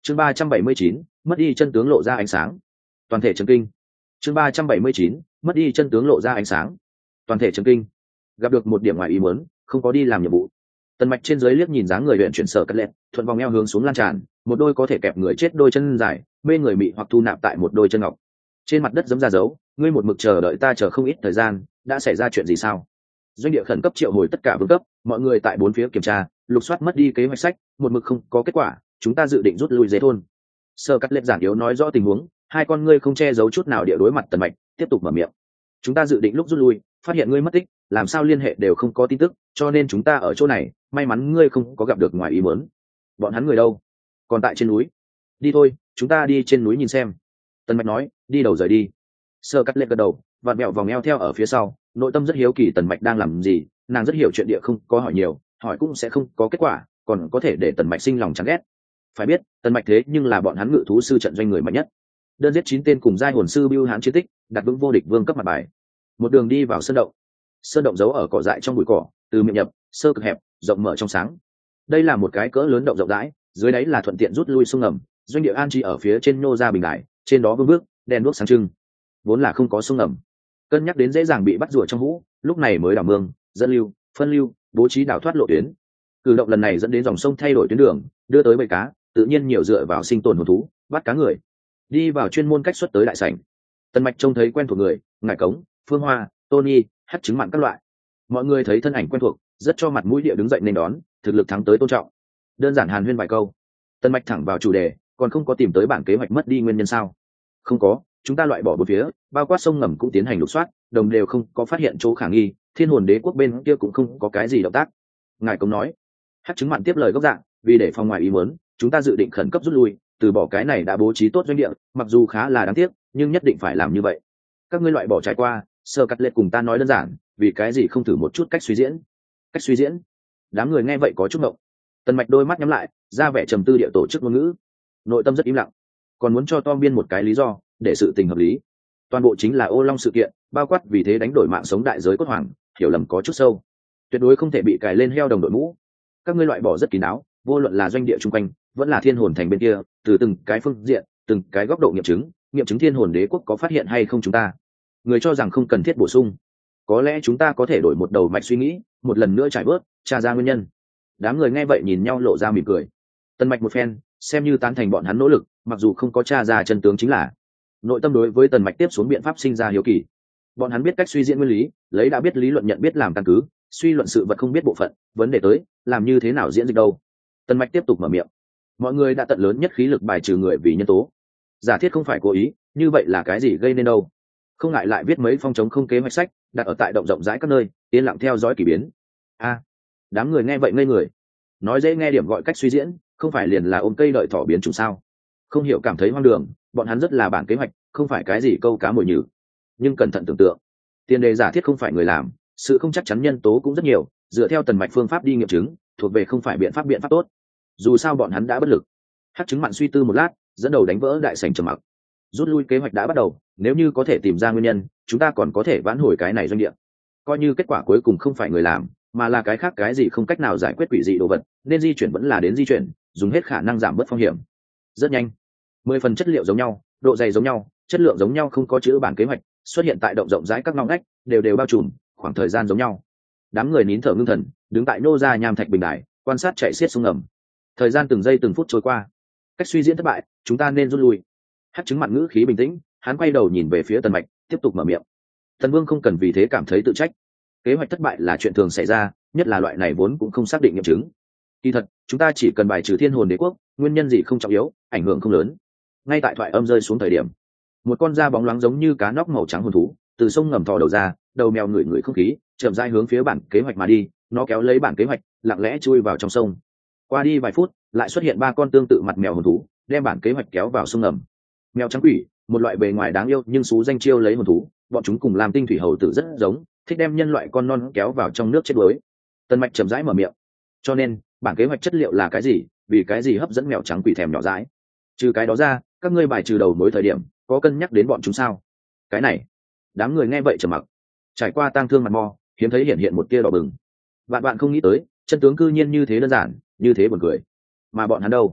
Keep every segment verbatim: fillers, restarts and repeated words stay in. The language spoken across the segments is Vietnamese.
chương ba trăm bảy mươi chín, mất đi chân tướng lộ ra ánh sáng. Toàn thể chấn kinh. chương ba trăm bảy mươi chín, mất đi chân tướng lộ ra ánh sáng. Toàn thể chấn kinh. Gặp được một điểm ngoài ý muốn, không có đi làm nhiệm vụ. Tần Mạch trên dưới liếc nhìn dáng người luyện chuyển sở cắt lẹt, thuận vòng eo hướng xuống lan tràn, một đôi có thể kẹp người chết đôi chân dài, mê người mị hoặc thu nạp tại một đôi chân ngọc. Trên mặt đất giẫm ra dấu, ngươi một mực chờ đợi ta chờ không ít thời gian, đã xảy ra chuyện gì sao? Doanh địa khẩn cấp triệu hồi tất cả vương cấp, mọi người tại bốn phía kiểm tra, lục soát mất đi kế hoạch sách, một mực không có kết quả, chúng ta dự định rút lui dế thôn. Sở cắt lẹt giản yếu nói rõ tình huống, hai con ngươi không che giấu chút nào địa đối mặt Tần Mạch, tiếp tục mở miệng. Chúng ta dự định lúc rút lui, phát hiện ngươi mất tích, làm sao liên hệ đều không có tin tức, cho nên chúng ta ở chỗ này, may mắn ngươi không có gặp được ngoài ý muốn. Bọn hắn người đâu? Còn tại trên núi. Đi thôi, chúng ta đi trên núi nhìn xem. Tần Mạch nói, đi đầu rời đi. Sơ cắt lên gật đầu, vặn mẹo vòng eo theo ở phía sau, nội tâm rất hiếu kỳ Tần Mạch đang làm gì, nàng rất hiểu chuyện địa không có hỏi nhiều, hỏi cũng sẽ không có kết quả, còn có thể để Tần Mạch sinh lòng chán ghét. Phải biết, Tần Mạch thế nhưng là bọn hắn ngự thú sư trận doanh người mạnh nhất. Đơn giết chín tên cùng giai hồn sư bưu hán chiến tích, đặt vững vô địch vương cấp mặt bài. Một đường đi vào sơn động. Sơn động giấu ở cỏ dại trong bụi cỏ, từ miệng nhập, sơ cực hẹp, rộng mở trong sáng. Đây là một cái cỡ lớn động rộng rãi, dưới đáy là thuận tiện rút lui sông ngầm, doanh địa an trí ở phía trên nô ra bình đài, trên đó vương bước, đèn đuốc sáng trưng. Vốn là không có sông ngầm, cân nhắc đến dễ dàng bị bắt rùa trong hũ, lúc này mới đào mương, dẫn lưu, phân lưu, bố trí đào thoát lộ tuyến. Cử động lần này dẫn đến dòng sông thay đổi tuyến đường, đưa tới bầy cá, tự nhiên nhiều dựa vào sinh tồn hồn thú, bắt cá người. Đi vào chuyên môn cách xuất tới đại sảnh. Tần Mạch trông thấy quen thuộc người, Ngải Cống, Phương Hoa, Tony, Hắc Trứng Mặn các loại. Mọi người thấy thân ảnh quen thuộc, rất cho mặt mũi địa đứng dậy nên đón, thực lực thắng tới tôn trọng. Đơn giản hàn huyên vài câu. Tần Mạch thẳng vào chủ đề, còn không có tìm tới bản kế hoạch mất đi nguyên nhân sao? Không có, chúng ta loại bỏ bốn phía, bao quát sông ngầm cũng tiến hành lục soát, đồng đều không có phát hiện chỗ khả nghi, Thiên Hồn Đế quốc bên kia cũng không có cái gì động tác. Ngài Cống nói. Hắc Trứng Mặn tiếp lời gốc dạng, vì để phòng ngoài ý muốn, chúng ta dự định khẩn cấp rút lui, từ bỏ cái này đã bố trí tốt doanh địa, mặc dù khá là đáng tiếc, nhưng nhất định phải làm như vậy. Các ngươi loại bỏ trải qua, Sơ Cắt Lệ cùng ta nói đơn giản, vì cái gì không thử một chút cách suy diễn? Cách suy diễn? Đám người nghe vậy có chút ngộng. Tần Mạch đôi mắt nhắm lại, ra vẻ trầm tư địa tổ chức ngôn ngữ, nội tâm rất im lặng, còn muốn cho Tom biên một cái lý do để sự tình hợp lý. Toàn bộ chính là Ô Long sự kiện, bao quát vì thế đánh đổi mạng sống đại giới cốt hoàng, hiểu lầm có chút sâu, tuyệt đối không thể bị cài lên heo đồng đội mũ. Các ngươi loại bỏ rất kín đáo, vô luận là doanh địa chung quanh, vẫn là Thiên Hồn thành bên kia, từ từng cái phương diện, từng cái góc độ nghiệm chứng, nghiệm chứng Thiên Hồn Đế quốc có phát hiện hay không chúng ta. Người cho rằng không cần thiết bổ sung, có lẽ chúng ta có thể đổi một đầu mạch suy nghĩ, một lần nữa trải bớt, tra ra nguyên nhân. Đám người nghe vậy nhìn nhau lộ ra mỉm cười. Tần Mạch một phen, xem như tán thành bọn hắn nỗ lực, mặc dù không có tra ra chân tướng chính là. Nội tâm đối với Tần Mạch tiếp xuống biện pháp sinh ra hiếu kỳ. Bọn hắn biết cách suy diễn nguyên lý, lấy đã biết lý luận nhận biết làm căn cứ, suy luận sự vật không biết bộ phận, vấn đề tới, làm như thế nào diễn dịch đâu. Tần Mạch tiếp tục mở miệng. Mọi người đã tận lớn nhất khí lực bài trừ người vì nhân tố. Giả thiết không phải cố ý, như vậy là cái gì gây nên đâu? Không ngại lại viết mấy phong chống không kế hoạch sách, đặt ở tại động rộng rãi các nơi, yên lặng theo dõi kỳ biến. A, đám người nghe vậy ngây người. Nói dễ nghe điểm gọi cách suy diễn, không phải liền là ôm cây đợi thỏ biến chủng sao? Không hiểu cảm thấy hoang đường, bọn hắn rất là bản kế hoạch, không phải cái gì câu cá mồi nhử. Nhưng cẩn thận tưởng tượng, tiền đề giả thiết không phải người làm, sự không chắc chắn nhân tố cũng rất nhiều, dựa theo Tần Mạch phương pháp đi nghiệm chứng, thuộc về không phải biện pháp biện pháp tốt. Dù sao bọn hắn đã bất lực. Hắc Trứng Mặn suy tư một lát, dẫn đầu đánh vỡ đại sảnh trầm mặc. Rút lui kế hoạch đã bắt đầu, nếu như có thể tìm ra nguyên nhân, chúng ta còn có thể vãn hồi cái này doanh địa. Coi như kết quả cuối cùng không phải người làm, mà là cái khác cái gì không cách nào giải quyết quỷ dị đồ vật, nên di chuyển vẫn là đến di chuyển, dùng hết khả năng giảm bớt phong hiểm. Rất nhanh, mười phần chất liệu giống nhau, độ dày giống nhau, chất lượng giống nhau, không có chữ bản kế hoạch xuất hiện tại động rộng rãi các ngõ ngách, đều đều bao trùm, khoảng thời gian giống nhau. Đám người nín thở ngưng thần, đứng tại nô gia nham thạch bình đài, quan sát chạy xiết sông ngầm. Thời gian từng giây từng phút trôi qua. Cách suy diễn thất bại, chúng ta nên rút lui. Hắc Trứng Mặn ngữ khí bình tĩnh, hắn quay đầu nhìn về phía Tần Mạch, tiếp tục mở miệng. Tần Vương không cần vì thế cảm thấy tự trách. Kế hoạch thất bại là chuyện thường xảy ra, nhất là loại này vốn cũng không xác định nghiệm chứng. Kỳ thật, chúng ta chỉ cần bài trừ Thiên Hồn Đế quốc, nguyên nhân gì không trọng yếu, ảnh hưởng không lớn. Ngay tại thoại âm rơi xuống thời điểm, một con da bóng loáng giống như cá nóc màu trắng hồn thú từ sông ngầm thò đầu ra, đầu mèo ngửi ngửi không khí, chậm rãi hướng phía bản kế hoạch mà đi. Nó kéo lấy bản kế hoạch, lặng lẽ chui vào trong sông. Qua đi vài phút, lại xuất hiện ba con tương tự mặt mèo hồn thú, đem bản kế hoạch kéo vào sông ngầm. Mèo trắng quỷ, một loại bề ngoài đáng yêu nhưng xú danh chiêu lấy hồn thú, bọn chúng cùng làm tinh thủy hầu tử rất giống, thích đem nhân loại con non kéo vào trong nước chết đuối. Tần Mạch chậm rãi mở miệng. Cho nên, bản kế hoạch chất liệu là cái gì, vì cái gì hấp dẫn mèo trắng quỷ thèm nhỏ dãi? Trừ cái đó ra, các ngươi bài trừ đầu mối thời điểm, có cân nhắc đến bọn chúng sao? Cái này, đám người nghe vậy trầm mặc. Trải qua tang thương mặt mò, hiếm thấy hiện hiện một tia đỏ bừng. Bạn bạn không nghĩ tới, chân tướng cư nhiên như thế đơn giản, như thế buồn cười. Mà bọn hắn đâu?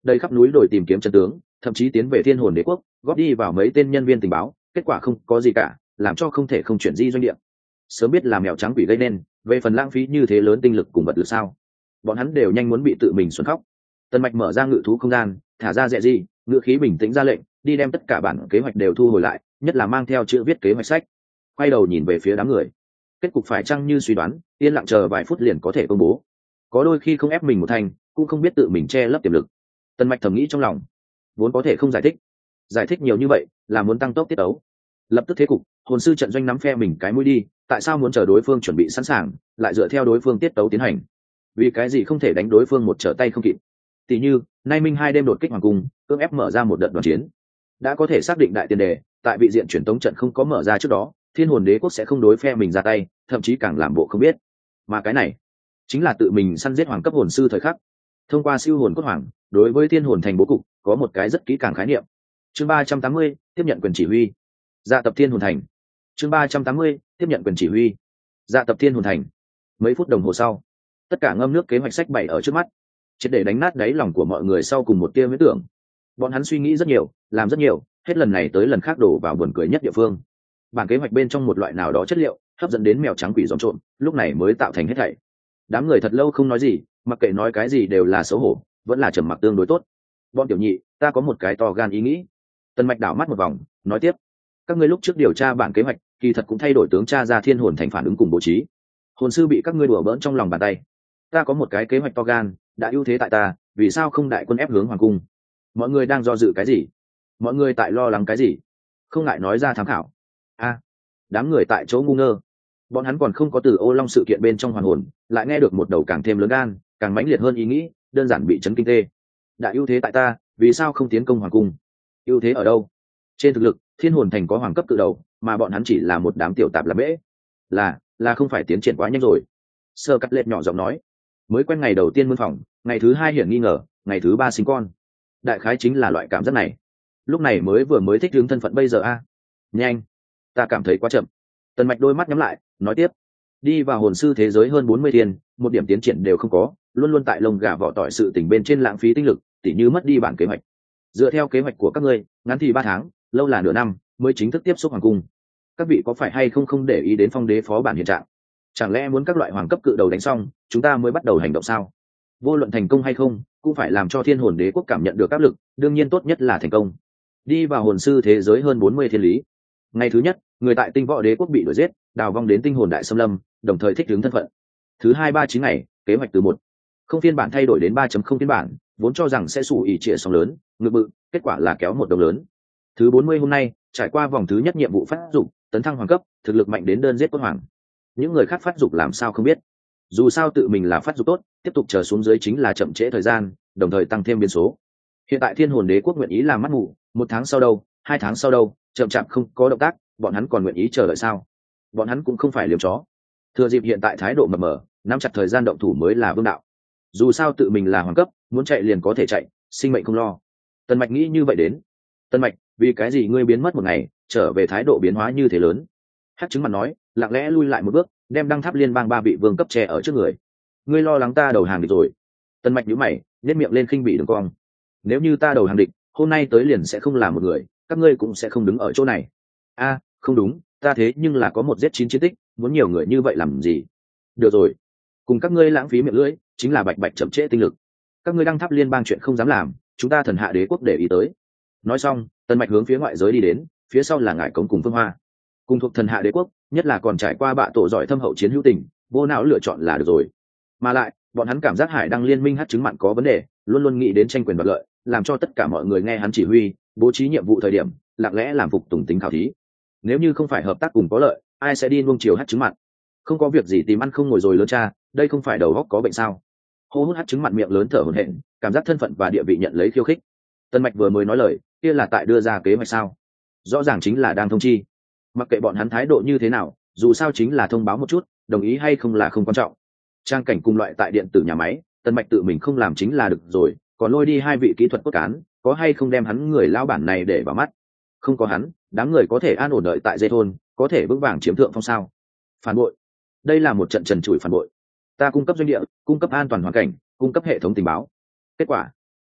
Đây khắp núi đồi tìm kiếm chân tướng, thậm chí tiến về thiên hồn đế quốc góp đi vào mấy tên nhân viên tình báo, kết quả không có gì cả, làm cho không thể không chuyển di doanh địa. Sớm biết là mèo trắng quỷ gây nên, về phần lãng phí như thế lớn tinh lực cùng vật lực sao, bọn hắn đều nhanh muốn bị tự mình xuân khóc. Tần Mạch mở ra ngự thú không gian, thả ra Dẹ Di, ngự khí bình tĩnh ra lệnh, đi đem tất cả bản kế hoạch đều thu hồi lại, nhất là mang theo chữ viết kế hoạch sách. Quay đầu nhìn về phía đám người, kết cục phải chăng như suy đoán, yên lặng chờ vài phút liền có thể công bố. Có đôi khi không ép mình một thành, cũng không biết tự mình che lấp tiềm lực. Tần Mạch thầm nghĩ trong lòng, vốn có thể không giải thích, giải thích nhiều như vậy là muốn tăng tốc tiết tấu. Lập tức thế cục, hồn sư trận doanh nắm phe mình cái mũi đi, tại sao muốn chờ đối phương chuẩn bị sẵn sàng, lại dựa theo đối phương tiết tấu tiến hành? Vì cái gì không thể đánh đối phương một trở tay không kịp? Tỷ như nay minh hai đêm đột kích hoàng cung, cưỡng ép mở ra một đợt đoàn chiến, đã có thể xác định đại tiền đề, tại vị diện truyền tống trận không có mở ra trước đó, thiên hồn đế quốc sẽ không đối phe mình ra tay, thậm chí càng làm bộ không biết. Mà cái này chính là tự mình săn giết hoàng cấp hồn sư thời khắc. Thông qua siêu hồn cốt hoàng, đối với thiên hồn thành bố cục có một cái rất kỹ càng khái niệm. Chương ba trăm tám mươi, tiếp nhận quyền chỉ huy. Dạ tập thiên hồn thành. Chương ba trăm tám mươi, tiếp nhận quyền chỉ huy. Dạ tập thiên hồn thành. Mấy phút đồng hồ sau, tất cả ngâm nước kế hoạch sách bày ở trước mắt, triệt để đánh nát đáy lòng của mọi người sau cùng một tia huyễn tưởng. Bọn hắn suy nghĩ rất nhiều, làm rất nhiều, hết lần này tới lần khác đổ vào buồn cười nhất địa phương. Bản kế hoạch bên trong một loại nào đó chất liệu hấp dẫn đến mèo trắng quỷ dòm trộm, lúc này mới tạo thành hết thảy. Đám người thật lâu không nói gì, mặc kệ nói cái gì đều là xấu hổ, vẫn là trầm mặc tương đối tốt. Bọn tiểu nhị, ta có một cái to gan ý nghĩ. Tần Mạch đảo mắt một vòng, nói tiếp, các ngươi lúc trước điều tra bản kế hoạch, kỳ thật cũng thay đổi tướng tra ra thiên hồn thành phản ứng cùng bố trí. Hồn sư bị các ngươi đùa bỡn trong lòng bàn tay. Ta có một cái kế hoạch to gan, đã ưu thế tại ta, vì sao không đại quân ép hướng hoàng cung? Mọi người đang do dự cái gì? Mọi người tại lo lắng cái gì? Không ngại nói ra tham khảo. A, đám người tại chỗ ngu ngơ. Bọn hắn còn không có từ Ô Long sự kiện bên trong hoàn hồn, lại nghe được một đầu càng thêm lớn gan, càng mãnh liệt hơn ý nghĩ, đơn giản bị chấn kinh tê. Đại ưu thế tại ta, vì sao không tiến công hoàng cung? Ưu thế ở đâu? Trên thực lực, thiên hồn thành có hoàng cấp cự đầu, mà bọn hắn chỉ là một đám tiểu tạp là bễ. Là, là không phải tiến triển quá nhanh rồi. Sơ Cắt Lệ nhỏ giọng nói, mới quen ngày đầu tiên mươn phòng, ngày thứ hai hiển nghi ngờ, ngày thứ ba sinh con. Đại khái chính là loại cảm giác này. Lúc này mới vừa mới thích hướng thân phận bây giờ a. Nhanh, ta cảm thấy quá chậm. Tần Mạch đôi mắt nhắm lại, nói tiếp, đi vào hồn sư thế giới hơn bốn mươi thiên, một điểm tiến triển đều không có, luôn luôn tại lông gà vỏ tỏi sự tình bên trên lãng phí tinh lực, tỉ như mất đi bản kế hoạch. Dựa theo kế hoạch của các ngươi, ngắn thì ba tháng, lâu là nửa năm mới chính thức tiếp xúc hoàng cung. Các vị có phải hay không không để ý đến phong đế phó bản hiện trạng? Chẳng lẽ muốn các loại hoàng cấp cự đầu đánh xong, chúng ta mới bắt đầu hành động sao? Vô luận thành công hay không, cũng phải làm cho thiên hồn đế quốc cảm nhận được áp lực, đương nhiên tốt nhất là thành công. Đi vào hồn sư thế giới hơn bốn mươi thiên lý. Ngày thứ nhất, người tại tinh võ đế quốc bị đuổi giết, đào vong đến tinh hồn đại xâm lâm, đồng thời thích ứng thân phận. Thứ hai ba chín ngày, kế hoạch từ một không phiên bản thay đổi đến ba chấm không phiên bản, vốn cho rằng sẽ sủ ỉ trịa sóng lớn, ngự bự, kết quả là kéo một đồng lớn. Thứ bốn mươi hôm nay, trải qua vòng thứ nhất nhiệm vụ phát dục, tấn thăng hoàng cấp, thực lực mạnh đến đơn giết cốt hoàng. Những người khác phát dục làm sao không biết, dù sao tự mình là phát dục tốt, tiếp tục chờ xuống dưới chính là chậm trễ thời gian, đồng thời tăng thêm biến số. Hiện tại thiên hồn đế quốc nguyện ý làm mắt mù, một tháng sau đâu, hai tháng sau đâu, chậm chạp không có động tác, bọn hắn còn nguyện ý chờ đợi sao? Bọn hắn cũng không phải liếm chó. Thừa dịp hiện tại thái độ mập mờ, nắm chặt thời gian động thủ mới là vương đạo. Dù sao tự mình là hoàng cấp, muốn chạy liền có thể chạy, sinh mệnh không lo. Tần Mạch nghĩ như vậy đến. Tần Mạch, vì cái gì ngươi biến mất một ngày, trở về thái độ biến hóa như thế lớn? Hắc chứng mặt nói, lặng lẽ lui lại một bước, đem đăng tháp liên bang ba vị vương cấp che ở trước người. Ngươi lo lắng ta đầu hàng địch rồi? Tần Mạch nhíu mày, nhếch miệng lên khinh bị đường cong. Nếu như ta đầu hàng địch, hôm nay tới liền sẽ không là một người, các ngươi cũng sẽ không đứng ở chỗ này. A, không đúng, ta thế nhưng là có một giết chín chiến tích, muốn nhiều người như vậy làm gì? Được rồi, cùng các ngươi lãng phí miệng lưỡi, chính là bạch bạch chậm trễ tinh lực. Các ngươi đăng tháp liên bang chuyện không dám làm, chúng ta thần hạ đế quốc để ý tới. Nói xong, Tần Mạch hướng phía ngoại giới đi đến, phía sau là ngải cống cùng Phương Hoa. Cùng thuộc thần hạ đế quốc, nhất là còn trải qua bạ tổ giỏi thâm hậu chiến hữu tình, vô não lựa chọn là được rồi. Mà lại, bọn hắn cảm giác Hải Đăng liên minh hát chứng mặn có vấn đề, luôn luôn nghĩ đến tranh quyền đoạt lợi, làm cho tất cả mọi người nghe hắn chỉ huy, bố trí nhiệm vụ thời điểm, lặng lẽ làm phục tùng tính khảo thí. Nếu như không phải hợp tác cùng có lợi, ai sẽ đi nuông chiều hát chứng mặn? Không có việc gì tìm ăn không ngồi rồi lớn cha, đây không phải đầu óc có bệnh sao? Hô hút hát chứng mặn miệng lớn thở hổn hển, cảm giác thân phận và địa vị nhận lấy khiêu khích. Tân Mạch vừa mới nói lời, kia là tại đưa ra kế hoạch sao? Rõ ràng chính là đang thông chi. Mặc kệ bọn hắn thái độ như thế nào, dù sao chính là thông báo một chút, đồng ý hay không là không quan trọng. Trang cảnh cùng loại tại điện tử nhà máy, Tân Mạch tự mình không làm chính là được rồi, còn lôi đi hai vị kỹ thuật cốt cán, có hay không đem hắn người lão bản này để vào mắt? Không có hắn, đám người có thể an ổn đợi tại dây thôn, có thể vững vàng chiếm thượng phong sao? Phản bội, đây là một trận trần trụi phản bội. Ta cung cấp doanh địa, cung cấp an toàn hoàn cảnh, cung cấp hệ thống tình báo. Kết quả, ách,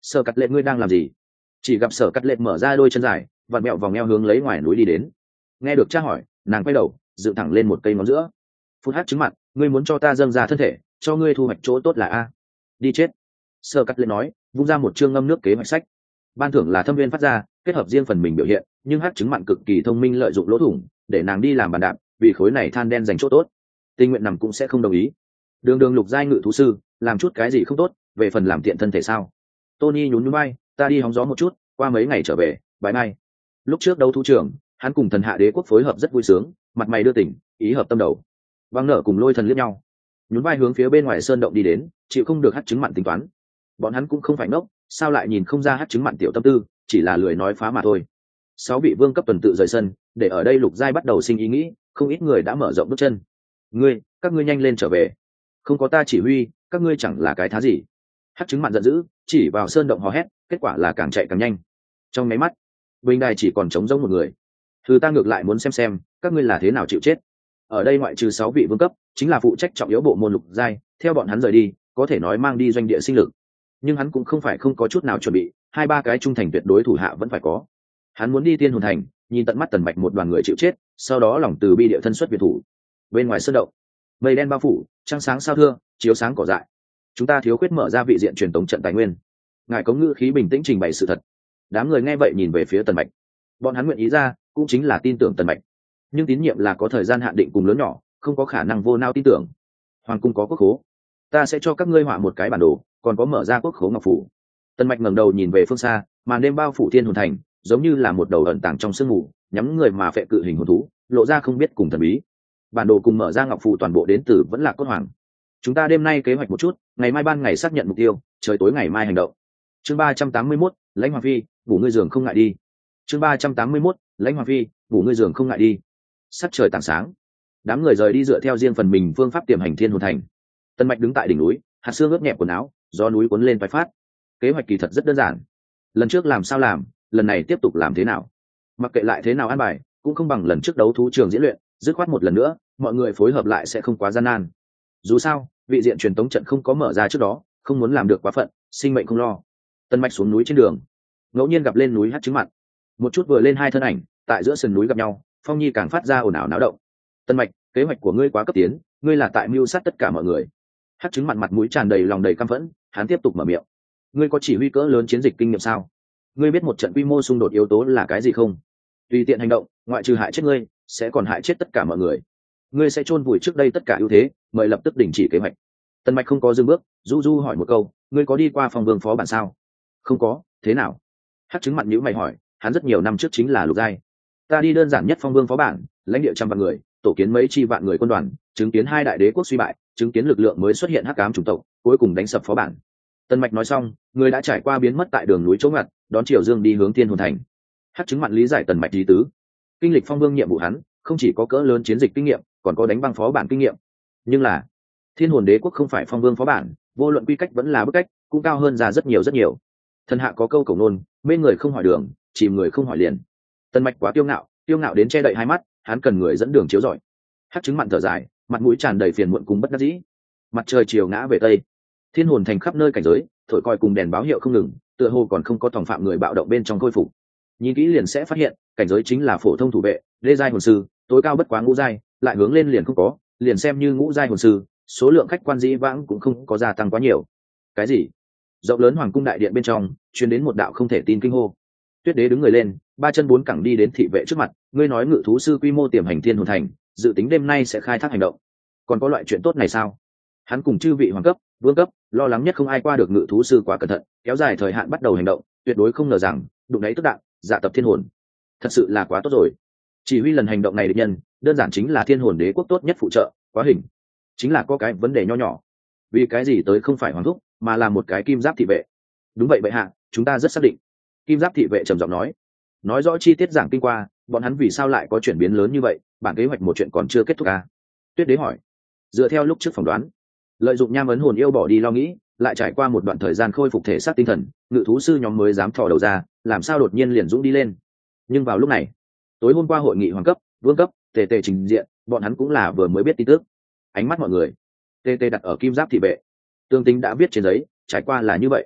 Sở Cắt Lệ, ngươi đang làm gì? Chỉ gặp Sở Cắt Lệ mở ra đôi chân dài, vặn mẹo vòng eo hướng lấy ngoài núi đi đến. Nghe được cha hỏi, nàng quay đầu, dựng thẳng lên một cây ngón giữa. Phút hát trứng mặt, ngươi muốn cho ta dâng ra thân thể, cho ngươi thu hoạch chỗ tốt là a? Đi chết. Sở Cắt Lệ nói, vung ra một chương ngâm nước kế hoạch sách. Ban thưởng là thâm viên phát ra, kết hợp riêng phần mình biểu hiện, nhưng hát trứng mặn cực kỳ thông minh lợi dụng lỗ thủng để nàng đi làm bàn đạp, vì khối này than đen dành chỗ tốt. Tình nguyện nằm cũng sẽ không đồng ý. Đường đường lục giai ngự thú sư, làm chút cái gì không tốt, về phần làm tiện thân thể sao? Tony nhún nhún vai, ta đi hóng gió một chút, qua mấy ngày trở về, bye bye. Lúc trước đấu thú trưởng, hắn cùng thần hạ đế quốc phối hợp rất vui sướng, mặt mày đưa tỉnh, ý hợp tâm đầu. Băng nở cùng lôi thần liếc nhau, nhún vai hướng phía bên ngoài sơn động đi đến, chịu không được hát trứng mặn tính toán. Bọn hắn cũng không phải ngốc, sao lại nhìn không ra hát trứng mặn tiểu tâm tư, chỉ là lười nói phá mà thôi. Sáu vị vương cấp tuần tự rời sân, để ở đây lục giai bắt đầu sinh ý nghĩ, không ít người đã mở rộng bước chân. Ngươi, các ngươi nhanh lên trở về, không có ta chỉ huy, các ngươi chẳng là cái thá gì. Hát trứng mặn giận dữ, chỉ vào sơn động hò hét, kết quả là càng chạy càng nhanh. Trong máy mắt, bình đài chỉ còn trống rỗng một người. Thứ ta ngược lại muốn xem xem, các ngươi là thế nào chịu chết. Ở đây ngoại trừ sáu vị vương cấp, chính là phụ trách trọng yếu bộ môn lục giai, theo bọn hắn rời đi, có thể nói mang đi doanh địa sinh lực. Nhưng hắn cũng không phải không có chút nào chuẩn bị, hai ba cái trung thành tuyệt đối thủ hạ vẫn phải có. Hắn muốn đi Tiên Hồn Thành, nhìn tận mắt Tần Bạch một đoàn người chịu chết, sau đó lòng từ bi địa thân xuất biệt thủ. Bên ngoài sơn động, mây đen bao phủ, trăng sáng sao thưa, chiếu sáng cỏ dại. Chúng ta thiếu khuyết mở ra vị diện truyền tống trận tài nguyên. Ngài có ngữ khí bình tĩnh trình bày sự thật. Đám người nghe vậy nhìn về phía Tần Bạch. Bọn hắn nguyện ý ra, cũng chính là tin tưởng Tần Bạch. Nhưng tín nhiệm là có thời gian hạn định cùng lớn nhỏ, không có khả năng vô nao tin tưởng. Hoàng cung có quốc khố, ta sẽ cho các ngươi họa một cái bản đồ, còn có mở ra quốc khố ngọc phủ. Tần Mạch ngẩng đầu nhìn về phương xa, màn đêm bao phủ Thiên Hồn Thành, giống như là một đầu ẩn tàng trong sương mù, nhắm người mà phệ cự hình hồn thú, lộ ra không biết cùng thần bí. Bản đồ cùng mở ra ngọc phù toàn bộ đến từ vẫn là cốt hoàng. Chúng ta đêm nay kế hoạch một chút, ngày mai ban ngày xác nhận mục tiêu, trời tối ngày mai hành động. Chương ba trăm tám mươi mốt, Lãnh Hoàng Phi, ngủ ngươi giường không ngại đi. Chương ba trăm tám mươi mốt, Lãnh Hoàng Phi, ngủ ngươi giường không ngại đi. Sắc trời tảng sáng, đám người rời đi dựa theo riêng phần mình phương pháp tiềm hành Thiên Hồn Thành. Tần Mạch đứng tại đỉnh núi, hạt sương ướt nhẹp quần áo, do núi cuốn lên phái phát. Kế hoạch kỳ thật rất đơn giản. Lần trước làm sao làm, lần này tiếp tục làm thế nào. Mặc kệ lại thế nào an bài, cũng không bằng lần trước đấu thú trường diễn luyện, dứt khoát một lần nữa, mọi người phối hợp lại sẽ không quá gian nan. Dù sao, vị diện truyền tống trận không có mở ra trước đó, không muốn làm được quá phận, sinh mệnh không lo. Tần Mạch xuống núi trên đường, ngẫu nhiên gặp lên núi hát trứng mặn. Một chút vừa lên hai thân ảnh, tại giữa sườn núi gặp nhau, Phong Nhi càng phát ra ồn ào náo động. Tần Mạch, kế hoạch của ngươi quá cấp tiến, ngươi là tại mưu sát tất cả mọi người. Hát trứng mặn mặt mũi tràn đầy lòng đầy căm phẫn, hắn tiếp tục mở miệng. Ngươi có chỉ huy cỡ lớn chiến dịch kinh nghiệm sao? Ngươi biết một trận quy mô xung đột yếu tố là cái gì không? Tùy tiện hành động, ngoại trừ hại chết ngươi, sẽ còn hại chết tất cả mọi người. Ngươi sẽ chôn vùi trước đây tất cả ưu thế, mời lập tức đình chỉ kế hoạch. Tần Mạch không có dừng bước, du du hỏi một câu, ngươi có đi qua phòng vương phó bản sao? Không có, thế nào? Hát trứng mặn nhíu mày hỏi, hắn rất nhiều năm trước chính là lục giai. Ta đi đơn giản nhất phong vương phó bản, lãnh địa trăm vạn người, tổ kiến mấy chi vạn người quân đoàn, chứng kiến hai đại đế quốc suy bại, chứng kiến lực lượng mới xuất hiện hắc ám chủng tộc, cuối cùng đánh sập phó bản. Tần Mạch nói xong, người đã trải qua biến mất tại đường núi chỗ ngặt, đón Triều Dương đi hướng Thiên Hồn Thành. Hát trứng mặn lý giải Tần Mạch ý tứ. Kinh lịch phong vương nhiệm vụ hắn, không chỉ có cỡ lớn chiến dịch kinh nghiệm, còn có đánh băng phó bản kinh nghiệm. Nhưng là, Thiên Hồn Đế quốc không phải phong vương phó bản, vô luận quy cách vẫn là bức cách, cũng cao hơn ra rất nhiều rất nhiều. Thần hạ có câu cầu nôn, bên người không hỏi đường, chìm người không hỏi liền. Tần Mạch quá kiêu ngạo, kiêu ngạo đến che đậy hai mắt, hắn cần người dẫn đường chiếu rọi. Hát trứng mặn thở dài, mặt mũi tràn đầy phiền muộn cùng bất đắc dĩ. Mặt trời chiều ngã về tây, Thiên Hồn Thành khắp nơi cảnh giới, thổi coi cùng đèn báo hiệu không ngừng, tựa hồ còn không có tòng phạm người bạo động bên trong khôi phục. Nhìn kỹ liền sẽ phát hiện, cảnh giới chính là phổ thông thủ vệ, đê giai hồn sư, tối cao bất quá ngũ giai, lại hướng lên liền không có, liền xem như ngũ giai hồn sư, số lượng khách quan dĩ vãng cũng không có gia tăng quá nhiều. Cái gì? Rộng lớn hoàng cung đại điện bên trong, truyền đến một đạo không thể tin kinh hô. Tuyết Đế đứng người lên, ba chân bốn cẳng đi đến thị vệ trước mặt, ngươi nói ngự thú sư quy mô tiềm hành Thiên Hồn Thành, dự tính đêm nay sẽ khai thác hành động. Còn có loại chuyện tốt này sao? Hắn cùng chư vị hoàng cấp, vương cấp, lo lắng nhất không ai qua được ngự thú sư quá cẩn thận, kéo dài thời hạn bắt đầu hành động, tuyệt đối không ngờ rằng đụng đấy tức đạn, dạ tập thiên hồn. Thật sự là quá tốt rồi. Chỉ huy lần hành động này địch nhân, đơn giản chính là Thiên Hồn Đế quốc tốt nhất phụ trợ, quá hình. Chính là có cái vấn đề nho nhỏ. Vì cái gì tới không phải hoàng thúc, mà là một cái kim giáp thị vệ? Đúng vậy bệ hạ, chúng ta rất xác định. Kim giáp thị vệ trầm giọng nói. Nói rõ chi tiết giảng kinh qua, bọn hắn vì sao lại có chuyển biến lớn như vậy, bản kế hoạch một chuyện còn chưa kết thúc à? Tuyết Đế hỏi. Dựa theo lúc trước phỏng đoán, lợi dụng nham ấn hồn yêu bỏ đi lo nghĩ, lại trải qua một đoạn thời gian khôi phục thể xác tinh thần, ngự thú sư nhóm mới dám thò đầu ra, làm sao đột nhiên liền dũng đi lên. Nhưng vào lúc này, tối hôm qua hội nghị hoàng cấp, vương cấp, tề tề trình diện, bọn hắn cũng là vừa mới biết tin tức. Ánh mắt mọi người tề tề đặt ở kim giáp thị vệ, tương tính đã viết trên giấy, trải qua là như vậy.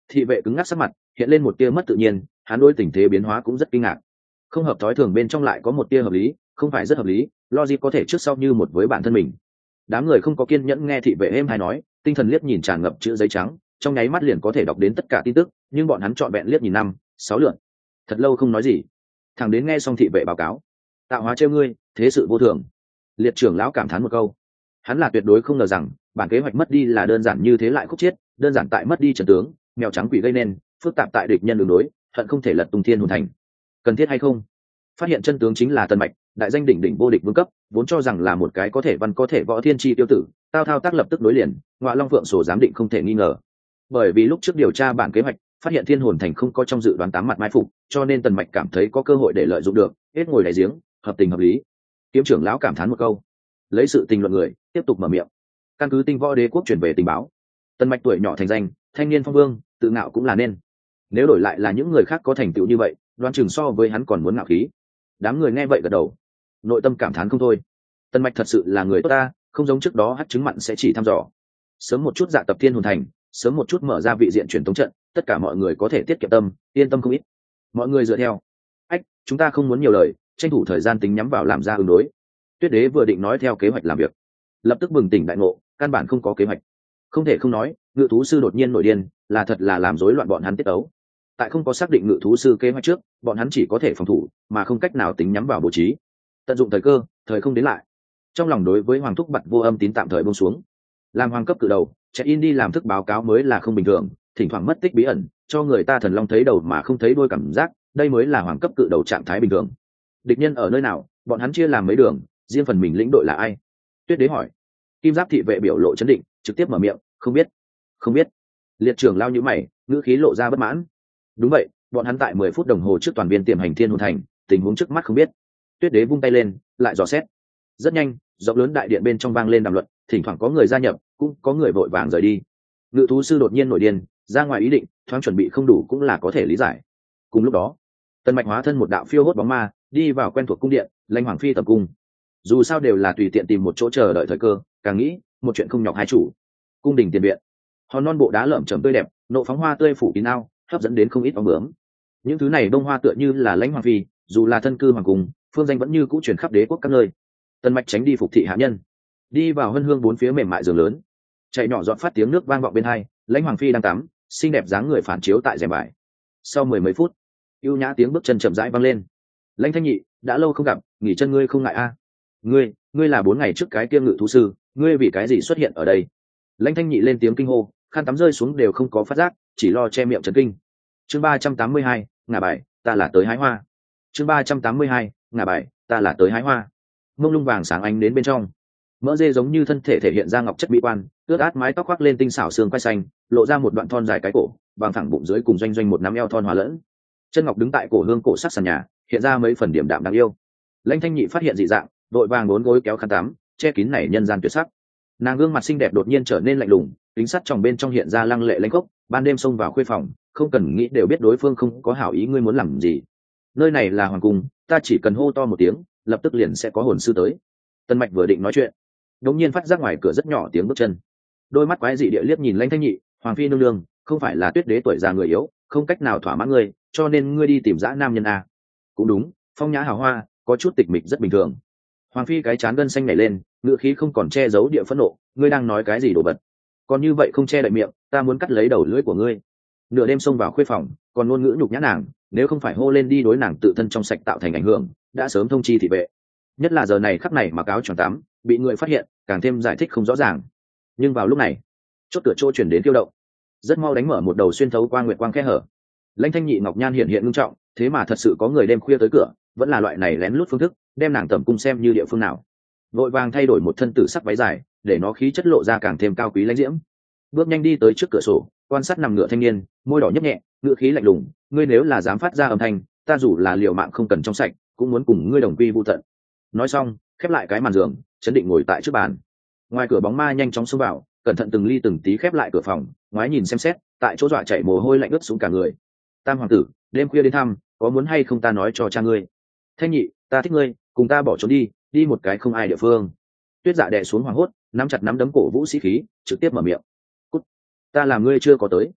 Thị vệ cứng ngắc sắc mặt hiện lên một tia mất tự nhiên, hắn đối tình thế biến hóa cũng rất kinh ngạc. Không hợp thói thường bên trong lại có một tia hợp lý, không phải rất hợp lý, logic có thể trước sau như một với bản thân mình. Đám người không có kiên nhẫn nghe thị vệ êm hay nói, tinh thần liếc nhìn tràn ngập chữ giấy trắng, trong nháy mắt liền có thể đọc đến tất cả tin tức, nhưng bọn hắn chọn vẹn liếc nhìn năm sáu lượt, thật lâu không nói gì. Thằng đến nghe xong thị vệ báo cáo, tạo hóa trêu ngươi, thế sự vô thường. Liệt trưởng lão cảm thán một câu, hắn là tuyệt đối không ngờ rằng bản kế hoạch mất đi là đơn giản như thế lại khúc chiết, đơn giản tại mất đi trận tướng, mèo trắng quỷ gây nên, phức tạp tại địch nhân đường đối, hận không thể lật tung thiên hồn thành. Cần thiết hay không? Phát hiện chân tướng chính là Tần Mạch, đại danh đỉnh đỉnh vô địch vương cấp, vốn cho rằng là một cái có thể văn có thể võ thiên chi tiêu tử, tao thao tác lập tức đối liền, Ngọa Long Phượng sổ giám định không thể nghi ngờ. Bởi vì lúc trước điều tra bản kế hoạch, phát hiện thiên hồn thành không có trong dự đoán tám mặt mai phục, cho nên Tần Mạch cảm thấy có cơ hội để lợi dụng được, hết ngồi đáy giếng, hợp tình hợp lý. Kiếm trưởng lão cảm thán một câu, lấy sự tình luận người, tiếp tục mở miệng. Căn cứ Tinh Võ Đế quốc chuyển về tình báo, Tần Mạch tuổi nhỏ thành danh, thanh niên phong vương, tự ngạo cũng là nên. Nếu đổi lại là những người khác có thành tựu như vậy, đoán chừng so với hắn còn muốn ngạo khí. Đám người nghe vậy gật đầu, nội tâm cảm thán không thôi. Tần Mạch thật sự là người tốt ta, không giống trước đó hắc chứng mặn sẽ chỉ thăm dò. Sớm một chút dạ tập thiên hồn thành, sớm một chút mở ra vị diện truyền thống trận, tất cả mọi người có thể tiết kiệm tâm, yên tâm không ít. Mọi người dựa theo. Ách, chúng ta không muốn nhiều lời, tranh thủ thời gian tính nhắm vào làm ra ứng đối. Tuyết Đế vừa định nói theo kế hoạch làm việc, lập tức bừng tỉnh đại ngộ, căn bản không có kế hoạch. Không thể không nói, ngự thú sư đột nhiên nổi điên, là thật là làm rối loạn bọn hắn tiết ấu. Tại không có xác định ngự thú sư kế hoạch trước, bọn hắn chỉ có thể phòng thủ, mà không cách nào tính nhắm vào bố trí. Tận dụng thời cơ, thời không đến lại. Trong lòng đối với Hoàng Thúc Bật vô âm tín tạm thời buông xuống. Làm hoàng cấp cự đầu, check in đi làm thức báo cáo mới là không bình thường, thỉnh thoảng mất tích bí ẩn, cho người ta thần long thấy đầu mà không thấy đuôi cảm giác, đây mới là hoàng cấp cự đầu trạng thái bình thường. Địch nhân ở nơi nào, bọn hắn chia làm mấy đường, riêng phần mình lĩnh đội là ai? Tuyết Đế hỏi. Kim Giáp thị vệ biểu lộ chấn định, trực tiếp mở miệng, không biết, không biết. Liệt trưởng lao nhíu mày, ngữ khí lộ ra bất mãn. Đúng vậy, bọn hắn tại mười phút đồng hồ trước toàn viên tiềm hành thiên hồn thành, tình huống trước mắt không biết. Tuyết Đế vung tay lên, lại dò xét. Rất nhanh, rộng lớn đại điện bên trong vang lên đàm luận, thỉnh thoảng có người gia nhập, cũng có người vội vàng rời đi. Ngự thú sư đột nhiên nổi điên, ra ngoài ý định, thoáng chuẩn bị không đủ cũng là có thể lý giải. Cùng lúc đó, Tần Mạch hóa thân một đạo phiêu hốt bóng ma, đi vào quen thuộc cung điện, Lãnh Hoàng phi tập cung. Dù sao đều là tùy tiện tìm một chỗ chờ đợi thời cơ, càng nghĩ, một chuyện không nhọc hai chủ. Cung đình tiền viện, hòn non bộ đá lởm chởm tươi đẹp, nộ phóng hoa tươi phủ kín ao, hấp dẫn đến không ít bóng bướm. Những thứ này bông hoa tựa như là Lãnh Hoàng phi, dù là thân cư hoàng cung, phương danh vẫn như cũ truyền khắp đế quốc các nơi. Tần Mạch tránh đi phục thị hạ nhân, đi vào hân hương bốn phía mềm mại giường lớn, chạy nhỏ dọn phát tiếng nước vang vọng bên hai. Lãnh Hoàng phi đang tắm, xinh đẹp dáng người phản chiếu tại rèm vải. Sau mười mấy phút, ưu nhã tiếng bước chân chậm rãi vang lên. Lãnh Thanh Nhị, đã lâu không gặp, nghỉ chân ngươi không ngại a? À? Ngươi, ngươi là bốn ngày trước cái kia ngự thú sư, ngươi vì cái gì xuất hiện ở đây? Lãnh Thanh Nhị lên tiếng kinh hô, khăn tắm rơi xuống đều không có phát giác, chỉ lo che miệng trấn kinh. Chương ba trăm tám mươi hai, ngả bài, ta là tới hái hoa. Chương ba trăm tám mươi hai, ngả bài, ta là tới hái hoa. Mông lung vàng sáng ánh đến bên trong, mỡ dê giống như thân thể thể hiện ra ngọc chất mỹ quan, ướt át mái tóc khoác lên tinh xảo xương quai xanh, lộ ra một đoạn thon dài cái cổ, bằng thẳng bụng dưới cùng doanh doanh một nắm eo thon hòa lẫn. Chân ngọc đứng tại cổ hương cổ sắc sàn nhà, hiện ra mấy phần điểm đạm đáng yêu. Lãnh Thanh Nhị phát hiện dị dạng, đội vàng bốn gối kéo khăn tắm, che kín này nhân gian tuyệt sắc. Nàng gương mặt xinh đẹp đột nhiên trở nên lạnh lùng, kính sắt trong bên trong hiện ra lăng lệ lãnh khốc, ban đêm xông vào khuê phòng, không cần nghĩ đều biết đối phương không có hảo ý ngươi muốn làm gì. Nơi này là hoàng cung, ta chỉ cần hô to một tiếng, lập tức liền sẽ có hồn sư tới. Tần Mạch vừa định nói chuyện, đột nhiên phát giác ngoài cửa rất nhỏ tiếng bước chân. Đôi mắt quái dị địa liếc nhìn Lãnh Thanh Nhị, Hoàng phi nương nương, không phải là Tuyết Đế tuổi già người yếu, không cách nào thỏa mãn ngươi, cho nên ngươi đi tìm dã nam nhân à? Cũng đúng, phong nhã hào hoa, có chút tịch mịch rất bình thường. Hoàng phi cái chán gân xanh nảy lên, ngữ khí không còn che giấu địa phẫn nộ, ngươi đang nói cái gì đồ vật? Còn như vậy không che đậy miệng, ta muốn cắt lấy đầu lưỡi của ngươi. Nửa đêm xông vào khuê phòng, còn ngôn ngữ nhục nhã nàng, nếu không phải hô lên đi đối nàng tự thân trong sạch tạo thành ảnh hưởng, đã sớm thông chi thị vệ. Nhất là giờ này khắc này mặc áo choàng tắm, bị người phát hiện, càng thêm giải thích không rõ ràng. Nhưng vào lúc này, chốt cửa chỗ chuyển đến tiêu động, rất mau đánh mở một đầu xuyên thấu qua nguyệt quang khe hở. Lãnh Thanh Nhị ngọc nhan hiện hiện ngưng trọng, thế mà thật sự có người đêm khuya tới cửa, vẫn là loại này lén lút phương thức, đem nàng tẩm cung xem như địa phương nào. Vội vàng thay đổi một thân tử sắc váy dài, để nó khí chất lộ ra càng thêm cao quý lãnh diễm. Bước nhanh đi tới trước cửa sổ, quan sát nằm ngựa thanh niên, môi đỏ nhấp nhẹ, ngựa khí lạnh lùng, ngươi nếu là dám phát ra âm thanh, ta dù là liều mạng không cần trong sạch, cũng muốn cùng ngươi đồng quy vu tận. Nói xong, khép lại cái màn giường, chấn định ngồi tại trước bàn. Ngoài cửa bóng ma nhanh chóng xông vào, cẩn thận từng ly từng tí khép lại cửa phòng, ngoái nhìn xem xét, tại chỗ dọa chảy mồ hôi lạnh ướt xuống cả người. Tam hoàng tử, đêm khuya đến thăm, có muốn hay không ta nói cho cha ngươi? Thanh Nhị, ta thích ngươi, cùng ta bỏ trốn đi, đi một cái không ai địa phương. Tuyết Dạ đè xuống hoảng hốt, nắm chặt nắm đấm cổ vũ sĩ khí, trực tiếp mở miệng. Cút, ta làm ngươi chưa có tới.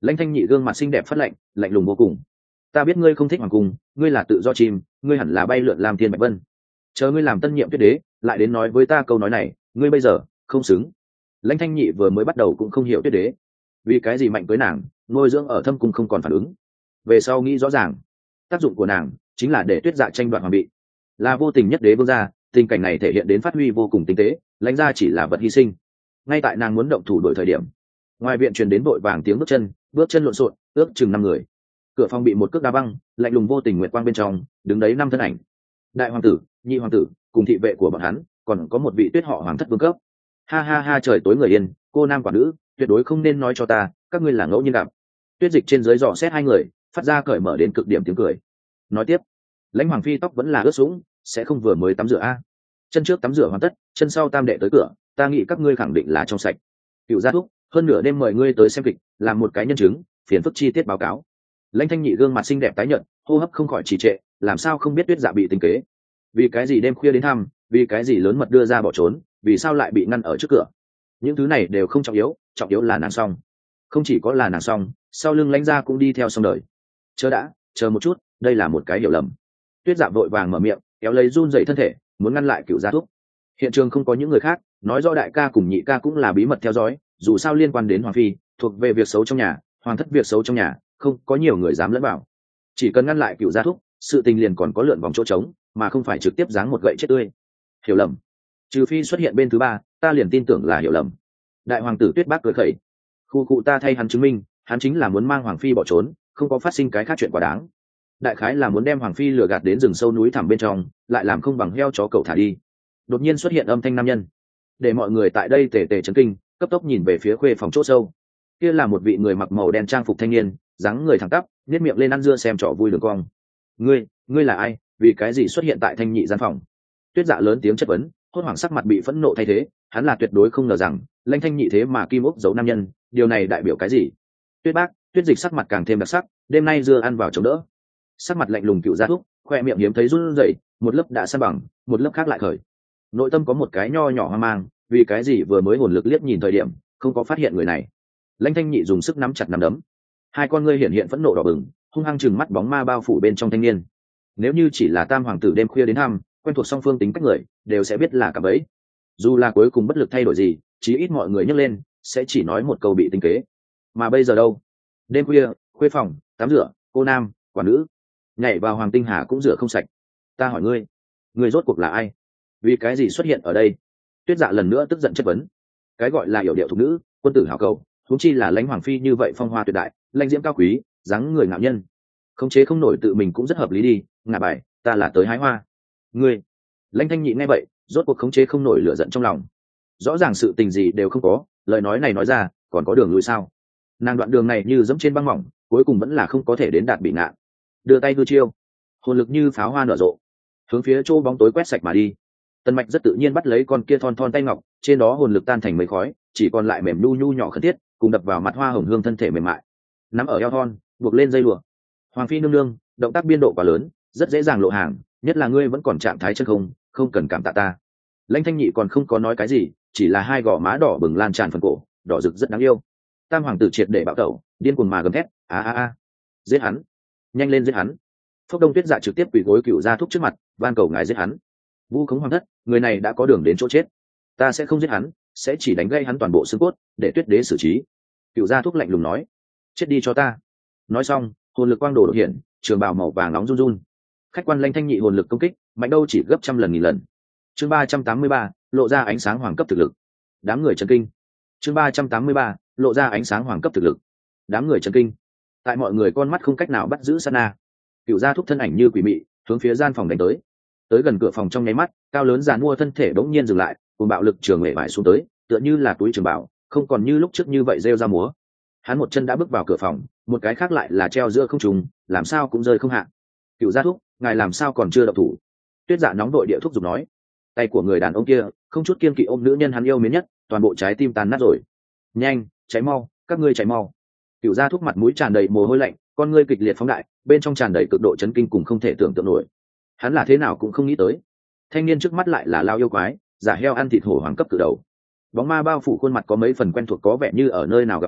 Lãnh Thanh Nhị gương mặt xinh đẹp phát lạnh, lạnh lùng vô cùng. Ta biết ngươi không thích hoàng cung, ngươi là tự do chim, ngươi hẳn là bay lượn làm thiên bạch vân. Chờ ngươi làm tân nhiệm tuyết đế, lại đến nói với ta câu nói này, ngươi bây giờ không xứng. Lãnh Thanh Nhị vừa mới bắt đầu cũng không hiểu tuyết đế, vì cái gì mạnh với nàng, nuôi dưỡng ở thâm cung không còn phản ứng. Về sau nghĩ rõ ràng, tác dụng của nàng chính là để tuyết dạ tranh đoạt hoàng vị, là vô tình nhất đế vương gia. Tình cảnh này thể hiện đến phát huy vô cùng tinh tế, Lãnh gia chỉ là vật hy sinh. Ngay tại nàng muốn động thủ đổi thời điểm, ngoài viện truyền đến vội vàng tiếng bước chân, bước chân lộn xộn, ước chừng năm người. Cửa phòng bị một cước đá băng, lạnh lùng vô tình nguyệt quang bên trong đứng đấy năm thân ảnh: đại hoàng tử, nhị hoàng tử cùng thị vệ của bọn hắn, còn có một vị tuyết họ hoàng thất vương cấp. Ha ha ha, trời tối người yên, cô nam quả nữ tuyệt đối không nên nói cho ta các ngươi là ngẫu nhiên gặp. Tuyết Dịch trên dưới dò xét hai người, phát ra cởi mở đến cực điểm tiếng cười. Nói tiếp: Lãnh hoàng phi tóc vẫn là ướt sũng, sẽ không vừa mới tắm rửa a? Chân trước tắm rửa hoàn tất, chân sau tam đệ tới cửa, ta nghĩ các ngươi khẳng định là trong sạch. Cựu gia thúc, hơn nửa đêm mời ngươi tới xem kịch, làm một cái nhân chứng, phiền phức chi tiết báo cáo. Lãnh Thanh Nhị gương mặt xinh đẹp tái nhợt, hô hấp không khỏi trì trệ, làm sao không biết tuyết dạ bị tính kế? Vì cái gì đêm khuya đến thăm, vì cái gì lớn mật đưa ra bỏ trốn, vì sao lại bị ngăn ở trước cửa? Những thứ này đều không trọng yếu, trọng yếu là nàng xong. Không chỉ có là nàng xong, sau lưng Lãnh gia cũng đi theo xong đời. Chờ đã, chờ một chút, đây là một cái hiểu lầm. Tuyết dạ vội vàng mở miệng, kéo lấy run rẩy thân thể, muốn ngăn lại Cựu gia thúc. Hiện trường không có những người khác, nói rõ đại ca cùng nhị ca cũng là bí mật theo dõi, dù sao liên quan đến hoàng phi, thuộc về việc xấu trong nhà, hoàng thất việc xấu trong nhà, không có nhiều người dám lẫn vào. Chỉ cần ngăn lại Cựu gia thúc, sự tình liền còn có lượn vòng chỗ trống, mà không phải trực tiếp giáng một gậy chết tươi. Hiểu lầm? Trừ phi xuất hiện bên thứ ba, ta liền tin tưởng là hiểu lầm. Đại hoàng tử Tuyết Bác cười khẩy, khu cụ ta thay hắn chứng minh, hắn chính là muốn mang hoàng phi bỏ trốn, không có phát sinh cái khác chuyện quá đáng. Đại khái là muốn đem hoàng phi lừa gạt đến rừng sâu núi thẳm bên trong, lại làm không bằng heo chó cẩu thả đi. Đột nhiên xuất hiện âm thanh nam nhân, để mọi người tại đây tề tề chấn kinh, cấp tốc nhìn về phía khuê phòng chỗ sâu. Kia là một vị người mặc màu đen trang phục thanh niên, dáng người thẳng tắp, nhếch miệng lên ăn dưa xem trò vui đường cong. Ngươi, ngươi là ai? Vì cái gì xuất hiện tại Thanh Nhị gian phòng? Tuyết Dạ lớn tiếng chất vấn, hốt hoảng sắc mặt bị phẫn nộ thay thế. Hắn là tuyệt đối không ngờ rằng Lãnh Thanh Nhị thế mà kim ốc giấu nam nhân, điều này đại biểu cái gì? Tuyết Bác, Tuyết Dịch sắc mặt càng thêm đặc sắc, đêm nay dưa ăn vào chống đỡ. Sắc mặt lạnh lùng Cựu gia thúc, khoe miệng hiếm thấy run rẩy, một lớp đã san bằng, một lớp khác lại khởi. Nội tâm có một cái nho nhỏ hoang mang, vì cái gì vừa mới hồn lực liếc nhìn thời điểm, không có phát hiện người này. Lãnh Thanh Nhị dùng sức nắm chặt nắm đấm, hai con ngươi hiện hiện phẫn nộ đỏ bừng, hung hăng chừng mắt bóng ma bao phủ bên trong thanh niên. Nếu như chỉ là tam hoàng tử đêm khuya đến thăm, quen thuộc song phương tính cách người, đều sẽ biết là cả bấy. Dù là cuối cùng bất lực thay đổi gì, chí ít mọi người nhấc lên sẽ chỉ nói một câu bị tính kế. Mà bây giờ đâu? Đêm khuya, khuê phòng, tắm rửa, cô nam, quả nữ, nhảy vào hoàng tinh hà cũng rửa không sạch. Ta hỏi ngươi, ngươi rốt cuộc là ai? Vì cái gì xuất hiện ở đây? Tuyết Dạ lần nữa tức giận chất vấn. Cái gọi là yểu điệu thục nữ, quân tử hảo cầu, huống chi là Lãnh hoàng phi như vậy phong hoa tuyệt đại, lãnh diễm cao quý, dáng người ngạo nhân, khống chế không nổi tự mình cũng rất hợp lý đi. Ngả bài, ta là tới hái hoa. Ngươi, Lãnh Thanh Nhị nghe vậy, rốt cuộc khống chế không nổi lửa giận trong lòng. Rõ ràng sự tình gì đều không có, lời nói này nói ra, còn có đường lui sao? Nàng đoạn đường này như dẫm trên băng mỏng, cuối cùng vẫn là không có thể đến đạt bị ngạn. Đưa tay hư chiêu, hồn lực như pháo hoa nở rộ, hướng phía chỗ bóng tối quét sạch mà đi. Tần Mạch rất tự nhiên bắt lấy con kia thon thon tay ngọc, trên đó hồn lực tan thành mây khói, chỉ còn lại mềm nhu nhu nhỏ khẩn thiết, cùng đập vào mặt hoa hồng hương thân thể mềm mại. Nắm ở eo thon, buộc lên dây lụa. Hoàng phi nương nương, động tác biên độ quá lớn, rất dễ dàng lộ hàng, nhất là ngươi vẫn còn trạng thái chân không, không cần cảm tạ ta. Lãnh Thanh Nhị còn không có nói cái gì, chỉ là hai gò má đỏ bừng lan tràn phần cổ, đỏ rực rất đáng yêu. Tam hoàng tử triệt để bạo tẩu, điên cuồng mà gầm thét, a a a, giết hắn, nhanh lên giết hắn. Phốc Đông Tuyết Dạ trực tiếp quỳ gối Cựu gia thúc trước mặt, van cầu ngài giết hắn. Vu khống hoàng thất, người này đã có đường đến chỗ chết. Ta sẽ không giết hắn, sẽ chỉ đánh gây hắn toàn bộ xương cốt, để Tuyết đế xử trí. Cựu gia thúc lạnh lùng nói, chết đi cho ta. Nói xong, hồn lực quang đồ đột hiện, trường bào màu vàng nóng run run. Khách quan Lãnh Thanh Nhị hồn lực công kích, mạnh đâu chỉ gấp trăm lần nghìn lần. Chương ba trăm tám mươi ba, lộ ra ánh sáng hoàng cấp thực lực. Đám người chấn kinh. Chương ba trăm tám mươi ba, lộ ra ánh sáng hoàng cấp thực lực. Đám người chấn kinh. Tại mọi người con mắt không cách nào bắt giữ sát na, Cựu gia thúc thân ảnh như quỷ mị, hướng phía gian phòng đánh tới. Tới gần cửa phòng trong nháy mắt, cao lớn giàn mua thân thể bỗng nhiên dừng lại, cùng bạo lực trường nghệ vải xuống tới, tựa như là túi trường bảo, không còn như lúc trước như vậy rêu ra múa. Hắn một chân đã bước vào cửa phòng, một cái khác lại là treo giữa không trung, làm sao cũng rơi không hạ. Cựu gia thúc, ngài làm sao còn chưa động thủ? Tuyết Dạ nóng đội địa thúc giục nói. Tay của người đàn ông kia không chút kiên kỵ ôm nữ nhân hắn yêu mến nhất, toàn bộ trái tim tàn nát rồi. Nhanh, cháy mau, các ngươi cháy mau. Cựu gia thúc mặt mũi tràn đầy mồ hôi lạnh, con ngươi kịch liệt phóng đại, bên trong tràn đầy cực độ chấn kinh cùng không thể tưởng tượng nổi. Hắn là thế nào cũng không nghĩ tới, thanh niên trước mắt lại là lao yêu quái, giả heo ăn thịt hổ hoàng cấp từ đầu. Bóng ma bao phủ khuôn mặt có mấy phần quen thuộc, có vẻ như ở nơi nào gặp qua,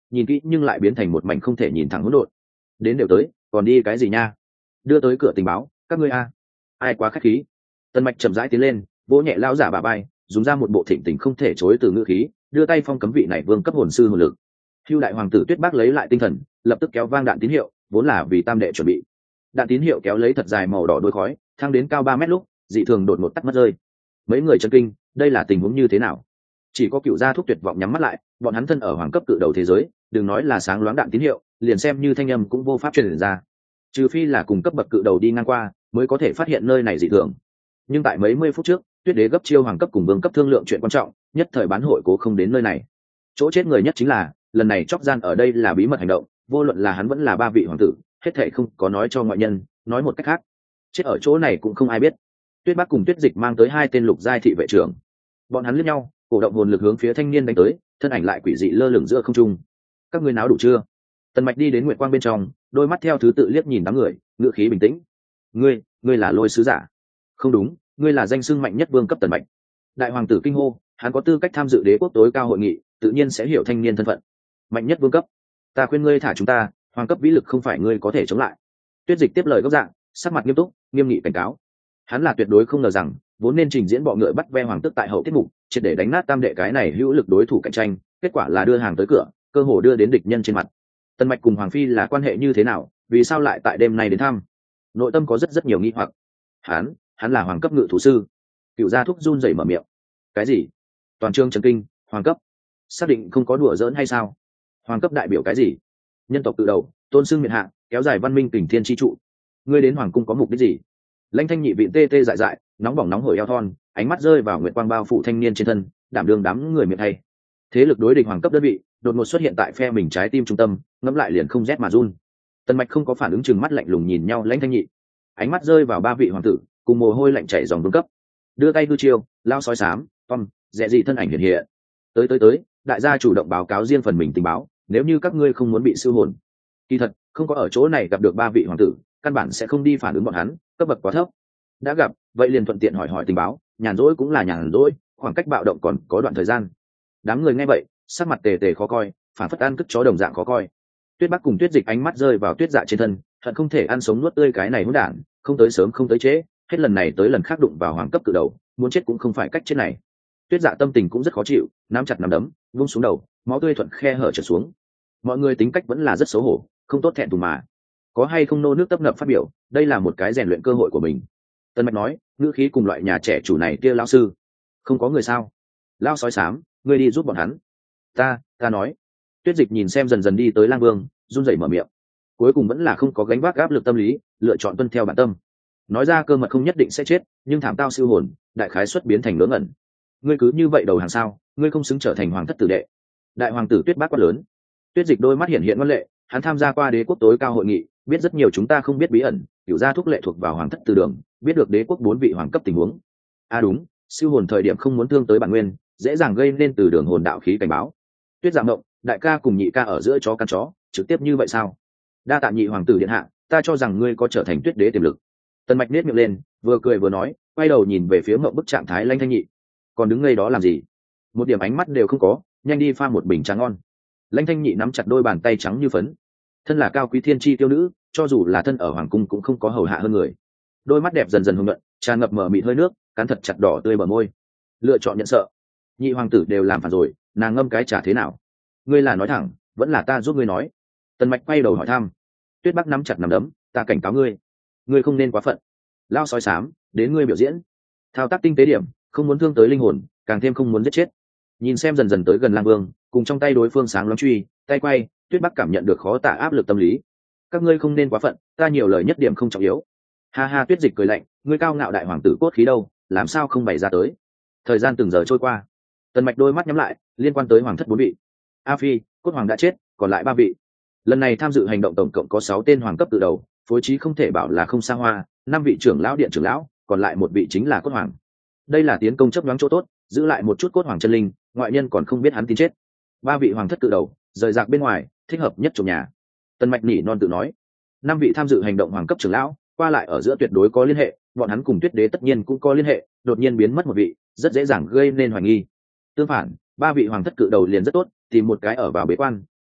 nhìn kỹ nhưng lại biến thành một mảnh không thể nhìn thẳng hỗn độn. Đến đều tới, còn đi cái gì nha? Đưa tới cửa tình báo, các ngươi a. Ai quá khách khí. Tần Mạch chậm rãi tiến lên, vỗ nhẹ lão giả bả vai, dùng ra một bộ thịnh tình không thể chối từ ngữ khí, đưa tay phong cấm vị này vương cấp hồn sư hồn lực. Hưu đại hoàng tử Tuyết Bác lấy lại tinh thần, lập tức kéo vang đạn tín hiệu, vốn là vì tam đệ chuẩn bị. Đạn tín hiệu kéo lấy thật dài màu đỏ đuôi khói, thăng đến cao ba mét lúc, dị thường đột ngột tắt mất rơi. Mấy người chấn kinh, đây là tình huống như thế nào? Chỉ có cựu gia thúc tuyệt vọng nhắm mắt lại, bọn hắn thân ở hoàng cấp cự đầu thế giới, đừng nói là sáng loáng đạn tín hiệu, liền xem như thanh âm cũng vô pháp truyền ra. Trừ phi là cùng cấp bậc cự đầu đi ngang qua, mới có thể phát hiện nơi này dị thường. Nhưng tại mấy mươi phút trước, Tuyết Đế gấp chiêu hoàng cấp cùng vương cấp thương lượng chuyện quan trọng, nhất thời bán hội cố không đến nơi này. Chỗ chết người nhất chính là, lần này chóc gian ở đây là bí mật hành động, vô luận là hắn vẫn là ba vị hoàng tử, hết thảy không có nói cho ngoại nhân, nói một cách khác, chết ở chỗ này cũng không ai biết. Tuyết Bác cùng Tuyết Dịch mang tới hai tên lục giai thị vệ trưởng, bọn hắn liếc nhau, cổ động hồn lực hướng phía thanh niên đánh tới, thân ảnh lại quỷ dị lơ lửng giữa không trung. Các ngươi náo đủ chưa? Tần Mạch đi đến nguyệt quang bên trong, đôi mắt theo thứ tự liếc nhìn đám người, ngữ khí bình tĩnh. Ngươi, ngươi là Lôi sứ giả? Không đúng, ngươi là danh xưng mạnh nhất vương cấp Tần Mạch. Đại hoàng tử kinh hô, hắn có tư cách tham dự đế quốc tối cao hội nghị, tự nhiên sẽ hiểu thanh niên thân phận. Mạnh nhất vương cấp? Ta khuyên ngươi thả chúng ta, hoàng cấp vĩ lực không phải ngươi có thể chống lại. Tuyết Dịch tiếp lời gốc dạng, sắc mặt nghiêm túc, nghiêm nghị cảnh cáo. Hắn là tuyệt đối không ngờ rằng, vốn nên trình diễn bọ ngựa bắt ve hoàng tức tại hậu tiết mục, triệt để đánh nát tam đệ cái này hữu lực đối thủ cạnh tranh, kết quả là đưa hàng tới cửa, cơ hồ đưa đến địch nhân trên mặt. Tần Mạch cùng hoàng phi là quan hệ như thế nào, vì sao lại tại đêm nay đến thăm? Nội tâm có rất rất nhiều nghi hoặc. Hắn, hắn là hoàng cấp ngự thú sư. Cựu gia thúc run rẩy mở miệng. Cái gì? Toàn trường trấn kinh, hoàng cấp? Xác định không có đùa giỡn hay sao? Hoàng cấp đại biểu cái gì? Nhân tộc tự đầu, tôn xưng miện hạ, kéo dài văn minh kình thiên chi trụ. Ngươi đến hoàng cung có mục đích gì? Lãnh Thanh Nhị vịn tê tê dại dại, nóng bỏng nóng hổi eo thon, ánh mắt rơi vào nguyệt quang bao phủ thanh niên trên thân, đảm đương đám người miệng hay. Thế lực đối địch hoàng cấp đơn vị, đột ngột xuất hiện tại phe mình trái tim trung tâm, ngẫm lại liền không rét mà run. Tần Mạch không có phản ứng, trừng mắt lạnh lùng nhìn nhau Lãnh Thanh Nhị, ánh mắt rơi vào ba vị hoàng tử, cùng mồ hôi lạnh chảy dòng vương cấp, đưa tay hư chiêu, lao sói xám, tom, dẹ dị thân ảnh hiện hiện. Tới tới tới, đại gia chủ động báo cáo riêng phần mình tình báo, nếu như các ngươi không muốn bị siêu hồn. Kỳ thật, không có ở chỗ này gặp được ba vị hoàng tử, căn bản sẽ không đi phản ứng bọn hắn, cấp bậc quá thấp. Đã gặp, vậy liền thuận tiện hỏi hỏi tình báo, nhàn rỗi cũng là nhàn rỗi, khoảng cách bạo động còn có đoạn thời gian. Đám người nghe vậy, sắc mặt tề tề khó coi, phản phất ăn cất chó đồng dạng khó coi. Tuyết Bác cùng Tuyết Dịch ánh mắt rơi vào Tuyết Dạ trên thân, hận không thể ăn sống nuốt tươi cái này hỗn đản, không tới sớm không tới trễ, hết lần này tới lần khác đụng vào hoàng cấp cự đầu, muốn chết cũng không phải cách chết này. Tuyết Dạ tâm tình cũng rất khó chịu, nắm chặt nắm đấm, vung xuống đầu, máu tươi thuận khe hở trượt xuống. Mọi người tính cách vẫn là rất xấu hổ, không tốt thẹn thùng mà. Có hay không nô nước tấp nập phát biểu, đây là một cái rèn luyện cơ hội của mình. Tân Mạch nói, ngữ khí cùng loại nhà trẻ chủ này kia lão sư. Không có người sao? Lão sói xám, ngươi đi giúp bọn hắn. Ta, ta nói. Tuyết Dịch nhìn xem dần dần đi tới Lang Vương, run rẩy mở miệng. Cuối cùng vẫn là không có gánh vác áp lực tâm lý, lựa chọn tuân theo bản tâm. Nói ra cơ mật không nhất định sẽ chết, nhưng thảm tao siêu hồn, đại khái xuất biến thành ngớ ngẩn. Ngươi cứ như vậy đầu hàng sao? Ngươi không xứng trở thành hoàng thất tử đệ. Đại hoàng tử Tuyết Bác quát lớn. Tuyết Dịch đôi mắt hiện hiện ngoan lệ, hắn tham gia qua đế quốc tối cao hội nghị, biết rất nhiều chúng ta không biết bí ẩn, cửu gia thúc lệ thuộc vào hoàng thất từ đường, biết được đế quốc bốn vị hoàng cấp tình huống. À đúng, siêu hồn thời điểm không muốn thương tới bản nguyên, dễ dàng gây nên từ đường hồn đạo khí cảnh báo. Tuyết Dạ Mộng, đại ca cùng nhị ca ở giữa chó căn chó, trực tiếp như vậy sao? Đa tạ nhị hoàng tử điện hạ, ta cho rằng ngươi có trở thành Tuyết đế tiềm lực. Tần Mạch nết miệng lên, vừa cười vừa nói, quay đầu nhìn về phía Mộng bức trạng thái Lãnh Thanh Nhị. Còn đứng ngây đó làm gì? Một điểm ánh mắt đều không có, nhanh đi pha một bình trà ngon. Lãnh Thanh Nhị nắm chặt đôi bàn tay trắng như phấn. Thân là cao quý thiên chi tiêu nữ, cho dù là thân ở hoàng cung cũng không có hầu hạ hơn người. Đôi mắt đẹp dần dần hùng nhuận, tràn ngập mở mịt hơi nước, cắn thật chặt đỏ tươi bờ môi. Lựa chọn nhận sợ. Nhị hoàng tử đều làm phản rồi, nàng ngâm cái trà thế nào? Ngươi là nói thẳng, vẫn là ta giúp ngươi nói? Tần Mạch quay đầu hỏi thăm. Tuyết Bác nắm chặt nắm đấm, ta cảnh cáo ngươi, ngươi không nên quá phận. Lao sói xám, đến ngươi biểu diễn. Thao tác tinh tế điểm, không muốn thương tới linh hồn, càng thêm không muốn giết chết. Nhìn xem dần dần tới gần Lang Vương, cùng trong tay đối phương sáng loáng truy, tay quay, Tuyết Bác cảm nhận được khó tả áp lực tâm lý. Các ngươi không nên quá phận, ta nhiều lời nhất điểm không trọng yếu. Ha ha, Tuyết Dịch cười lạnh, ngươi cao ngạo đại hoàng tử cốt khí đâu, làm sao không bày ra tới? Thời gian từng giờ trôi qua, Tần Mạch đôi mắt nhắm lại, liên quan tới hoàng thất bốn vị. A Phi, cốt hoàng đã chết, còn lại ba vị. Lần này tham dự hành động tổng cộng có sáu tên hoàng cấp từ đầu, phối trí không thể bảo là không xa hoa, năm vị trưởng lão điện trưởng lão, còn lại một vị chính là cốt hoàng. Đây là tiến công chấp nhoáng chỗ tốt, giữ lại một chút cốt hoàng chân linh, ngoại nhân còn không biết hắn tin chết. Ba vị hoàng thất cự đầu, rời rạc bên ngoài, thích hợp nhất trong nhà. Tần Mạch nỉ non tự nói. Năm vị tham dự hành động hoàng cấp trưởng lão, qua lại ở giữa tuyệt đối có liên hệ, bọn hắn cùng Tuyết đế tất nhiên cũng có liên hệ, đột nhiên biến mất một vị, rất dễ dàng gây nên hoài nghi. Tương phản, ba vị hoàng thất cự đầu liền rất tốt, tìm một cái ở vào bế quan,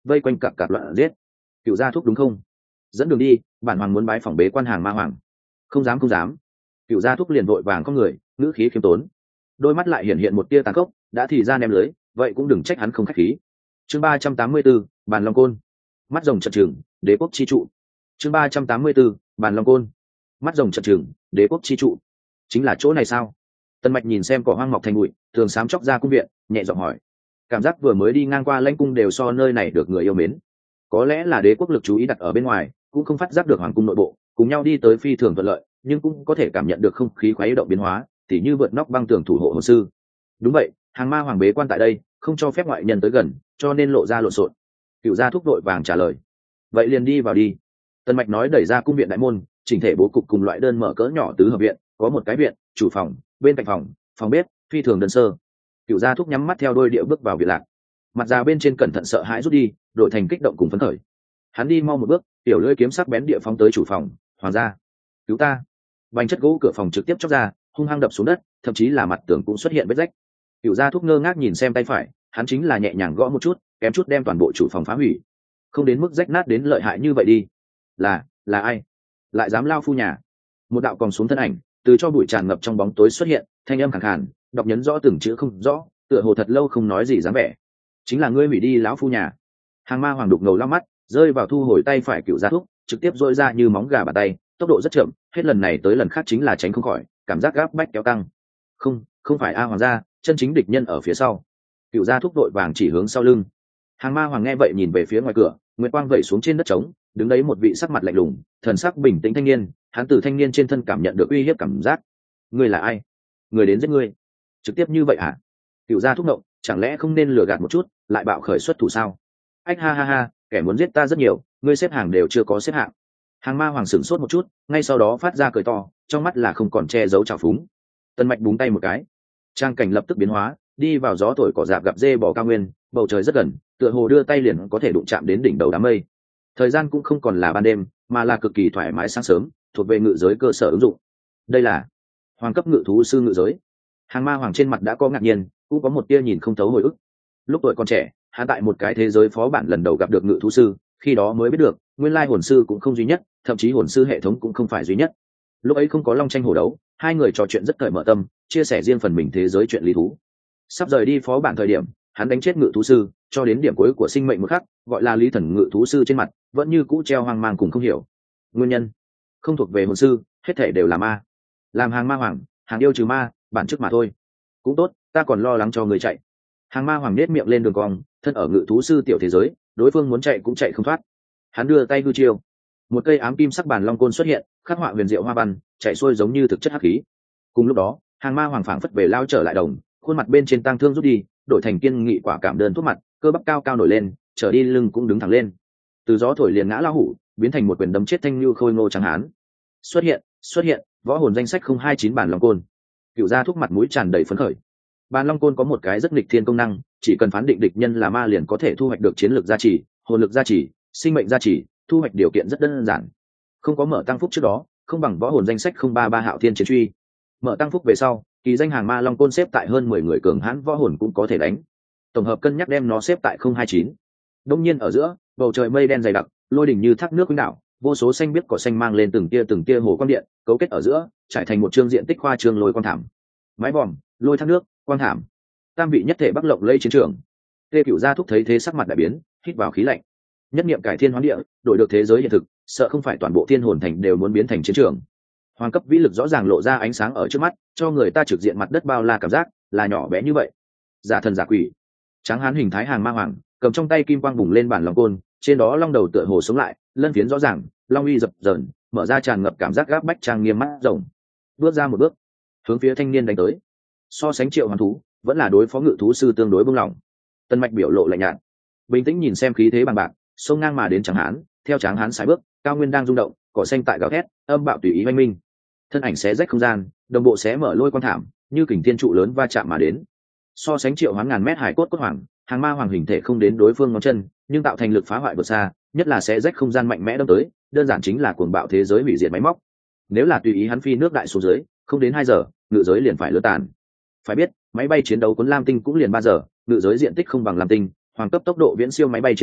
vây quanh cặp cặp loạn giết. Cựu gia thúc đúng không? Dẫn đường đi, bản hoàng muốn bái phỏng bế quan hàng ma hoàng. Không dám không dám. Cựu gia thúc liền vội vàng con người, ngữ khí khiêm tốn, đôi mắt lại hiện hiện một tia tàn khốc. Đã thì ra ném lưới, vậy cũng đừng trách hắn không khách khí. Chương ba trăm tám mươi b ố bàn long côn, mắt rồng chật trường, đế quốc chi trụ. Chương ba trăm tám mươi b ố bàn long côn, mắt rồng chật trường, đế quốc chi trụ. Chính là chỗ này sao? Tần Mạch nhìn xem cỏ hoang mọc thành bụi, thường sám chóc ra cung viện, nhẹ giọng hỏi. Cảm giác vừa mới đi ngang qua lãnh cung đều so nơi này được người yêu mến. Có lẽ là đế quốc lực chú ý đặt ở bên ngoài, cũng không phát giác được hoàng cung nội bộ, cùng nhau đi tới phi thường thuận lợi, nhưng cũng có thể cảm nhận được không khí khuấy động biến hóa, tỉ như vượt nóc băng tường thủ hộ hồn sư. Đúng vậy, hàng ma hoàng bế quan tại đây, không cho phép ngoại nhân tới gần, cho nên lộ ra lộn xộn. Cựu gia thúc đội vàng trả lời. Vậy liền đi vào đi. Tần Mạch nói đẩy ra cung viện đại môn, chỉnh thể bố cục cùng loại đơn mở cỡ nhỏ tứ hợp viện, có một cái viện, chủ phòng, bên cạnh phòng, phòng bếp, phi thường đơn sơ. Cựu gia thúc nhắm mắt theo đôi địa bước vào viện lạc, mặt già bên trên cẩn thận sợ hãi rút đi, đổi thành kích động cùng phấn khởi. Hắn đi mau một bước, tiểu lưỡi kiếm sắc bén địa phóng tới chủ phòng. Hoàng gia, cứu ta! Bánh chất gỗ cửa phòng trực tiếp chóc ra, hung hăng đập xuống đất, thậm chí là mặt tường cũng xuất hiện vết rách. Cựu gia thúc ngơ ngác nhìn xem tay phải, hắn chính là nhẹ nhàng gõ một chút, kém chút đem toàn bộ chủ phòng phá hủy. Không đến mức rách nát đến lợi hại như vậy đi. Là, là ai? Lại dám lao phu nhà? Một đạo còng xuống thân ảnh, từ cho bụi tràn ngập trong bóng tối xuất hiện, thanh âm khàn khàn, đọc nhấn rõ từng chữ không rõ, tựa hồ thật lâu không nói gì dám vẻ. Chính là ngươi hủy đi lão phu nhà. Hàng ma hoàng đục ngầu lao mắt, rơi vào thu hồi tay phải cựu gia thúc, trực tiếp dội ra như móng gà bàn tay, tốc độ rất chậm, hết lần này tới lần khác chính là tránh không khỏi, cảm giác gáp bách kéo căng. Không, không phải a hoàng gia, chân chính địch nhân ở phía sau. Cựu gia thúc đội vàng chỉ hướng sau lưng. Hàng ma hoàng nghe vậy nhìn về phía ngoài cửa, nguyệt quang vẩy xuống trên đất trống, đứng đấy một vị sắc mặt lạnh lùng, thần sắc bình tĩnh thanh niên. Hắn từ thanh niên trên thân cảm nhận được uy hiếp cảm giác. Ngươi là ai? Người đến giết ngươi? Trực tiếp như vậy hả? Cựu gia thúc động, chẳng lẽ không nên lừa gạt một chút, lại bạo khởi xuất thủ sao? Ách ha ha ha, kẻ muốn giết ta rất nhiều, ngươi xếp hàng đều chưa có xếp hạng. Hàng ma hoàng sửng sốt một chút, ngay sau đó phát ra cười to, trong mắt là không còn che giấu trào phúng. Tần Mạch búng tay một cái, trang cảnh lập tức biến hóa, đi vào gió thổi cỏ rạp gặp dê bò cao nguyên, bầu trời rất gần, tựa hồ đưa tay liền có thể đụng chạm đến đỉnh đầu đám mây. Thời gian cũng không còn là ban đêm, mà là cực kỳ thoải mái sáng sớm, thuộc về ngự giới cơ sở ứng dụng. Đây là hoàng cấp ngự thú sư ngự giới. Hàng ma hoàng trên mặt đã có ngạc nhiên, cũng có một tia nhìn không thấu hồi ức. Lúc tuổi còn trẻ, hắn tại một cái thế giới phó bản lần đầu gặp được ngự thú sư, khi đó mới biết được, nguyên lai hồn sư cũng không duy nhất, thậm chí hồn sư hệ thống cũng không phải duy nhất. Lúc ấy không có long tranh hổ đấu, hai người trò chuyện rất cởi mở tâm, chia sẻ riêng phần mình thế giới chuyện lý thú. Sắp rời đi phó bản thời điểm, hắn đánh chết ngự thú sư, cho đến điểm cuối của sinh mệnh một khắc, gọi là lý thần ngự thú sư trên mặt vẫn như cũ treo hoang mang cùng không hiểu. Nguyên nhân không thuộc về hồn sư, hết thể đều là ma. Làm hàng ma hoàng, hàng yêu trừ ma, bản chức mà thôi. Cũng tốt, ta còn lo lắng cho người chạy. Hàng ma hoàng nết miệng lên đường cong, thân ở ngự thú sư tiểu thế giới, đối phương muốn chạy cũng chạy không thoát. Hắn đưa tay hư chiêu, một cây ám kim sắc bàn long côn xuất hiện, khắc họa huyền diệu hoa văn, chạy xuôi giống như thực chất hắc khí. Cùng lúc đó, hàng ma hoàng phảng phất về lao trở lại đồng, khuôn mặt bên trên tang thương rút đi, đổi thành kiên nghị quả cảm đơn thuốc mặt, cơ bắp cao cao nổi lên, trở đi lưng cũng đứng thẳng lên. Từ gió thổi liền ngã lao hủ, biến thành một quyền đấm chết thanh lưu khôi ngô trắng hán. Xuất hiện, xuất hiện, võ hồn danh sách không hai chín bản long côn. Cựu gia thuốc mặt mũi tràn đầy phấn khởi. Bàn long côn có một cái rất nghịch thiên công năng, chỉ cần phán định địch nhân là ma liền có thể thu hoạch được chiến lược gia trì, hồn lực gia trì, sinh mệnh gia trì, thu hoạch điều kiện rất đơn giản. Không có mở tăng phúc trước đó, không bằng võ hồn danh sách không ba ba hạo thiên chiến truy. Mở tăng phúc về sau, kỳ danh hàng ma long côn xếp tại hơn mười người cường hãn võ hồn cũng có thể đánh. Tổng hợp cân nhắc đem nó xếp tại không hai chín. Đông nhiên ở giữa, bầu trời mây đen dày đặc, lôi đỉnh như thác nước quanh đảo, vô số xanh biếc cỏ xanh mang lên từng tia từng tia hồ quang điện, cấu kết ở giữa, trải thành một chương diện tích khoa trương lôi quang thảm. Mái vòm, lôi thác nước, quang thảm, tam vị nhất thể bắc lộng lây chiến trường. Tê Cửu gia thúc thấy thế sắc mặt đại biến, hít vào khí lạnh. Nhất niệm cải thiên hoán địa, đổi được thế giới hiện thực, sợ không phải toàn bộ thiên hồn thành đều muốn biến thành chiến trường. Hoàng cấp vĩ lực rõ ràng lộ ra ánh sáng ở trước mắt, cho người ta trực diện mặt đất bao la cảm giác là nhỏ bé như vậy. Giả thần giả quỷ. Tráng hán hình thái hàng ma hoàng, cầm trong tay kim quang bùng lên bản long côn, trên đó long đầu tựa hồ sống lại, lân phiến rõ ràng, long uy dập dờn, mở ra tràn ngập cảm giác gáp bách trang nghiêm mắt rồng. Bước ra một bước, hướng phía thanh niên đánh tới. So sánh triệu hoàn thú, vẫn là đối phó ngự thú sư tương đối buông lỏng. Tân Mạch biểu lộ lạnh nhạt, bình tĩnh nhìn xem khí thế bằng bạc, xông ngang mà đến Tráng hán, theo Tráng hán sải bước, cao nguyên đang rung động, cỏ xanh tại gào thét, âm bạo tùy ý oanh minh. Thân ảnh xé rách không gian, đồng bộ xé mở lôi quan thảm, như kình thiên trụ lớn va chạm mà đến. So sánh triệu hoán ngàn mét hải cốt cốt hoàng, hàng ma hoàng hình thể không đến đối phương ngón chân, nhưng tạo thành lực phá hoại vượt xa, nhất là xé rách không gian mạnh mẽ đâm tới, đơn giản chính là cuồng bạo thế giới hủy diệt máy móc. Nếu là tùy ý hắn phi nước đại xuống dưới, không đến hai giờ, ngự giới liền phải lỡ tàn. Phải biết, máy bay chiến đấu cuốn lam tinh cũng liền ba giờ, ngự giới diện tích không bằng lam tinh, hoàng cấp tốc độ viễn siêu máy bay chiến đấu,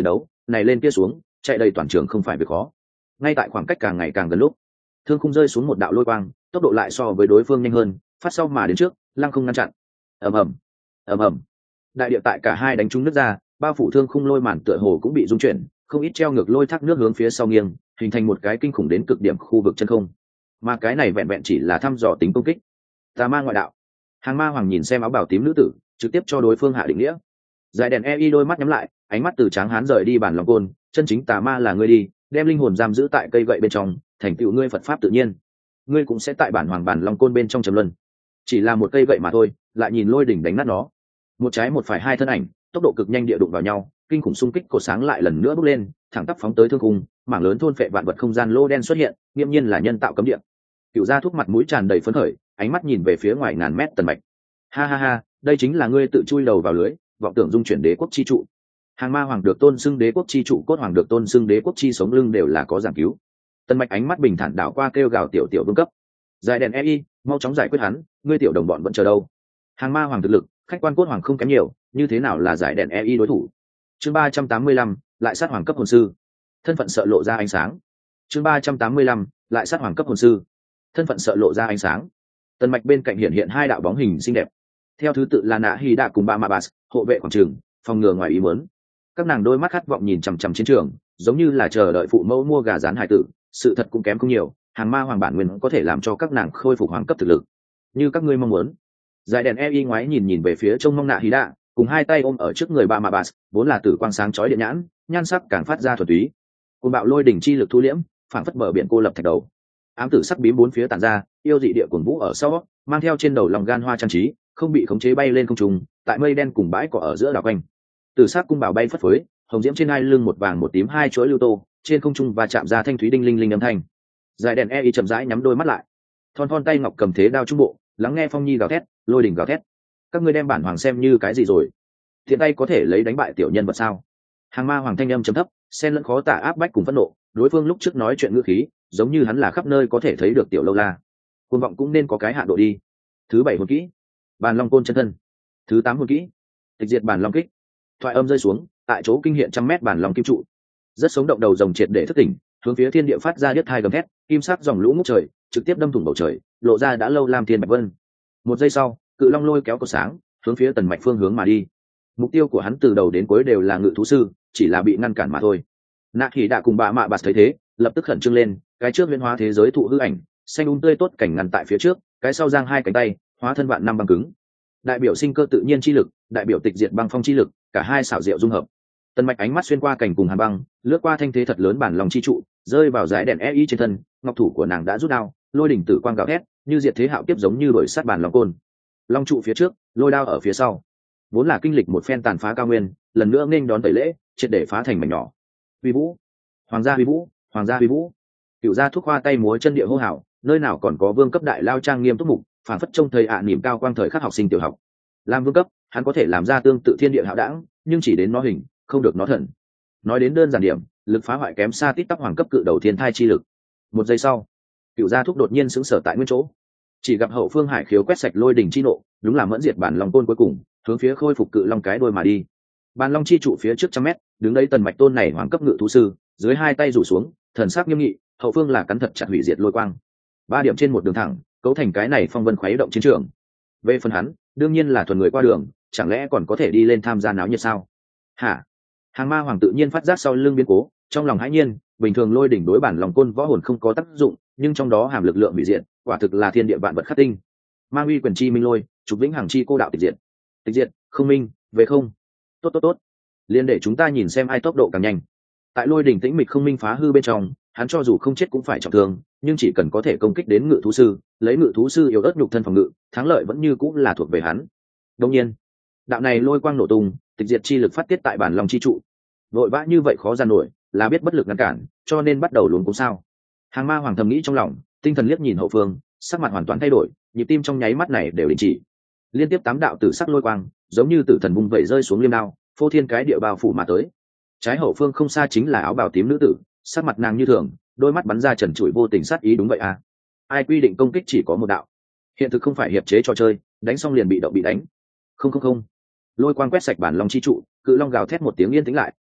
này lên kia xuống chạy đầy toàn trường không phải việc khó. Ngay tại khoảng cách càng ngày càng gần lúc, thương khung rơi xuống một đạo lôi quang, tốc độ lại so với đối phương nhanh hơn, phát sau mà đến trước, lăng không ngăn chặn. ầm ầm ầm ầm đại địa tại cả hai đánh trúng nước ra, bao phủ thương khung lôi màn tựa hồ cũng bị rung chuyển, không ít treo ngược lôi thác nước hướng phía sau nghiêng, hình thành một cái kinh khủng đến cực điểm khu vực chân không. Mà cái này vẹn vẹn chỉ là thăm dò tính công kích. Tà ma ngoại đạo. Hàng ma hoàng nhìn xem áo bào tím nữ tử, trực tiếp cho đối phương hạ định nghĩa. Giải đèn e i đôi mắt nhắm lại, ánh mắt từ tráng hán rời đi bản lòng côn, chân chính tà ma là ngươi đi, đem linh hồn giam giữ tại cây gậy bên trong, thành tựu ngươi Phật pháp tự nhiên. Ngươi cũng sẽ tại bản hoàng bản long côn bên trong trầm luân. Chỉ là một cây gậy mà thôi, lại nhìn lôi đỉnh đánh nát nó. Một trái một phải hai thân ảnh, tốc độ cực nhanh địa đụng vào nhau, kinh khủng xung kích cột sáng lại lần nữa bốc lên, thẳng tắp phóng tới thương khung, mảng lớn thôn phệ vạn vật không gian lô đen xuất hiện, nghiêm nhiên là nhân tạo cấm địa. Cựu gia thúc mặt mũi tràn đầy phấn khởi, ánh mắt nhìn về phía ngoài ngàn mét Tần Bạch. Ha ha ha, đây chính là ngươi tự chui đầu vào lưới, vọng tưởng dung chuyển đế quốc chi trụ. Hàng ma hoàng được tôn xưng đế quốc chi trụ, cốt hoàng được tôn xưng đế quốc chi sống lưng đều là có giảng cứu. Tần Bạch ánh mắt bình thản đảo qua kêu gào tiểu tiểu vương cấp. Giải đèn e i, mau chóng giải quyết hắn, ngươi tiểu đồng bọn vẫn chờ đâu. Hàng ma hoàng thực lực, khách quan cốt hoàng không kém nhiều, như thế nào là giải đèn e i đối thủ. Chương ba trăm tám mươi lăm, lại sát hoàng cấp hồn sư. Thân phận sợ lộ ra ánh sáng. Chương ba trăm tám mươi lăm, lại sát hoàng cấp hồn sư. Thân phận sợ lộ ra ánh sáng. Tần Mạch bên cạnh hiện hiện hai đạo bóng hình xinh đẹp, theo thứ tự là Nạ Hy Đạ cùng Ba Ma Bas, hộ vệ quảng trường, phòng ngừa ngoài ý muốn. Các nàng đôi mắt khát vọng nhìn chằm chằm chiến trường, giống như là chờ đợi phụ mẫu mua gà rán hải tử. Sự thật cũng kém không nhiều, hàng ma hoàng bản nguyên có thể làm cho các nàng khôi phục hoàng cấp thực lực, như các ngươi mong muốn. Giải đèn e i ngoái nhìn nhìn về phía trông mong Nạ Hy Đạ, cùng hai tay ôm ở trước người Ba Ma Bas, vốn là tử quang sáng chói điện nhãn, nhan sắc càng phát ra thuần túy. Côn bạo lôi đỉnh chi lực thu liễm, phảng phất bờ biển cô lập thạch đầu. Ám tử sắc bím bốn phía tản ra, yêu dị địa cuồng vũ ở sau, mang theo trên đầu lòng gan hoa trang trí, không bị khống chế bay lên không trung, tại mây đen cùng bãi cỏ ở giữa đảo quanh. Tử sắc cung bảo bay phất phới, hồng diễm trên hai lưng một vàng một tím hai chuỗi lưu tô, trên không trung và chạm ra thanh thúy đinh linh linh âm thanh. Giải đèn e i chậm rãi nhắm đôi mắt lại, thon thon tay ngọc cầm thế đao trung bộ, lắng nghe phong nhi gào thét, lôi đỉnh gào thét. Các ngươi đem bản hoàng xem như cái gì rồi? Thiện tay có thể lấy đánh bại tiểu nhân vật sao? Hàng ma hoàng thanh âm trầm thấp, xen lẫn khó tả áp bách cùng phẫn nộ. Đối phương lúc trước nói chuyện ngữ khí, giống như hắn là khắp nơi có thể thấy được tiểu lâu la. Cuồng vọng cũng nên có cái hạ độ đi. Thứ bảy hồn kỹ, bàn long côn chân thân. Thứ tám hồn kỹ, tịch diệt bàn long kích. Thoại âm rơi xuống, tại chỗ kinh hiện trăm mét bàn long kim trụ, rất sống động đầu rồng triệt để thức tỉnh, hướng phía thiên địa phát ra điếc thai gầm thét, kim sắc dòng lũ ngút trời, trực tiếp đâm thủng bầu trời, lộ ra đã lâu lam thiên bạch vân. Một giây sau, cự long lôi kéo cột sáng, hướng phía Tần Mạch phương hướng mà đi. Mục tiêu của hắn từ đầu đến cuối đều là ngự thú sư, chỉ là bị ngăn cản mà thôi. Nạ Hỉ Đạ cùng Bạ Mạ Bạt thấy thế, lập tức khẩn trương lên, cái trước huyễn hóa thế giới thụ hư ảnh, xanh um tươi tốt cảnh ngăn tại phía trước, cái sau giang hai cánh tay, hóa thân vạn năm băng cứng. Đại biểu sinh cơ tự nhiên chi lực, đại biểu tịch diệt băng phong chi lực, cả hai xảo diệu dung hợp. Tần Mạch ánh mắt xuyên qua cảnh cùng hàn băng, lướt qua thanh thế thật lớn bản lòng chi trụ, rơi vào dải đèn e i trên thân, ngọc thủ của nàng đã rút đao, lôi đỉnh tử quang gào thét, như diệt thế hạo kiếp giống như đuổi sát bản lòng côn. Long trụ phía trước, lôi đao ở phía sau. Vốn là kinh lịch một phen tàn phá cao nguyên, lần nữa nghênh đón tẩy lễ, triệt để phá thành mảnh nhỏ. Uy vũ, hoàng gia uy vũ, hoàng gia uy vũ. Cựu gia thuốc hoa tay múa chân địa hô hào, nơi nào còn có vương cấp đại lao trang nghiêm túc mục, phản phất trông thầy ạ niệm cao quang thời khắc học sinh tiểu học. Làm vương cấp, hắn có thể làm ra tương tự thiên địa hạo đẳng, nhưng chỉ đến nó hình, không được nó thần. Nói đến đơn giản điểm, lực phá hoại kém xa tít tắp hoàng cấp cự đầu thiên thai chi lực. Một giây sau, cựu gia thúc đột nhiên sững sờ tại nguyên chỗ, chỉ gặp hậu phương hải khiếu quét sạch lôi đỉnh chi nộ, đúng là mẫn diệt bản long côn cuối cùng, hướng phía khôi phục cự long cái đôi mà đi. Bàn long chi trụ phía trước trăm mét, đứng đấy Tần Mạch tôn này hoàng cấp ngự thú sư, dưới hai tay rủ xuống, thần sắc nghiêm nghị, hậu phương là cắn thật chặt hủy diệt lôi quang. Ba điểm trên một đường thẳng, cấu thành cái này phong vân khuấy động chiến trường. Về phần hắn, đương nhiên là thuần người qua đường, chẳng lẽ còn có thể đi lên tham gia náo nhiệt sao? Hả? Hàng ma hoàng tự nhiên phát giác sau lưng biến cố, trong lòng hãi nhiên, bình thường lôi đỉnh đối bản lòng côn võ hồn không có tác dụng, nhưng trong đó hàm lực lượng hủy diệt, quả thực là thiên địa vạn vật khắc tinh. Mang uy quyền chi minh lôi, trục vĩnh hằng chi cô đạo tịch diệt. Tịch diệt, không minh, về không. Tốt tốt tốt. Liên để chúng ta nhìn xem ai tốc độ càng nhanh. Tại lôi đỉnh tĩnh mịch không minh phá hư bên trong, hắn cho dù không chết cũng phải trọng thương, nhưng chỉ cần có thể công kích đến ngự thú sư, lấy ngự thú sư yếu ớt nhục thân phòng ngự, thắng lợi vẫn như cũng là thuộc về hắn. Đương nhiên, đạo này lôi quang nổ tung, tịch diệt chi lực phát tiết tại bản lòng chi trụ. Vội vã như vậy khó gian nổi, là biết bất lực ngăn cản, cho nên bắt đầu luống cuống sao? Hàng ma hoàng thầm nghĩ trong lòng, tinh thần liếc nhìn hậu phương, sắc mặt hoàn toàn thay đổi, nhịp tim trong nháy mắt này đều đình chỉ. Liên tiếp tám đạo tử sắc lôi quang, giống như tử thần vung vẩy rơi xuống liêm đao, phô thiên cái địa bao phủ mà tới. Trái hậu phương không xa chính là áo bào tím nữ tử, sắc mặt nàng như thường, đôi mắt bắn ra trần trụi vô tình sát ý. Đúng vậy à? Ai quy định công kích chỉ có một đạo? Hiện thực không phải hiệp chế trò chơi, đánh xong liền bị động bị đánh. Không không không. Lôi quang quét sạch bản long chi trụ, cự long gào thét một tiếng yên tĩnh lại,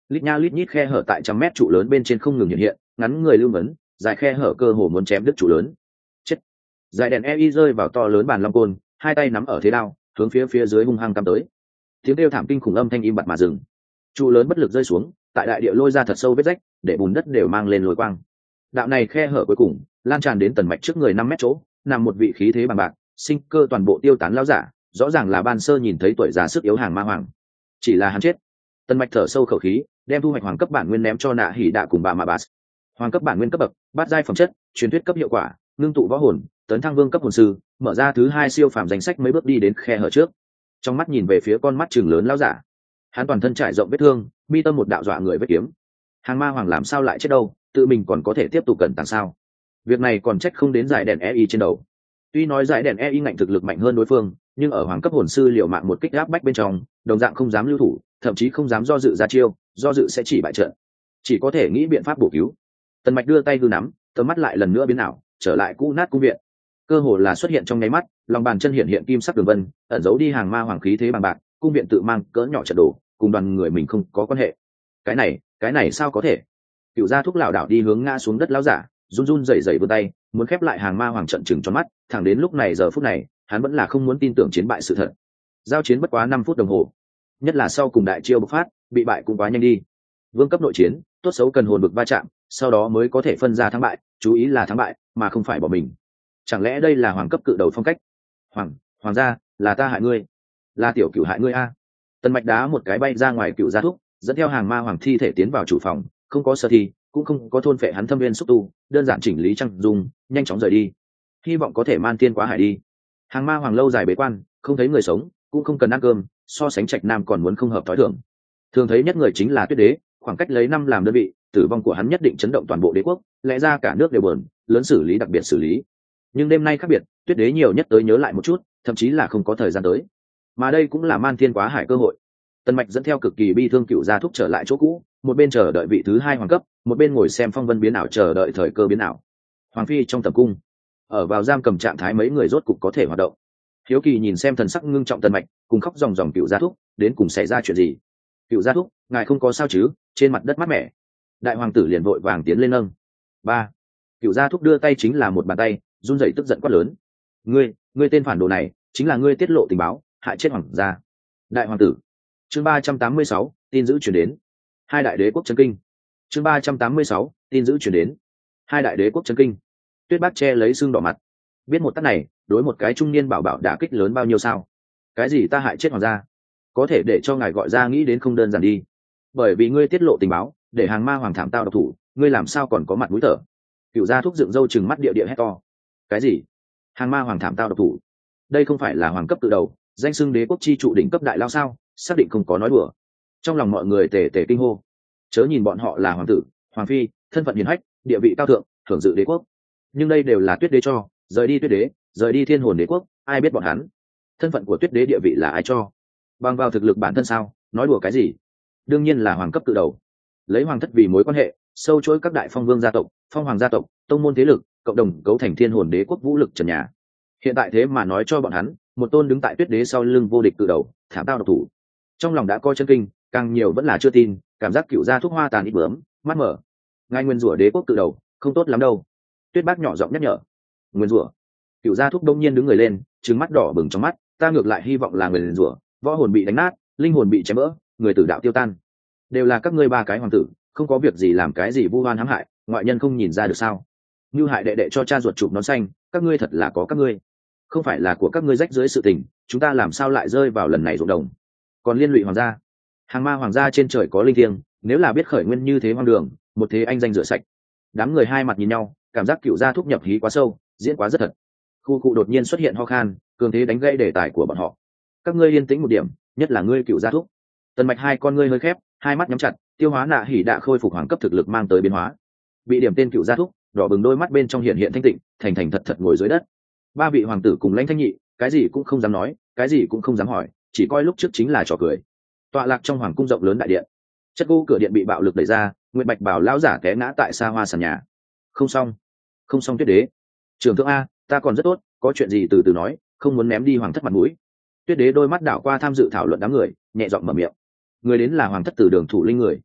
lít nha lít nhít khe hở tại trăm mét trụ lớn bên trên không ngừng hiện hiện, ngắn người lưu vấn, dài khe hở cơ hồ muốn chém đứt trụ lớn. Chết. Dài đèn e i rơi vào to lớn bàn long côn, hai tay nắm ở thế đao, hướng phía phía dưới hung hăng cắm tới. Tiếng kêu thảm kinh khủng âm thanh im bặt mà dừng. Trụ lớn bất lực rơi xuống, tại đại địa lôi ra thật sâu vết rách, để bùn đất đều mang lên lồi quang. Đạo này khe hở cuối cùng lan tràn đến tần mạch trước người năm mét chỗ, nằm một vị khí thế bằng bạc, sinh cơ toàn bộ tiêu tán lão giả, rõ ràng là ban sơ nhìn thấy tuổi già sức yếu hàng ma hoàng. Chỉ là hắn chết. Tần mạch thở sâu khẩu khí, đem thu hoạch hoàng cấp bản nguyên ném cho nạ hỉ đạ cùng bà mà bà. Hoàng cấp bản nguyên cấp bậc, bát giai phẩm chất, truyền thuyết cấp hiệu quả, ngưng tụ võ hồn, tấn thăng vương cấp hồn sư, mở ra thứ hai siêu phàm danh sách mấy bước đi đến khe hở trước. Trong mắt nhìn về phía con mắt trừng lớn lão giả. Hắn toàn thân trải rộng vết thương, mi tâm một đạo dọa người vết kiếm. Hàng ma hoàng làm sao lại chết đâu, tự mình còn có thể tiếp tục cẩn tàng sao? Việc này còn trách không đến giải đèn e i trên đầu. Tuy nói giải đèn e i ngạnh thực lực mạnh hơn đối phương, nhưng ở hoàng cấp hồn sư liệu mạng một kích áp bách bên trong, đồng dạng không dám lưu thủ, thậm chí không dám do dự ra chiêu, do dự sẽ chỉ bại trận, chỉ có thể nghĩ biện pháp bổ cứu. Tần mạch đưa tay hư nắm, tầm mắt lại lần nữa biến ảo, trở lại cũ nát cung viện. Cơ hồ là xuất hiện trong nháy mắt, lòng bàn chân hiện hiện kim sắc đường vân, ẩn giấu đi hàng ma hoàng khí thế bằng bạc, cung viện tự mang cỡ nhỏ trận đồ, cùng đoàn người mình không có quan hệ. Cái này, cái này sao có thể? Cựu gia thúc lảo đảo đi hướng ngã xuống đất lão giả, run run rẩy rẩy vươn tay, muốn khép lại hàng ma hoàng trận chừng cho mắt, thẳng đến lúc này giờ phút này, hắn vẫn là không muốn tin tưởng chiến bại sự thật. Giao chiến bất quá năm phút đồng hồ, nhất là sau cùng đại chiêu bộc phát, bị bại cũng quá nhanh đi. Vương cấp nội chiến, tốt xấu cần hồn vực va chạm, sau đó mới có thể phân ra thắng bại, chú ý là thắng bại, mà không phải bỏ mình. Chẳng lẽ đây là hoàng cấp cự đầu phong cách? Hoàng, hoàng gia, là ta hại ngươi, là tiểu cửu hại ngươi a. Tần mạch đá một cái bay ra ngoài cựu gia thúc, dẫn theo hàng ma hoàng thi thể tiến vào chủ phòng, không có sơ thi, cũng không có thôn phệ hắn thâm viên xúc tu, đơn giản chỉnh lý trang dung, nhanh chóng rời đi, hy vọng có thể man tiên quá hải đi. Hàng ma hoàng lâu dài bế quan, không thấy người sống, cũng không cần ăn cơm, so sánh trạch nam còn muốn không hợp thói thường. Thường thấy nhất người chính là Tuyết Đế, khoảng cách lấy năm làm đơn vị, tử vong của hắn nhất định chấn động toàn bộ đế quốc, lẽ ra cả nước đều bờn, lớn xử lý đặc biệt xử lý. Nhưng đêm nay khác biệt, Tuyết Đế nhiều nhất tới nhớ lại một chút, thậm chí là không có thời gian tới. Mà đây cũng là man thiên quá hải cơ hội. Tần mạch dẫn theo cực kỳ bi thương cựu gia thúc trở lại chỗ cũ, một bên chờ đợi vị thứ hai hoàng cấp, một bên ngồi xem phong vân biến ảo chờ đợi thời cơ biến ảo. Hoàng phi trong tầm cung, ở vào giam cầm trạng thái mấy người rốt cục có thể hoạt động. Hiếu kỳ nhìn xem thần sắc ngưng trọng Tần mạch, cùng khóc ròng ròng cựu gia thúc, đến cùng xảy ra chuyện gì? Cựu gia thúc, ngài không có sao chứ? Trên mặt đất mát mẻ. Đại hoàng tử liền vội vàng tiến lên nâng. Ba. Cựu gia thúc đưa tay chính là một bàn tay, run rẩy tức giận quát lớn. Ngươi, ngươi tên phản đồ này, chính là ngươi tiết lộ tình báo, hại chết hoàng gia. Đại hoàng tử. Chương ba trăm tám mươi sáu, tin dữ chuyển đến. Hai đại đế quốc chấn kinh. Chương ba trăm tám mươi sáu, tin dữ chuyển đến. Hai đại đế quốc chấn kinh. Tuyết Bác che lấy xương đỏ mặt. Biết một tát này, đối một cái trung niên bảo bảo đã kích lớn bao nhiêu sao? Cái gì ta hại chết hoàng gia? Có thể để cho ngài gọi ra nghĩ đến không đơn giản đi. Bởi vì ngươi tiết lộ tình báo, để hàng ma hoàng thảm tao độc thủ, ngươi làm sao còn có mặt mũi thở? Cựu gia thúc dựng râu chừng mắt địa địa hét to. Cái gì? Hàng ma hoàng thảm tao độc thủ? Đây không phải là hoàng cấp tự đầu, danh xưng đế quốc chi trụ đỉnh cấp đại lao sao? Xác định không có nói đùa. Trong lòng mọi người tề tề kinh hô. Chớ nhìn bọn họ là hoàng tử, hoàng phi, thân phận hiền hách, địa vị cao thượng, thưởng dự đế quốc, nhưng đây đều là Tuyết Đế cho. Rời đi Tuyết Đế, rời đi Thiên Hồn Đế quốc, ai biết bọn hắn thân phận của Tuyết Đế địa vị là ai cho? Bằng vào thực lực bản thân sao? Nói đùa cái gì? Đương nhiên là hoàng cấp cự đầu. Lấy hoàng thất vì mối quan hệ, sâu chuỗi các đại phong vương gia tộc, phong hoàng gia tộc, tông môn thế lực, cộng đồng cấu thành Thiên Hồn Đế quốc vũ lực trần nhà. Hiện tại thế mà nói cho bọn hắn, một tôn đứng tại Tuyết Đế sau lưng vô địch cự đầu, thảm tao độc thủ. Trong lòng đã coi chân kinh, càng nhiều vẫn là chưa tin, cảm giác cựu gia thuốc hoa tàn ít bướm, mắt mở. Ngài nguyên rủa đế quốc cự đầu, không tốt lắm đâu. Tuyết Bác nhỏ giọng nhắc nhở. Nguyên rủa? Cựu gia thuốc đông nhiên đứng người lên, trừng mắt đỏ bừng trong mắt, ta ngược lại hy vọng là người rủa, võ hồn bị đánh nát, linh hồn bị chém vỡ, người tử đạo tiêu tan. Đều là các ngươi ba cái hoàng tử, không có việc gì làm cái gì vu oan hãm hại, ngoại nhân không nhìn ra được sao? Như hại đệ đệ cho cha ruột chụp nón xanh, các ngươi thật là có các ngươi. Không phải là của các ngươi rách dưới sự tình, chúng ta làm sao lại rơi vào lần này ruộng đồng? Còn liên lụy hoàng gia. Hàng ma hoàng gia trên trời có linh thiêng, nếu là biết khởi nguyên như thế hoang đường, một thế anh danh rửa sạch. Đám người hai mặt nhìn nhau, cảm giác cựu gia thúc nhập hí quá sâu, diễn quá rất thật. Khu cụ đột nhiên xuất hiện ho khan, cường thế đánh gãy đề tài của bọn họ. Các ngươi yên tĩnh một điểm, nhất là ngươi cựu gia thúc. Tần mạch hai con ngươi hơi khép, hai mắt nhắm chặt, tiêu hóa nạ hỉ đã khôi phục hoàng cấp thực lực mang tới biến hóa. Bị điểm tên cựu gia thúc, đỏ bừng đôi mắt bên trong hiện hiện thanh tịnh, thành thành thật thật ngồi dưới đất. Ba vị hoàng tử cùng lãnh thanh nhị, cái gì cũng không dám nói, cái gì cũng không dám hỏi, chỉ coi lúc trước chính là trò cười. Tọa lạc trong hoàng cung rộng lớn đại điện, chất gỗ cửa điện bị bạo lực đẩy ra, Nguyệt Bạch bảo lão giả té ngã tại xa hoa sàn nhà. Không xong, không xong Tuyết Đế, trường thượng a, ta còn rất tốt, có chuyện gì từ từ nói, không muốn ném đi hoàng thất mặt mũi. Tuyết Đế đôi mắt đảo qua tham dự thảo luận đám người, nhẹ giọng mở miệng. Người đến là hoàng thất Tử Đường thủ linh người.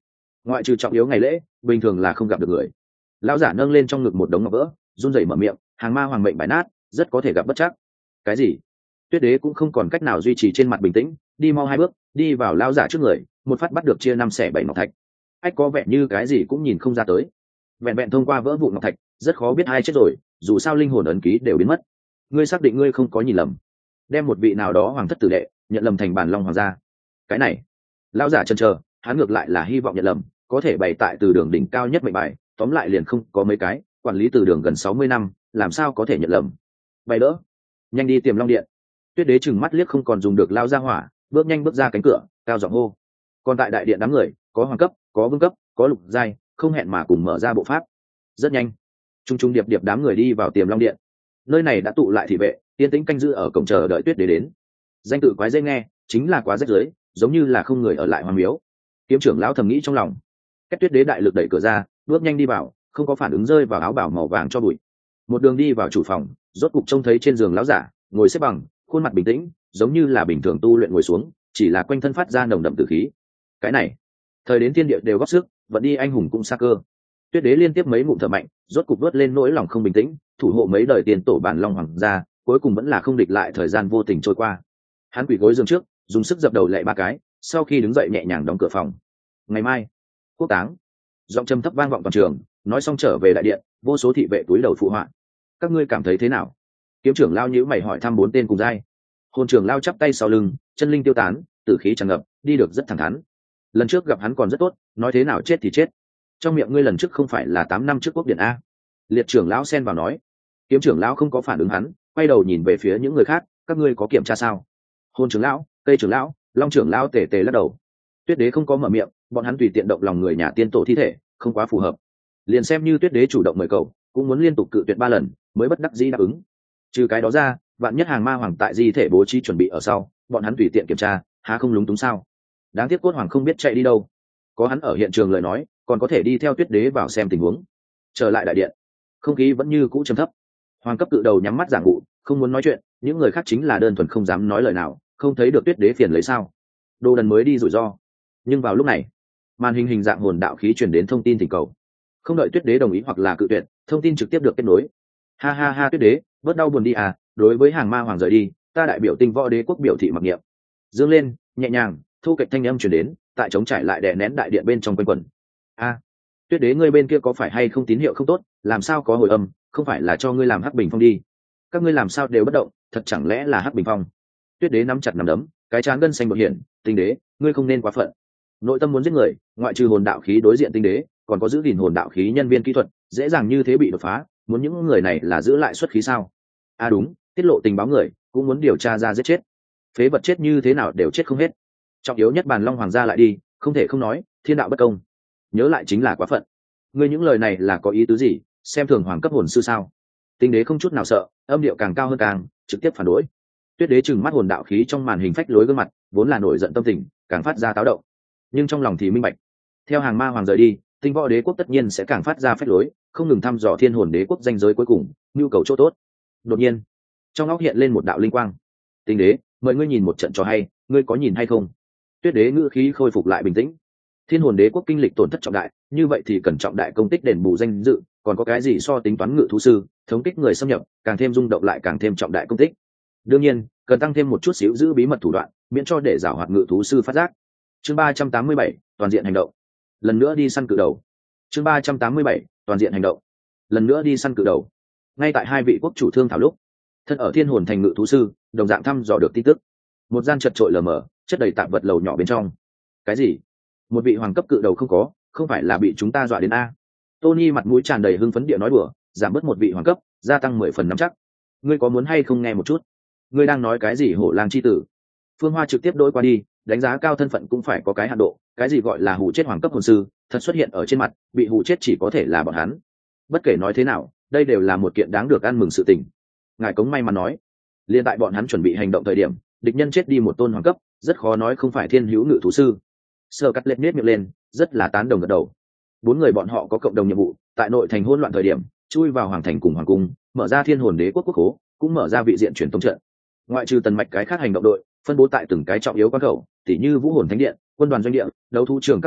ngoại trừ trọng yếu ngày lễ bình thường là không gặp được người. Lão giả nâng lên trong ngực một đống ngọc vỡ, run rẩy mở miệng, hàng ma hoàng mệnh bại nát, rất có thể gặp bất chắc. Cái gì? Tuyết đế cũng không còn cách nào duy trì trên mặt bình tĩnh, đi mau hai bước, đi vào lão giả trước người, một phát bắt được chia năm xẻ bảy ngọc thạch. Ách có vẻ như cái gì cũng nhìn không ra tới, vẹn vẹn thông qua vỡ vụn ngọc thạch, rất khó biết ai chết rồi, dù sao linh hồn ấn ký đều biến mất. Ngươi xác định ngươi không có nhìn lầm, đem một vị nào đó hoàng thất tử đệ nhận lầm thành bản long hoàng gia? Cái này, lão giả chần chờ, hắn ngược lại là hy vọng nhận lầm, có thể bày tại từ đường đỉnh cao nhất mệnh bài, tóm lại liền không có mấy cái, quản lý từ đường gần sáu mươi năm, làm sao có thể nhận lầm. Bày đỡ, nhanh đi Tiềm Long điện. Tuyết đế chừng mắt liếc không còn dùng được lao ra hỏa, bước nhanh bước ra cánh cửa, cao giọng hô. Còn tại đại điện đám người, có hoàng cấp, có vương cấp, có lục giai, không hẹn mà cùng mở ra bộ pháp. Rất nhanh, trung trung điệp điệp đám người đi vào Tiềm Long điện. Nơi này đã tụ lại thị vệ, yên tĩnh canh giữ ở cổng chờ đợi Tuyết đế đến. Danh tự quái dễ nghe, chính là quá rách rưới, giống như là không người ở lại hoàng miếu. Kiếm trưởng lão thầm nghĩ trong lòng. Cách Tuyết đế đại lực đẩy cửa ra, bước nhanh đi vào, không có phản ứng, rơi vào áo bào màu vàng cho bụi. Một đường đi vào chủ phòng, rốt cục trông thấy trên giường lão giả ngồi xếp bằng, khuôn mặt bình tĩnh, giống như là bình thường tu luyện ngồi xuống, chỉ là quanh thân phát ra nồng đậm tử khí. Cái này, thời đến thiên địa đều góp sức, vận đi anh hùng cũng xa cơ. Tuyết đế liên tiếp mấy ngụm thở mạnh, rốt cục vớt lên nỗi lòng không bình tĩnh, thủ hộ mấy đời tiền tổ bản long hoàng gia, cuối cùng vẫn là không địch lại thời gian vô tình trôi qua. Hắn quỳ gối giường trước, dùng sức dập đầu lạy ba cái, sau khi đứng dậy nhẹ nhàng đóng cửa phòng. Ngày mai, quốc táng. Giọng trầm thấp vang vọng toàn trường, nói xong trở về đại điện, vô số thị vệ túi đầu phụ họa. Các ngươi cảm thấy thế nào? Kiếm trưởng lao nhíu mày hỏi thăm bốn tên cùng giai. Hồn trưởng lao chắp tay sau lưng, chân linh tiêu tán, tử khí tràn ngập, đi được rất thẳng thắn. Lần trước gặp hắn còn rất tốt, nói thế nào chết thì chết. Trong miệng ngươi lần trước không phải là tám năm trước quốc điện a? Liệt trưởng lão xen vào nói. Kiếm trưởng lão không có phản ứng hắn, quay đầu nhìn về phía những người khác, các ngươi có kiểm tra sao? Hồn trưởng lão, cây trưởng lão, long trưởng lão tề tề lắc đầu. Tuyết đế không có mở miệng, bọn hắn tùy tiện động lòng người nhà tiên tổ thi thể, không quá phù hợp. Liền xem như Tuyết đế chủ động mời cầu, cũng muốn liên tục cự tuyệt ba lần mới bất đắc dĩ đáp ứng. Trừ cái đó ra, vạn nhất hàng ma hoàng tại di thể bố trí chuẩn bị ở sau, bọn hắn tùy tiện kiểm tra, há không lúng túng sao? Đáng tiếc cốt hoàng không biết chạy đi đâu, có hắn ở hiện trường lời nói, còn có thể đi theo Tuyết đế vào xem tình huống. Trở lại đại điện, không khí vẫn như cũ trầm thấp. Hoàng cấp cự đầu nhắm mắt giảng ngụ, không muốn nói chuyện, những người khác chính là đơn thuần không dám nói lời nào, không thấy được Tuyết đế phiền lấy sao? Đồ đần mới đi rủi ro. Nhưng vào lúc này, màn hình hình dạng hồn đạo khí truyền đến thông tin thỉnh cầu. Không đợi Tuyết đế đồng ý hoặc là cự tuyệt, thông tin trực tiếp được kết nối. Ha ha ha, Tuyết đế, bớt đau buồn đi à, đối với hàng ma hoàng rời đi, ta đại biểu tinh võ đế quốc biểu thị mặc niệm. Dương lên, nhẹ nhàng, thu kịch thanh âm truyền đến, tại chống trải lại đè nén đại điện bên trong quanh quẩn. A, Tuyết đế ngươi bên kia có phải hay không tín hiệu không tốt, làm sao có hồi âm, không phải là cho ngươi làm hắc bình phong đi? Các ngươi làm sao đều bất động, thật chẳng lẽ là hắc bình phong? Tuyết đế nắm chặt nắm đấm, cái trán gân xanh bột hiện, tinh đế, ngươi không nên quá phận. Nội tâm muốn giết người, ngoại trừ hồn đạo khí đối diện tinh đế, còn có giữ gìn hồn đạo khí nhân viên kỹ thuật, dễ dàng như thế bị đột phá, muốn những người này là giữ lại xuất khí sao? À đúng, tiết lộ tình báo người, cũng muốn điều tra ra giết chết. Phế vật chết như thế nào đều chết không hết. Trọng yếu nhất bàn long hoàng gia lại đi, không thể không nói, thiên đạo bất công. Nhớ lại chính là quá phận. Ngươi những lời này là có ý tứ gì, xem thường hoàng cấp hồn sư sao? Tinh đế không chút nào sợ, âm điệu càng cao hơn càng, trực tiếp phản đối. Tuyết đế trừng mắt hồn đạo khí trong màn hình phách lối gương mặt, vốn là nổi giận tâm tình, càng phát ra táo động. Nhưng trong lòng thì minh bạch, theo hàng ma hoàng rời đi, tinh võ đế quốc tất nhiên sẽ càng phát ra phách lối, không ngừng thăm dò thiên hồn đế quốc danh giới cuối cùng, nhu cầu chỗ tốt. Đột nhiên, trong óc hiện lên một đạo linh quang. Tinh đế, mời ngươi nhìn một trận cho hay, ngươi có nhìn hay không? Tuyết đế ngữ khí khôi phục lại bình tĩnh. Thiên hồn đế quốc kinh lịch tổn thất trọng đại, như vậy thì cần trọng đại công tích đền bù danh dự, còn có cái gì so tính toán ngự thú sư, thống kích người xâm nhập, càng thêm rung động lại càng thêm trọng đại công tích. Đương nhiên, cần tăng thêm một chút xíu giữ bí mật thủ đoạn, miễn cho để giảo hoạt ngự thú sư phát giác. Chương ba trăm tám mươi bảy, toàn diện hành động. Lần nữa đi săn cự đầu. Chương ba trăm tám mươi bảy, toàn diện hành động. Lần nữa đi săn cự đầu. Ngay tại hai vị quốc chủ thương thảo lúc, thân ở thiên hồn thành ngự thú sư, đồng dạng thăm dò được tin tức. Một gian chật trội lờ mờ, chất đầy tạp vật lầu nhỏ bên trong. Cái gì? Một vị hoàng cấp cự đầu không có, không phải là bị chúng ta dọa đến a? Tony mặt mũi tràn đầy hưng phấn địa nói đùa, giảm bớt một vị hoàng cấp, gia tăng mười phần nắm chắc. Ngươi có muốn hay không nghe một chút? Ngươi đang nói cái gì hổ lang chi tử? Phương Hoa trực tiếp đối qua đi, đánh giá cao thân phận cũng phải có cái hạn độ, cái gì gọi là hù chết hoàng cấp hồn sư, thật xuất hiện ở trên mặt, bị hù chết chỉ có thể là bọn hắn. Bất kể nói thế nào, đây đều là một kiện đáng được ăn mừng sự tình. Ngài Cống may mắn nói, liên tại bọn hắn chuẩn bị hành động thời điểm, địch nhân chết đi một tôn hoàng cấp, rất khó nói không phải thiên hữu ngự thú sư. Sơ Cắt Lết nết miệng lên, rất là tán đồng gật đầu. Bốn người bọn họ có cộng đồng nhiệm vụ, tại nội thành hỗn loạn thời điểm, chui vào hoàng thành cùng hoàng cung, mở ra thiên hồn đế quốc quốc khố, cũng mở ra vị diện truyền tống trận. Ngoại trừ tần mạch cái khác hành động đội, phân bố tại từng cái trọng yếu quan khẩu, tỉ như vũ hồn thánh điện, quân đoàn doanh địa, đấu thú trường các loại,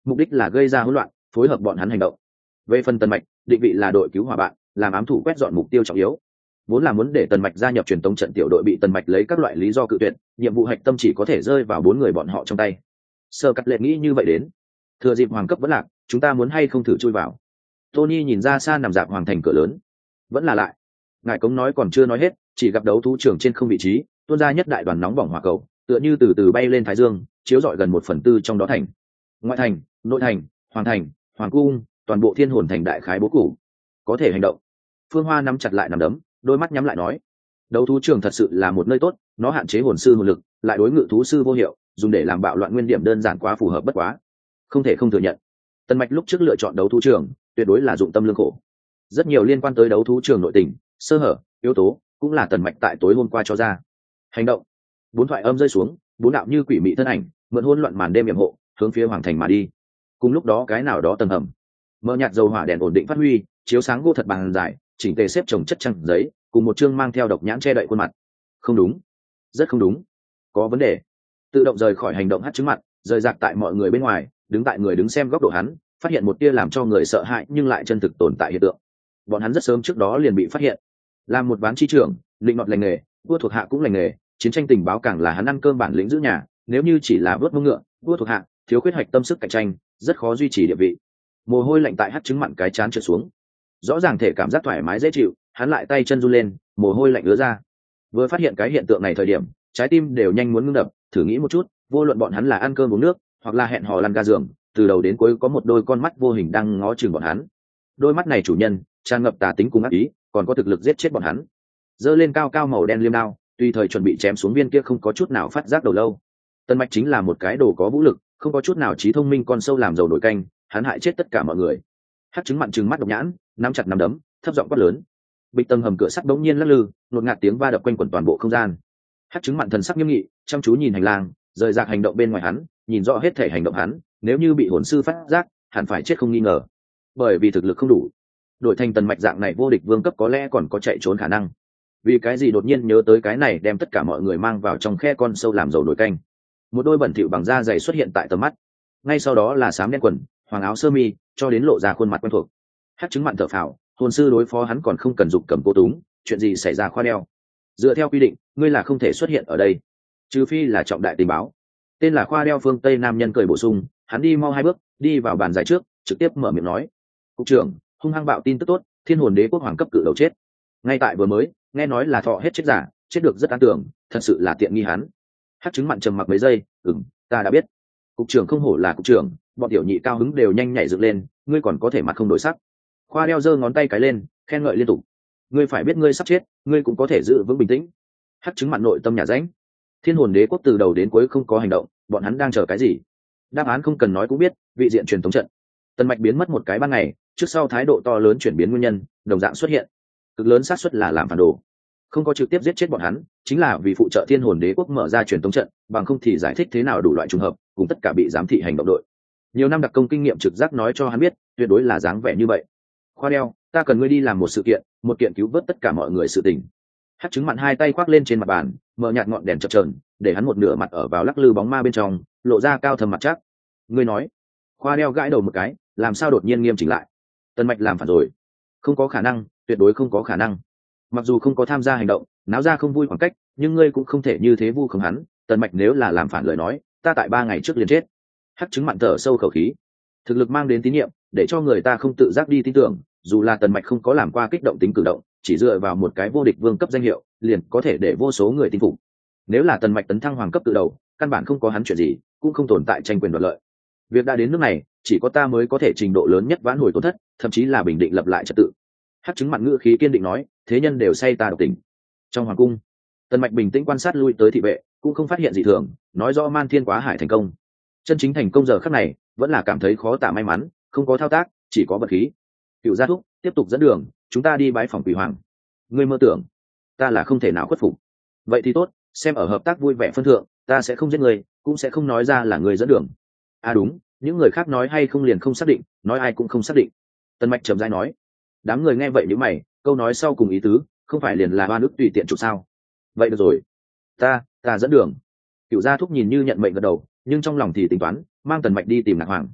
mục đích là gây ra hỗn loạn, phối hợp bọn hắn hành động. Về phần Tần Mạch, định vị là đội cứu hỏa bạn, làm ám thủ quét dọn mục tiêu trọng yếu. Vốn là muốn để Tần Mạch gia nhập truyền tống trận, tiểu đội bị Tần Mạch lấy các loại lý do cự tuyệt, nhiệm vụ hạch tâm chỉ có thể rơi vào bốn người bọn họ trong tay. Sơ Cắt Lệ nghĩ như vậy đến, thừa dịp hoàng cấp vẫn lạc, chúng ta muốn hay không thử chui vào. Tony nhìn ra xa nằm dạp hoàng thành cửa lớn, vẫn là lại. Ngài Cống nói còn chưa nói hết, chỉ gặp đấu thú trưởng trên không vị trí, tuôn ra nhất đại đoàn nóng bỏng hỏa cầu, tựa như từ từ bay lên thái dương, chiếu rọi gần một phần tư trong đó thành. Ngoại thành, nội thành, hoàng thành, hoàng cung, toàn bộ thiên hồn thành đại khái bố cục, có thể hành động. Phương Hoa nắm chặt lại nắm đấm, đôi mắt nhắm lại nói, đấu thú trường thật sự là một nơi tốt, nó hạn chế hồn sư hồn lực, lại đối ngự thú sư vô hiệu, dùng để làm bạo loạn nguyên điểm đơn giản quá phù hợp bất quá. Không thể không thừa nhận, Tần Mạch lúc trước lựa chọn đấu thú trường tuyệt đối là dụng tâm lương khổ. Rất nhiều liên quan tới đấu thú trường nội tình, sơ hở, yếu tố cũng là Tần Mạch tại tối hôm qua cho ra. Hành động. Bốn thoại âm rơi xuống, bốn đạo như quỷ mị thân ảnh mượn hỗn loạn màn đêm yểm hộ, hướng phía hoàng thành mà đi. Cùng lúc đó cái nào đó tầng hầm, mờ nhạt dầu hỏa đèn ổn định phát huy, chiếu sáng gỗ thật bằng dài, chỉnh tề xếp chồng chất trăng giấy, cùng một chương mang theo độc nhãn che đậy khuôn mặt. Không đúng, rất không đúng, có vấn đề. Tự động rời khỏi hành động hắt chứng mặt, rời rạc tại mọi người bên ngoài, đứng tại người đứng xem góc độ hắn, phát hiện một tia làm cho người sợ hãi nhưng lại chân thực tồn tại hiện tượng. Bọn hắn rất sớm trước đó liền bị phát hiện, làm một ván chi trưởng, định ngọt lành nghề, vua thuộc hạ cũng lành nghề, chiến tranh tình báo càng là hắn ăn cơm bản lĩnh giữ nhà. Nếu như chỉ là vớt mông ngựa, vua thuộc hạ thiếu khuyết hoạch tâm sức cạnh tranh, rất khó duy trì địa vị. Mồ hôi lạnh tại hắt chứng mặn cái chán trượt xuống, rõ ràng thể cảm giác thoải mái dễ chịu, hắn lại tay chân run lên, mồ hôi lạnh ứa ra. Vừa phát hiện cái hiện tượng này thời điểm, trái tim đều nhanh muốn ngưng đập. Thử nghĩ một chút, vô luận bọn hắn là ăn cơm uống nước, hoặc là hẹn hò lăn ga giường, từ đầu đến cuối có một đôi con mắt vô hình đang ngó chừng bọn hắn. Đôi mắt này chủ nhân tràn ngập tà tính cùng ác ý, còn có thực lực giết chết bọn hắn. Giơ lên cao cao màu đen liêm đao, tùy thời chuẩn bị chém xuống viên kia không có chút nào phát giác đầu lâu. Tần Mạch chính là một cái đồ có vũ lực, không có chút nào trí thông minh con sâu làm dầu nổi canh, hắn hại chết tất cả mọi người. Hắc chứng mặn trừng mắt độc nhãn, nắm chặt nắm đấm, thấp giọng quát lớn. Bịch tầng hầm cửa sắt bỗng nhiên lắc lư, đột ngạt tiếng va đập quanh quẩn toàn bộ không gian. Hắc chứng mặn thần sắc nghiêm nghị, chăm chú nhìn hành lang, rời rạc hành động bên ngoài hắn, nhìn rõ hết thể hành động hắn, nếu như bị hồn sư phát giác, hẳn phải chết không nghi ngờ. Bởi vì thực lực không đủ, đổi thành Tần Mạch dạng này vô địch vương cấp có lẽ còn có chạy trốn khả năng. Vì cái gì đột nhiên nhớ tới cái này, đem tất cả mọi người mang vào trong khe con sâu làm dầu nổi canh. Một đôi bẩn thỉu bằng da dày xuất hiện tại tầm mắt, ngay sau đó là xám đen quần, hoàng áo sơ mi, cho đến lộ ra khuôn mặt quen thuộc. Hắc chứng mặn thở phào, hồn sư đối phó hắn còn không cần dục cầm cô túng, chuyện gì xảy ra khoa đeo. Dựa theo quy định, ngươi là không thể xuất hiện ở đây, trừ phi là trọng đại tình báo. Tên là khoa đeo phương Tây nam nhân cười bổ sung, hắn đi mau hai bước, đi vào bàn giải trước, trực tiếp mở miệng nói: cục trưởng, hung hăng bạo tin tức tốt, thiên hồn đế quốc hoàng cấp cự đầu chết. Ngay tại vừa mới, nghe nói là thọ hết chết giả, chết được rất an tưởng, thật sự là tiện nghi hắn. Hắc chứng mặn trầm mặc mấy giây, ừm, ta đã biết. Cục trưởng không hổ là cục trưởng, bọn tiểu nhị cao hứng đều nhanh nhảy dựng lên, ngươi còn có thể mặt không đổi sắc. Khoa đeo giơ ngón tay cái lên, khen ngợi liên tục. Ngươi phải biết ngươi sắp chết, ngươi cũng có thể giữ vững bình tĩnh. Hắc chứng mặn nội tâm nhà rãnh. Thiên hồn đế quốc từ đầu đến cuối không có hành động, bọn hắn đang chờ cái gì? Đáp án không cần nói cũng biết, vị diện truyền thống trận. Tần Mạch biến mất một cái ban ngày, trước sau thái độ to lớn chuyển biến nguyên nhân đồng dạng xuất hiện. Cực lớn xác suất là làm phản đồ, không có trực tiếp giết chết bọn hắn, chính là vì phụ trợ thiên hồn đế quốc mở ra truyền thống trận, bằng không thì giải thích thế nào đủ loại trùng hợp cùng tất cả bị giám thị hành động đội. Nhiều năm đặc công kinh nghiệm trực giác nói cho hắn biết, tuyệt đối là dáng vẻ như vậy. Khoa đeo, ta cần ngươi đi làm một sự kiện, một kiện cứu vớt tất cả mọi người sự tình. Hắc chứng mặn hai tay khoác lên trên mặt bàn, mở nhạt ngọn đèn chập chờn, để hắn một nửa mặt ở vào lắc lư bóng ma bên trong, lộ ra cao thầm mặt chắc. Ngươi nói? Khoa đeo gãi đầu một cái, làm sao đột nhiên nghiêm chỉnh lại? Tần Mạch làm phản rồi? Không có khả năng, tuyệt đối không có khả năng. Mặc dù không có tham gia hành động, náo ra không vui khoảng cách, nhưng ngươi cũng không thể như thế vu khống hắn. Tần Mạch nếu là làm phản lời nói, ta tại ba ngày trước liền chết. Hắc chứng mặn thở sâu khẩu khí, thực lực mang đến tín nhiệm, để cho người ta không tự giác đi tin tưởng. Dù là Tần Mạch không có làm qua kích động tính cử động, chỉ dựa vào một cái vô địch vương cấp danh hiệu, liền có thể để vô số người tin phục. Nếu là Tần Mạch tấn thăng hoàng cấp tự đầu, căn bản không có hắn chuyện gì, cũng không tồn tại tranh quyền đoạt lợi. Việc đã đến nước này, chỉ có ta mới có thể trình độ lớn nhất vãn hồi tổn thất, thậm chí là bình định lập lại trật tự. Hắc chứng mặn ngữ khí kiên định nói, thế nhân đều say ta độc tình. Trong hoàng cung, Tần Mạch bình tĩnh quan sát lui tới thị vệ, cũng không phát hiện gì thường, nói rõ Man Thiên Quá Hải thành công. Chân chính thành công giờ khắc này, vẫn là cảm thấy khó tả may mắn, không có thao tác, chỉ có vật khí. Cựu gia thúc, tiếp tục dẫn đường, chúng ta đi bái phòng quỷ hoàng. Ngươi mơ tưởng, ta là không thể nào khuất phục. Vậy thì tốt, xem ở hợp tác vui vẻ phân thượng, ta sẽ không giết người, cũng sẽ không nói ra là người dẫn đường. À đúng, những người khác nói hay không liền không xác định, nói ai cũng không xác định. Tần Mạch trầm rãi nói. Đám người nghe vậy nhíu mày, câu nói sau cùng ý tứ, không phải liền là oan ức tùy tiện chụp sao? Vậy được rồi, ta, ta dẫn đường. Cựu gia thúc nhìn như nhận mệnh gật đầu, nhưng trong lòng thì tính toán, mang Tần Mạch đi tìm Lạc Hoàng.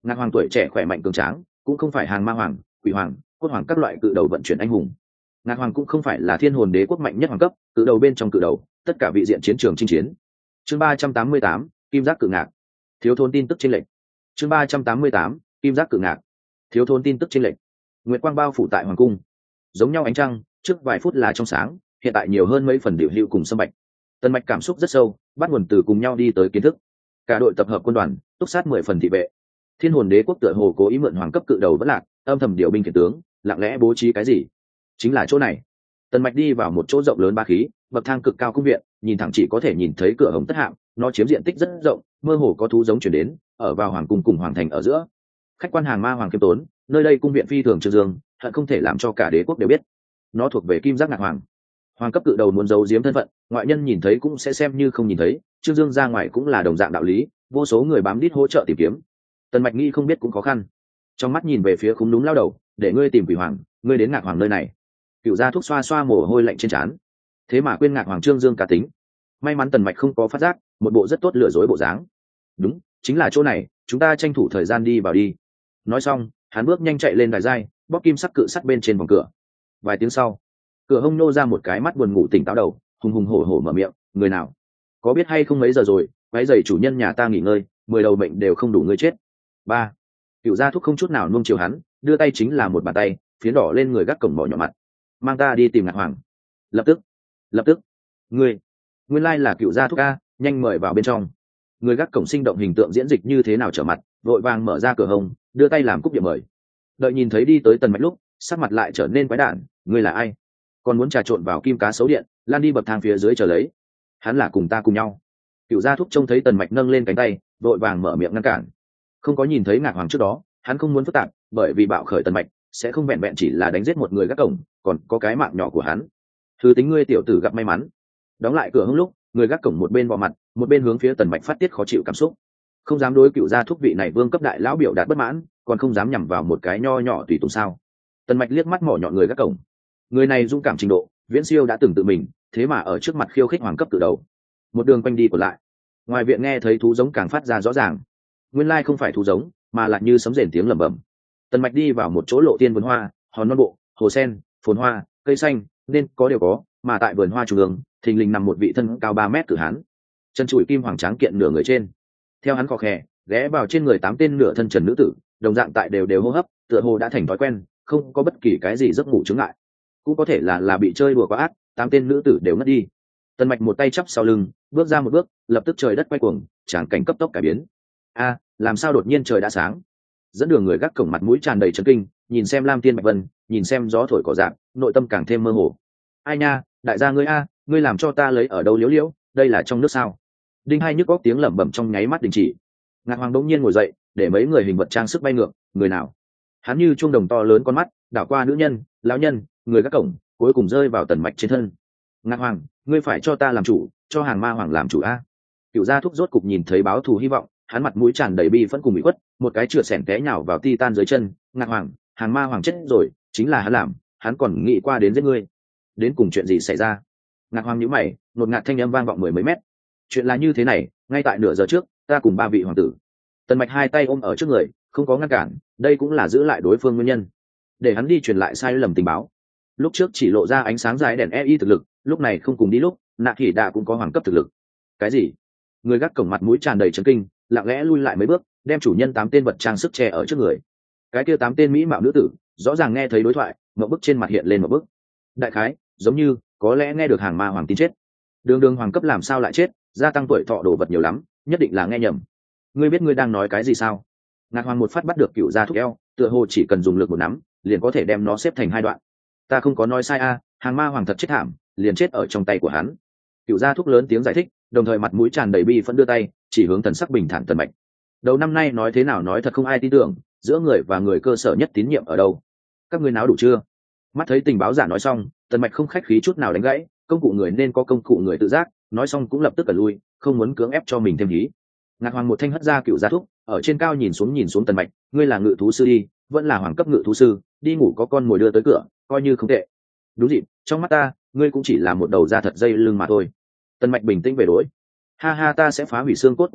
Ngạc hoàng tuổi trẻ khỏe mạnh cường tráng, cũng không phải hàng ma hoàng, quỷ hoàng, cốt hoàng các loại cự đầu vận chuyển anh hùng. Ngạc hoàng cũng không phải là thiên hồn đế quốc mạnh nhất hoàng cấp, cự đầu bên trong cự đầu, tất cả vị diện chiến trường chinh chiến. Chương ba trăm tám mươi tám, kim giác cự ngạc. Thiếu thốn tin tức trên lệnh. Chương ba trăm tám mươi tám, kim giác cự ngạc. Thiếu thốn tin tức trên lệnh. Nguyệt quang bao phủ tại hoàng cung, giống nhau ánh trăng, trước vài phút là trong sáng, hiện tại nhiều hơn mấy phần điều hữu cùng sâm bạch. Tần Mạch cảm xúc rất sâu, bắt nguồn từ cùng nhau đi tới kiến thức. Cả đội tập hợp quân đoàn, túc sát mười phần thị vệ. Thiên hồn đế quốc tựa hồ cố ý mượn hoàng cấp cự đầu vẫn lạc, âm thầm điều binh khiển tướng, lặng lẽ bố trí cái gì? Chính là chỗ này. Tần Mạch đi vào một chỗ rộng lớn ba khí, bậc thang cực cao cung viện, nhìn thẳng chỉ có thể nhìn thấy cửa hồng tất hạng, nó chiếm diện tích rất rộng, mơ hồ có thú giống chuyển đến, ở vào hoàng cung cùng hoàng thành ở giữa. Khách quan hàng ma hoàng kiêm tốn, nơi đây cung viện phi thường trương dương, hận không thể làm cho cả đế quốc đều biết. Nó thuộc về kim giác ngạc hoàng. Hoàng cấp cự đầu muốn giấu giếm thân phận, ngoại nhân nhìn thấy cũng sẽ xem như không nhìn thấy, trương dương ra ngoài cũng là đồng dạng đạo lý, vô số người bám đít hỗ trợ tìm kiếm. Tần Mạch nghĩ không biết cũng khó khăn, trong mắt nhìn về phía khúng đúng lao đầu, để ngươi tìm quỷ hoàng, ngươi đến ngạc hoàng nơi này. Cựu gia thuốc xoa xoa mồ hôi lạnh trên trán, thế mà quên ngạc hoàng trương dương cá tính. May mắn Tần Mạch không có phát giác, một bộ rất tốt lừa dối bộ dáng. Đúng, chính là chỗ này, chúng ta tranh thủ thời gian đi vào đi. Nói xong, hắn bước nhanh chạy lên đài giai, bóp kim sắc cự sắt bên trên vòng cửa. Vài tiếng sau, cửa hông nô ra một cái mắt buồn ngủ tỉnh táo đầu, hùng hùng hổ hổ mở miệng, người nào? Có biết hay không mấy giờ rồi, váy giày chủ nhân nhà ta nghỉ ngơi, mười đầu mệnh đều không đủ ngươi chết. Ba, cựu gia thúc không chút nào nuông chiều hắn, đưa tay chính là một bàn tay, phiến đỏ lên người gác cổng mỏ nhỏ mặt. Mang ta đi tìm ngạc hoàng. Lập tức, lập tức. Ngươi, nguyên lai là cựu gia thúc a, nhanh mời vào bên trong. Người gác cổng sinh động hình tượng diễn dịch như thế nào trở mặt, vội vàng mở ra cửa hông, đưa tay làm cúp điện mời. Đợi nhìn thấy đi tới Tần Mạch lúc, sắc mặt lại trở nên quái đản, ngươi là ai? Còn muốn trà trộn vào kim cá sấu điện, lan đi bậc thang phía dưới chờ lấy. Hắn là cùng ta cùng nhau. Cựu gia thúc trông thấy Tần Mạch nâng lên cánh tay, vội vàng mở miệng ngăn cản. Không có nhìn thấy ngạc hoàng trước đó, hắn không muốn phức tạp, bởi vì bạo khởi Tần Mạch sẽ không vẹn vẹn chỉ là đánh giết một người gác cổng, còn có cái mạng nhỏ của hắn. Thứ tính ngươi tiểu tử gặp may mắn. Đóng lại cửa hông lúc, người gác cổng một bên vò mặt, một bên hướng phía Tần Mạch phát tiết khó chịu cảm xúc. Không dám đối cựu gia thúc vị này vương cấp đại lão biểu đạt bất mãn, còn không dám nhằm vào một cái nho nhỏ tùy tùng sao? Tần Mạch liếc mắt mỏ nhọn người gác cổng. Người này dũng cảm trình độ, viễn siêu đã từng tự mình, thế mà ở trước mặt khiêu khích hoàng cấp từ đầu. Một đường quanh đi của lại. Ngoài viện nghe thấy thú giống càng phát ra rõ ràng. Nguyên lai không phải thú giống, mà lại như sấm rền tiếng lẩm bẩm. Tần Mạch đi vào một chỗ lộ tiên vườn hoa, hòn non bộ, hồ sen, phồn hoa, cây xanh, nên có đều có, mà tại vườn hoa trung ương, thình lình nằm một vị thân cao ba mét cử hán. Chân chùi kim hoàng tráng kiện nửa người trên. Theo hắn khò khè, ghé vào trên người tám tên nửa thân trần nữ tử, đồng dạng tại đều đều hô hấp, tựa hồ đã thành thói quen, không có bất kỳ cái gì giấc ngủ chứng ngại. Cũng có thể là là bị chơi đùa quá ác, tám tên nữ tử đều ngất đi. Tần Mạch một tay chắp sau lưng, bước ra một bước, lập tức trời đất quay cuồng, tràng cảnh cấp tốc cải biến. A, làm sao đột nhiên trời đã sáng? Dẫn đường người gác cổng mặt mũi tràn đầy chấn kinh, nhìn xem Lam Tiên Bạch Vân, nhìn xem gió thổi cỏ rạng, nội tâm càng thêm mơ hồ. Ai nha, đại gia ngươi a, ngươi làm cho ta lấy ở đâu liếu liếu, đây là trong nước sao? Đinh hai nhức góc tiếng lẩm bẩm trong nháy mắt đình chỉ. Ngạc hoàng đống nhiên ngồi dậy, để mấy người hình vật trang sức bay ngược, người nào? Hắn như chuông đồng to lớn con mắt, đảo qua nữ nhân, lão nhân, người gác cổng, cuối cùng rơi vào Tần Mạch trên thân. Ngạc hoàng, ngươi phải cho ta làm chủ, cho hàng ma hoàng làm chủ a. Cựu gia thúc rốt cục nhìn thấy báo thù hy vọng, hắn mặt mũi tràn đầy bi phẫn cùng bị khuất, một cái chửa sẻn té nhào vào titan dưới chân. Ngạc hoàng, hàng ma hoàng chết rồi, chính là hắn làm, hắn còn nghĩ qua đến giết ngươi. Đến cùng chuyện gì xảy ra? Ngạc hoàng nhíu mày, nột ngạt thanh âm vang vọng mười mấy mét. Chuyện là như thế này, ngay tại nửa giờ trước, ta cùng ba vị hoàng tử. Tần Mạch hai tay ôm ở trước người, không có ngăn cản, đây cũng là giữ lại đối phương nguyên nhân, để hắn đi truyền lại sai lầm tình báo. Lúc trước chỉ lộ ra ánh sáng dài đèn e i thực lực, lúc này không cùng đi lúc, Nạ Khỉ Đạ cũng có hoàng cấp thực lực. Cái gì? Người gác cổng mặt mũi tràn đầy chấn kinh, lặng lẽ lui lại mấy bước, đem chủ nhân tám tên vật trang sức che ở trước người. Cái kia tám tên mỹ mạo nữ tử, rõ ràng nghe thấy đối thoại, một bức trên mặt hiện lên một bức. Đại khái, giống như, có lẽ nghe được hàng ma hoàng tin chết. Đường đường hoàng cấp làm sao lại chết, gia tăng tuổi thọ đồ vật nhiều lắm, nhất định là nghe nhầm. Ngươi biết ngươi đang nói cái gì sao? Ngạc hoàng một phát bắt được cựu gia thúc eo, tựa hồ chỉ cần dùng lực một nắm, liền có thể đem nó xếp thành hai đoạn. Ta không có nói sai a, hàng ma hoàng thật chết thảm, liền chết ở trong tay của hắn. Cựu gia thúc lớn tiếng giải thích, đồng thời mặt mũi tràn đầy bi phẫn đưa tay chỉ hướng thần sắc bình thản Tần Mạch. Đầu năm nay nói thế nào nói thật không ai tin tưởng, giữa người và người cơ sở nhất tín nhiệm ở đâu? Các ngươi náo đủ chưa? Mắt thấy tình báo giả nói xong, Tần Mạch không khách khí chút nào đánh gãy, công cụ người nên có công cụ người tự giác, nói xong cũng lập tức cẩn lui, không muốn cưỡng ép cho mình thêm hí. Ngạc hoàng một thanh hất ra cựu gia thúc, ở trên cao nhìn xuống nhìn xuống Tần Mạch, ngươi là ngự thú sư đi, vẫn là hoàng cấp ngự thú sư, đi ngủ có con mồi đưa tới cửa, coi như không tệ. Đúng dịp, trong mắt ta, ngươi cũng chỉ là một đầu da thật dây lưng mà thôi. Tần Mạch bình tĩnh về đối. Ha ha, ta sẽ phá hủy xương cốt của ngươi,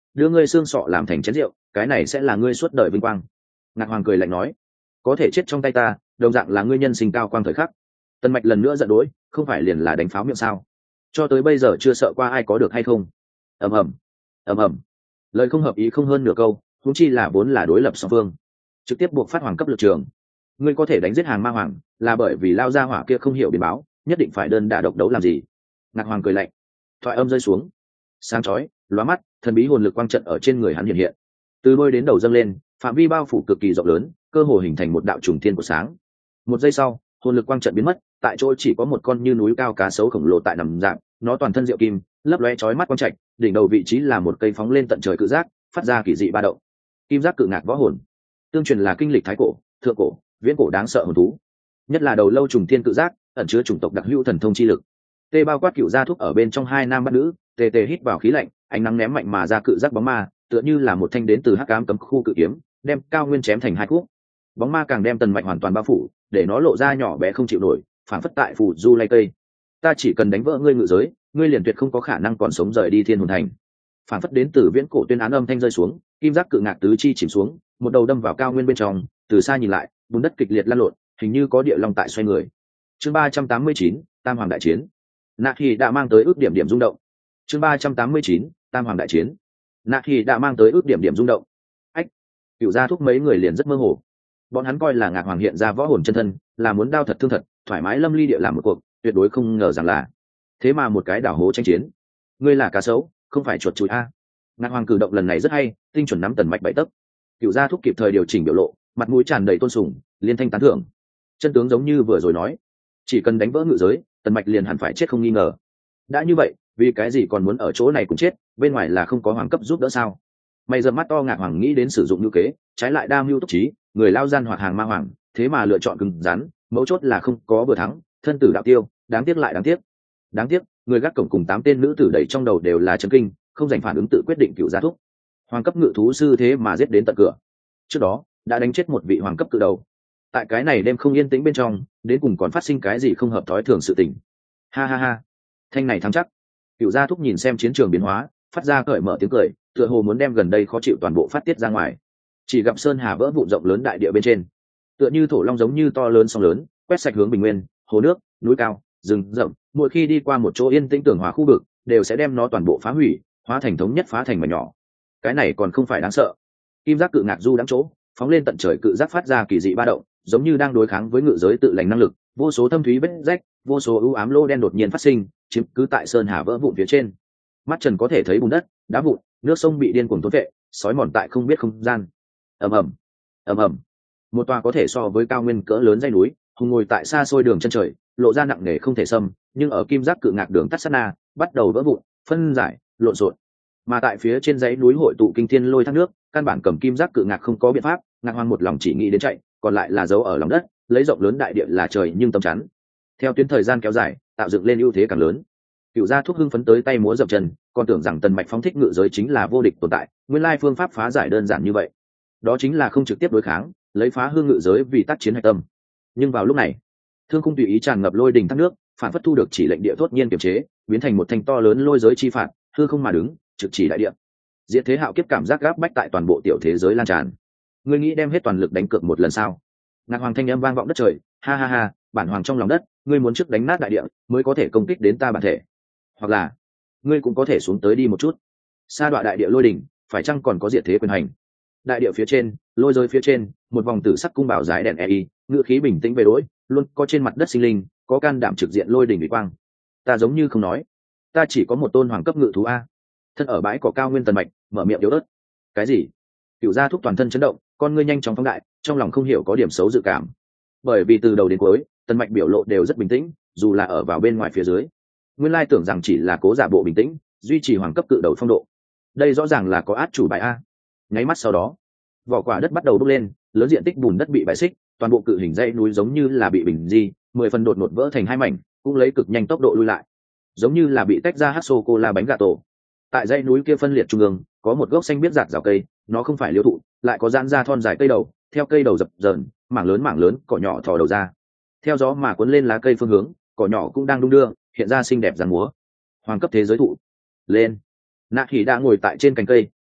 đưa ngươi xương sọ làm thành chén rượu, cái này sẽ là ngươi suốt đời vinh quang. Ngạc Hoàng cười lạnh nói, có thể chết trong tay ta đồng dạng là ngươi nhân sinh cao quang thời khắc. Tần Mạch lần nữa giận dỗi, không phải liền là đánh pháo miệng sao, cho tới bây giờ chưa sợ qua ai có được hay không. ầm ầm ầm ầm, lời không hợp ý không hơn nửa câu, huống chi là vốn là đối lập song phương, trực tiếp buộc phát hoàng cấp lực trường. Ngươi có thể đánh giết hàng ma hoàng là bởi vì lao ra hỏa kia không hiểu biến báo, nhất định phải đơn đả độc đấu làm gì. Ngạc Hoàng cười lạnh, thoại âm rơi xuống, sáng chói lóa mắt, thần bí hồn lực quang trận ở trên người hắn hiện hiện, từ đôi đến đầu dâng lên, phạm vi bao phủ cực kỳ rộng lớn, cơ hồ hình thành một đạo trùng thiên của sáng. Một giây sau, hồn lực quang trận biến mất, tại chỗ chỉ có một con như núi cao cá sấu khổng lồ tại nằm dạng, nó toàn thân diệu kim, lấp lóe chói mắt quang trạch, đỉnh đầu vị trí là một cây phóng lên tận trời cự giác, phát ra kỳ dị ba động. Kim giác cự ngạc võ hồn, tương truyền là kinh lịch thái cổ, thượng cổ, viễn cổ đáng sợ hồn thú, nhất là đầu lâu trùng thiên cự giác, ẩn chứa chủng tộc đặc hữu thần thông chi lực. Tê bao quát cựu gia thúc ở bên trong hai nam bắt nữ, tê tê hít vào khí lạnh, ánh nắng ném mạnh mà ra cự giác bóng ma, tựa như là một thanh đến từ hắc ám cấm khu cự kiếm, đem cao nguyên chém thành hai khúc. Bóng ma càng đem Tần Mạch hoàn toàn bao phủ, để nó lộ ra nhỏ bé không chịu nổi, phản phất tại phù du lay cây. Ta chỉ cần đánh vỡ ngươi ngự giới, ngươi liền tuyệt không có khả năng còn sống rời đi Thiên Hồn Thành. Phản phất đến từ viễn cổ tuyên án âm thanh rơi xuống, kim giác cự ngạc tứ chi chìm xuống, một đầu đâm vào cao nguyên bên trong, từ xa nhìn lại, bùn đất kịch liệt lăn lộn, hình như có địa long tại xoay người. Chương ba trăm tám mươi chín, Tam Hoàng đại chiến. Nạ Thì đã mang tới ước điểm điểm rung động. Chương ba trăm tám mươi chín, Tam Hoàng đại chiến. Nạ Thì đã mang tới ước điểm điểm rung động. Ách, Cửu gia thúc mấy người liền rất mơ hồ. Bọn hắn coi là Ngạc Hoàng hiện ra võ hồn chân thân, là muốn đao thật thương thật, thoải mái lâm ly địa làm một cuộc, tuyệt đối không ngờ rằng là thế mà một cái đảo hố tranh chiến. Ngươi là cá sấu, không phải chuột chuối a. Ngạc Hoàng cử động lần này rất hay, tinh chuẩn nắm Tần Mạch bảy tấc. Cửu gia thúc kịp thời điều chỉnh biểu lộ, mặt mũi tràn đầy tôn sùng, liên thanh tán thưởng. Chân tướng giống như vừa rồi nói, chỉ cần đánh vỡ ngự giới, Tần Mạch liền hẳn phải chết không nghi ngờ. Đã như vậy, vì cái gì còn muốn ở chỗ này cũng chết, bên ngoài là không có hoàng cấp giúp đỡ sao? Mày giơ mắt to. Ngạc Hoàng nghĩ đến sử dụng như kế, trái lại đa mưu túc trí, người lao gian hoặc hàng ma hoàng, thế mà lựa chọn cứng rắn, mấu chốt là không có vừa thắng, thân tử đạo tiêu, đáng tiếc lại đáng tiếc. Đáng tiếc, người gác cổng cùng tám tên nữ tử đẩy trong đầu đều là chấn kinh, không dành phản ứng tự quyết định cựu gia thúc. Hoàng cấp ngự thú sư thế mà giết đến tận cửa. Trước đó, đã đánh chết một vị hoàng cấp cự đầu. Tại cái này đêm không yên tĩnh bên trong, đến cùng còn phát sinh cái gì không hợp thói thường sự tình. Ha ha ha, thanh này thắng chắc. Cựu gia thúc nhìn xem chiến trường biến hóa, phát ra cởi mở tiếng cười, tựa hồ muốn đem gần đây khó chịu toàn bộ phát tiết ra ngoài. Chỉ gặp sơn hà vỡ vụn rộng lớn đại địa bên trên, tựa như thổ long giống như to lớn sóng lớn, quét sạch hướng bình nguyên, hồ nước, núi cao, rừng rậm. Mỗi khi đi qua một chỗ yên tĩnh tường hòa khu vực, đều sẽ đem nó toàn bộ phá hủy, hóa thành thống nhất phá thành mảnh nhỏ. Cái này còn không phải đáng sợ. Kim giác cự ngạc du đáng chỗ, phóng lên tận trời cự giác phát ra kỳ dị ba động, giống như đang đối kháng với ngự giới tự lành năng lực. Vô số thâm thúy vết rách, vô số ưu ám lô đen đột nhiên phát sinh, chiếm cứ tại sơn hà vỡ vụn phía trên. Mắt trần có thể thấy bùn đất, đá vụn, nước sông bị điên cuồng thôn vệ, sói mòn tại không biết không gian. ầm ầm, ầm ầm, một tòa có thể so với cao nguyên cỡ lớn dãy núi, hùng ngồi tại xa xôi đường chân trời, lộ ra nặng nề không thể xâm, nhưng ở kim giác cự ngạc đường tắt sát na, bắt đầu vỡ vụn, phân giải, lộn xộn. Mà tại phía trên dãy núi hội tụ kinh thiên lôi thác nước, căn bản cầm kim giác cự ngạc không có biện pháp. Ngạc Hoàng một lòng chỉ nghĩ đến chạy, còn lại là giấu ở lòng đất, lấy rộng lớn đại địa là trời nhưng tấm chắn. Theo tuyến thời gian kéo dài, tạo dựng lên ưu thế càng lớn. Cựu gia thúc hưng phấn tới tay múa dập chân, còn tưởng rằng Tần Mạch phóng thích ngự giới chính là vô địch tồn tại, nguyên lai phương pháp phá giải đơn giản như vậy. Đó chính là không trực tiếp đối kháng, lấy phá hư ngự giới vì tác chiến hạch tâm. Nhưng vào lúc này, thương khung tùy ý tràn ngập lôi đình thác nước, phản phất thu được chỉ lệnh địa thốt nhiên kiềm chế, biến thành một thanh to lớn lôi giới chi phạt, hư không mà đứng, trực chỉ đại địa. Diệt thế hạo kiếp cảm giác gáp bách tại toàn bộ tiểu thế giới lan tràn. Ngươi nghĩ đem hết toàn lực đánh cược một lần sao? Ngạc Hoàng thanh âm vang vọng đất trời, ha ha ha, bản hoàng trong lòng đất, ngươi muốn trước đánh nát đại địa mới có thể công kích đến ta bản thể, hoặc là ngươi cũng có thể xuống tới đi một chút. Sa đoạn đại địa lôi đỉnh, phải chăng còn có diệt thế quyền hành? Đại địa phía trên, lôi rơi phía trên, một vòng tử sắc cung bảo dài đèn ei, ngữ khí bình tĩnh về đối, luôn có trên mặt đất sinh linh, có can đảm trực diện lôi đỉnh uy quang. Ta giống như không nói, ta chỉ có một tôn hoàng cấp ngự thú a. Thân ở bãi cỏ cao nguyên Tần Mạch mở miệng yếu ớt. Cái gì? Cựu gia thúc toàn thân chấn động, con ngươi nhanh chóng phóng đại, trong lòng không hiểu có điểm xấu dự cảm. Bởi vì từ đầu đến cuối, Tần Mạch biểu lộ đều rất bình tĩnh, dù là ở vào bên ngoài phía dưới. Nguyên lai tưởng rằng chỉ là cố giả bộ bình tĩnh, duy trì hoàng cấp cự đầu phong độ. Đây rõ ràng là có át chủ bài a. Nháy mắt sau đó, vỏ quả đất bắt đầu bốc lên, lớn diện tích bùn đất bị bãi xích, toàn bộ cự hình dãy núi giống như là bị bình di, mười phần đột ngột vỡ thành hai mảnh, cũng lấy cực nhanh tốc độ lui lại, giống như là bị tách ra hát sô cô la bánh gà tổ. Tại dãy núi kia phân liệt trung ương, có một gốc xanh biết rạc rào cây, nó không phải liễu thụ, lại có giãn ra thon dài cây đầu, theo cây đầu dập dờn, mảng lớn mảng lớn cỏ nhỏ thò đầu ra, theo gió mà cuốn lên lá cây phương hướng, cỏ nhỏ cũng đang đung đưa, hiện ra xinh đẹp dáng múa. Hoàng cấp thế giới thụ. Lên. Nạ Hỉ đã ngồi tại trên cành cây,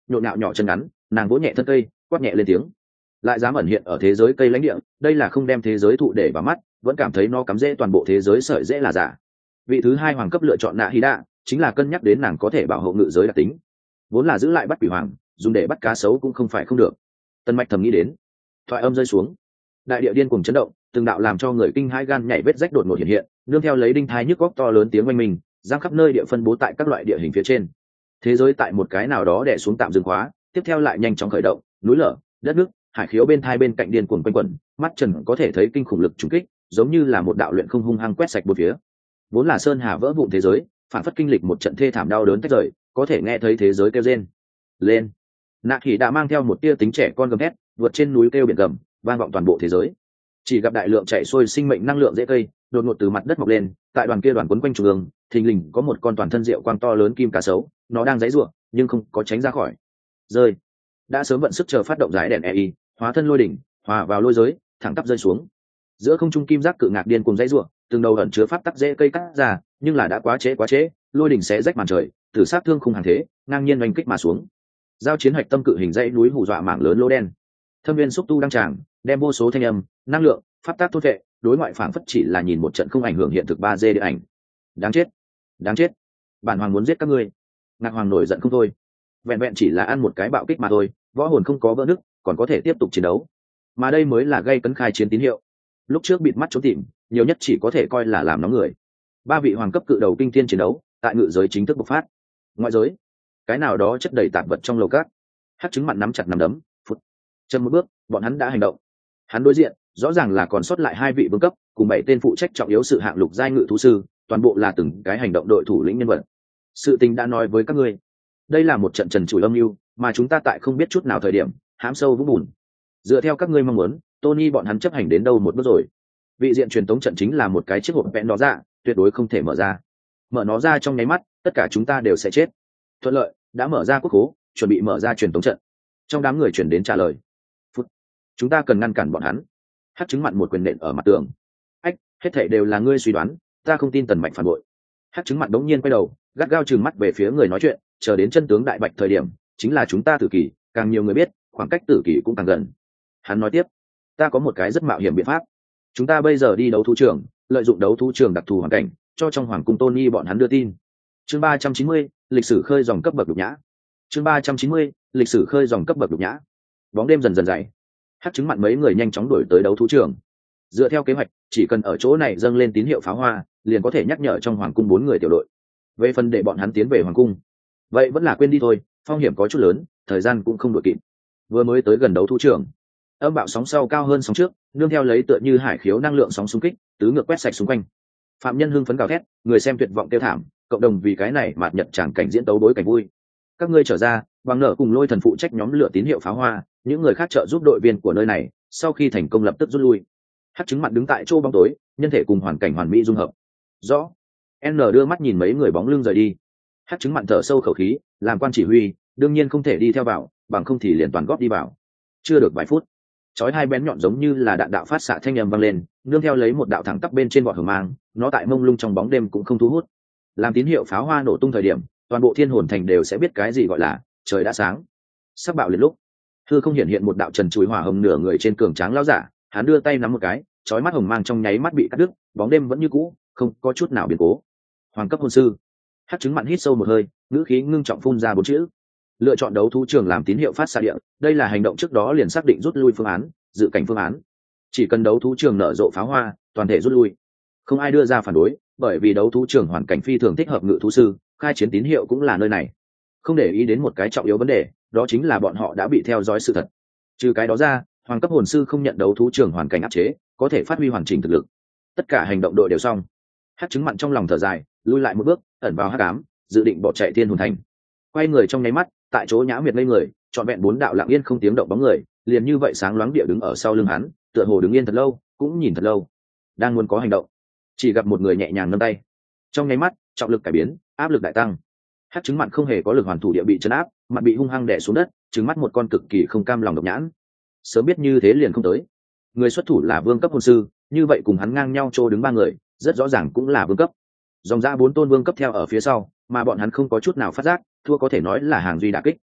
nhộn nhạo nhỏ chân ngắn, nàng vỗ nhẹ thân cây, quát nhẹ lên tiếng. Lại dám ẩn hiện ở thế giới cây lãnh địa, đây là không đem thế giới thụ để vào mắt, vẫn cảm thấy nó cắm rễ toàn bộ thế giới sợi dễ là giả. Vị thứ hai hoàng cấp lựa chọn nạ hy đạ, chính là cân nhắc đến nàng có thể bảo hộ ngự giới đặc tính, vốn là giữ lại bắt quỷ hoàng, dùng để bắt cá sấu cũng không phải không được. Tân Mạch thầm nghĩ đến. Thoại âm rơi xuống, đại địa điên cuồng chấn động, từng đạo làm cho người kinh hãi gan nhảy vết rách đột ngột hiện hiện, nương theo lấy đinh thai nhức góc to lớn tiếng oanh minh, giang khắp nơi địa phân bố tại các loại địa hình phía trên. Thế giới tại một cái nào đó đè xuống tạm dừng khóa, tiếp theo lại nhanh chóng khởi động, núi lở, đất nước, hải khiếu bên thai bên cạnh điên cuồng quanh quẩn, mắt trần có thể thấy kinh khủng lực trùng kích, giống như là một đạo luyện không hung hăng quét sạch bốn phía. Vốn là sơn hà vỡ vụn thế giới, phản phất kinh lịch một trận thê thảm đau đớn tách rời, có thể nghe thấy thế giới kêu rên. Lên. Nạ Hỉ đã mang theo một tia tính trẻ con gầm hét, vượt trên núi kêu biển gầm, vang vọng toàn bộ thế giới. Chỉ gặp đại lượng chạy xuôi sinh mệnh năng lượng dễ cây, đột ngột từ mặt đất mọc lên, tại đoàn kia đoàn quấn quanh trung ương, thình lình có một con toàn thân rượu quang to lớn kim cá sấu, nó đang giãy giụa, nhưng không có tránh ra khỏi. Rơi. Đã sớm vận sức chờ phát động giải đèn e i, hóa thân lôi đỉnh, hòa vào lôi giới, thẳng tắp rơi xuống. Giữa không trung kim giác cự ngạc điên cùng giãy giụa, từng đầu ẩn chứa pháp tắc dễ cây cắt ra, nhưng là đã quá trễ quá trễ, lôi đỉnh sẽ rách màn trời, tử sát thương khung hàng thế, ngang nhiên oanh kích mà xuống. Giao chiến hạch tâm cự hình dãy núi hù dọa mảng lớn lô đen. Thâm viên xúc tu đăng tràng, đem vô số thanh âm, năng lượng, pháp tác thôn vệ, đối ngoại phảng phất chỉ là nhìn một trận không ảnh hưởng hiện thực ba D điện ảnh. Đáng chết, đáng chết, bản hoàng muốn giết các ngươi. Ngạc hoàng nổi giận không thôi. Vẹn vẹn chỉ là ăn một cái bạo kích mà thôi, võ hồn không có vỡ nứt, còn có thể tiếp tục chiến đấu. Mà đây mới là gây cấn khai chiến tín hiệu. Lúc trước bịt mắt trốn tìm, nhiều nhất chỉ có thể coi là làm nóng người. Ba vị hoàng cấp cự đầu kinh thiên chiến đấu, tại ngự giới chính thức bộc phát. Ngoại giới, cái nào đó chất đầy tạp vật trong lầu cát. Hắc trứng mặn nắm chặt nắm đấm, phút. Chân một bước, bọn hắn đã hành động. Hắn đối diện, rõ ràng là còn sót lại hai vị vương cấp, cùng bảy tên phụ trách trọng yếu sự hạng lục giai ngự thú sư, toàn bộ là từng cái hành động đội thủ lĩnh nhân vật. Sự tình đã nói với các ngươi, đây là một trận trần trụi âm mưu, mà chúng ta tại không biết chút nào thời điểm, hãm sâu vũng bùn. Dựa theo các ngươi mong muốn, Tony bọn hắn chấp hành đến đâu một bước rồi. Vị diện truyền tống trận chính là một cái chiếc hộp vẽn đó ra, tuyệt đối không thể mở ra. Mở nó ra trong nháy mắt, tất cả chúng ta đều sẽ chết. Thuận lợi, đã mở ra quốc khố, chuẩn bị mở ra truyền tống trận. Trong đám người chuyển đến trả lời. Phút. Chúng ta cần ngăn cản bọn hắn. Hắc trứng mặn một quyền nện ở mặt tường. Ách, hết thảy đều là ngươi suy đoán, ta không tin Tần Mạnh phản bội. Hắc trứng mặn đống nhiên quay đầu, gắt gao trừng mắt về phía người nói chuyện, chờ đến chân tướng đại bạch thời điểm, chính là chúng ta tử kỳ, càng nhiều người biết, khoảng cách tử kỳ cũng càng gần. Hắn nói tiếp, ta có một cái rất mạo hiểm biện pháp. Chúng ta bây giờ đi đấu thú trường, lợi dụng đấu thú trường đặc thù hoàn cảnh, cho trong hoàng cung Tony bọn hắn đưa tin. Chương ba trăm chín mươi, lịch sử khơi dòng cấp bậc lục nhã. Chương ba trăm chín mươi, lịch sử khơi dòng cấp bậc lục nhã. Bóng đêm dần dần dày. Hắc trứng mặn mấy người nhanh chóng đuổi tới đấu thú trường. Dựa theo kế hoạch, chỉ cần ở chỗ này dâng lên tín hiệu pháo hoa, liền có thể nhắc nhở trong hoàng cung bốn người tiểu đội. Về phần để bọn hắn tiến về hoàng cung, vậy vẫn là quên đi thôi, phong hiểm có chút lớn, thời gian cũng không đội kịp. Vừa mới tới gần đấu thú trường, âm bạo sóng sau cao hơn sóng trước, nương theo lấy tựa như hải khiếu năng lượng sóng xung kích, tứ ngược quét sạch xung quanh. Phạm nhân hưng phấn gào thét, người xem tuyệt vọng kêu thảm, cộng đồng vì cái này mạt nhật tràng cảnh diễn tấu bối cảnh vui. Các ngươi trở ra, bằng nợ cùng lôi thần phụ trách nhóm lửa tín hiệu pháo hoa, những người khác trợ giúp đội viên của nơi này, sau khi thành công lập tức rút lui. Hắc trứng mặn đứng tại chỗ bóng tối, nhân thể cùng hoàn cảnh hoàn mỹ dung hợp. Rõ. N đưa mắt nhìn mấy người bóng lưng rời đi. Hắc trứng mặn thở sâu khẩu khí, làm quan chỉ huy, đương nhiên không thể đi theo vào, bằng không thì liền toàn góp đi vào. Chưa được vài phút, chói hai bén nhọn giống như là đạn đạo phát xạ thanh âm vang lên, nương theo lấy một đạo thẳng tắp bên trên vỏ hờ mang, nó tại mông lung trong bóng đêm cũng không thu hút. Làm tín hiệu pháo hoa nổ tung thời điểm, toàn bộ thiên hồn thành đều sẽ biết cái gì gọi là trời đã sáng. Sắp bạo liệt lúc, hư không hiện hiện một đạo trần chuối hỏa hồng nửa người trên cường tráng lão giả, hắn đưa tay nắm một cái, chói mắt hồng mang trong nháy mắt bị cắt đứt, bóng đêm vẫn như cũ, không có chút nào biến cố. Hoàng cấp hồn sư. Hắc trứng mặn hít sâu một hơi, ngữ khí ngưng trọng phun ra bốn chữ. Lựa chọn đấu thú trường làm tín hiệu phát xạ địa, đây là hành động trước đó liền xác định rút lui phương án, dự cảnh phương án. Chỉ cần đấu thú trường nở rộ pháo hoa, toàn thể rút lui. Không ai đưa ra phản đối, bởi vì đấu thú trường hoàn cảnh phi thường thích hợp ngự thú sư, khai chiến tín hiệu cũng là nơi này. Không để ý đến một cái trọng yếu vấn đề, đó chính là bọn họ đã bị theo dõi sự thật. Trừ cái đó ra, hoàng cấp hồn sư không nhận đấu thú trường hoàn cảnh áp chế, có thể phát huy hoàn chỉnh thực lực. Tất cả hành động đội đều xong. Hắc trứng mặn trong lòng thở dài, lui lại một bước, ẩn vào hắc ám, dự định bỏ chạy thiên hồn thành. Quay người trong nháy mắt, tại chỗ nhã miệt ngây người, trọn vẹn bốn đạo lặng yên không tiếng động bóng người, liền như vậy sáng loáng địa đứng ở sau lưng hắn, tựa hồ đứng yên thật lâu, cũng nhìn thật lâu. Đang muốn có hành động, chỉ gặp một người nhẹ nhàng nâng tay. Trong nháy mắt, trọng lực cải biến, áp lực đại tăng. Hắc trứng mặn không hề có lực hoàn thủ địa bị chấn áp, mặt bị hung hăng đè xuống đất, trừng mắt một con cực kỳ không cam lòng độc nhãn. Sớm biết như thế liền không tới. Người xuất thủ là vương cấp hồn sư, như vậy cùng hắn ngang nhau trô đứng ba người, rất rõ ràng cũng là vương cấp. Dòng ra bốn tôn vương cấp theo ở phía sau, mà bọn hắn không có chút nào phát giác, thua có thể nói là hàng duy đả kích.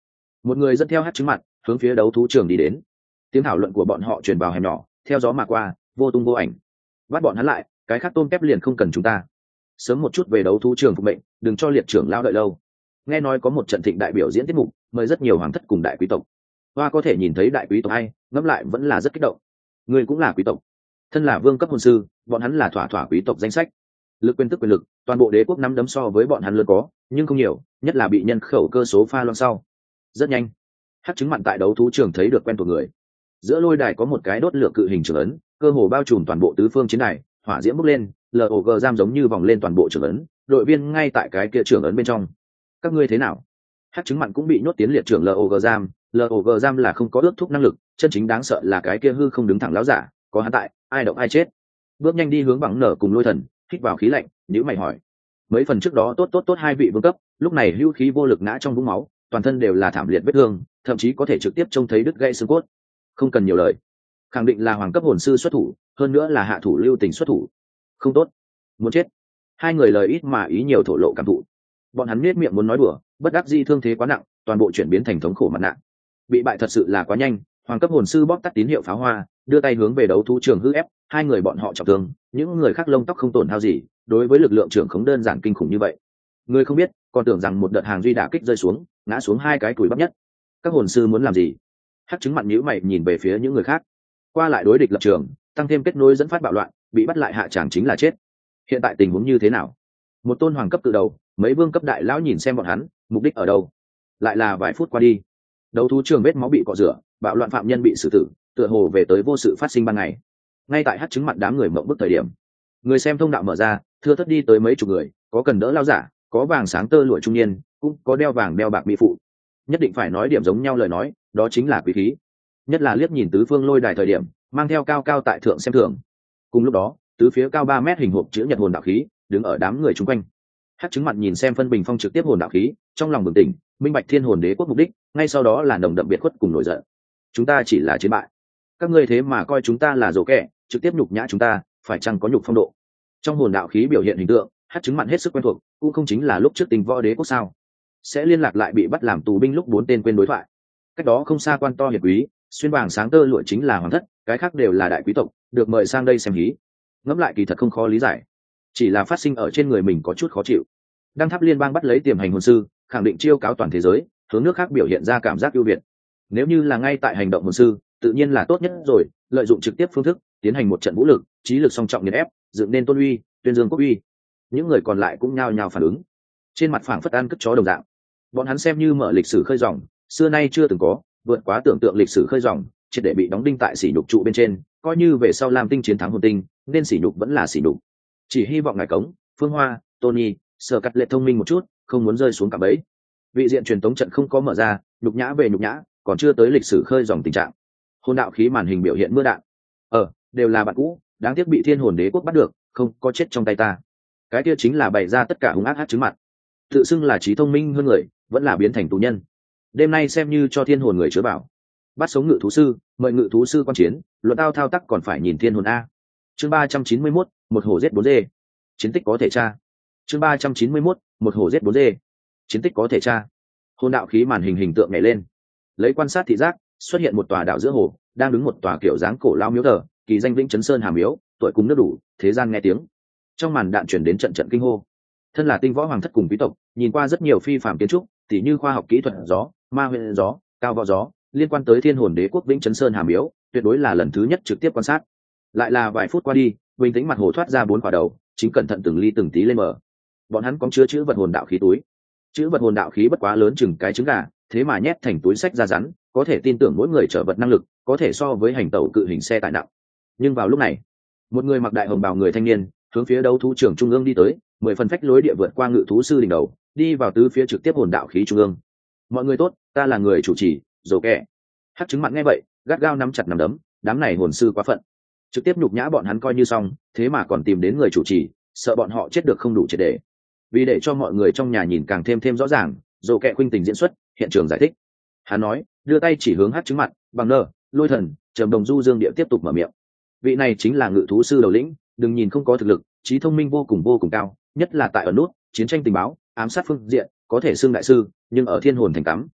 một người dẫn theo hát trứng mặt hướng phía đấu thú trường đi đến. Tiếng thảo luận của bọn họ truyền vào hẻm nhỏ, theo gió mà qua, vô tung vô ảnh. Bắt bọn hắn lại, cái khác tôm kép liền không cần chúng ta. Sớm một chút về đấu thú trường phục mệnh, đừng cho liệt trưởng lao đợi lâu. Nghe nói có một trận thịnh đại biểu diễn tiết mục, mời rất nhiều hoàng thất cùng đại quý tộc. Hoa có thể nhìn thấy đại quý tộc hay, ngẫm lại vẫn là rất kích động. Người cũng là quý tộc, thân là vương cấp hồn sư, bọn hắn là thỏa thỏa quý tộc danh sách. Lực quyền tức quyền lực, toàn bộ đế quốc nắm đấm so với bọn hắn lớn có, nhưng không nhiều, nhất là bị nhân khẩu cơ số pha loãng sau. Rất nhanh, hát trứng mặn tại đấu thú trường thấy được quen thuộc người. Giữa lôi đài có một cái đốt lửa cự hình trường ấn, cơ hồ bao trùm toàn bộ tứ phương chiến đài, hỏa diễm bốc lên, log giam giống như vòng lên toàn bộ trường ấn, đội viên ngay tại cái kia trường ấn bên trong. Các ngươi thế nào? Hát trứng mặn cũng bị nhốt tiến liệt trưởng log giam, log giam là không có ước thúc năng lực, chân chính đáng sợ là cái kia hư không đứng thẳng láo giả, có hắn tại, ai động ai chết. Bước nhanh đi hướng bằng nở cùng lôi thần, hít vào khí lạnh, nhíu mày hỏi. Mấy phần trước đó tốt tốt tốt hai vị vương cấp, lúc này hưu khí vô lực ngã trong vũng máu, toàn thân đều là thảm liệt vết thương, thậm chí có thể trực tiếp trông thấy đứt gãy xương cốt. Không cần nhiều lời, khẳng định là hoàng cấp hồn sư xuất thủ, hơn nữa là hạ thủ lưu tình xuất thủ. Không tốt, muốn chết. Hai người lời ít mà ý nhiều thổ lộ cảm thụ. Bọn hắn nhếch miệng muốn nói đùa, bất đắc dĩ thương thế quá nặng, toàn bộ chuyển biến thành thống khổ mặt nạ. Bị bại thật sự là quá nhanh, hoàng cấp hồn sư bóp tắt tín hiệu pháo hoa, đưa tay hướng về đấu thú trường hư ép, hai người bọn họ trọng thương, những người khác lông tóc không tổn hao gì, đối với lực lượng trưởng không đơn giản kinh khủng như vậy. Người không biết, còn tưởng rằng một đợt hàng duy đả kích rơi xuống, ngã xuống hai cái tuổi bắp nhất. Các hồn sư muốn làm gì? Hắc trứng mặn nhíu mày nhìn về phía những người khác. Qua lại đối địch lập trường, tăng thêm kết nối dẫn phát bạo loạn, bị bắt lại hạ tràng chính là chết. Hiện tại tình huống như thế nào? Một tôn hoàng cấp tự đầu, mấy vương cấp đại lão nhìn xem bọn hắn, mục đích ở đâu? Lại là vài phút qua đi, đấu thú trường vết máu bị cọ rửa, bạo loạn phạm nhân bị xử tử, tựa hồ về tới vô sự phát sinh ban ngày. Ngay tại hắc trứng mặn đám người mộng bức thời điểm, người xem thông đạo mở ra, thưa thất đi tới mấy chục người, có cần đỡ lao giả, có vàng sáng tơ lụa trung niên, cũng có đeo vàng đeo bạc mỹ phụ. Nhất định phải nói điểm giống nhau lời nói, đó chính là quý khí. Nhất là liếc nhìn tứ phương lôi đài thời điểm, mang theo cao cao tại thượng xem thường. Cùng lúc đó, tứ phía cao ba mét hình hộp chữ nhật hồn đạo khí, đứng ở đám người chung quanh. Hắc trứng mặt nhìn xem phân bình phong trực tiếp hồn đạo khí, trong lòng bừng tỉnh, minh bạch thiên hồn đế quốc mục đích, ngay sau đó là nồng đậm biệt khuất cùng nổi giận. Chúng ta chỉ là chiến bại, các ngươi thế mà coi chúng ta là rổ kẻ, trực tiếp nhục nhã chúng ta, phải chăng có nhục phong độ? Trong hồn đạo khí biểu hiện hình tượng, Hắc trứng mặn hết sức quen thuộc, cũng không chính là lúc trước tình võ đế quốc sao? Sẽ liên lạc lại bị bắt làm tù binh lúc bốn tên quên đối thoại. Cách đó không xa quan to hiệp quý, xuyên vàng sáng tơ lụa chính là hoàng thất, cái khác đều là đại quý tộc, được mời sang đây xem hí. Ngẫm lại kỳ thật không khó lý giải, chỉ là phát sinh ở trên người mình có chút khó chịu. Đăng tháp liên bang bắt lấy tiềm hành hồn sư, khẳng định chiêu cáo toàn thế giới, hướng nước khác biểu hiện ra cảm giác ưu việt. Nếu như là ngay tại hành động hồn sư, tự nhiên là tốt nhất rồi, lợi dụng trực tiếp phương thức tiến hành một trận vũ lực, trí lực song trọng nghiền ép, dựng nên tôn uy, tuyên dương quốc uy. Những người còn lại cũng nhao nhao phản ứng, trên mặt phảng phất ăn cất chó đồng dạng. Bọn hắn xem như mở lịch sử khơi dòng, xưa nay chưa từng có, vượt quá tưởng tượng lịch sử khơi dòng, triệt để bị đóng đinh tại sỉ nhục trụ bên trên, coi như về sau Lam Tinh chiến thắng hồn tinh, nên sỉ nhục vẫn là sỉ nhục. Chỉ hy vọng ngài cống, Phương Hoa, Tony, Sở Cắt Lệ thông minh một chút, không muốn rơi xuống cả bẫy. Vị diện truyền tống trận không có mở ra, nhục nhã về nhục nhã, còn chưa tới lịch sử khơi dòng tình trạng. Hồn đạo khí màn hình biểu hiện mưa đạn. Ờ, đều là bạn cũ, đáng tiếc bị Thiên Hồn Đế quốc bắt được, không có chết trong tay ta. Cái kia chính là bày ra tất cả hung ác hát trứng mặt. Tự xưng là trí thông minh hơn người, vẫn là biến thành tù nhân. Đêm nay xem như cho thiên hồn người chứa bảo. Bắt sống ngự thú sư, mời ngự thú sư quan chiến, luận tao thao tác còn phải nhìn thiên hồn a. Chương ba trăm chín mươi mốt, một hổ giết bốn dê. Chiến tích có thể tra. Chương ba trăm chín mươi mốt, một hổ giết bốn dê. Chiến tích có thể tra. Hồn đạo khí màn hình hình tượng nhảy lên. Lấy quan sát thị giác, xuất hiện một tòa đảo giữa hồ, đang đứng một tòa kiểu dáng cổ lao miếu thờ, kỳ danh Vĩnh Chấn Sơn Hà miếu, tuổi cùng nước đủ, thế gian nghe tiếng. Trong màn đạn truyền đến trận trận kinh hô. Thân là tinh võ hoàng thất cùng quý tộc, nhìn qua rất nhiều phi phàm kiến trúc, tỉ như khoa học kỹ thuật gió, ma huyền gió, cao võ gió, liên quan tới Thiên Hồn Đế quốc Vĩnh Chấn Sơn Hà miếu, tuyệt đối là lần thứ nhất trực tiếp quan sát. Lại là vài phút qua đi, bình tĩnh mặt hồ thoát ra bốn quả đầu, chính cẩn thận từng ly từng tí lên mở. Bọn hắn có chứa chữ vật hồn đạo khí túi. Chữ vật hồn đạo khí bất quá lớn chừng cái trứng gà, thế mà nhét thành túi sách ra rắn, có thể tin tưởng mỗi người chở vật năng lực, có thể so với hành tẩu cự hình xe tải nặng. Nhưng vào lúc này, một người mặc đại hồng bào người thanh niên, hướng phía đấu thú trưởng trung ương đi tới, mười phần phách lối địa vượt qua ngự thú sư đỉnh đầu, đi vào tứ phía trực tiếp hồn đạo khí trung ương. Mọi người tốt, ta là người chủ trì, Dầu Kẻ. Hắc trứng mặt nghe vậy, gắt gao nắm chặt nắm đấm, đám này hồn sư quá phận, trực tiếp nhục nhã bọn hắn coi như xong, thế mà còn tìm đến người chủ trì, sợ bọn họ chết được không đủ triệt để. Vì để cho mọi người trong nhà nhìn càng thêm thêm rõ ràng, Dầu Kẻ khuynh tình diễn xuất, hiện trường giải thích. Hắn nói, đưa tay chỉ hướng Hắc trứng mặt, bằng nơ, lôi thần, trầm đồng du dương địa tiếp tục mở miệng. Vị này chính là ngự thú sư đầu lĩnh, đừng nhìn không có thực lực, trí thông minh vô cùng vô cùng cao, nhất là tại ở nút chiến tranh tình báo ám sát phương diện có thể xưng đại sư, nhưng ở thiên hồn thành cắm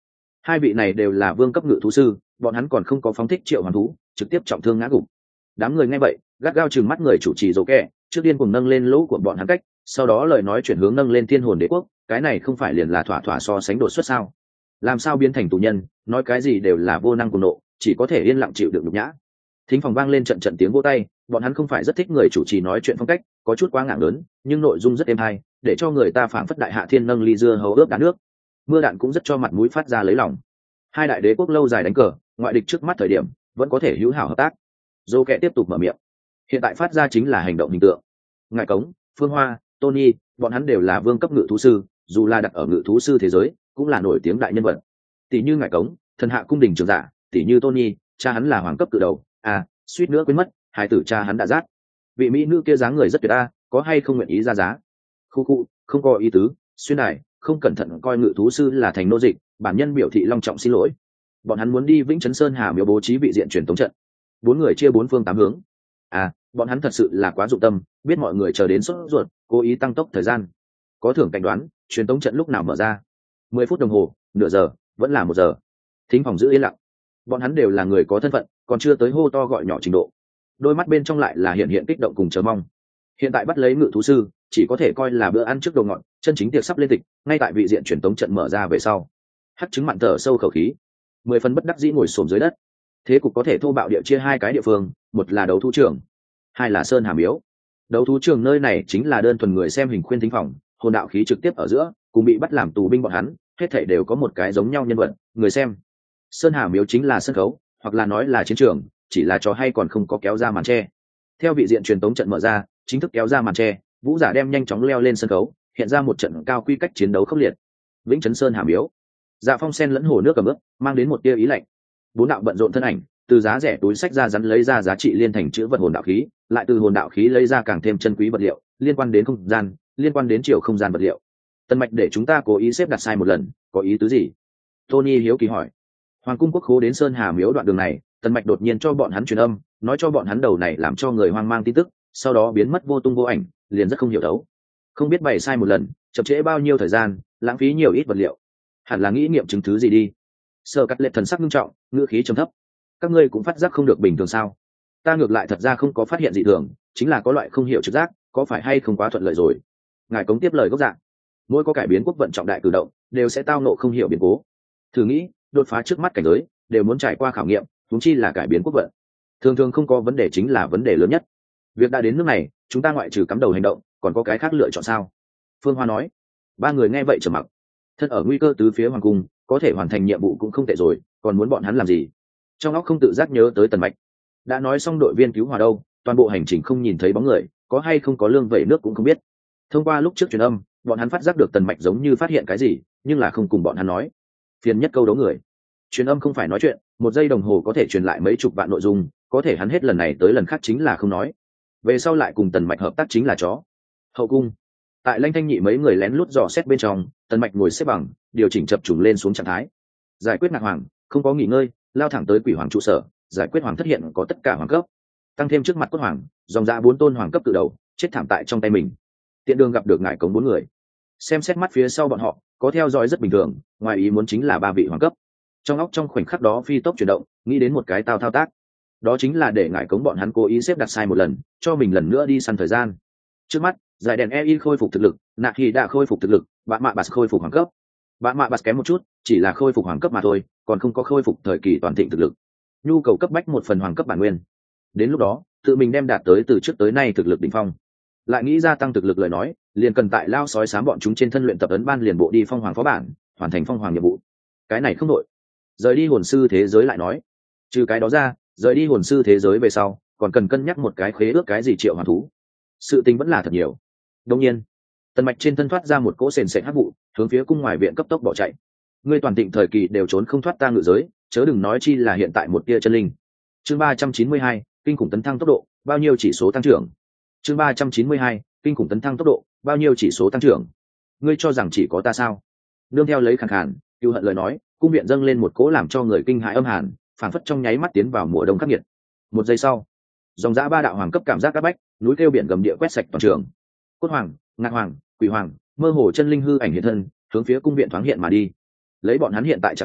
Hai vị này đều là vương cấp ngự thú sư, bọn hắn còn không có phóng thích triệu hoàn thú, trực tiếp trọng thương ngã gục. Đám người nghe vậy gắt gao chừng mắt người chủ trì dỗ kẹ, trước tiên cùng nâng lên lỗ của bọn hắn cách, sau đó lời nói chuyển hướng nâng lên thiên hồn đế quốc, cái này không phải liền là thỏa thỏa so sánh đột xuất sao? Làm sao biến thành tù nhân, nói cái gì đều là vô năng cùng nộ, chỉ có thể yên lặng chịu đựng nhục nhã. Thính phòng vang lên trận trận tiếng vỗ tay, bọn hắn không phải rất thích người chủ trì nói chuyện phong cách, có chút quá ngạng lớn, nhưng nội dung rất êm hay, để cho người ta phảng phất đại hạ thiên nâng ly dưa hấu ướp đá nước. Mưa đạn cũng rất cho mặt mũi phát ra lấy lòng. Hai đại đế quốc lâu dài đánh cờ, ngoại địch trước mắt thời điểm vẫn có thể hữu hảo hợp tác. Dô kẹ tiếp tục mở miệng. Hiện tại phát ra chính là hành động hình tượng. Ngài Cống, Phương Hoa, Tony, bọn hắn đều là vương cấp ngự thú sư, dù là đặt ở ngự thú sư thế giới, cũng là nổi tiếng đại nhân vật. Tỷ như Ngài Cống, thần hạ cung đình trưởng giả, tỷ như Tony, cha hắn là hoàng cấp cự đầu, à, suýt nữa quên mất, hai tử cha hắn đã rát. Vị mỹ nữ kia dáng người rất tuyệt a, có hay không nguyện ý ra giá? Khu khu, không có ý tứ, xuyên này, không cẩn thận coi ngự thú sư là thành nô dịch, bản nhân biểu thị long trọng xin lỗi. Bọn hắn muốn đi Vĩnh Chấn Sơn Hà miếu bố trí vị diện truyền tống trận. Bốn người chia bốn phương tám hướng. À, bọn hắn thật sự là quá dụng tâm, biết mọi người chờ đến sốt ruột, cố ý tăng tốc thời gian. Có thưởng cảnh đoán, truyền tống trận lúc nào mở ra? Mười phút đồng hồ, nửa giờ, vẫn là một giờ. Thính phòng giữ yên lặng. Bọn hắn đều là người có thân phận, còn chưa tới hô to gọi nhỏ trình độ. Đôi mắt bên trong lại là hiện hiện kích động cùng chờ mong. Hiện tại bắt lấy ngự thú sư, chỉ có thể coi là bữa ăn trước đồ ngọt, chân chính tiệc sắp lên tịch, ngay tại vị diện truyền tống trận mở ra về sau. Hắc chứng mặn thở sâu khẩu khí, mười phần bất đắc dĩ ngồi xổm dưới đất. Thế cục có thể thô bạo địa chia hai cái địa phương, một là đấu thú trường, hai là sơn hà miếu. Đấu thú trường nơi này chính là đơn thuần người xem hình khuyên thính phòng, hồn đạo khí trực tiếp ở giữa, cùng bị bắt làm tù binh bọn hắn, hết thảy đều có một cái giống nhau nhân vật, người xem. Sơn hà miếu chính là sân khấu, hoặc là nói là chiến trường, chỉ là trò hay còn không có kéo ra màn che. Theo vị diện truyền tống trận mở ra, chính thức kéo ra màn che, vũ giả đem nhanh chóng leo lên sân khấu, hiện ra một trận cao quy cách chiến đấu khốc liệt. Vĩnh Chấn Sơn hà miếu. Dạ Phong sen lẫn hồ nước cầm ướp, mang đến một tia ý lạnh. Bốn đạo bận rộn thân ảnh, từ giá rẻ túi sách ra rắn lấy ra giá trị liên thành chữ vật hồn đạo khí, lại từ hồn đạo khí lấy ra càng thêm chân quý vật liệu, liên quan đến không gian, liên quan đến chiều không gian vật liệu. Tần Mạch để chúng ta cố ý xếp đặt sai một lần, có ý tứ gì? Tony hiếu kỳ hỏi. Hoàng cung quốc khố đến Sơn Hà miếu đoạn đường này, Tần Mạch đột nhiên cho bọn hắn truyền âm, nói cho bọn hắn đầu này làm cho người hoang mang tin tức, sau đó biến mất vô tung vô ảnh, liền rất không hiểu đấu. Không biết bày sai một lần, chậm trễ bao nhiêu thời gian, lãng phí nhiều ít vật liệu. Hẳn là nghĩ nghiệm chứng thứ gì đi. Sơ Cắt Lệ thần sắc nghiêm trọng, ngữ khí trầm thấp. Các ngươi cũng phát giác không được bình thường sao? Ta ngược lại thật ra không có phát hiện gì thường, chính là có loại không hiểu trực giác, có phải hay không quá thuận lợi rồi? Ngài Cống tiếp lời gốc dạng. Mỗi có cải biến quốc vận trọng đại cử động, đều sẽ tao nộ không hiểu biến cố. Thử nghĩ, đột phá trước mắt cảnh giới, đều muốn trải qua khảo nghiệm, huống chi là cải biến quốc vận. Thường thường không có vấn đề chính là vấn đề lớn nhất. Việc đã đến nước này, chúng ta ngoại trừ cắm đầu hành động, còn có cái khác lựa chọn sao? Phương Hoa nói. Ba người nghe vậy trầm mặc. Thân ở nguy cơ tứ phía hoàng cung, có thể hoàn thành nhiệm vụ cũng không tệ rồi, còn muốn bọn hắn làm gì? Trong óc không tự giác nhớ tới Tần Mạch. Đã nói xong đội viên cứu hỏa đâu, toàn bộ hành trình không nhìn thấy bóng người, có hay không có lương vẩy nước cũng không biết. Thông qua lúc trước truyền âm, bọn hắn phát giác được Tần Mạch giống như phát hiện cái gì, nhưng là không cùng bọn hắn nói. Phiền nhất câu đấu người. Truyền âm không phải nói chuyện, một giây đồng hồ có thể truyền lại mấy chục vạn nội dung, có thể hắn hết lần này tới lần khác chính là không nói. Về sau lại cùng Tần Mạch hợp tác chính là chó. Hậu cung. Tại Lanh Thanh Nhị mấy người lén lút dò xét bên trong, Tần Mạch ngồi xếp bằng, điều chỉnh chập trùng lên xuống trạng thái. Giải quyết Ngạc Hoàng, không có nghỉ ngơi, lao thẳng tới Quỷ Hoàng trụ sở, giải quyết Hoàng thất hiện có tất cả hoàng cấp. Tăng thêm trước mặt Cốt Hoàng, dòng ra bốn tôn hoàng cấp tự đầu, chết thảm tại trong tay mình. Tiện đường gặp được Ngải Cống bốn người. Xem xét mắt phía sau bọn họ, có theo dõi rất bình thường, ngoài ý muốn chính là ba vị hoàng cấp. Trong óc trong khoảnh khắc đó phi tốc chuyển động, nghĩ đến một cái tao thao tác. Đó chính là để Ngải Cống bọn hắn cố ý xếp đặt sai một lần, cho mình lần nữa đi săn thời gian. Trước mắt, giải đèn e i khôi phục thực lực, Nạc Hỉ đã khôi phục thực lực, bạn mạ bạt khôi phục hoàng cấp. Bạn mạ bạt kém một chút, chỉ là khôi phục hoàng cấp mà thôi, còn không có khôi phục thời kỳ toàn thịnh thực lực. Nhu cầu cấp bách một phần hoàng cấp bản nguyên. Đến lúc đó, tự mình đem đạt tới từ trước tới nay thực lực đỉnh phong. Lại nghĩ gia tăng thực lực lời nói, liền cần tại lao sói sám bọn chúng trên thân luyện tập ấn ban liền bộ đi phong hoàng phó bản, hoàn thành phong hoàng nhiệm vụ. Cái này không đội. Rời đi hồn sư thế giới lại nói. Trừ cái đó ra, rời đi hồn sư thế giới về sau, còn cần cân nhắc một cái khế ước cái gì triệu hoàn thú. Sự tình vẫn là thật nhiều. Đương nhiên, Tần Mạch trên thân thoát ra một cỗ sền sệt hắc vụ, hướng phía cung ngoài viện cấp tốc bỏ chạy. Ngươi toàn thịnh thời kỳ đều trốn không thoát ta ngự giới, chớ đừng nói chi là hiện tại một tia chân linh. Chương ba trăm chín mươi hai, kinh khủng tấn thăng tốc độ, bao nhiêu chỉ số tăng trưởng. Chương ba trăm chín mươi hai, kinh khủng tấn thăng tốc độ, bao nhiêu chỉ số tăng trưởng. Ngươi cho rằng chỉ có ta sao? Nương theo lấy khàn khàn, Cưu Hận lời nói, cung viện dâng lên một cỗ làm cho người kinh hãi âm hàn, phảng phất trong nháy mắt tiến vào mùa đông khắc nghiệt. Một giây sau, dòng dã ba đạo hoàng cấp cảm giác các bách, núi kêu biển gầm địa quét sạch toàn trường. Cốt Hoàng, Ngạc Hoàng, Quỷ Hoàng, mơ hồ chân linh hư ảnh hiện thân, hướng phía cung viện thoáng hiện mà đi. Lấy bọn hắn hiện tại trạng thái,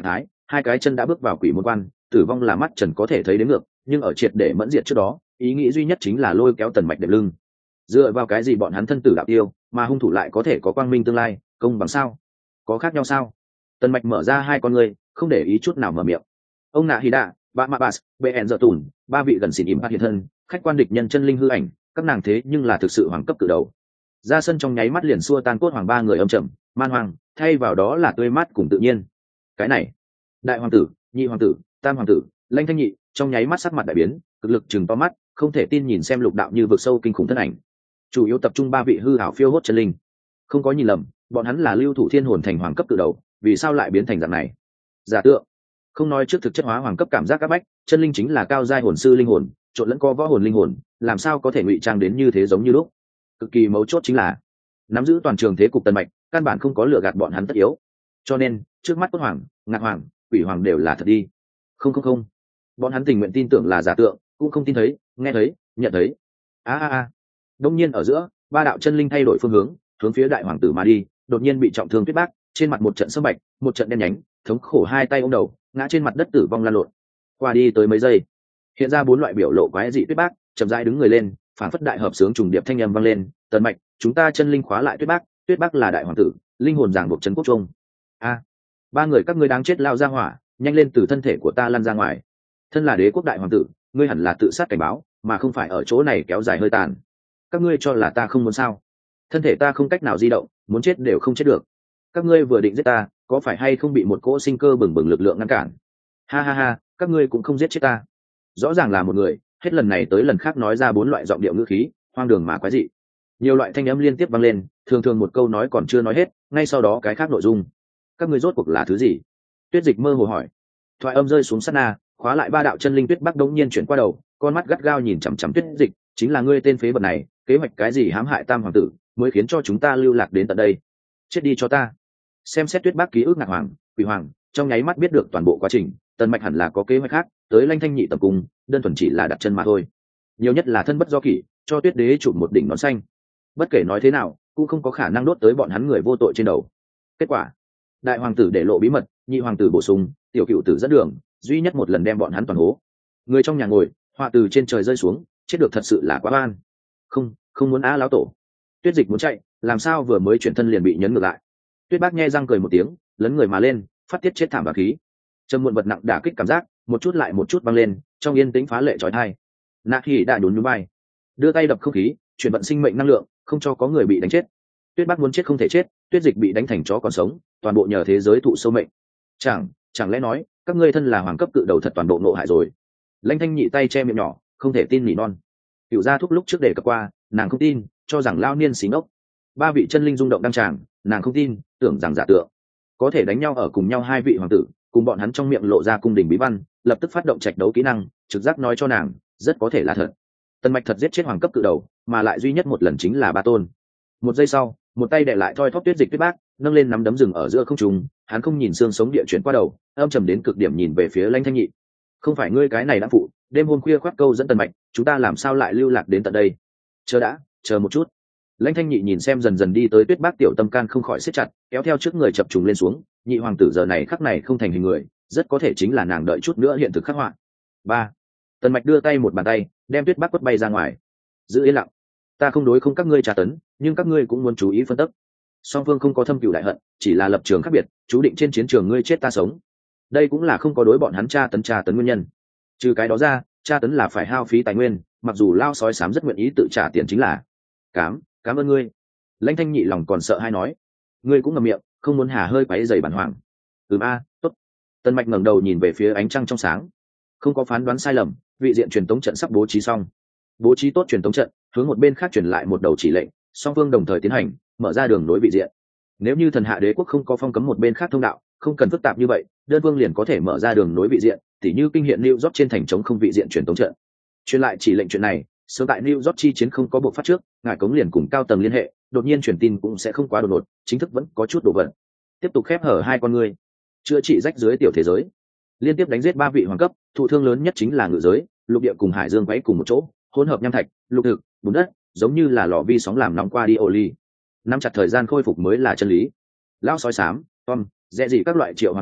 hai cái chân đã bước vào quỷ môn quan, tử vong là mắt trần có thể thấy đến ngược, nhưng ở triệt để mẫn diệt trước đó, ý nghĩ duy nhất chính là lôi kéo Tần Mạch đệm lưng. Dựa vào cái gì bọn hắn thân tử đạo tiêu, mà hung thủ lại có thể có quang minh tương lai, công bằng sao? Có khác nhau sao? Tần Mạch mở ra hai con người, không để ý chút nào mở miệng. Ông nạ Hida, Bạ Mạ Bas, Bệ ẻn Dở Tùn, ba vị gần xỉn ỉm hiện thân, khách quan địch nhân chân linh hư ảnh, các nàng thế nhưng là thực sự hoàng cấp cử đầu. Ra sân trong nháy mắt liền xua tan cốt hoàng ba người âm trầm, man hoàng, thay vào đó là tươi mát cùng tự nhiên. Cái này, đại hoàng tử, nhị hoàng tử, tam hoàng tử, Lanh Thanh Nhị, trong nháy mắt sắc mặt đại biến, cực lực chừng to mắt, không thể tin nhìn xem lục đạo như vực sâu kinh khủng thân ảnh. Chủ yếu tập trung ba vị hư ảo phiêu hốt chân linh. Không có nhìn lầm, bọn hắn là lưu thủ thiên hồn thành hoàng cấp cử đầu, vì sao lại biến thành dạng này? Giả tượng. Không nói trước thực chất hóa hoàng cấp cảm giác các bách, chân linh chính là cao giai hồn sư linh hồn, trộn lẫn co võ hồn linh hồn, làm sao có thể ngụy trang đến như thế giống như lúc. Cực kỳ mấu chốt chính là nắm giữ toàn trường thế cục Tần Mạch, căn bản không có lừa gạt bọn hắn tất yếu. Cho nên, trước mắt Cốt Hoàng, Ngạc Hoàng, Quỷ Hoàng đều là thật đi. Không không không, bọn hắn tình nguyện tin tưởng là giả tượng, cũng không tin thấy, nghe thấy, nhận thấy. A a a. Đông nhiên ở giữa, ba đạo chân linh thay đổi phương hướng, hướng phía đại hoàng tử mà đi, đột nhiên bị trọng thương Tuyết Bác, trên mặt một trận sâm bạch, một trận đen nhánh, thống khổ hai tay ôm đầu, ngã trên mặt đất tử vong lăn lộn. Qua đi tới mấy giây, hiện ra bốn loại biểu lộ quái dị Tuyết Bác, chậm rãi đứng người lên, phản phất đại hợp sướng trùng điệp thanh âm vang lên, Tần Mạch, chúng ta chân linh khóa lại Tuyết Bác, Tuyết Bác là đại hoàng tử, linh hồn giảng buộc trấn quốc trung. A, ba người các ngươi đáng chết lao ra hỏa, nhanh lên từ thân thể của ta lăn ra ngoài. Thân là đế quốc đại hoàng tử, ngươi hẳn là tự sát cảnh báo, mà không phải ở chỗ này kéo dài hơi tàn. Các ngươi cho là ta không muốn sao? Thân thể ta không cách nào di động, muốn chết đều không chết được. Các ngươi vừa định giết ta, có phải hay không bị một cỗ sinh cơ bừng bừng lực lượng ngăn cản? Ha ha ha, các ngươi cũng không giết chết ta. Rõ ràng là một người, hết lần này tới lần khác nói ra bốn loại giọng điệu ngữ khí, hoang đường mà quái dị. Nhiều loại thanh âm liên tiếp vang lên, thường thường một câu nói còn chưa nói hết, ngay sau đó cái khác nội dung. Các ngươi rốt cuộc là thứ gì? Tuyết Dịch mơ hồ hỏi. Thoại âm rơi xuống sát na, khóa lại ba đạo chân linh Tuyết Bắc đống nhiên chuyển qua đầu, con mắt gắt gao nhìn chằm chằm Tuyết Dịch, chính là ngươi tên phế vật này, kế hoạch cái gì hãm hại Tam hoàng tử, mới khiến cho chúng ta lưu lạc đến tận đây. Chết đi cho ta. Xem xét Tuyết Bắc ký ức Ngạc Hoàng, Quỷ Hoàng, trong nháy mắt biết được toàn bộ quá trình, Tần Mạch hẳn là có kế hoạch khác, tới Lanh Thanh Nhị tập cung, đơn thuần chỉ là đặt chân mà thôi. Nhiều nhất là thân bất do kỷ, cho Tuyết đế chụp một đỉnh nón xanh. Bất kể nói thế nào, cũng không có khả năng đốt tới bọn hắn người vô tội trên đầu. Kết quả, đại hoàng tử để lộ bí mật, nhị hoàng tử bổ sung, tiểu cựu tử dẫn đường, duy nhất một lần đem bọn hắn toàn hố. Người trong nhà ngồi, họa từ trên trời rơi xuống, chết được thật sự là quá oan. Không, không muốn á lão tổ. Tuyết Dịch muốn chạy, làm sao vừa mới chuyển thân liền bị nhấn ngược lại. Tuyết Bác nhe răng cười một tiếng, lấn người mà lên, phát tiết chết thảm và khí. Trầm muộn vật nặng đả kích cảm giác, một chút lại một chút băng lên, trong yên tĩnh phá lệ chói tai. Nạc Hỉ đã nhún nhún vai, đưa tay đập không khí, chuyển vận sinh mệnh năng lượng, không cho có người bị đánh chết. Tuyết Bác muốn chết không thể chết, Tuyết Dịch bị đánh thành chó còn sống, toàn bộ nhờ thế giới thụ sâu mệnh. Chẳng, chẳng lẽ nói, các ngươi thân là hoàng cấp cự đầu thật toàn bộ nộ hại rồi? Lãnh Thanh Nhị tay che miệng nhỏ, không thể tin nỉ non. Cửu gia thúc lúc trước đề cập qua, nàng không tin, cho rằng lao niên xí ngốc. Ba vị chân linh rung động đăng tràng, nàng không tin, tưởng rằng giả tượng. Có thể đánh nhau ở cùng nhau hai vị hoàng tử, cùng bọn hắn trong miệng lộ ra cung đình bí văn, lập tức phát động trạch đấu kỹ năng, trực giác nói cho nàng, rất có thể là thật. Tần Mạch thật giết chết hoàng cấp cự đầu, mà lại duy nhất một lần chính là ba tôn. Một giây sau, một tay đè lại thoi thóp Tuyết Dịch Tuyết Bác, nâng lên nắm đấm rừng ở giữa không trung, hắn không nhìn xương sống địa chuyển qua đầu, âm trầm đến cực điểm nhìn về phía Lãnh Thanh Nhị. Không phải ngươi cái này đã phụ, đêm hôm khuya khoác câu dẫn Tần Mạch, chúng ta làm sao lại lưu lạc đến tận đây? Chờ đã, chờ một chút. Lãnh Thanh Nhị nhìn xem dần dần đi tới Tuyết Bác tiểu tâm can không khỏi siết chặt, kéo theo trước người chập trùng lên xuống, nhị hoàng tử giờ này khắc này không thành hình người, rất có thể chính là nàng đợi chút nữa hiện thực khắc họa. Ba. Tần Mạch đưa tay một bàn tay, đem Tuyết Bác quất bay ra ngoài. Giữ yên lặng. Ta không đối không các ngươi tra tấn, nhưng các ngươi cũng muốn chú ý phân tích. Song phương không có thâm cừu đại hận, chỉ là lập trường khác biệt, chú định trên chiến trường ngươi chết ta sống. Đây cũng là không có đối bọn hắn tra tấn tra tấn nguyên nhân. Trừ cái đó ra, tra tấn là phải hao phí tài nguyên, mặc dù lao sói xám rất nguyện ý tự trả tiền chính là. Cám, cảm ơn ngươi. Lãnh Thanh Nhị lòng còn sợ hay nói, ngươi cũng ngậm miệng, không muốn hà hơi quấy rầy bản hoàng. Ừm a, tốt. Tần Mạch ngẩng đầu nhìn về phía ánh trăng trong sáng, không có phán đoán sai lầm, vị diện truyền tống trận sắp bố trí xong. Bố trí tốt truyền tống trận, hướng một bên khác truyền lại một đầu chỉ lệnh, song phương đồng thời tiến hành, mở ra đường nối vị diện. Nếu như thần hạ đế quốc không có phong cấm một bên khác thông đạo, không cần phức tạp như vậy, đơn vương liền có thể mở ra đường nối vị diện, tỉ như kinh hiện New York trên thành trống không vị diện truyền tống trận. Truyền lại chỉ lệnh chuyện này, sớm tại New York chi chiến không có buộc phát trước, ngài cống liền cùng cao tầng liên hệ, đột nhiên truyền tin cũng sẽ không quá đột ngột, chính thức vẫn có chút đồ vật. Tiếp tục khép hở hai con người, chữa trị rách dưới tiểu thế giới, liên tiếp đánh giết ba vị hoàng cấp, thụ thương lớn nhất chính là ngự giới, lục địa cùng hải dương quấy cùng một chỗ, hỗn hợp nham thạch, lục thực, bùn đất, giống như là lò vi sóng làm nóng qua đi ô ly. Nắm chặt thời gian khôi phục mới là chân lý. Lão sói xám, Tom, dễ gì các loại triệu hoán thú,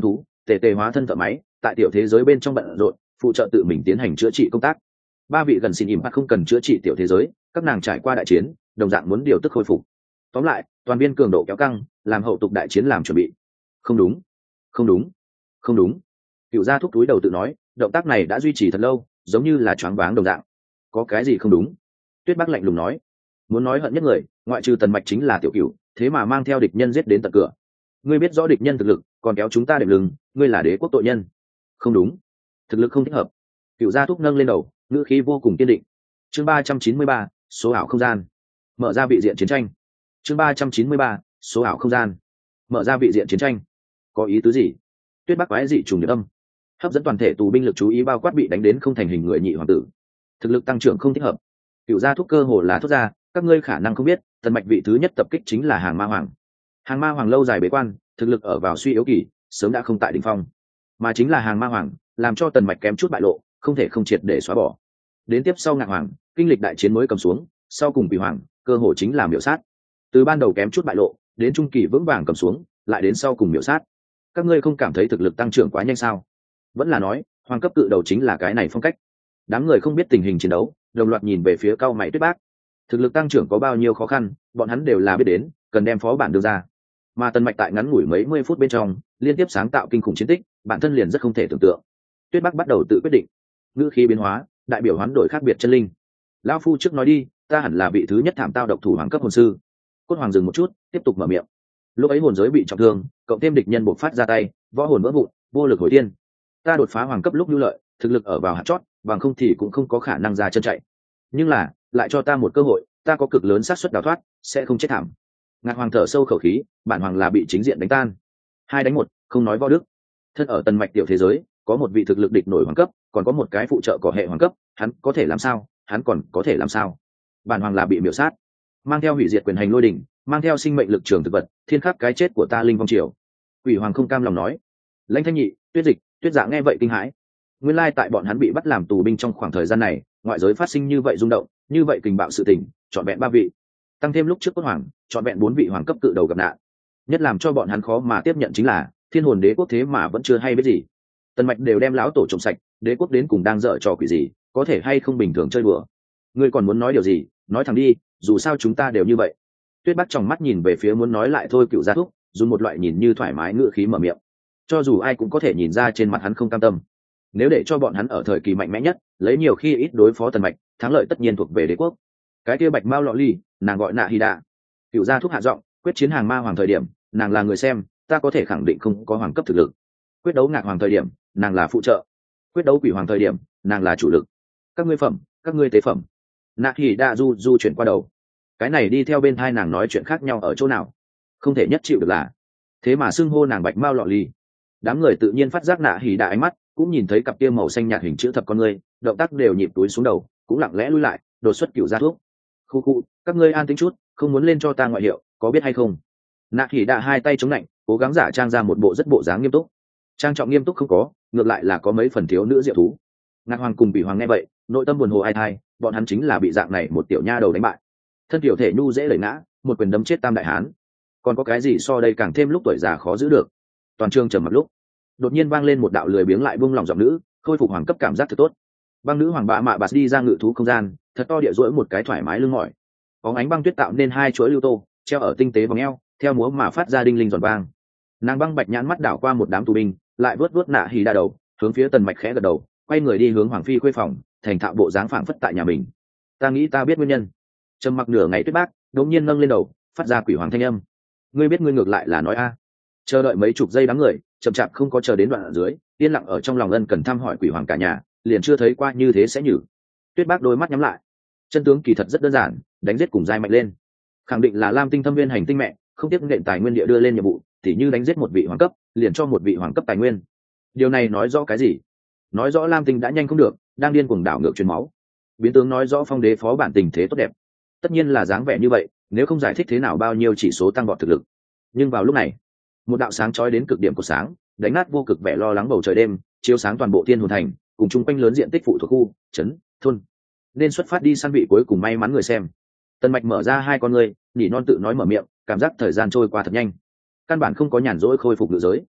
tề tề hóa thân thợ máy tại tiểu thế giới bên trong bận rộn phụ trợ tự mình tiến hành chữa trị công tác. Ba vị gần xin ỉm bắt không cần chữa trị tiểu thế giới, các nàng trải qua đại chiến đồng dạng muốn điều tức khôi phục. Tóm lại toàn viên cường độ kéo căng, làm hậu tục đại chiến làm chuẩn bị. Không đúng, không đúng, không đúng. Cựu gia thúc túi đầu tự nói, động tác này đã duy trì thật lâu, giống như là choáng váng đồng dạng. Có cái gì không đúng? Tuyết Bắc lạnh lùng nói. Muốn nói hận nhất người, ngoại trừ Tần Mạch chính là Tiểu Cửu, thế mà mang theo địch nhân giết đến tận cửa. Ngươi biết rõ địch nhân thực lực, còn kéo chúng ta đệm lưng, ngươi là đế quốc tội nhân. Không đúng, thực lực không thích hợp. Cựu gia thúc nâng lên đầu, ngữ khí vô cùng kiên định. Chương ba trăm chín mươi ba, số ảo không gian. Mở ra vị diện chiến tranh. Chương ba trăm chín mươi ba, số ảo không gian. Mở ra vị diện chiến tranh. Có ý tứ gì? Tuyết Bắc quái dị trùng nhật âm, hấp dẫn toàn thể tù binh lực chú ý, bao quát bị đánh đến không thành hình người nhị hoàng tử. Thực lực tăng trưởng không thích hợp. Cựu gia thúc cơ hồ là thốt ra, các ngươi khả năng không biết, Tần Mạch vị thứ nhất tập kích chính là Hàng Ma Hoàng. Hàng Ma Hoàng lâu dài bế quan, thực lực ở vào suy yếu kỳ, sớm đã không tại đỉnh phong. Mà chính là Hàng Ma Hoàng làm cho Tần Mạch kém chút bại lộ, không thể không triệt để xóa bỏ. Đến tiếp sau Ngạc Hoàng, kinh lịch đại chiến mới cầm xuống, sau cùng Quỷ Hoàng, cơ hội chính là miểu sát. Từ ban đầu kém chút bại lộ, đến trung kỳ vững vàng cầm xuống, lại đến sau cùng miểu sát. Các ngươi không cảm thấy thực lực tăng trưởng quá nhanh sao? Vẫn là nói, hoàng cấp cự đầu chính là cái này phong cách. Đám người không biết tình hình chiến đấu, đồng loạt nhìn về phía cao mày Tuyết Bác. Thực lực tăng trưởng có bao nhiêu khó khăn, bọn hắn đều là biết đến, cần đem phó bản đưa ra. Mà Tần Mạch tại ngắn ngủi mấy mươi phút bên trong, liên tiếp sáng tạo kinh khủng chiến tích, bản thân liền rất không thể tưởng tượng. Tuyết Bác bắt đầu tự quyết định, ngữ khí biến hóa, đại biểu hoán đổi khác biệt chân linh. Lão phu trước nói đi, ta hẳn là vị thứ nhất thảm tao độc thủ hoàng cấp hồn sư. Cốt Hoàng dừng một chút, tiếp tục mở miệng. Lúc ấy hồn giới bị trọng thương, cộng thêm địch nhân buộc phát ra tay, võ hồn vỡ vụn, vô lực hồi thiên. Ta đột phá hoàng cấp lúc lưu lợi, thực lực ở vào hạt chót, bằng không thì cũng không có khả năng ra chân chạy. Nhưng là, lại cho ta một cơ hội, ta có cực lớn xác suất đào thoát, sẽ không chết thảm. Ngạc Hoàng thở sâu khẩu khí, bản hoàng là bị chính diện đánh tan. Hai đánh một, không nói võ đức. Thân ở Tần Mạch tiểu thế giới, có một vị thực lực địch nổi hoàng cấp, còn có một cái phụ trợ có hệ hoàng cấp, hắn có thể làm sao? Hắn còn có thể làm sao? Bản hoàng là bị miểu sát, mang theo hủy diệt quyền hành lôi đỉnh, mang theo sinh mệnh lực trường thực vật, thiên khắc cái chết của ta linh vong triều. Quỷ Hoàng không cam lòng nói. Lãnh Thanh Nhị, Tuyết Dịch, Tuyết Dạ nghe vậy kinh hãi. Nguyên lai tại bọn hắn bị bắt làm tù binh trong khoảng thời gian này, ngoại giới phát sinh như vậy rung động, như vậy kình bạo sự tình, chọn vẹn ba vị, tăng thêm lúc trước Cốt Hoàng, chọn vẹn bốn vị hoàng cấp cự đầu gặp nạn. Nhất làm cho bọn hắn khó mà tiếp nhận chính là, Thiên Hồn Đế quốc thế mà vẫn chưa hay biết gì. Tần Mạch đều đem lão tổ trộm sạch, đế quốc đến cùng đang dở trò quỷ gì, có thể hay không bình thường chơi đùa. Ngươi còn muốn nói điều gì, nói thẳng đi, dù sao chúng ta đều như vậy. Tuyết Bắc trong mắt nhìn về phía muốn nói lại thôi Cựu Gia Thúc, dùng một loại nhìn như thoải mái ngữ khí mở miệng. Cho dù ai cũng có thể nhìn ra trên mặt hắn không cam tâm. Nếu để cho bọn hắn ở thời kỳ mạnh mẽ nhất, lấy nhiều khi ít đối phó Tần Mạch, thắng lợi tất nhiên thuộc về đế quốc. Cái kia Bạch Mao Lọ Ly, nàng gọi Nạ Hy Đạ. Cựu Gia Thúc hạ giọng, quyết chiến Hàng Ma Hoàng thời điểm, nàng là người xem, ta có thể khẳng định không có hoàng cấp thực lực. Quyết đấu Ngạc Hoàng thời điểm, nàng là phụ trợ. Quyết đấu Quỷ Hoàng thời điểm, nàng là chủ lực. Các ngươi phẩm, các ngươi tế phẩm. Nạ Hy Đạ du du chuyển qua đầu. Cái này đi theo bên thai nàng nói chuyện khác nhau ở chỗ nào? Không thể nhất chịu được là, thế mà xưng hô nàng Bạch Mao Lọ Ly. Đám người tự nhiên phát giác Nạ Hỉ Đạ ánh mắt, cũng nhìn thấy cặp kia màu xanh nhạt hình chữ thập con người, động tác đều nhịp túi xuống đầu, cũng lặng lẽ lui lại, đột xuất Cựu Gia Thuốc. Khu khu, các ngươi an tĩnh chút, không muốn lên cho ta ngoại hiệu, có biết hay không? Nạ Hỉ Đạ hai tay chống lạnh, cố gắng giả trang ra một bộ rất bộ dáng nghiêm túc. Trang trọng nghiêm túc không có, ngược lại là có mấy phần thiếu nữ diệu thú. Ngạc Hoàng cùng Bỉ Hoàng nghe vậy, nội tâm buồn hồ ai thai, bọn hắn chính là bị dạng này một tiểu nha đầu đánh bại. Thân tiểu thể nhu dễ đẩy ngã, một quyền đấm chết tam đại hán. Còn có cái gì so đây càng thêm lúc tuổi già khó giữ được. Toàn trường trầm mặc lúc, đột nhiên vang lên một đạo lười biếng lại buông lòng giọng nữ, khôi phục hoàng cấp cảm giác thật tốt. Băng nữ hoàng bạ mạ bạt đi ra ngự thú không gian, thật to địa duỗi một cái thoải mái lưng mỏi. Bóng ánh băng tuyết tạo nên hai chuỗi lưu tô, treo ở tinh tế vòng eo, theo múa mà phát ra đinh linh giòn vang. Nàng băng bạch nhãn mắt đảo qua một đám tù binh, lại vớt vớt Nạ Hỉ Đạ đầu, hướng phía Tần Mạch khẽ gật đầu, quay người đi hướng hoàng phi khuê phòng, thành thạo bộ dáng phảng phất tại nhà mình. Ta nghĩ ta biết nguyên nhân. Trầm mặc nửa ngày Tuyết Bác đột nhiên nâng lên đầu, phát ra quỷ hoàng thanh âm. Ngươi biết ngươi ngược lại là nói a. Chờ đợi mấy chục giây đám người, chậm chạp không có chờ đến đoạn ở dưới, yên lặng ở trong lòng ân cần thăm hỏi quỷ hoàng cả nhà, liền chưa thấy qua như thế sẽ nhử. Tuyết Bác đôi mắt nhắm lại. Chân tướng kỳ thật rất đơn giản, đánh giết cùng giai mạnh lên. Khẳng định là Lam Tinh Thâm Viên hành tinh mẹ, không tiếp nện tài nguyên địa đưa lên nhiệm vụ, tỉ như đánh giết một vị hoàng cấp, liền cho một vị hoàng cấp tài nguyên. Điều này nói rõ cái gì? Nói rõ Lam Tinh đã nhanh không được, đang điên cuồng đảo ngược truyền máu. Biến tướng nói rõ Phong Đế phó bản tình thế tốt đẹp. Tất nhiên là dáng vẻ như vậy, nếu không giải thích thế nào bao nhiêu chỉ số tăng vọt thực lực. Nhưng vào lúc này, một đạo sáng chói đến cực điểm của sáng, đánh nát vô cực vẻ lo lắng bầu trời đêm, chiếu sáng toàn bộ Thiên Hồn Thành, cùng chung quanh lớn diện tích phụ thuộc khu, trấn, thôn. Nên xuất phát đi săn vị cuối cùng may mắn người xem. Tần Mạch mở ra hai con ngươi, nỉ non tự nói mở miệng, cảm giác thời gian trôi qua thật nhanh. Căn bản không có nhàn rỗi khôi phục ngự giới.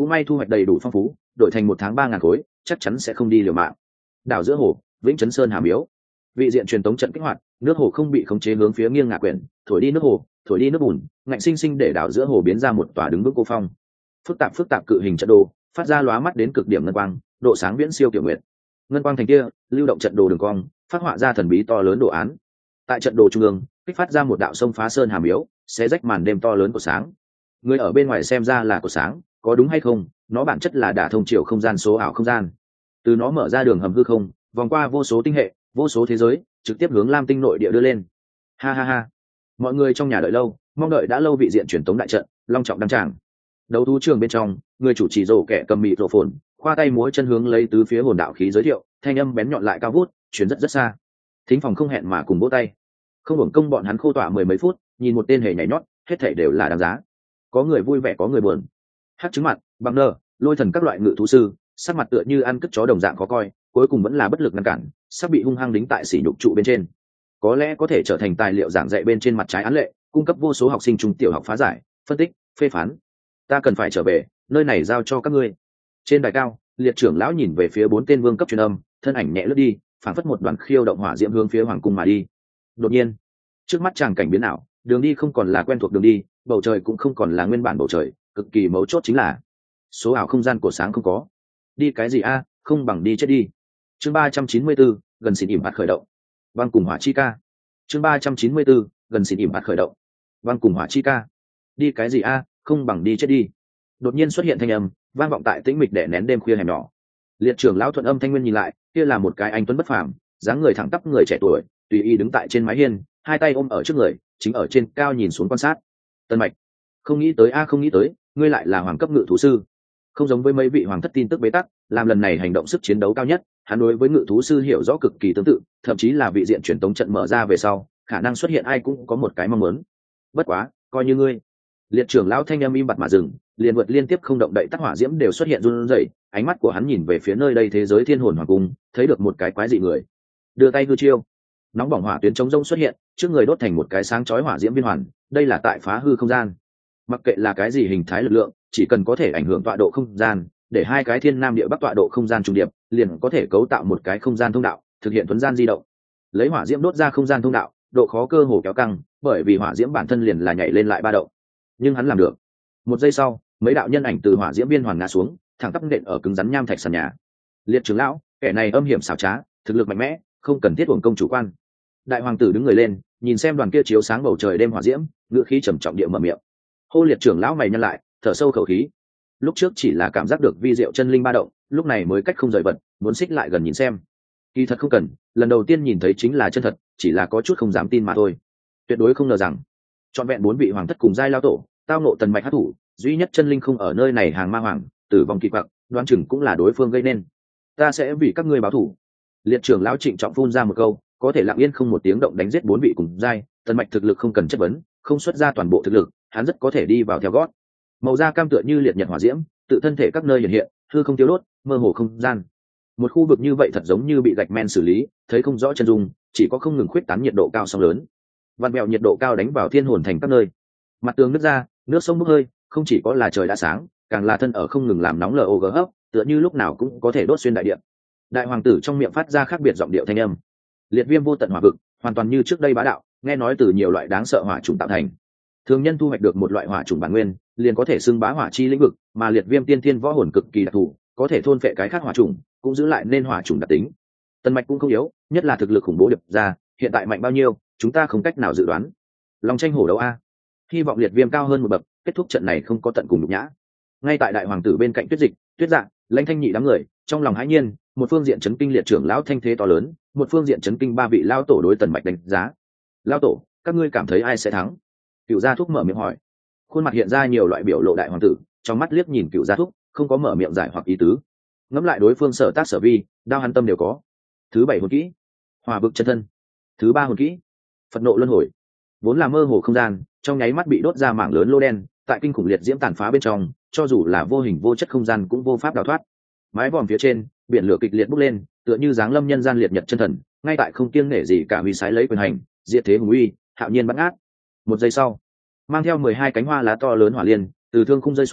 cũng may thu hoạch đầy đủ phong phú, đổi thành một tháng ba ngàn khối chắc chắn sẽ không đi liều mạng. Đảo giữa hồ, Vĩnh Chấn Sơn Hà Miếu, vị diện truyền tống trận kích hoạt, nước hồ không bị khống chế hướng phía nghiêng ngả quyển, thổi đi nước hồ, thổi đi nước bùn, ngạnh sinh sinh để đảo giữa hồ biến ra một tòa đứng vững cô phong. Phức tạp phức tạp cự hình trận đồ, phát ra lóa mắt đến cực điểm ngân quang, độ sáng viễn siêu kiểu nguyệt. Ngân quang thành kia, lưu động trận đồ đường cong, phát họa ra thần bí to lớn đồ án. Tại trận đồ trung ương, kích phát ra một đạo sông phá sơn Hà Miếu, xé rách màn đêm to lớn của sáng. Người ở bên ngoài xem ra là của sáng, có đúng hay không, nó bản chất là đả thông chiều không gian số ảo không gian. Từ nó mở ra đường hầm hư không, vòng qua vô số tinh hệ, vô số thế giới, trực tiếp hướng lam tinh nội địa đưa lên. Ha ha ha, mọi người trong nhà đợi lâu, mong đợi đã lâu vị diện truyền tống đại trận long trọng đăng tràng. Đấu thú trường bên trong, người chủ trì rổ kẻ cầm mịt rổ phồn, khoa tay múa chân hướng lấy tứ phía hồn đạo khí giới thiệu, thanh âm bén nhọn lại cao vút, chuyển rất rất xa. Thính phòng không hẹn mà cùng vỗ tay. Không hưởng công bọn hắn khô tỏa mười mấy phút, nhìn một tên hề nhảy nhót, hết thảy đều là đáng giá. Có người vui vẻ có người buồn. Hát trứng mặt, bằng nơ, lôi thần các loại ngự thú sư, sắc mặt tựa như ăn cất chó đồng dạng khó coi, cuối cùng vẫn là bất lực ngăn cản, sắp bị hung hăng đính tại sỉ nhục trụ bên trên. Có lẽ có thể trở thành tài liệu giảng dạy bên trên mặt trái án lệ, cung cấp vô số học sinh trung tiểu học phá giải, phân tích, phê phán. Ta cần phải trở về, nơi này giao cho các ngươi. Trên đài cao, liệt trưởng lão nhìn về phía bốn tên vương cấp truyền âm, thân ảnh nhẹ lướt đi, phảng phất một đoàn khiêu động hỏa diễm hướng phía hoàng cung mà đi. Đột nhiên, trước mắt chàng cảnh biến ảo, đường đi không còn là quen thuộc đường đi, bầu trời cũng không còn là nguyên bản bầu trời, cực kỳ mấu chốt chính là số ảo không gian của sáng không có. Đi cái gì a, không bằng đi chết đi. Chương ba trăm chín mươi bốn, gần xỉn ỉm bạt khởi động. Băng cùng hỏa chi ca. Chương ba trăm chín mươi bốn, gần xỉn ỉm bạt khởi động. Băng cùng hỏa chi ca. Đi cái gì a, không bằng đi chết đi. Đột nhiên xuất hiện thanh âm, vang vọng tại tĩnh mịch đè nén đêm khuya hẻm nhỏ. Liệt trưởng lão thuận âm thanh nguyên nhìn lại, kia là một cái anh tuấn bất phàm, dáng người thẳng tắp người trẻ tuổi, tùy ý đứng tại trên mái hiên, hai tay ôm ở trước người, chính ở trên cao nhìn xuống quan sát. Tân Mạch, không nghĩ tới a không nghĩ tới, ngươi lại là hoàng cấp ngự thú sư. Không giống với mấy vị hoàng thất tin tức bế tắc, làm lần này hành động sức chiến đấu cao nhất, hắn đối với ngự thú sư hiểu rõ cực kỳ tương tự, thậm chí là vị diện truyền tống trận mở ra về sau, khả năng xuất hiện ai cũng có một cái mong muốn. Bất quá, coi như ngươi. Liệt trưởng lão thanh âm im bặt mà dừng, liền vượt liên tiếp không động đậy tắc hỏa diễm đều xuất hiện run rẩy, ánh mắt của hắn nhìn về phía nơi đây thế giới thiên hồn hoàng cung, thấy được một cái quái dị người. Đưa tay hư chiêu, nóng bỏng hỏa tuyến chống rông xuất hiện, trước người đốt thành một cái sáng chói hỏa diễm viên hoàn, đây là tại phá hư không gian. Mặc kệ là cái gì hình thái lực lượng, chỉ cần có thể ảnh hưởng tọa độ không gian, để hai cái thiên nam địa bắc tọa độ không gian trùng điệp, liền có thể cấu tạo một cái không gian thông đạo, thực hiện thuấn gian di động. Lấy hỏa diễm đốt ra không gian thông đạo, độ khó cơ hồ kéo căng, bởi vì hỏa diễm bản thân liền là nhảy lên lại ba động. Nhưng hắn làm được. Một giây sau, mấy đạo nhân ảnh từ hỏa diễm viên hoàn ngã xuống, thẳng tắp nện ở cứng rắn nham thạch sàn nhà. Liệt trưởng lão, kẻ này âm hiểm xảo trá, thực lực mạnh mẽ, không cần thiết uổng công chủ quan. Đại hoàng tử đứng người lên, nhìn xem đoàn kia chiếu sáng bầu trời đêm hỏa diễm, ngữ khí trầm trọng địa mở miệng. Hô Liệt trưởng lão mày nhăn lại, thở sâu khẩu khí. Lúc trước chỉ là cảm giác được vi diệu chân linh ba động, lúc này mới cách không rời vật, muốn xích lại gần nhìn xem. Kỳ thật không cần, lần đầu tiên nhìn thấy chính là chân thật, chỉ là có chút không dám tin mà thôi. Tuyệt đối không ngờ rằng, trọn vẹn bốn vị hoàng thất cùng giai lao tổ, tao nộ tần mạch hắc thủ, duy nhất chân linh không ở nơi này hàng ma hoàng, tử vong kỳ quặc, đoán chừng cũng là đối phương gây nên. Ta sẽ vì các ngươi báo thủ. Liệt trưởng lão trịnh trọng phun ra một câu, có thể lặng yên không một tiếng động đánh giết bốn vị cùng giai, tần mạch thực lực không cần chất vấn, không xuất ra toàn bộ thực lực, hắn rất có thể đi vào theo gót. Màu da cam tựa như liệt nhật hỏa diễm, tự thân thể các nơi hiện hiện, hư không tiêu đốt, mơ hồ không gian. Một khu vực như vậy thật giống như bị gạch men xử lý, thấy không rõ chân dung, chỉ có không ngừng khuyết tán nhiệt độ cao sóng lớn. Vạn bèo nhiệt độ cao đánh vào thiên hồn thành các nơi. Mặt tường nứt ra, nước sông bốc hơi, không chỉ có là trời đã sáng, càng là thân ở không ngừng làm nóng log hấp, tựa như lúc nào cũng có thể đốt xuyên đại địa. Đại hoàng tử trong miệng phát ra khác biệt giọng điệu thanh âm. Liệt viêm vô tận hỏa vực, hoàn toàn như trước đây bá đạo, nghe nói từ nhiều loại đáng sợ hỏa trùng tạo thành. Thường nhân thu hoạch được một loại hỏa trùng bản nguyên, liền có thể xưng bá hỏa chi lĩnh vực, mà liệt viêm tiên thiên võ hồn cực kỳ đặc thù, có thể thôn phệ cái khác hỏa trùng, cũng giữ lại nên hỏa trùng đặc tính. Tần mạch cũng không yếu, nhất là thực lực khủng bố điệp ra, hiện tại mạnh bao nhiêu, chúng ta không cách nào dự đoán. Lòng tranh hổ đấu a, hy vọng liệt viêm cao hơn một bậc, kết thúc trận này không có tận cùng nhục nhã. Ngay tại đại hoàng tử bên cạnh Tuyết Dịch, Tuyết Dạng, Lãnh Thanh Nhị đám người, trong lòng hãi nhiên, một phương diện chấn kinh liệt trưởng lão thanh thế to lớn, một phương diện chấn kinh ba vị lao tổ đối tần mạch đánh giá. Lao tổ, các ngươi cảm thấy ai sẽ thắng? Cựu gia thúc mở miệng hỏi. Khuôn mặt hiện ra nhiều loại biểu lộ đại hoàng tử, trong mắt liếc nhìn Cựu gia thúc, không có mở miệng giải hoặc ý tứ. Ngẫm lại đối phương sở tác sở vi, đao hắn tâm đều có. Thứ bảy hồn kỹ, hòa vực chân thân. Thứ ba hồn kỹ, phật nộ luân hồi. Vốn là mơ hồ không gian, trong nháy mắt bị đốt ra mảng lớn lô đen, tại kinh khủng liệt diễm tàn phá bên trong, cho dù là vô hình vô chất không gian cũng vô pháp đào thoát. Mái vòm phía trên, biển lửa kịch liệt bốc lên, tựa như dáng lâm nhân gian liệt nhật chân thần, ngay tại không kiêng nể gì cả huy sái lấy quyền hành, diệt thế hùng uy, hạo nhiên bát ngát. Một giây sau, mang theo mười hai cánh hoa lá to lớn hỏa liên, từ thương khung rơi xuống,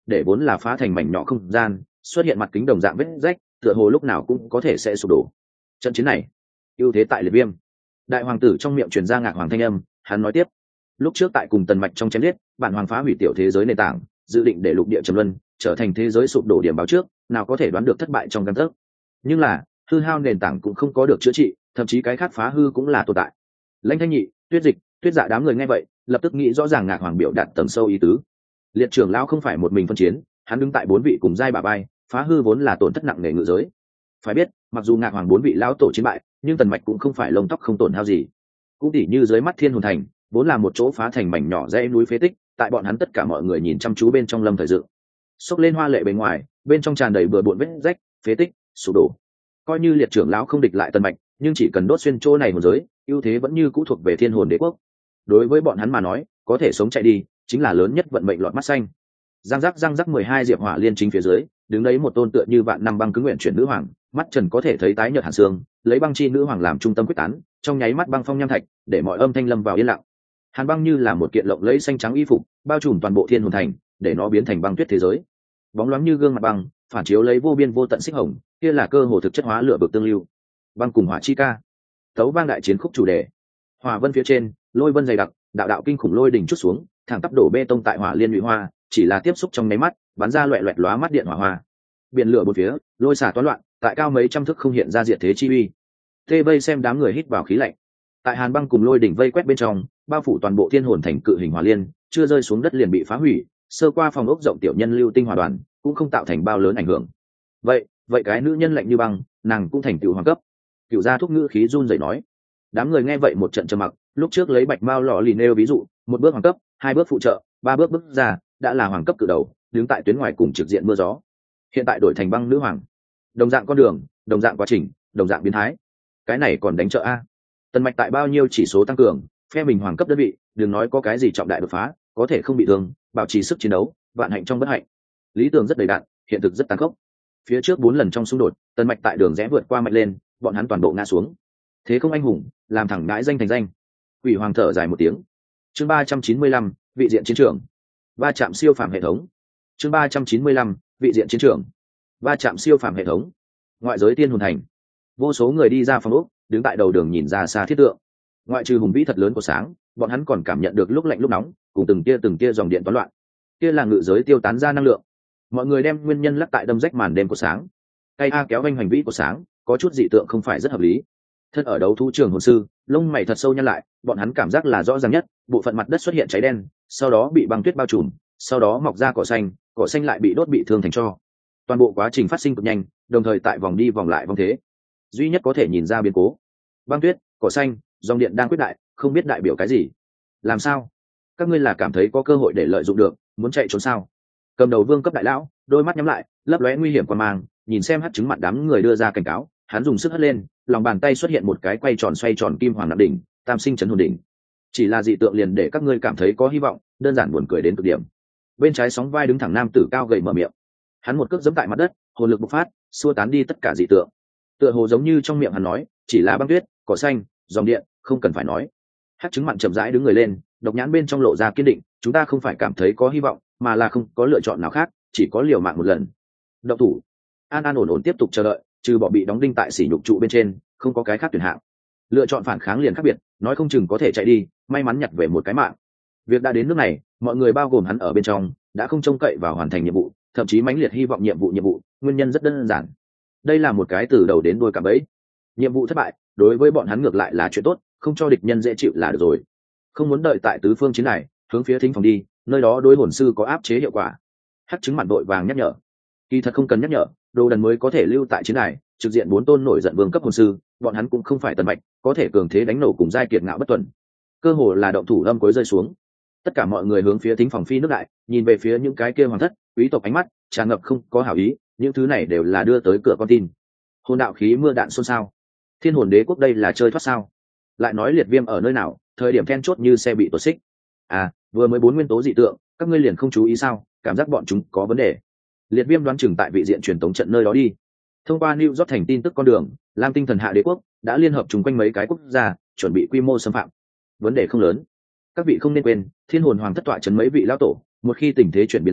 để vốn là phá thành mảnh nhỏ không gian xuất hiện mặt kính đồng dạng vết rách, tựa hồ lúc nào cũng có thể sẽ sụp đổ. Trận chiến này ưu thế tại liệt viêm. Đại hoàng tử trong miệng truyền ra ngạc hoàng thanh âm, hắn nói tiếp: lúc trước tại cùng tần mạch trong chém giết, bản hoàng phá hủy tiểu thế giới nền tảng, dự định để lục địa trầm luân trở thành thế giới sụp đổ điểm báo trước, nào có thể đoán được thất bại trong căn tấc. Nhưng là hư hao nền tảng cũng không có được chữa trị, thậm chí cái khát phá hư cũng là tồn tại. Lãnh Thanh Nhị, Tuyết Dịch, Tuyết Dạ đám người nghe vậy lập tức nghĩ rõ ràng ngạc hoàng biểu đạt tầng sâu ý tứ. Liệt trưởng lão không phải một mình phân chiến, hắn đứng tại bốn vị cùng giai bà bay, phá hư vốn là tổn thất nặng nề ngự giới. Phải biết, mặc dù ngạc hoàng bốn vị lão tổ chiến bại, nhưng tần mạch cũng không phải lông tóc không tổn hao gì. Cũng tỉ như dưới mắt Thiên Hồn Thành vốn là một chỗ phá thành mảnh nhỏ dãy núi phế tích, tại bọn hắn tất cả mọi người nhìn chăm chú bên trong lâm thời dự xốc lên hoa lệ bề ngoài, bên trong tràn đầy bừa bộn vết rách, phế tích sụp đổ. Coi như liệt trưởng lão không địch lại tần mạch, nhưng chỉ cần đốt xuyên chỗ này một giới, ưu thế vẫn như cũ thuộc về Thiên Hồn Đế quốc. Đối với bọn hắn mà nói, có thể sống chạy đi chính là lớn nhất vận mệnh lọt mắt xanh. Giang giác giang giác mười hai diệp hỏa liên chính phía dưới, đứng đấy một tôn tựa như vạn năm băng cứng nguyện chuyển nữ hoàng, mắt trần có thể thấy tái nhợt hàn xương, lấy băng chi nữ hoàng làm trung tâm quyết tán, trong nháy mắt băng phong nham thạch, để mọi âm thanh lâm vào yên lặng. Hàn băng như là một kiện lộng lẫy xanh trắng y phục, bao trùm toàn bộ Thiên Hồn Thành, để nó biến thành băng tuyết thế giới. Bóng loáng như gương mặt băng, phản chiếu lấy vô biên vô tận xích hồng, kia là cơ hồ thực chất hóa lửa bực tương lưu. Băng cùng hỏa chi ca, tấu vang đại chiến khúc chủ đề. Hỏa vân phía trên, lôi vân dày đặc, đạo đạo kinh khủng lôi đỉnh chút xuống, thẳng tắp đổ bê tông tại hỏa liên nhụy hoa, chỉ là tiếp xúc trong nháy mắt, bắn ra loẹt loẹt lóa mắt điện hỏa hoa. Biển lửa bốn phía, lôi xả toán loạn, tại cao mấy trăm thước không hiện ra diệt thế chi uy. Tê vây xem đám người hít vào khí lạnh. Tại hàn băng cùng lôi đỉnh vây quét bên trong, bao phủ toàn bộ Thiên Hồn Thành cự hình hỏa liên, chưa rơi xuống đất liền bị phá hủy, sơ qua phòng ốc rộng tiểu nhân lưu tinh hỏa đoàn, cũng không tạo thành bao lớn ảnh hưởng. Vậy, vậy cái nữ nhân lạnh như băng, nàng cũng thành tựu hoàng cấp. Cửu gia thúc ngữ khí run rẩy nói. Đám người nghe vậy một trận trầm mặc, lúc trước lấy bạch mao lọ lì nêu ví dụ, một bước hoàng cấp, hai bước phụ trợ, ba bước bước ra, đã là hoàng cấp cự đầu, đứng tại tuyến ngoài cùng trực diện mưa gió. Hiện tại đổi thành băng nữ hoàng, đồng dạng con đường, đồng dạng quá trình, đồng dạng biến thái. Cái này còn đánh trợ a? Tần mạch tại bao nhiêu chỉ số tăng cường, phe mình hoàng cấp đơn vị, đừng nói có cái gì trọng đại đột phá, có thể không bị thương, bảo trì sức chiến đấu, vạn hạnh trong bất hạnh. Lý tưởng rất đầy đặn, hiện thực rất tàn khốc. Phía trước bốn lần trong xung đột, tần mạch tại đường rẽ vượt qua mạnh lên, bọn hắn toàn bộ ngã xuống. Thế không anh hùng, làm thẳng ngãi danh thành danh. Quỷ hoàng thở dài một tiếng. Chương ba trăm chín mươi lăm, vị diện chiến trường. Va chạm siêu phàm hệ thống. Chương ba trăm chín mươi lăm, vị diện chiến trường. Va chạm siêu phàm hệ thống. Ngoại giới Thiên Hồn Thành, vô số người đi ra phòng ốc, đứng tại đầu đường nhìn ra xa thiết tượng. Ngoại trừ hùng vĩ thật lớn của sáng, bọn hắn còn cảm nhận được lúc lạnh lúc nóng, cùng từng tia từng tia dòng điện toán loạn. Kia là ngự giới tiêu tán ra năng lượng. Mọi người đem nguyên nhân lắc tại đâm rách màn đêm của sáng. Cây a kéo vanh hành vĩ của sáng, có chút dị tượng không phải rất hợp lý. Thân ở đấu thú trường hồn sư, lông mày thật sâu nhăn lại, bọn hắn cảm giác là rõ ràng nhất, bộ phận mặt đất xuất hiện cháy đen, sau đó bị băng tuyết bao trùm, sau đó mọc ra cỏ xanh, cỏ xanh lại bị đốt bị thương thành tro. Toàn bộ quá trình phát sinh cực nhanh, đồng thời tại vòng đi vòng lại vòng thế, duy nhất có thể nhìn ra biến cố. Băng tuyết, cỏ xanh, dòng điện đang quyết đại, không biết đại biểu cái gì. Làm sao? Các ngươi là cảm thấy có cơ hội để lợi dụng được, muốn chạy trốn sao? Cầm đầu vương cấp đại lão, đôi mắt nhắm lại, lấp lóe nguy hiểm quan mang, nhìn xem hất chứng mặt đám người đưa ra cảnh cáo, hắn dùng sức hất lên, lòng bàn tay xuất hiện một cái quay tròn xoay tròn kim hoàng nặng đỉnh, tam sinh chấn hồn đỉnh. Chỉ là dị tượng liền để các ngươi cảm thấy có hy vọng, đơn giản buồn cười đến cực điểm. Bên trái sóng vai đứng thẳng nam tử cao gầy mở miệng, hắn một cước giẫm tại mặt đất, hồn lực bộc phát, xua tán đi tất cả dị tượng. Tựa hồ giống như trong miệng hắn nói, chỉ là băng tuyết, cỏ xanh, dòng điện, không cần phải nói. Hắc chứng mặn chậm rãi đứng người lên, độc nhãn bên trong lộ ra kiên định, chúng ta không phải cảm thấy có hy vọng, mà là không có lựa chọn nào khác, chỉ có liều mạng một lần. Động thủ. An an ổn ổn tiếp tục chờ đợi, trừ bỏ bị đóng đinh tại sỉ nhục trụ bên trên, không có cái khác tuyển hạng. Lựa chọn phản kháng liền khác biệt, nói không chừng có thể chạy đi, may mắn nhặt về một cái mạng. Việc đã đến nước này, mọi người bao gồm hắn ở bên trong, đã không trông cậy vào hoàn thành nhiệm vụ, thậm chí mãnh liệt hy vọng nhiệm vụ nhiệm vụ, nguyên nhân rất đơn giản. Đây là một cái từ đầu đến đuôi cả bẫy. Nhiệm vụ thất bại, đối với bọn hắn ngược lại là chuyện tốt, không cho địch nhân dễ chịu là được rồi. Không muốn đợi tại tứ phương chiến này, hướng phía thính phòng đi, nơi đó đối hồn sư có áp chế hiệu quả. Hắc chứng mặt đội vàng nhắc nhở. Kỳ thật không cần nhắc nhở, đồ đần mới có thể lưu tại chiến này, trực diện bốn tôn nổi giận vương cấp hồn sư, bọn hắn cũng không phải tần mạch, có thể cường thế đánh nổ cùng giai kiệt ngạo bất tuần. Cơ hồ là động thủ âm cuối rơi xuống. Tất cả mọi người hướng phía thính phòng phi nước đại, nhìn về phía những cái kia hoàng thất, quý tộc ánh mắt tràn ngập không có hảo ý, những thứ này đều là đưa tới cửa con tin. Hồn đạo khí mưa đạn xôn xao. Thiên Hồn Đế quốc đây là chơi thoát sao? Lại nói liệt viêm ở nơi nào, thời điểm then chốt như xe bị tuột xích. À, vừa mới bốn nguyên tố dị tượng, các ngươi liền không chú ý sao? Cảm giác bọn chúng có vấn đề. Liệt viêm đoán chừng tại vị diện truyền tống trận nơi đó đi. Thông qua New York thành tin tức con đường, Lam Tinh Thần Hạ Đế quốc đã liên hợp chung quanh mấy cái quốc gia, chuẩn bị quy mô xâm phạm. Vấn đề không lớn. Các vị không nên quên, Thiên Hồn Hoàng thất tọa trấn mấy vị lão tổ, một khi tình thế chuyển biến xấu,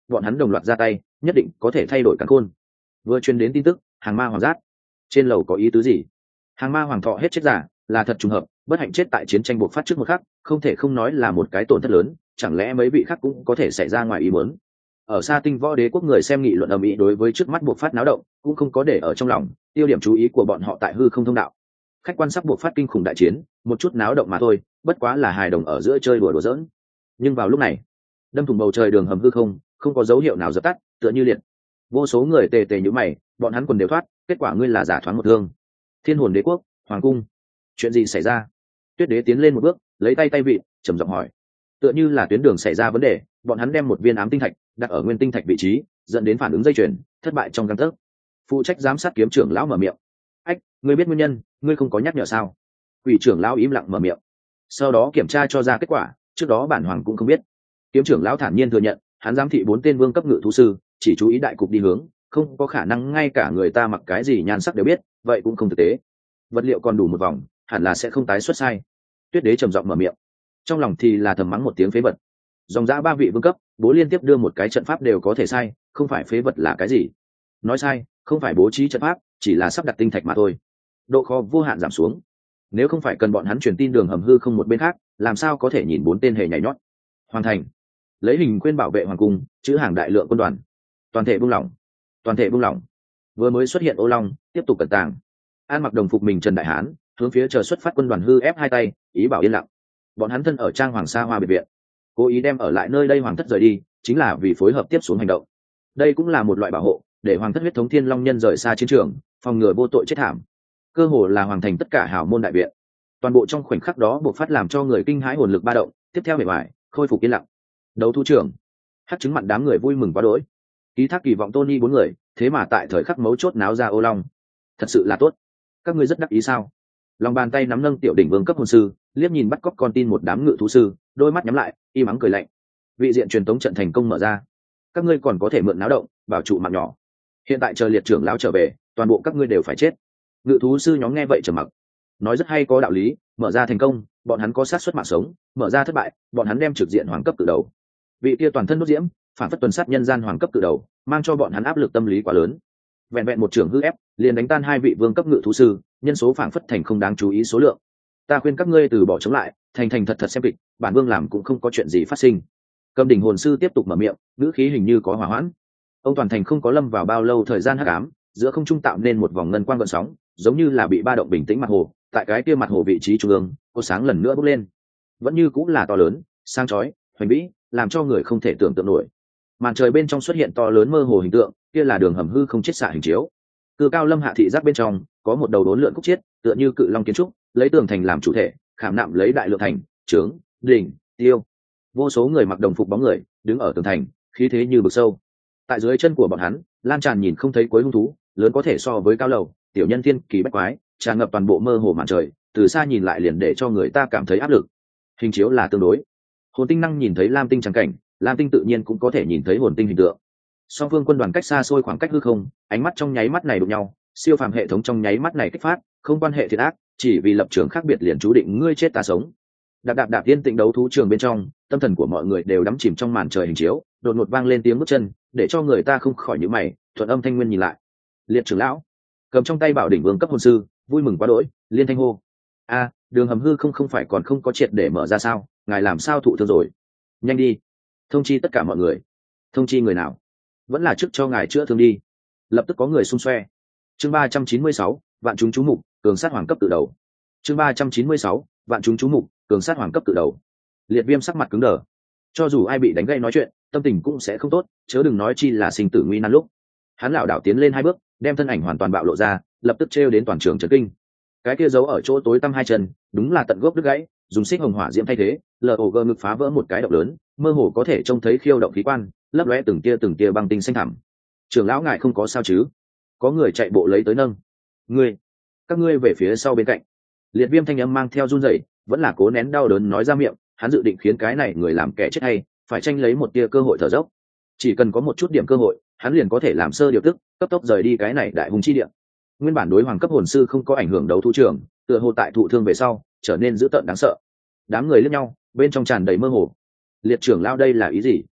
bọn hắn đồng loạt ra tay nhất định có thể thay đổi cắn khôn. Vừa truyền đến tin tức hàng ma hoàng giác trên lầu có ý tứ gì? Hàng ma hoàng thọ hết chết giả là thật trùng hợp, bất hạnh chết tại chiến tranh buộc phát trước một khắc, không thể không nói là một cái tổn thất lớn, chẳng lẽ mấy vị khác cũng có thể xảy ra ngoài ý muốn. Ở xa Tinh Võ Đế quốc người xem nghị luận ầm ĩ đối với trước mắt buộc phát náo động cũng không có để ở trong lòng, tiêu điểm chú ý của bọn họ tại hư không thông đạo. Khách quan sắp buộc phát kinh khủng đại chiến, một chút náo động mà thôi, bất quá là hài đồng ở giữa chơi đùa đùa giỡn. Nhưng vào lúc này, đâm thủng bầu trời đường hầm hư không, không có dấu hiệu nào dập tắt, tựa như liệt. Vô số người tề tề như mày, bọn hắn quần đều thoát, kết quả ngươi là giả thoáng một thương. Thiên Hồn Đế quốc, hoàng cung, chuyện gì xảy ra? Tuyết Đế tiến lên một bước, lấy tay tay vị, trầm giọng hỏi. Tựa như là tuyến đường xảy ra vấn đề, bọn hắn đem một viên ám tinh thạch đặt ở nguyên tinh thạch vị trí, dẫn đến phản ứng dây chuyền thất bại trong gang tấc. Phụ trách giám sát kiếm trưởng lão mở miệng. Ách, ngươi biết nguyên nhân, ngươi không có nhắc nhở sao? Quỷ trưởng lão im lặng mở miệng. Sau đó kiểm tra cho ra kết quả, trước đó bản hoàng cũng không biết. Kiếm trưởng lão thản nhiên thừa nhận, hắn giám thị bốn tên vương cấp ngự thú sư, chỉ chú ý đại cục đi hướng, không có khả năng ngay cả người ta mặc cái gì nhan sắc đều biết, vậy cũng không thực tế. Vật liệu còn đủ một vòng, hẳn là sẽ không tái xuất sai. Tuyết Đế trầm giọng mở miệng, trong lòng thì là thầm mắng một tiếng phế vật. Dòng dã ba vị vương cấp, bố liên tiếp đưa một cái trận pháp đều có thể sai, không phải phế vật là cái gì? Nói sai, không phải bố trí trận pháp, chỉ là sắp đặt tinh thạch mà thôi. Độ khó vô hạn giảm xuống. Nếu không phải cần bọn hắn truyền tin đường hầm hư không một bên khác, làm sao có thể nhìn bốn tên hề nhảy nhót? Hoàn thành. Lấy hình quên bảo vệ hoàng cung, chữ hàng đại lượng quân đoàn. Toàn thể buông lỏng. Toàn thể buông lỏng. Vừa mới xuất hiện Ô Long, tiếp tục cẩn tàng. An mặc đồng phục mình Trần Đại Hán, hướng phía chờ xuất phát quân đoàn hư ép hai tay, ý bảo yên lặng. Bọn hắn thân ở trang hoàng sa hoa biệt viện, cố ý đem ở lại nơi đây hoàng thất rời đi, chính là vì phối hợp tiếp xuống hành động. Đây cũng là một loại bảo hộ, để hoàng thất huyết thống thiên long nhân rời xa chiến trường, phòng ngừa vô tội chết thảm. Cơ hồ là hoàn thành tất cả hảo môn đại viện. Toàn bộ trong khoảnh khắc đó buộc phát làm cho người kinh hãi hồn lực ba động, tiếp theo bề ngoài khôi phục yên lặng. Đấu thu trưởng, hát chứng mặn đám người vui mừng quá đỗi. Ký thác kỳ vọng Tony bốn người, thế mà tại thời khắc mấu chốt náo ra Ô Long, thật sự là tốt. Các ngươi rất đắc ý sao? Lòng bàn tay nắm nâng tiểu đỉnh vương cấp hồn sư, liếc nhìn bắt cóc con tin một đám ngự thú sư, đôi mắt nhắm lại, y mắng cười lạnh. Vị diện truyền tống trận thành công mở ra, các ngươi còn có thể mượn náo động, bảo trụ mạng nhỏ. Hiện tại chờ liệt trưởng lão trở về, toàn bộ các ngươi đều phải chết. Ngự thú sư nhóm nghe vậy trầm mặc. Nói rất hay có đạo lý, mở ra thành công, bọn hắn có sát suất mạng sống, mở ra thất bại, bọn hắn đem trực diện hoàng cấp tự đầu. Vị kia toàn thân đốt diễm, phản phất tuần sát nhân gian hoàng cấp tự đầu, mang cho bọn hắn áp lực tâm lý quá lớn. Vẹn vẹn một trưởng hư ép, liền đánh tan hai vị vương cấp ngự thú sư, nhân số phản phất thành không đáng chú ý số lượng. Ta khuyên các ngươi từ bỏ chống lại, thành thành thật thật xem kịch, bản vương làm cũng không có chuyện gì phát sinh. Cầm đỉnh hồn sư tiếp tục mở miệng, ngữ khí hình như có hỏa hoãn. Ông toàn thành không có lâm vào bao lâu thời gian hắc ám, giữa không trung tạo nên một vòng ngân quang gợn sóng, giống như là bị ba động bình tĩnh mặt hồ. Tại cái kia mặt hồ vị trí trung ương, cô sáng lần nữa bốc lên, vẫn như cũng là to lớn, sang chói, hoành vĩ, làm cho người không thể tưởng tượng nổi. Màn trời bên trong xuất hiện to lớn mơ hồ hình tượng, kia là đường hầm hư không chết xạ hình chiếu. Cự cao lâm hạ thị giác bên trong có một đầu đốn lượn khúc chiết, tựa như cự long kiến trúc, lấy tường thành làm chủ thể, khảm nạm lấy đại lượng thành, trướng, đỉnh, tiêu. Vô số người mặc đồng phục bóng người đứng ở tường thành, khí thế như vực sâu. Tại dưới chân của bọn hắn, lan tràn nhìn không thấy cuối hung thú, lớn có thể so với cao lầu, tiểu nhân thiên kỳ bách quái, tràn ngập toàn bộ mơ hồ màn trời, từ xa nhìn lại liền để cho người ta cảm thấy áp lực. Hình chiếu là tương đối. Hồn tinh năng nhìn thấy lam tinh trắng cảnh, lam tinh tự nhiên cũng có thể nhìn thấy hồn tinh hình tượng. Song phương quân đoàn cách xa xôi khoảng cách hư không, ánh mắt trong nháy mắt này đụng nhau, siêu phàm hệ thống trong nháy mắt này kích phát, không quan hệ thiệt ác, chỉ vì lập trường khác biệt liền chú định ngươi chết ta sống. Đạp đạp đạp yên tĩnh đấu thú trường bên trong, tâm thần của mọi người đều đắm chìm trong màn trời hình chiếu, đột ngột vang lên tiếng bước chân, để cho người ta không khỏi nhíu mày, thuận âm thanh nguyên nhìn lại. Liệt trưởng lão cầm trong tay bảo đỉnh vương cấp hồn sư, vui mừng quá đỗi, liên thanh hô: a đường hầm hư không không phải còn không có triệt để mở ra sao, ngài làm sao thụ thương rồi? Nhanh đi thông chi tất cả mọi người. Thông chi người nào? Vẫn là trước cho ngài chữa thương đi. Lập tức có người xung xoe. Chương ba trăm chín mươi sáu, vạn chúng chú mục, cường sát hoàng cấp tự đầu. Chương ba trăm chín mươi sáu, vạn chúng chú mục, cường sát hoàng cấp tự đầu. Liệt Viêm sắc mặt cứng đờ. Cho dù ai bị đánh gây nói chuyện, tâm tình cũng sẽ không tốt, chớ đừng nói chi là sinh tử nguy nan lúc. Hắn lảo đảo tiến lên hai bước, đem thân ảnh hoàn toàn bạo lộ ra, lập tức trêu đến toàn trường chấn kinh. Cái kia giấu ở chỗ tối tăm hai chân, đúng là tận gốc đứt gãy, dùng xích hồng hỏa diễm thay thế, lờ ổ gơ ngực phá vỡ một cái động lớn, mơ hồ có thể trông thấy khiêu động khí quan, lấp lóe từng tia từng tia băng tinh xanh thẳm. Trưởng lão ngài không có sao chứ? Có người chạy bộ lấy tới nâng. Ngươi, các ngươi về phía sau bên cạnh. Liệt Viêm thanh âm mang theo run rẩy, vẫn là cố nén đau đớn nói ra miệng, hắn dự định khiến cái này người làm kẻ chết hay, phải tranh lấy một tia cơ hội thở dốc. Chỉ cần có một chút điểm cơ hội, hắn liền có thể làm sơ điều tức, cấp tốc rời đi cái này đại hùng chi địa. Nguyên bản đối hoàng cấp hồn sư không có ảnh hưởng đấu thú trường, tựa hồ tại thụ thương về sau, trở nên dữ tợn đáng sợ. Đám người liếc nhau, bên trong tràn đầy mơ hồ. Liệt trưởng lão đây là ý gì?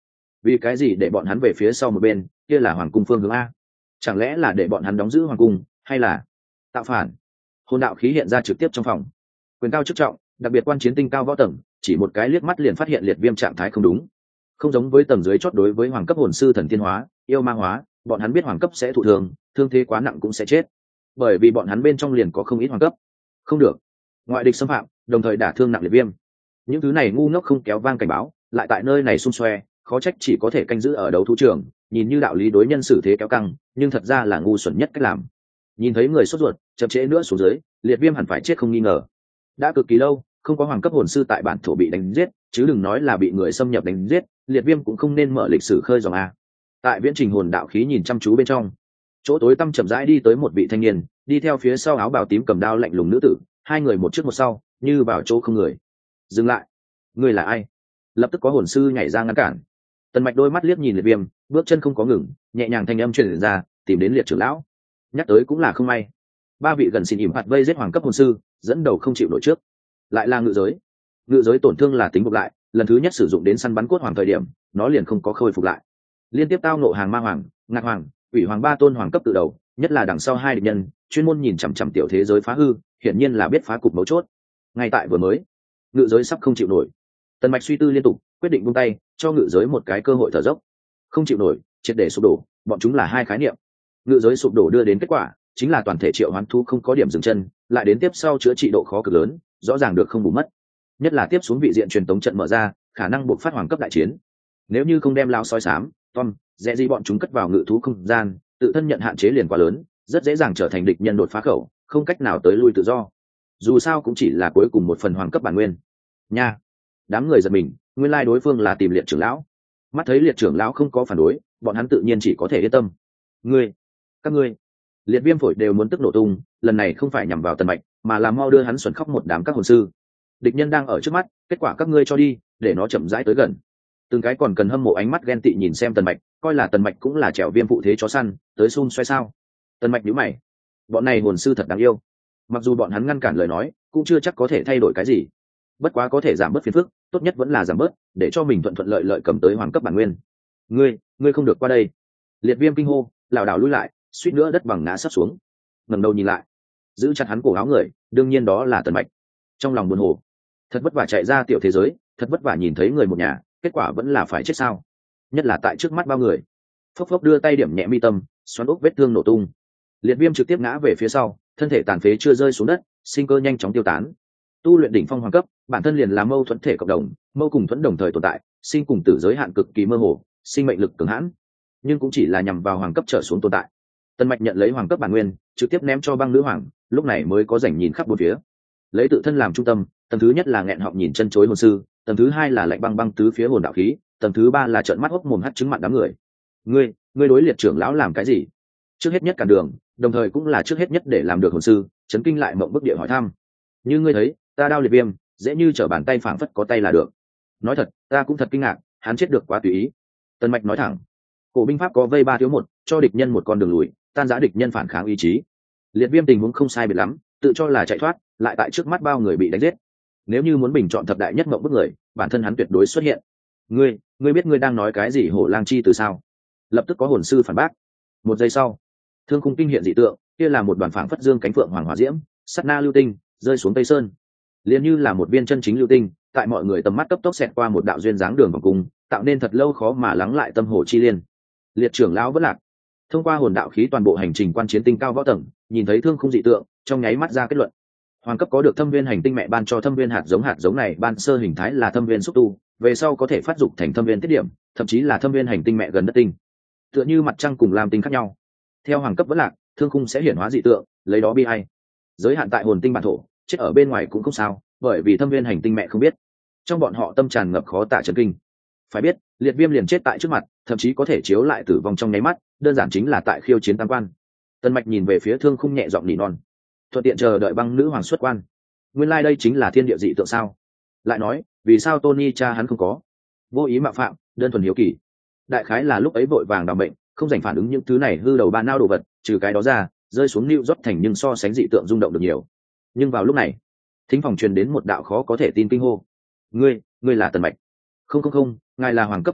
vì cái gì để bọn hắn về phía sau một bên, kia là hoàng cung phương hướng a? Chẳng lẽ là để bọn hắn đóng giữ hoàng cung, hay là tạo phản? Hồn đạo khí hiện ra trực tiếp trong phòng. Quyền cao chức trọng, đặc biệt quan chiến tinh cao võ tầng, chỉ một cái liếc mắt liền phát hiện liệt viêm trạng thái không đúng. Không giống với tầng dưới chót đối với hoàng cấp hồn sư thần tiên hóa, yêu ma hóa, bọn hắn biết hoàng cấp sẽ thụ thường, thương thế quá nặng cũng sẽ chết. Bởi vì bọn hắn bên trong liền có không ít hoàng cấp. Không được, ngoại địch xâm phạm, đồng thời đả thương nặng liệt viêm. Những thứ này ngu ngốc không kéo vang cảnh báo, lại tại nơi này xung xoe, khó trách chỉ có thể canh giữ ở đấu thú trường, nhìn như đạo lý đối nhân xử thế kéo căng, nhưng thật ra là ngu xuẩn nhất cách làm. Nhìn thấy người sốt ruột, chậm trễ nữa xuống dưới, liệt viêm hẳn phải chết không nghi ngờ. Đã cực kỳ lâu không có hoàng cấp hồn sư tại bản thổ bị đánh giết, chứ đừng nói là bị người xâm nhập đánh giết, liệt viêm cũng không nên mở lịch sử khơi dòng a. Tại viễn trình hồn đạo khí nhìn chăm chú bên trong, chỗ tối tăm chậm rãi đi tới một vị thanh niên, đi theo phía sau áo bào tím cầm đao lạnh lùng nữ tử, hai người một trước một sau, như vào chỗ không người. Dừng lại, ngươi là ai? Lập tức có hồn sư nhảy ra ngăn cản. Tần Mạch đôi mắt liếc nhìn liệt viêm, bước chân không có ngừng, nhẹ nhàng thanh âm truyền ra, tìm đến liệt trưởng lão. Nhắc tới cũng là không may, ba vị gần xin ỉm hạt vây giết hoàng cấp hồn sư, dẫn đầu không chịu nổi trước. Lại là ngự giới. Ngự giới tổn thương là tính phục lại, lần thứ nhất sử dụng đến săn bắn cốt hoàng thời điểm, nó liền không có khôi phục lại. Liên tiếp tao nộ hàng ma hoàng, ngạc hoàng, ủy hoàng ba tôn hoàng cấp từ đầu, nhất là đằng sau hai địch nhân, chuyên môn nhìn chằm chằm tiểu thế giới phá hư, hiển nhiên là biết phá cục mấu chốt. Ngay tại vừa mới, ngự giới sắp không chịu nổi. Tần Mạch suy tư liên tục, quyết định buông tay, cho ngự giới một cái cơ hội thở dốc. Không chịu nổi, triệt để sụp đổ, bọn chúng là hai khái niệm. Ngự giới sụp đổ đưa đến kết quả chính là toàn thể triệu hoán thú không có điểm dừng chân, lại đến tiếp sau chữa trị độ khó cực lớn, rõ ràng được không bù mất. Nhất là tiếp xuống vị diện truyền tống trận mở ra, khả năng buộc phát hoàng cấp đại chiến. Nếu như không đem lao soi sám, Tom, dễ gì bọn chúng cất vào ngự thú không gian, tự thân nhận hạn chế liền quá lớn, rất dễ dàng trở thành địch nhân đột phá khẩu, không cách nào tới lui tự do. Dù sao cũng chỉ là cuối cùng một phần hoàng cấp bản nguyên. Nha. Đám người giật mình, nguyên lai đối phương là tìm liệt trưởng lão. Mắt thấy liệt trưởng lão không có phản đối, bọn hắn tự nhiên chỉ có thể yên tâm. Ngươi, các ngươi, liệt viêm phổi đều muốn tức nổ tung, lần này không phải nhằm vào Tần Mạch, mà là mau đưa hắn xuẩn khóc một đám các hồn sư. Địch nhân đang ở trước mắt, kết quả các ngươi cho đi, để nó chậm rãi tới gần. Từng cái còn cần hâm mộ ánh mắt ghen tị nhìn xem Tần Mạch, coi là Tần Mạch cũng là trèo viêm phụ thế chó săn, tới xung xoay sao? Tần Mạch nhíu mày, bọn này hồn sư thật đáng yêu. Mặc dù bọn hắn ngăn cản lời nói, cũng chưa chắc có thể thay đổi cái gì. Bất quá có thể giảm bớt phiền phức, tốt nhất vẫn là giảm bớt, để cho mình thuận thuận lợi lợi cầm tới hoàng cấp bản nguyên. Ngươi, ngươi không được qua đây. Liệt viêm kinh hô, lảo đảo lùi lại, suýt nữa đất bằng ngã sắp xuống. Ngẩng đầu nhìn lại, giữ chặt hắn cổ áo người, đương nhiên đó là Tần Mạch. Trong lòng buồn hồ, thật vất vả chạy ra tiểu thế giới, thật vất vả nhìn thấy người một nhà, kết quả vẫn là phải chết sao? Nhất là tại trước mắt bao người. Phốc phốc đưa tay điểm nhẹ mi tâm, xoắn ốc vết thương nổ tung. Liệt viêm trực tiếp ngã về phía sau, thân thể tàn phế chưa rơi xuống đất, sinh cơ nhanh chóng tiêu tán. Tu luyện đỉnh phong hoàng cấp, bản thân liền là mâu thuẫn thể cộng đồng, mâu cùng thuẫn đồng thời tồn tại, sinh cùng tử giới hạn cực kỳ mơ hồ, sinh mệnh lực cường hãn, nhưng cũng chỉ là nhằm vào hoàng cấp trở xuống tồn tại. Tần Mạch nhận lấy hoàng cấp bản nguyên, trực tiếp ném cho băng nữ hoàng, lúc này mới có rảnh nhìn khắp bốn phía. Lấy tự thân làm trung tâm, tầng thứ nhất là nghẹn họng nhìn chân chối hồn sư, tầng thứ hai là lạnh băng băng tứ phía hồn đạo khí, tầng thứ ba là trợn mắt hốc mồm hắt trứng mặn đám người. Ngươi, ngươi đối liệt trưởng lão làm cái gì? Trước hết nhất cản đường, đồng thời cũng là trước hết nhất để làm được hồn sư, chấn kinh lại mộng bức địa hỏi thăm. Như ngươi thấy, ta đao liệt viêm, dễ như trở bàn tay phảng phất có tay là được. Nói thật, ta cũng thật kinh ngạc, hắn chết được quá tùy ý. Tần Mạch nói thẳng, cổ binh pháp có vây ba thiếu một, cho địch nhân một con đường lùi, tan rã địch nhân phản kháng ý chí. Liệt viêm tình huống không sai biệt lắm, tự cho là chạy thoát, lại tại trước mắt bao người bị đánh giết. Nếu như muốn bình chọn thập đại nhất mộng bức người, bản thân hắn tuyệt đối xuất hiện. Ngươi, ngươi biết ngươi đang nói cái gì hổ lang chi từ sao? Lập tức có hồn sư phản bác. Một giây sau, thương khung kinh hiện dị tượng, kia là một đoàn phảng phất dương cánh phượng hoàng hỏa diễm, sắt na lưu tinh, rơi xuống Tây Sơn. Liền như là một viên chân chính lưu tinh, tại mọi người tầm mắt cấp tốc xẹt qua một đạo duyên dáng đường vòng cung, tạo nên thật lâu khó mà lắng lại tâm hồ chi liên. Liệt trưởng lão vẫn lạc. Thông qua hồn đạo khí toàn bộ hành trình quan chiến tinh cao võ tầng, nhìn thấy thương khung dị tượng, trong nháy mắt ra kết luận. Hoàng cấp có được thâm viên hành tinh mẹ ban cho thâm viên hạt giống hạt giống này ban sơ hình thái là thâm viên xúc tu, về sau có thể phát dục thành thâm viên tiết điểm, thậm chí là thâm viên hành tinh mẹ gần đất tinh. Tựa như mặt trăng cùng lam tinh khác nhau. Theo hoàng cấp vẫn lạc, thương khung sẽ hiển hóa dị tượng, lấy đó bi hay. Giới hạn tại hồn tinh bản thổ, chết ở bên ngoài cũng không sao, bởi vì thâm viên hành tinh mẹ không biết. Trong bọn họ tâm tràn ngập khó tả chấn kinh. Phải biết, liệt viêm liền chết tại trước mặt, thậm chí có thể chiếu lại tử vong trong nháy mắt, đơn giản chính là tại khiêu chiến tam quan. Tần Mạch nhìn về phía thương khung nhẹ giọng nỉ non, thuận tiện chờ đợi băng nữ hoàng xuất quan. Nguyên lai like đây chính là thiên địa dị tượng sao? Lại nói, vì sao Tony cha hắn không có? Vô ý mạo phạm, đơn thuần hiếu kỳ. Đại khái là lúc ấy vội vàng đảm bệnh, không dành phản ứng những thứ này hư đầu ba nao đồ vật, trừ cái đó ra, rơi xuống New York thành nhưng so sánh dị tượng rung động được nhiều. Nhưng vào lúc này, thính phòng truyền đến một đạo khó có thể tin kinh hô. Ngươi, ngươi là Tần Mạch? Không không không, ngài là hoàng cấp tự đầu,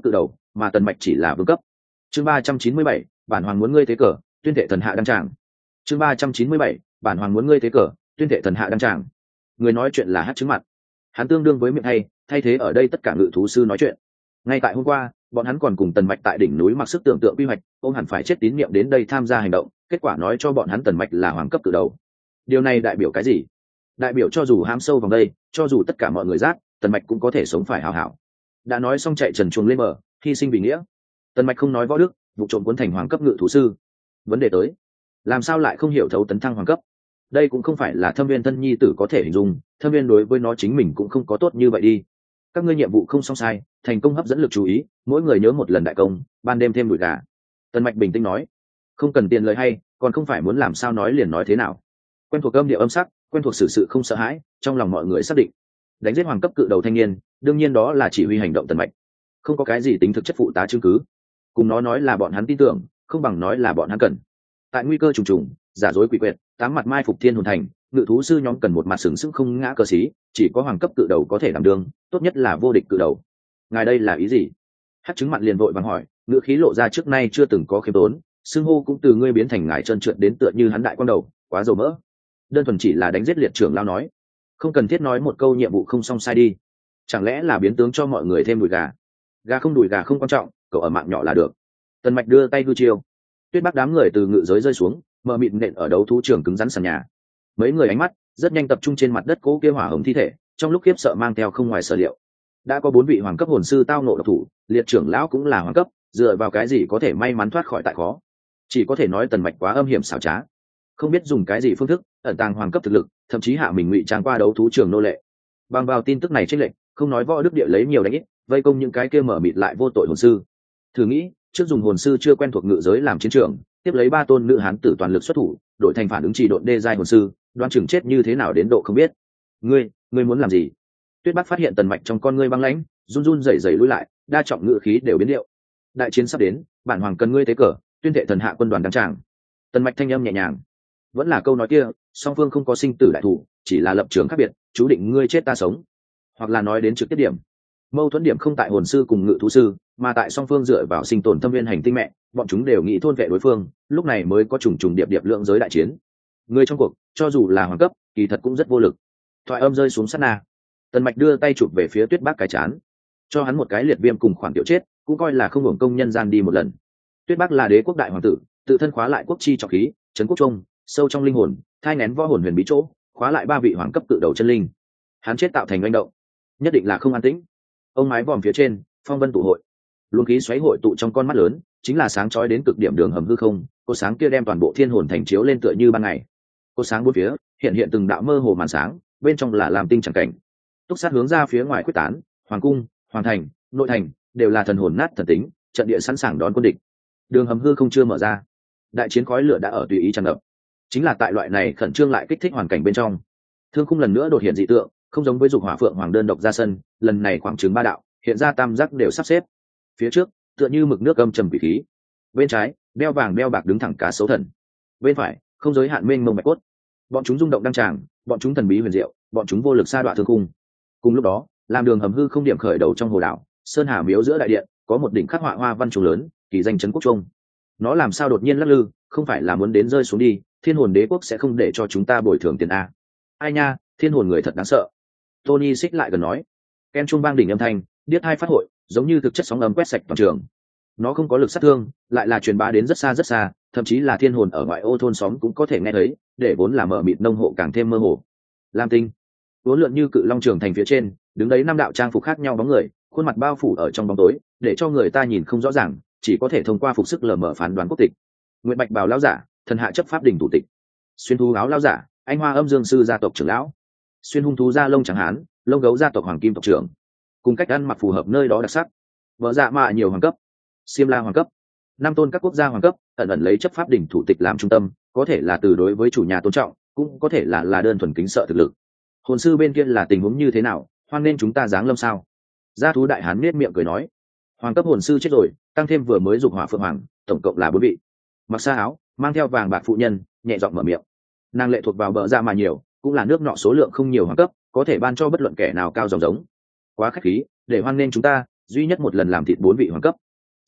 mà tần mạch chỉ là vương cấp. Chương ba trăm chín mươi bảy, bản hoàng muốn ngươi thế cờ, tuyên thệ thần hạ đăng tràng. Chương ba trăm chín mươi bảy, bản hoàng muốn ngươi thế cờ, tuyên thệ thần hạ đăng tràng. Người nói chuyện là Hắc Trứng Mặt. Hắn tương đương với miệng thay, thay thế ở đây tất cả ngự thú sư nói chuyện. Ngay tại hôm qua, bọn hắn còn cùng tần mạch tại đỉnh núi mặc sức tưởng tượng quy hoạch, ông hẳn phải chết tín nhiệm đến đây tham gia hành động, kết quả nói cho bọn hắn tần mạch là hoàng cấp từ đầu. Điều này đại biểu cái gì? Đại biểu cho dù hãm sâu vào đây, cho dù tất cả mọi người giác, tần mạch cũng có thể sống phải hào hảo. Đã nói xong chạy trần chuồng lên bờ, hy sinh vì nghĩa. Tần mạch không nói võ đức, vụ trộm cuốn thành hoàng cấp ngự thú sư. Vấn đề tới, làm sao lại không hiểu thấu tấn thăng hoàng cấp? Đây cũng không phải là Thâm Viên thân nhi tử có thể hình dung, Thâm Viên đối với nó chính mình cũng không có tốt như vậy đi. Các ngươi nhiệm vụ không xong sai, thành công hấp dẫn lực chú ý, mỗi người nhớ một lần đại công, ban đêm thêm đùi gà. Tần mạch bình tĩnh nói, không cần tiền lời hay, còn không phải muốn làm sao nói liền nói thế nào. Quen thuộc âm điệu âm sắc, quen thuộc sự sự không sợ hãi, trong lòng mọi người xác định đánh giết hoàng cấp cự đầu thanh niên, đương nhiên đó là chỉ huy hành động tần mạch, không có cái gì tính thực chất phụ tá chứng cứ. Cùng nó nói là bọn hắn tin tưởng, không bằng nói là bọn hắn cần. Tại nguy cơ trùng trùng, giả dối quỷ quyệt, tám mặt mai phục thiên hồn thành, ngự thú sư nhóm cần một mặt sừng sững không ngã cờ xí, chỉ có hoàng cấp cự đầu có thể đảm đương, tốt nhất là vô địch cự đầu. Ngài đây là ý gì? Hắc Trứng Mặn liền vội vàng hỏi, ngữ khí lộ ra trước nay chưa từng có khiêm tốn, xưng hô cũng từ ngươi biến thành ngài trơn trượt đến tựa như hắn đại quan đầu, quá dầu mỡ. Đơn thuần chỉ là đánh giết liệt trưởng lao nói, không cần thiết nói một câu nhiệm vụ không xong sai đi. Chẳng lẽ là biến tướng cho mọi người thêm đùi gà? Gà không đùi gà không quan trọng, cậu ở mạng nhỏ là được. Tần mạch đưa tay hư chiêu, Tuyết Bắc đám người từ ngự giới rơi xuống, mờ mịt nện ở đấu thú trường cứng rắn sàn nhà. Mấy người ánh mắt rất nhanh tập trung trên mặt đất cố kia hỏa hồng thi thể, trong lúc khiếp sợ mang theo không ngoài sở liệu. Đã có bốn vị hoàng cấp hồn sư tao nộ độc thủ, liệt trưởng lão cũng là hoàng cấp, dựa vào cái gì có thể may mắn thoát khỏi tại khó? Chỉ có thể nói tần mạch quá âm hiểm xảo trá, không biết dùng cái gì phương thức ẩn tàng hoàng cấp thực lực, thậm chí hạ mình ngụy trang qua đấu thú trường nô lệ. Bằng vào tin tức này trích lệnh, không nói võ đức địa lấy nhiều đánh ít, vây công những cái kia mở mịt lại vô tội hồn sư. Thử nghĩ, trước dùng hồn sư chưa quen thuộc ngự giới làm chiến trường, tiếp lấy ba tôn nữ hán tử toàn lực xuất thủ, đổi thành phản ứng chỉ độn đê giai hồn sư, đoan chừng chết như thế nào đến độ không biết. Ngươi, ngươi muốn làm gì? Tuyết Bắc phát hiện tần mạch trong con ngươi băng lãnh, run run rẩy rẩy lùi lại, đa trọng ngự khí đều biến điệu. Đại chiến sắp đến, bản hoàng cần ngươi tế cờ, tuyên thệ thần hạ quân đoàn đăng tràng. Tần mạch thanh âm nhẹ nhàng, vẫn là câu nói kia, song phương không có sinh tử đại thủ, chỉ là lập trường khác biệt, chú định ngươi chết ta sống. Hoặc là nói đến trực tiếp điểm, mâu thuẫn điểm không tại hồn sư cùng ngự thú sư, mà tại song phương dựa vào sinh tồn thâm viên hành tinh mẹ, bọn chúng đều nghĩ thôn vệ đối phương, lúc này mới có trùng trùng điệp điệp lượng giới đại chiến. Người trong cuộc, cho dù là hoàng cấp, kỳ thật cũng rất vô lực. Thoại âm rơi xuống sát na, tần mạch đưa tay chụp về phía Tuyết Bắc cái chán, cho hắn một cái liệt viêm cùng khoản tiểu chết, cũng coi là không hưởng công nhân gian đi một lần. Tuyết Bắc là đế quốc đại hoàng tử, tự thân khóa lại quốc chi trọng khí, trấn quốc trung, sâu trong linh hồn, thai nén võ hồn huyền bí chỗ, khóa lại ba vị hoàng cấp cự đầu chân linh. Hắn chết tạo thành manh động, nhất định là không an tĩnh. Ông mái vòm phía trên, phong vân tụ hội, luồng khí xoáy hội tụ trong con mắt lớn, chính là sáng chói đến cực điểm đường hầm hư không, cột sáng kia đem toàn bộ thiên hồn thành chiếu lên tựa như ban ngày. Cột sáng bốn phía hiện hiện từng đạo mơ hồ màn sáng, bên trong là làm tinh chẳng cảnh. Túc sát hướng ra phía ngoài quyết tán, hoàng cung, hoàng thành, nội thành đều là thần hồn nát thần tính, trận địa sẵn sàng đón quân địch. Đường hầm hư không chưa mở ra, đại chiến khói lửa đã ở tùy ý tràn ngập. Chính là tại loại này khẩn trương lại kích thích hoàn cảnh bên trong, thương khung lần nữa đột hiện dị tượng, không giống với dục hỏa phượng hoàng đơn độc ra sân, lần này khoảng chừng ba đạo hiện ra tam giác đều sắp xếp. Phía trước tựa như mực nước âm trầm quỷ khí, bên trái đeo vàng đeo bạc đứng thẳng cá sấu thần, bên phải không giới hạn mênh mông bạch cốt. Bọn chúng rung động đăng tràng, bọn chúng thần bí huyền diệu, bọn chúng vô lực sa đoạn thương khung. Cùng lúc đó, làm đường hầm hư không điểm khởi đầu trong hồ đảo sơn hà miếu giữa đại điện, có một đỉnh khắc họa hoa văn trùng lớn, kỳ danh trấn quốc trung. Nó làm sao đột nhiên lắc lư, không phải là muốn đến rơi xuống đi? Thiên hồn đế quốc sẽ không để cho chúng ta bồi thường tiền a? Ai nha, thiên hồn người thật đáng sợ. Tony xích lại gần nói. Ken trung vang đỉnh âm thanh, điếc hai phát hội, giống như thực chất sóng ấm quét sạch toàn trường. Nó không có lực sát thương, lại là truyền bá đến rất xa rất xa, thậm chí là thiên hồn ở ngoại ô thôn xóm cũng có thể nghe thấy, để vốn là mở mịt nông hộ càng thêm mơ hồ. Lam tinh, uốn lượn như cự long trường thành phía trên, đứng đấy năm đạo trang phục khác nhau bóng người, khuôn mặt bao phủ ở trong bóng tối, để cho người ta nhìn không rõ ràng, chỉ có thể thông qua phục sức lờ mờ phán đoán quốc tịch. Nguyệt Bạch bào lão giả, thần hạ chấp pháp đỉnh thủ tịch. Xuyên thú áo lão giả, anh hoa âm dương sư gia tộc trưởng lão. Xuyên hung thú da lông trắng hán, lông gấu gia tộc hoàng kim tộc trưởng. Cùng cách ăn mặc phù hợp nơi đó đặc sắc. Vợ dạ mạ nhiều hoàng cấp, Xiêm La hoàng cấp, năm tôn các quốc gia hoàng cấp, ẩn ẩn lấy chấp pháp đỉnh thủ tịch làm trung tâm, có thể là từ đối với chủ nhà tôn trọng, cũng có thể là là đơn thuần kính sợ thực lực. Hồn sư bên kia là tình huống như thế nào, hoan nên chúng ta giáng lâm sao? Gia thú đại hán nết miệng cười nói. Hoàng cấp hồn sư chết rồi, tăng thêm vừa mới dục hỏa phượng hoàng, tổng cộng là bốn vị. Mặc xa áo, mang theo vàng bạc phụ nhân, nhẹ giọng mở miệng. Nàng lệ thuộc vào bờ ra mà nhiều, cũng là nước nọ số lượng không nhiều hoàng cấp, có thể ban cho bất luận kẻ nào cao dòng giống. Quá khách khí, để hoan nên chúng ta, duy nhất một lần làm thịt bốn vị hoàng cấp.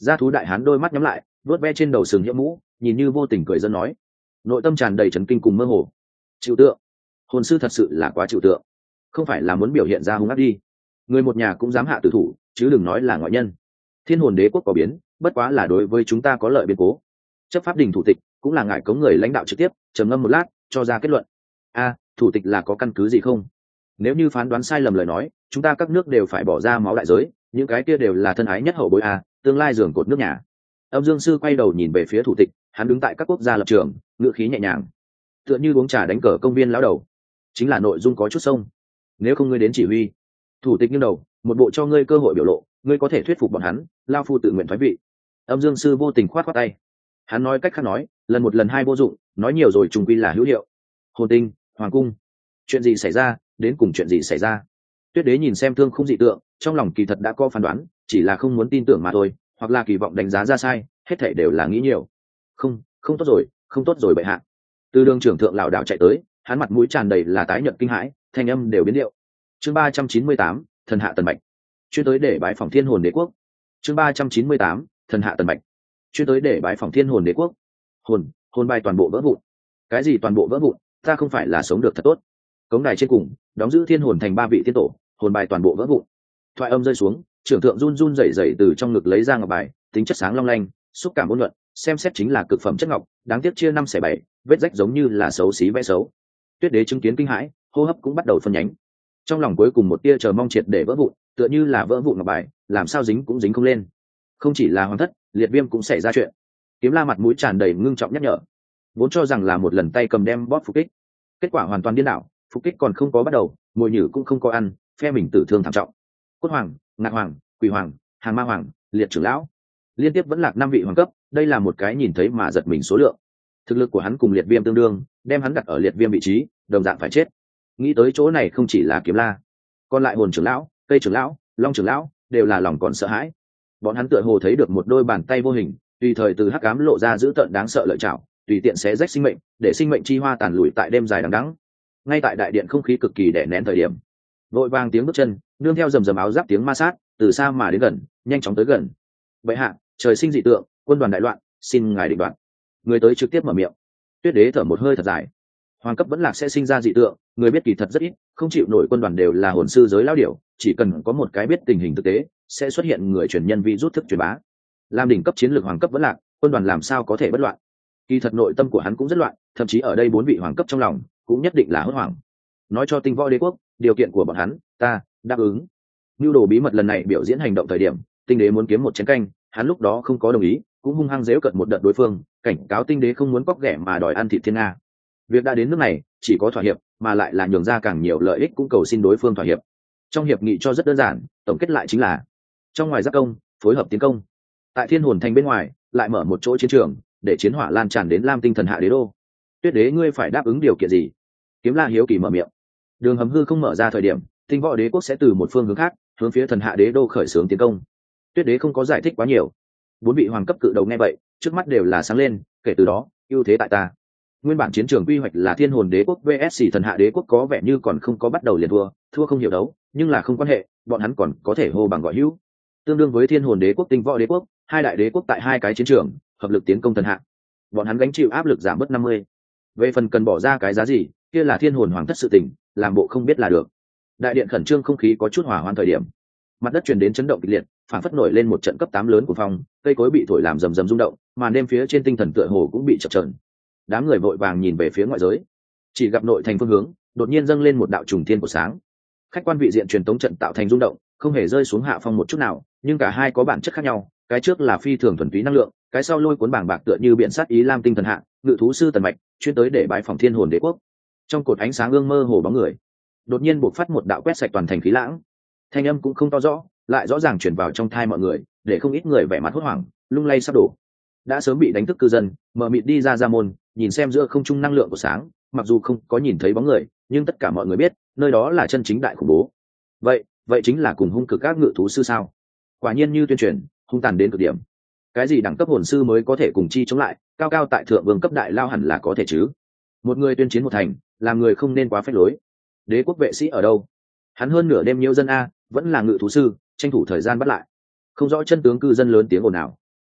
Gia thú đại hán đôi mắt nhắm lại, vuốt ve trên đầu sừng hiệu mũ, nhìn như vô tình cười dân nói, nội tâm tràn đầy chấn kinh cùng mơ hồ. Chịu tượng, hồn sư thật sự là quá chịu tượng, không phải là muốn biểu hiện ra hung ác đi, người một nhà cũng dám hạ tử thủ, chứ đừng nói là ngoại nhân. Thiên hồn đế quốc có biến, bất quá là đối với chúng ta có lợi biến cố. Chấp pháp đình thủ tịch cũng là ngại cống người lãnh đạo trực tiếp, trầm ngâm một lát cho ra kết luận. A, thủ tịch là có căn cứ gì không? Nếu như phán đoán sai lầm lời nói, chúng ta các nước đều phải bỏ ra máu đại giới, những cái kia đều là thân ái nhất hậu bối a, tương lai giường cột nước nhà. Âm Dương sư quay đầu nhìn về phía thủ tịch, hắn đứng tại các quốc gia lập trường, ngữ khí nhẹ nhàng, tựa như uống trà đánh cờ công viên lão đầu. Chính là nội dung có chút sông, nếu không ngươi đến chỉ huy. Thủ tịch nghiêng đầu, một bộ cho ngươi cơ hội biểu lộ, ngươi có thể thuyết phục bọn hắn, lao phu tự nguyện thoái vị. Âm Dương sư vô tình khoát khoát tay, hắn nói cách khác nói, lần một lần hai vô dụng, nói nhiều rồi trùng quy là hữu hiệu. Hồn tinh, hoàng cung, chuyện gì xảy ra, đến cùng chuyện gì xảy ra? Tuyết đế nhìn xem thương không dị tượng, trong lòng kỳ thật đã có phán đoán, chỉ là không muốn tin tưởng mà thôi, hoặc là kỳ vọng đánh giá ra sai, hết thảy đều là nghĩ nhiều. Không, không tốt rồi, không tốt rồi bệ hạ. Từ đường trưởng thượng lão đạo chạy tới, hắn mặt mũi tràn đầy là tái nhợt kinh hãi, thanh âm đều biến điệu. Chương ba trăm chín mươi tám, thần hạ tần bạch, chuyên tới để bái phỏng Thiên hồn đế quốc. Chương ba trăm chín mươi tám, thần hạ tần bạch, chuyên tới để bái phỏng Thiên hồn đế quốc. Hồn, hồn bài toàn bộ vỡ vụn. Cái gì toàn bộ vỡ vụn? Ta không phải là sống được thật tốt. Cống đài trên cùng, đóng giữ Thiên hồn thành ba vị tiên tổ, hồn bài toàn bộ vỡ vụn. Thoại âm rơi xuống, trưởng thượng run run rẩy rẩy từ trong ngực lấy ra ngọc bài, tính chất sáng long lanh, xúc cảm ôn nhuận, xem xét chính là cực phẩm chất ngọc, đáng tiếc chia năm xẻ bảy, vết rách giống như là xấu xí vẽ xấu. Tuyết đế chứng kiến kinh hãi, hô hấp cũng bắt đầu phân nhánh. Trong lòng cuối cùng một tia chờ mong triệt để vỡ vụn, tựa như là vỡ vụn ngọc bài, làm sao dính cũng dính không lên. Không chỉ là hoàng thất, liệt viêm cũng xảy ra chuyện. Kiếm La mặt mũi tràn đầy ngưng trọng nhắc nhở, vốn cho rằng là một lần tay cầm đem bóp phục kích, kết quả hoàn toàn điên đảo, phục kích còn không có bắt đầu, mồi nhử cũng không có ăn, phe mình tử thương thảm trọng. Cốt hoàng, ngạc hoàng, quỷ hoàng, hàng ma hoàng, liệt trưởng lão, liên tiếp vẫn lạc năm vị hoàng cấp, đây là một cái nhìn thấy mà giật mình số lượng. Thực lực của hắn cùng liệt viêm tương đương, đem hắn đặt ở liệt viêm vị trí, đồng dạng phải chết. Nghĩ tới chỗ này không chỉ là Kiếm La, còn lại hồn trưởng lão, cây trưởng lão, long trưởng lão đều là lòng còn sợ hãi. Bọn hắn tựa hồ thấy được một đôi bàn tay vô hình, tùy thời từ hắc ám lộ ra dữ tợn đáng sợ lợi chảo, tùy tiện xé rách sinh mệnh, để sinh mệnh chi hoa tàn lùi tại đêm dài đằng đẵng. Ngay tại đại điện không khí cực kỳ đè nén thời điểm, vội vàng tiếng bước chân, nương theo rầm rầm áo giáp tiếng ma sát, từ xa mà đến gần, nhanh chóng tới gần. Bệ hạ, trời sinh dị tượng, quân đoàn đại loạn, xin ngài định đoạt. Người tới trực tiếp mở miệng. Tuyết đế thở một hơi thật dài. Hoàng cấp vẫn lạc sẽ sinh ra dị tượng, người biết kỳ thật rất ít, không chịu nổi quân đoàn đều là hồn sư giới lao điểu, chỉ cần có một cái biết tình hình thực tế, sẽ xuất hiện người truyền nhân vi rút thức truyền bá. Làm đỉnh cấp chiến lược hoàng cấp vẫn lạc, quân đoàn làm sao có thể bất loạn? Kỳ thật nội tâm của hắn cũng rất loạn, thậm chí ở đây bốn vị hoàng cấp trong lòng cũng nhất định là hốt hoảng. Nói cho Tinh Võ Đế quốc, điều kiện của bọn hắn, ta đáp ứng. Nưu đồ bí mật lần này biểu diễn hành động thời điểm, Tinh Đế muốn kiếm một chén canh, hắn lúc đó không có đồng ý, cũng hung hăng dễu cợt một đợt đối phương, cảnh cáo Tinh Đế không muốn cóc ghẻ mà đòi ăn thịt thiên nga. Việc đã đến nước này, chỉ có thỏa hiệp, mà lại là nhường ra càng nhiều lợi ích cũng cầu xin đối phương thỏa hiệp. Trong hiệp nghị cho rất đơn giản, tổng kết lại chính là trong ngoài giáp công, phối hợp tiến công. Tại Thiên hồn thành bên ngoài, lại mở một chỗ chiến trường, để chiến hỏa lan tràn đến Lam Tinh thần hạ đế đô. Tuyết đế ngươi phải đáp ứng điều kiện gì? Kiếm La hiếu kỳ mở miệng. Đường hầm hư không mở ra thời điểm, Tinh Võ Đế quốc sẽ từ một phương hướng khác, hướng phía thần hạ đế đô khởi xướng tiến công. Tuyết đế không có giải thích quá nhiều. Bốn vị hoàng cấp cự đầu nghe vậy, trước mắt đều là sáng lên, kể từ đó, ưu thế tại ta. Nguyên bản chiến trường quy hoạch là Thiên hồn đế quốc vs thần hạ đế quốc, có vẻ như còn không có bắt đầu liền thua, thua không hiểu đấu, nhưng là không quan hệ, bọn hắn còn có thể hô bằng gọi hữu. Tương đương với Thiên hồn đế quốc Tinh Võ đế quốc, hai đại đế quốc tại hai cái chiến trường, hợp lực tiến công thần hạ. Bọn hắn gánh chịu áp lực giảm bớt năm mươi. Về phần cần bỏ ra cái giá gì, kia là Thiên hồn hoàng thất sự tình, làm bộ không biết là được. Đại điện khẩn trương, không khí có chút hỏa hoạn thời điểm, mặt đất truyền đến chấn động kịch liệt, phản phất nổi lên một trận cấp tám lớn của phong, cây cối bị thổi làm rầm rầm rung động, màn đêm phía trên tinh thần tựa hồ cũng bị chập chờn. Đám người vội vàng nhìn về phía ngoại giới, chỉ gặp nội thành phương hướng đột nhiên dâng lên một đạo trùng thiên của sáng. Khách quan vị diện truyền tống trận tạo thành rung động, không hề rơi xuống hạ phong một chút nào, nhưng cả hai có bản chất khác nhau, cái trước là phi thường thuần túy năng lượng, cái sau lôi cuốn bảng bạc tựa như biển sát ý lam tinh thần hạ, ngự thú sư tần mạch, chuyên tới để bái phòng Thiên hồn đế quốc. Trong cột ánh sáng ương mơ hồ bóng người, đột nhiên bộc phát một đạo quét sạch toàn thành khí lãng. Thanh âm cũng không to rõ, lại rõ ràng truyền vào trong thai mọi người, để không ít người vẻ mặt hốt hoảng, lung lay sắp đổ. Đã sớm bị đánh thức cư dân, mở mịt đi ra ra môn, nhìn xem giữa không trung năng lượng của sáng, mặc dù không có nhìn thấy bóng người, nhưng tất cả mọi người biết, nơi đó là chân chính đại khủng bố. Vậy, vậy chính là cùng hung cực các ngự thú sư sao? Quả nhiên như tuyên truyền, hung tàn đến cực điểm. Cái gì đẳng cấp hồn sư mới có thể cùng chi chống lại, cao cao tại thượng vương cấp đại lao hẳn là có thể chứ? Một người tuyên chiến một thành, làm người không nên quá phách lối. Đế quốc vệ sĩ ở đâu? Hắn hơn nửa đêm nhiễu dân a, vẫn là ngự thú sư, tranh thủ thời gian bắt lại. Không rõ chân tướng, cư dân lớn tiếng ồn ào.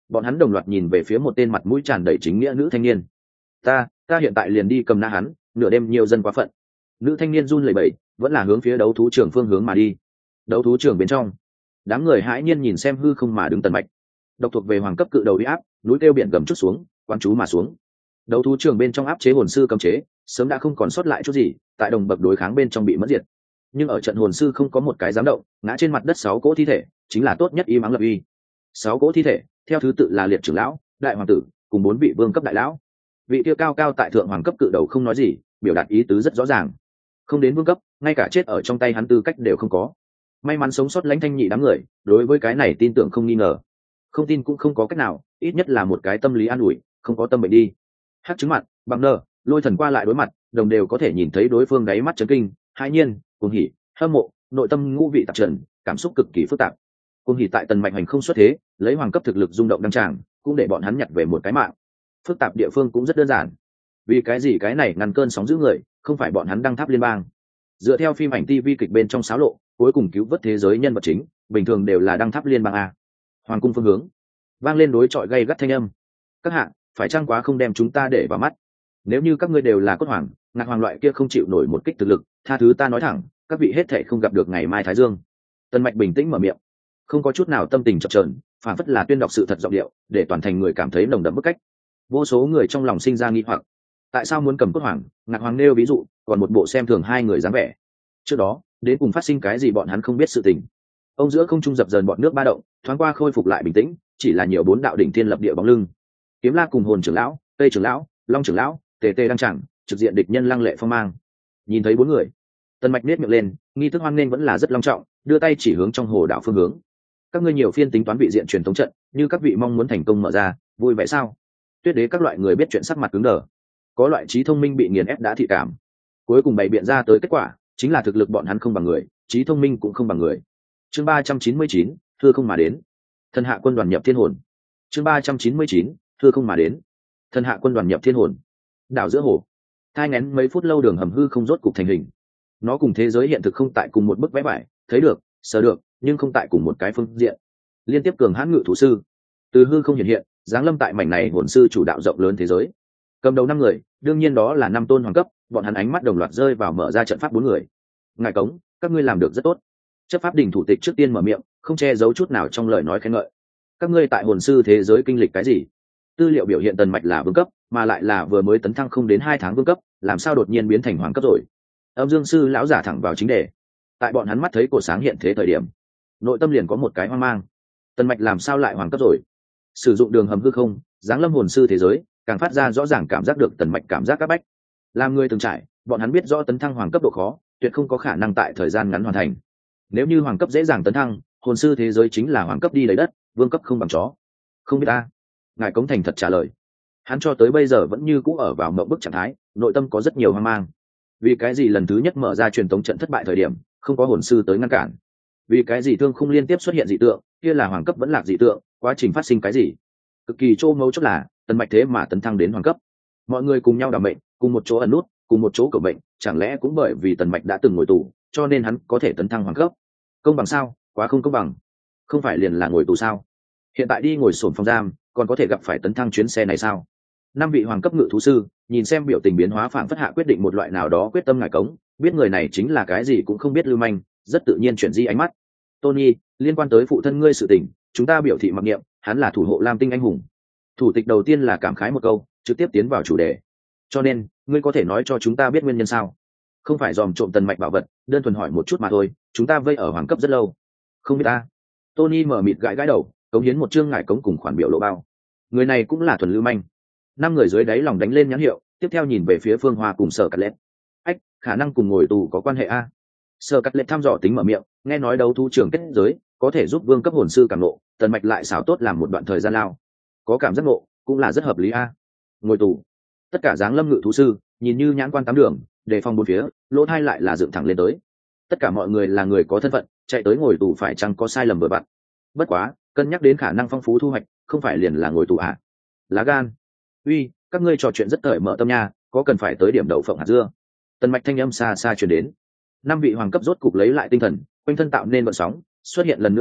bọn hắn đồng loạt nhìn về phía một tên mặt mũi tràn đầy chính nghĩa nữ thanh niên. ta ta hiện tại liền đi cầm na hắn, nửa đêm nhiều dân quá phận. Nữ thanh niên run lẩy bẩy, vẫn là hướng phía đấu thú trường phương hướng mà đi. Đấu thú trường bên trong, đám người hãi nhiên nhìn xem hư không mà đứng Tần Mạch. Độc thuộc về hoàng cấp cự đầu uy áp, núi kêu biển gầm chút xuống, quan chú mà xuống. Đấu thú trường bên trong áp chế hồn sư cấm chế, sớm đã không còn sót lại chút gì, tại đồng bậc đối kháng bên trong bị mất diệt. Nhưng ở trận hồn sư không có một cái dám động, ngã trên mặt đất sáu cỗ thi thể, chính là tốt nhất y mắng lập uy. Sáu cỗ thi thể, theo thứ tự là liệt trưởng lão, đại hoàng tử, cùng bốn vị vương cấp đại lão. Vị kia cao cao tại thượng hoàng cấp cự đầu không nói gì, biểu đạt ý tứ rất rõ ràng. Không đến vương cấp, ngay cả chết ở trong tay hắn tư cách đều không có. May mắn sống sót lãnh thanh nhị đám người, đối với cái này tin tưởng không nghi ngờ. Không tin cũng không có cách nào, ít nhất là một cái tâm lý an ủi, không có tâm bệnh đi. Hát chứng mặt, bằng nơ, lôi thần qua lại đối mặt, đồng đều có thể nhìn thấy đối phương đáy mắt chấn kinh, hãi nhiên, cuồng hỉ, hâm mộ, nội tâm ngũ vị tạp trần, cảm xúc cực kỳ phức tạp. Cuồng hỉ tại Tần Mạch hành không xuất thế, lấy hoàng cấp thực lực rung động đăng tràng, cũng để bọn hắn nhặt về một cái mạng. Phức tạp địa phương cũng rất đơn giản. Vì cái gì cái này ngăn cơn sóng giữ người, không phải bọn hắn đăng tháp liên bang. Dựa theo phim ảnh ti vi kịch bên trong xáo lộ, cuối cùng cứu vớt thế giới nhân vật chính, bình thường đều là đăng tháp liên bang a. Hoàng cung phương hướng, vang lên đối chọi gay gắt thanh âm. Các hạ, phải chăng quá không đem chúng ta để vào mắt? Nếu như các ngươi đều là cốt hoàng, ngạc hoàng loại kia không chịu nổi một kích thực lực, tha thứ ta nói thẳng, các vị hết thảy không gặp được ngày mai thái dương. Tần Mạch bình tĩnh mở miệng, không có chút nào tâm tình chập chờn, phản phất là tuyên đọc sự thật giọng điệu, để toàn thành người cảm thấy nồng đậm bức cách. Vô số người trong lòng sinh ra nghi hoặc, tại sao muốn cầm cốt hoàng, ngạc hoàng nêu ví dụ, còn một bộ xem thường hai người dáng vẻ. Trước đó, đến cùng phát sinh cái gì bọn hắn không biết sự tình. Ông giữa không trung dập dờn bọn nước ba động, thoáng qua khôi phục lại bình tĩnh, chỉ là nhiều bốn đạo đỉnh thiên lập địa bóng lưng. Kiếm La cùng hồn trưởng lão, tây trưởng lão, long trưởng lão, tề tề đang chẳng, trực diện địch nhân lăng lệ phong mang. Nhìn thấy bốn người, Tần Mạch nét miệng lên, nghi thức hoan nghênh vẫn là rất long trọng, đưa tay chỉ hướng trong hồ đảo phương hướng. Các ngươi nhiều phiên tính toán vị diện truyền thống trận, như các vị mong muốn thành công mở ra, vui vẻ sao? Tuyết đế các loại người biết chuyện sắc mặt cứng đờ, có loại trí thông minh bị nghiền ép đã thị cảm. Cuối cùng bày biện ra tới kết quả, chính là thực lực bọn hắn không bằng người, trí thông minh cũng không bằng người. Chương ba trăm chín mươi chín, thưa không mà đến. Thần hạ quân đoàn nhập thiên hồn. Chương ba trăm chín mươi chín, thưa không mà đến. Thần hạ quân đoàn nhập thiên hồn. Đảo giữa hồ, thai ngén mấy phút lâu đường hầm hư không rốt cục thành hình. Nó cùng thế giới hiện thực không tại cùng một bức vẽ vải, thấy được, sờ được, nhưng không tại cùng một cái phương diện. Liên tiếp cường hãn ngự thủ sư, từ hư không hiện hiện, giáng lâm tại mảnh này hồn sư chủ đạo rộng lớn thế giới. Cầm đầu năm người, đương nhiên đó là năm tôn hoàng cấp, bọn hắn ánh mắt đồng loạt rơi vào mở ra trận pháp bốn người. Ngài Cống, các ngươi làm được rất tốt. Chấp pháp đình thủ tịch trước tiên mở miệng, không che giấu chút nào trong lời nói khen ngợi. Các ngươi tại hồn sư thế giới kinh lịch cái gì? Tư liệu biểu hiện Tần Mạch là vương cấp, mà lại là vừa mới tấn thăng không đến hai tháng vương cấp, làm sao đột nhiên biến thành hoàng cấp rồi? Âm Dương sư lão giả thẳng vào chính đề. Tại bọn hắn mắt thấy cổ sáng hiện thế thời điểm, nội tâm liền có một cái hoang mang. Tần Mạch làm sao lại hoàng cấp rồi? Sử dụng đường hầm hư không, giáng lâm hồn sư thế giới, càng phát ra rõ ràng cảm giác được Tần Mạch cảm giác các bách. Làm người từng trải, bọn hắn biết rõ tấn thăng hoàng cấp độ khó, tuyệt không có khả năng tại thời gian ngắn hoàn thành. Nếu như hoàng cấp dễ dàng tấn thăng, hồn sư thế giới chính là hoàng cấp đi lấy đất, vương cấp không bằng chó. Không biết ta. Ngài Cống thành thật trả lời. Hắn cho tới bây giờ vẫn như cũ ở vào mộng bức trạng thái, nội tâm có rất nhiều hoang mang. Vì cái gì lần thứ nhất mở ra truyền tống trận thất bại thời điểm, không có hồn sư tới ngăn cản? Vì cái gì thương không liên tiếp xuất hiện dị tượng, kia là hoàng cấp vẫn lạc dị tượng, quá trình phát sinh cái gì? Cực kỳ trô mấu chốt là, Tần Mạch thế mà tấn thăng đến hoàng cấp. Mọi người cùng nhau đảm mệnh, cùng một chỗ ẩn nút, cùng một chỗ cầu bệnh, chẳng lẽ cũng bởi vì Tần Mạch đã từng ngồi tù, cho nên hắn có thể tấn thăng hoàng cấp? Công bằng sao? Quá không công bằng. Không phải liền là ngồi tù sao? Hiện tại đi ngồi sổn phòng giam, còn có thể gặp phải tấn thăng chuyến xe này sao? Năm vị hoàng cấp ngự thú sư nhìn xem biểu tình biến hóa, phảng phất hạ quyết định một loại nào đó quyết tâm. Ngài Cống biết người này chính là cái gì cũng không biết lưu manh, rất tự nhiên chuyển di ánh mắt. Tony, liên quan tới phụ thân ngươi sự tình, chúng ta biểu thị mặc niệm, hắn là thủ hộ Lam Tinh anh hùng. Thủ tịch đầu tiên là cảm khái một câu, trực tiếp tiến vào chủ đề. Cho nên, ngươi có thể nói cho chúng ta biết nguyên nhân sao? Không phải dòm trộm Tần Mạch bảo vật, đơn thuần hỏi một chút mà thôi, chúng ta vây ở hoàng cấp rất lâu. Không biết ta. Tony mở mịt gãi gãi đầu, cống hiến một chương Ngải Cống cùng khoản biểu lộ bao. Người này cũng là thuần lưu manh. Năm người dưới đáy lòng đánh lên nhãn hiệu, tiếp theo nhìn về phía Phương Hoa cùng Sở Cắt Lết. Ách, khả năng cùng ngồi tù có quan hệ a. Sở Cắt Lết thăm dò tính mở miệng, nghe nói đấu thú trường kết giới có thể giúp vương cấp hồn sư cảm nộ, Tần Mạch lại xảo tốt làm một đoạn thời gian lao. Có cảm giác ngộ, cũng là rất hợp lý a. Ngồi tù. Tất cả dáng lâm ngự thú sư, nhìn như nhãn quan tám đường, đề phòng bốn phía, lỗ thai lại là dựng thẳng lên tới. Tất cả mọi người là người có thân phận, chạy tới ngồi tù phải chăng có sai lầm vừa vặn. Bất quá, cân nhắc đến khả năng phong phú thu hoạch, không phải liền là ngồi tù à? Lá gan. Uy, các ngươi trò chuyện rất cởi mở tâm nha, có cần phải tới điểm đậu phộng hạt dưa? Tần Mạch thanh âm xa xa truyền đến. Năm vị hoàng cấp rốt cục lấy lại tinh thần, quanh thân tạo nên vận sóng, xuất hiện lần nữa lúc,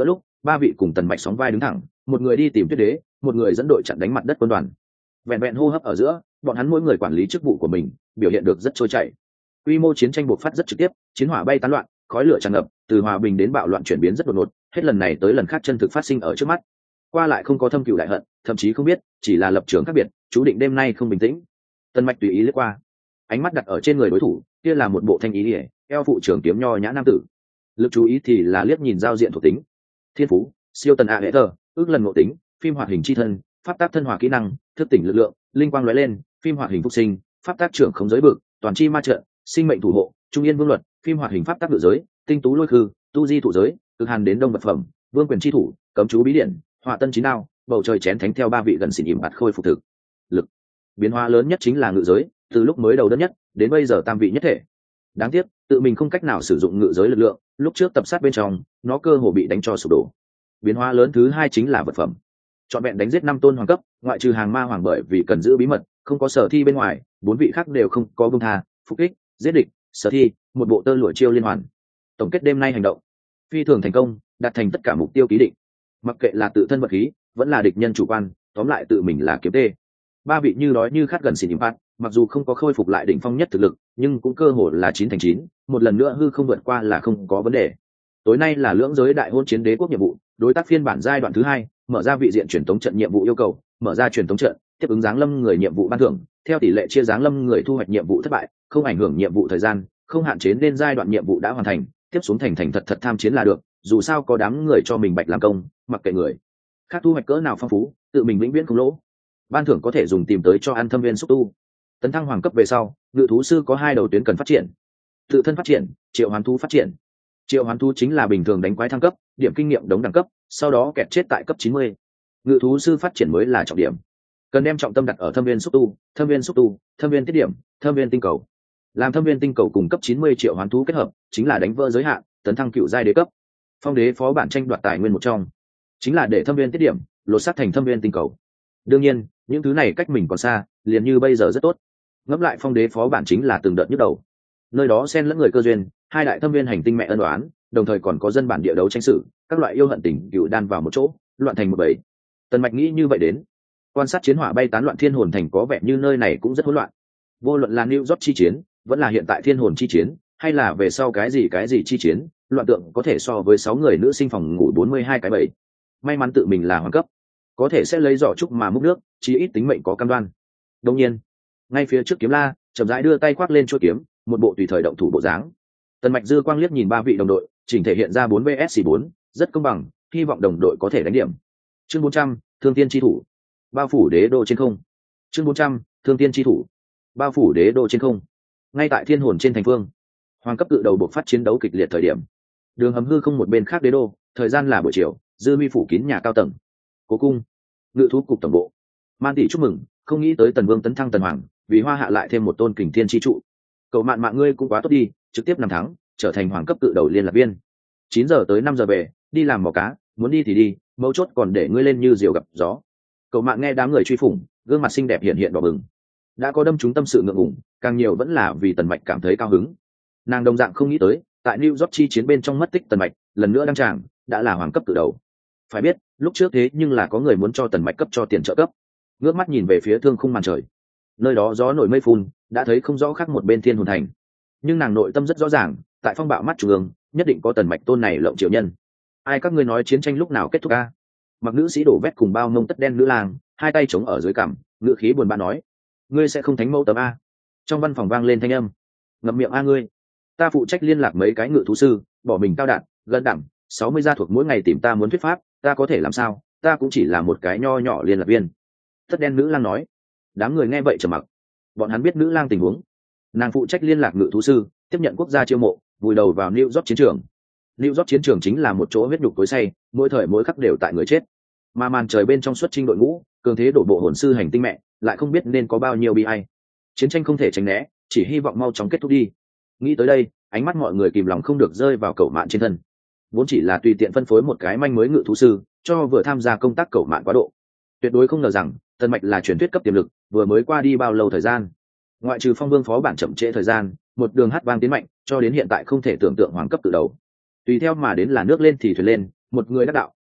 ba vị cùng Tần Mạch sóng vai đứng thẳng, một người đi tìm Tuyết Đế, một người dẫn đội chặn đánh mặt đất quân đoàn. Vẹn vẹn hô hấp ở giữa, bọn hắn mỗi người quản lý chức vụ của mình, biểu hiện được rất trôi chảy. Quy mô chiến tranh bộc phát rất trực tiếp, chiến hỏa bay tán loạn, khói lửa tràn ngập, từ hòa bình đến bạo loạn chuyển biến rất đột ngột, hết lần này tới lần khác chân thực phát sinh ở trước mắt. Qua lại không có thâm cừu đại hận, thậm chí không biết, chỉ là lập trường khác biệt, chú định đêm nay không bình tĩnh. Tần Mạch tùy ý lướt qua, ánh mắt đặt ở trên người đối thủ, kia là một bộ thanh ý liễu, eo phụ trường kiếm nho nhã nam tử. Lực chú ý thì là liếc nhìn giao diện thuộc tính. Thiên phú, siêu tần a hệ tờ, ước lần ngộ tính, phim hoạt hình chi thân, pháp tác thân hòa kỹ năng, thức tỉnh lực lượng, linh quang lóe lên, phim hoạt hình phục sinh, pháp tác trưởng không giới vực, toàn chi ma trận, sinh mệnh thủ hộ, trung yên vương luật, phim hoạt hình pháp tác ngự giới, tinh tú lôi khư, tu di thủ giới, cực hàn đến đông vật phẩm, vương quyền chi thủ, cấm chú bí điển, họa tân chín đao, bầu trời chén thánh theo ba vị gần xỉn ỉm bạt khôi phục thực lực. Biến hóa lớn nhất chính là ngự giới, từ lúc mới đầu đơn nhất đến bây giờ tam vị nhất thể. Đáng tiếc tự mình không cách nào sử dụng ngự giới lực lượng, lúc trước tập sát bên trong nó cơ hồ bị đánh cho sụp đổ. Biến hóa lớn thứ hai chính là vật phẩm, chọn vẹn đánh giết năm tôn hoàng cấp, ngoại trừ hàng ma hoàng bởi vì cần giữ bí mật không có sở thi bên ngoài, bốn vị khác đều không có buông tha, phục kích, giết địch, sở thi, một bộ tơ lụa chiêu liên hoàn. Tổng kết đêm nay hành động phi thường thành công, đạt thành tất cả mục tiêu ký định, mặc kệ là tự thân vật khí vẫn là địch nhân chủ quan, tóm lại tự mình là kiếm tê. Ba vị như đói như khát gần xỉn impact, mặc dù không có khôi phục lại đỉnh phong nhất thực lực, nhưng cũng cơ hồ là chín thành chín, một lần nữa hư không vượt qua là không có vấn đề. Tối nay là lưỡng giới đại hôn chiến đế quốc nhiệm vụ, đối tác phiên bản giai đoạn thứ hai, mở ra vị diện truyền tống trận nhiệm vụ yêu cầu, mở ra truyền tống trận, tiếp ứng giáng lâm người nhiệm vụ ban thưởng, theo tỷ lệ chia giáng lâm người thu hoạch nhiệm vụ thất bại, không ảnh hưởng nhiệm vụ thời gian, không hạn chế nên giai đoạn nhiệm vụ đã hoàn thành, tiếp xuống thành thành thật thật tham chiến là được, dù sao có đám người cho mình bạch làm công, mặc kệ người khác thu hoạch cỡ nào phong phú, tự mình vĩnh viễn không lỗ. Ban thưởng có thể dùng tìm tới cho ăn thâm viên xúc tu. Tấn thăng hoàng cấp về sau, ngự thú sư có hai đầu tuyến cần phát triển: tự thân phát triển, triệu hoán thú phát triển. Triệu hoán thú chính là bình thường đánh quái thăng cấp, điểm kinh nghiệm đống đẳng cấp, sau đó kẹt chết tại cấp chín mươi. Ngự thú sư phát triển mới là trọng điểm, cần đem trọng tâm đặt ở thâm viên xúc tu, thâm viên xúc tu, thâm viên tiết điểm, thâm viên tinh cầu. Làm thâm viên tinh cầu cùng cấp chín mươi triệu hoán thú kết hợp, chính là đánh vỡ giới hạn, tấn thăng cựu giai đế cấp. Phong đế phó bản tranh đoạt tài nguyên một trong, chính là để thâm viên tiết điểm lột xác thành thâm viên tinh cầu. Đương nhiên, những thứ này cách mình còn xa, liền như bây giờ rất tốt. Ngẫm lại phong đế phó bản chính là từng đợt nhức đầu, nơi đó xen lẫn người cơ duyên, hai đại thâm viên hành tinh mẹ ân đoán, đồng thời còn có dân bản địa đấu tranh sự, các loại yêu hận tình cựu đan vào một chỗ, loạn thành một bầy. Tần Mạch nghĩ như vậy đến, quan sát chiến hỏa bay tán loạn thiên hồn thành có vẻ như nơi này cũng rất hỗn loạn. Vô luận là New York chi chiến, vẫn là hiện tại thiên hồn chi chiến, hay là về sau cái gì cái gì chi chiến, loạn tượng có thể so với sáu người nữ sinh phòng ngủ bốn mươi hai cái bầy. May mắn tự mình là hoàng cấp, có thể sẽ lấy giỏ trúc mà múc nước, chí ít tính mệnh có cam đoan. Đương nhiên, ngay phía trước kiếm la chậm rãi đưa tay khoác lên chuôi kiếm, một bộ tùy thời động thủ bộ dáng. Tần Mạch dư quang liếc nhìn ba vị đồng đội, chỉnh thể hiện ra bốn vs bốn, rất công bằng, hy vọng đồng đội có thể đánh điểm. Chương bốn trăm, thương tiên chi thủ, bao phủ đế đô trên không. Chương bốn trăm, thương tiên chi thủ, bao phủ đế đô trên không. Ngay tại thiên hồn trên thành phương, hoàng cấp cự đầu buộc phát chiến đấu kịch liệt thời điểm, đường hầm hư không một bên khác đế đô, thời gian là buổi chiều, dư mi phủ kín nhà cao tầng. Cố cung, ngự thú cục tổng bộ. Man tỷ chúc mừng, không nghĩ tới Tần Vương tấn thăng Tần Hoàng, vì hoa hạ lại thêm một tôn kình thiên chi trụ. Cậu mạn mạng ngươi cũng quá tốt đi, trực tiếp năm tháng trở thành hoàng cấp cự đầu liên lạc viên. Chín giờ tới năm giờ về, đi làm mò cá, muốn đi thì đi, mấu chốt còn để ngươi lên như diều gặp gió. Cậu mạn nghe đám người truy phủng, gương mặt xinh đẹp hiện hiện đỏ bừng. Đã có đâm trúng tâm sự ngượng ngùng, càng nhiều vẫn là vì Tần Mạch cảm thấy cao hứng. Nàng đồng dạng không nghĩ tới, tại New York chi chiến bên trong mất tích Tần Mạch, lần nữa đăng tràng, đã là hoàng cấp cự đầu. Phải biết, lúc trước thế nhưng là có người muốn cho Tần Mạch cấp cho tiền trợ cấp. Ngước mắt nhìn về phía thương khung màn trời, nơi đó gió nổi mây phun, đã thấy không rõ khác một bên thiên hồn thành. Nhưng nàng nội tâm rất rõ ràng, tại phong bạo mắt trung ương, nhất định có Tần Mạch tôn này lộng triệu nhân. Ai các ngươi nói chiến tranh lúc nào kết thúc a? Mặc nữ sĩ đổ vét cùng bao mông tất đen nữ lang, hai tay chống ở dưới cằm, ngữ khí buồn bã nói: ngươi sẽ không thánh mẫu tấm a? Trong văn phòng vang lên thanh âm: ngậm miệng a ngươi, ta phụ trách liên lạc mấy cái ngự thú sư, bỏ mình cao đạn, gần đẳng, sáu mươi gia thuộc mỗi ngày tìm ta muốn thuyết pháp, ta có thể làm sao, ta cũng chỉ là một cái nho nhỏ liên lạc viên. Tất đen nữ lang nói. Đám người nghe vậy trầm mặc, bọn hắn biết nữ lang tình huống, nàng phụ trách liên lạc ngự thú sư, tiếp nhận quốc gia chiêu mộ, vùi đầu vào New York chiến trường. New York chiến trường chính là một chỗ huyết nhục tối say, mỗi thời mỗi khắc đều tại người chết, mà màn trời bên trong xuất chinh đội ngũ, cường thế đổ bộ hồn sư hành tinh mẹ, lại không biết nên có bao nhiêu bi ai. Chiến tranh không thể tránh né, chỉ hy vọng mau chóng kết thúc đi. Nghĩ tới đây, ánh mắt mọi người kìm lòng không được rơi vào cẩu mạn trên thân. Vốn chỉ là tùy tiện phân phối một cái manh mới ngự thú sư cho vừa tham gia công tác cẩu mạn quá độ, tuyệt đối không ngờ rằng Tần Mạch là truyền thuyết cấp tiềm lực, vừa mới qua đi bao lâu thời gian, ngoại trừ phong vương phó bản chậm trễ thời gian, một đường hát vang tiến mạnh, cho đến hiện tại không thể tưởng tượng hoàng cấp từ đầu. Tùy theo mà đến là nước lên thì thuyền lên, một người đắc đạo,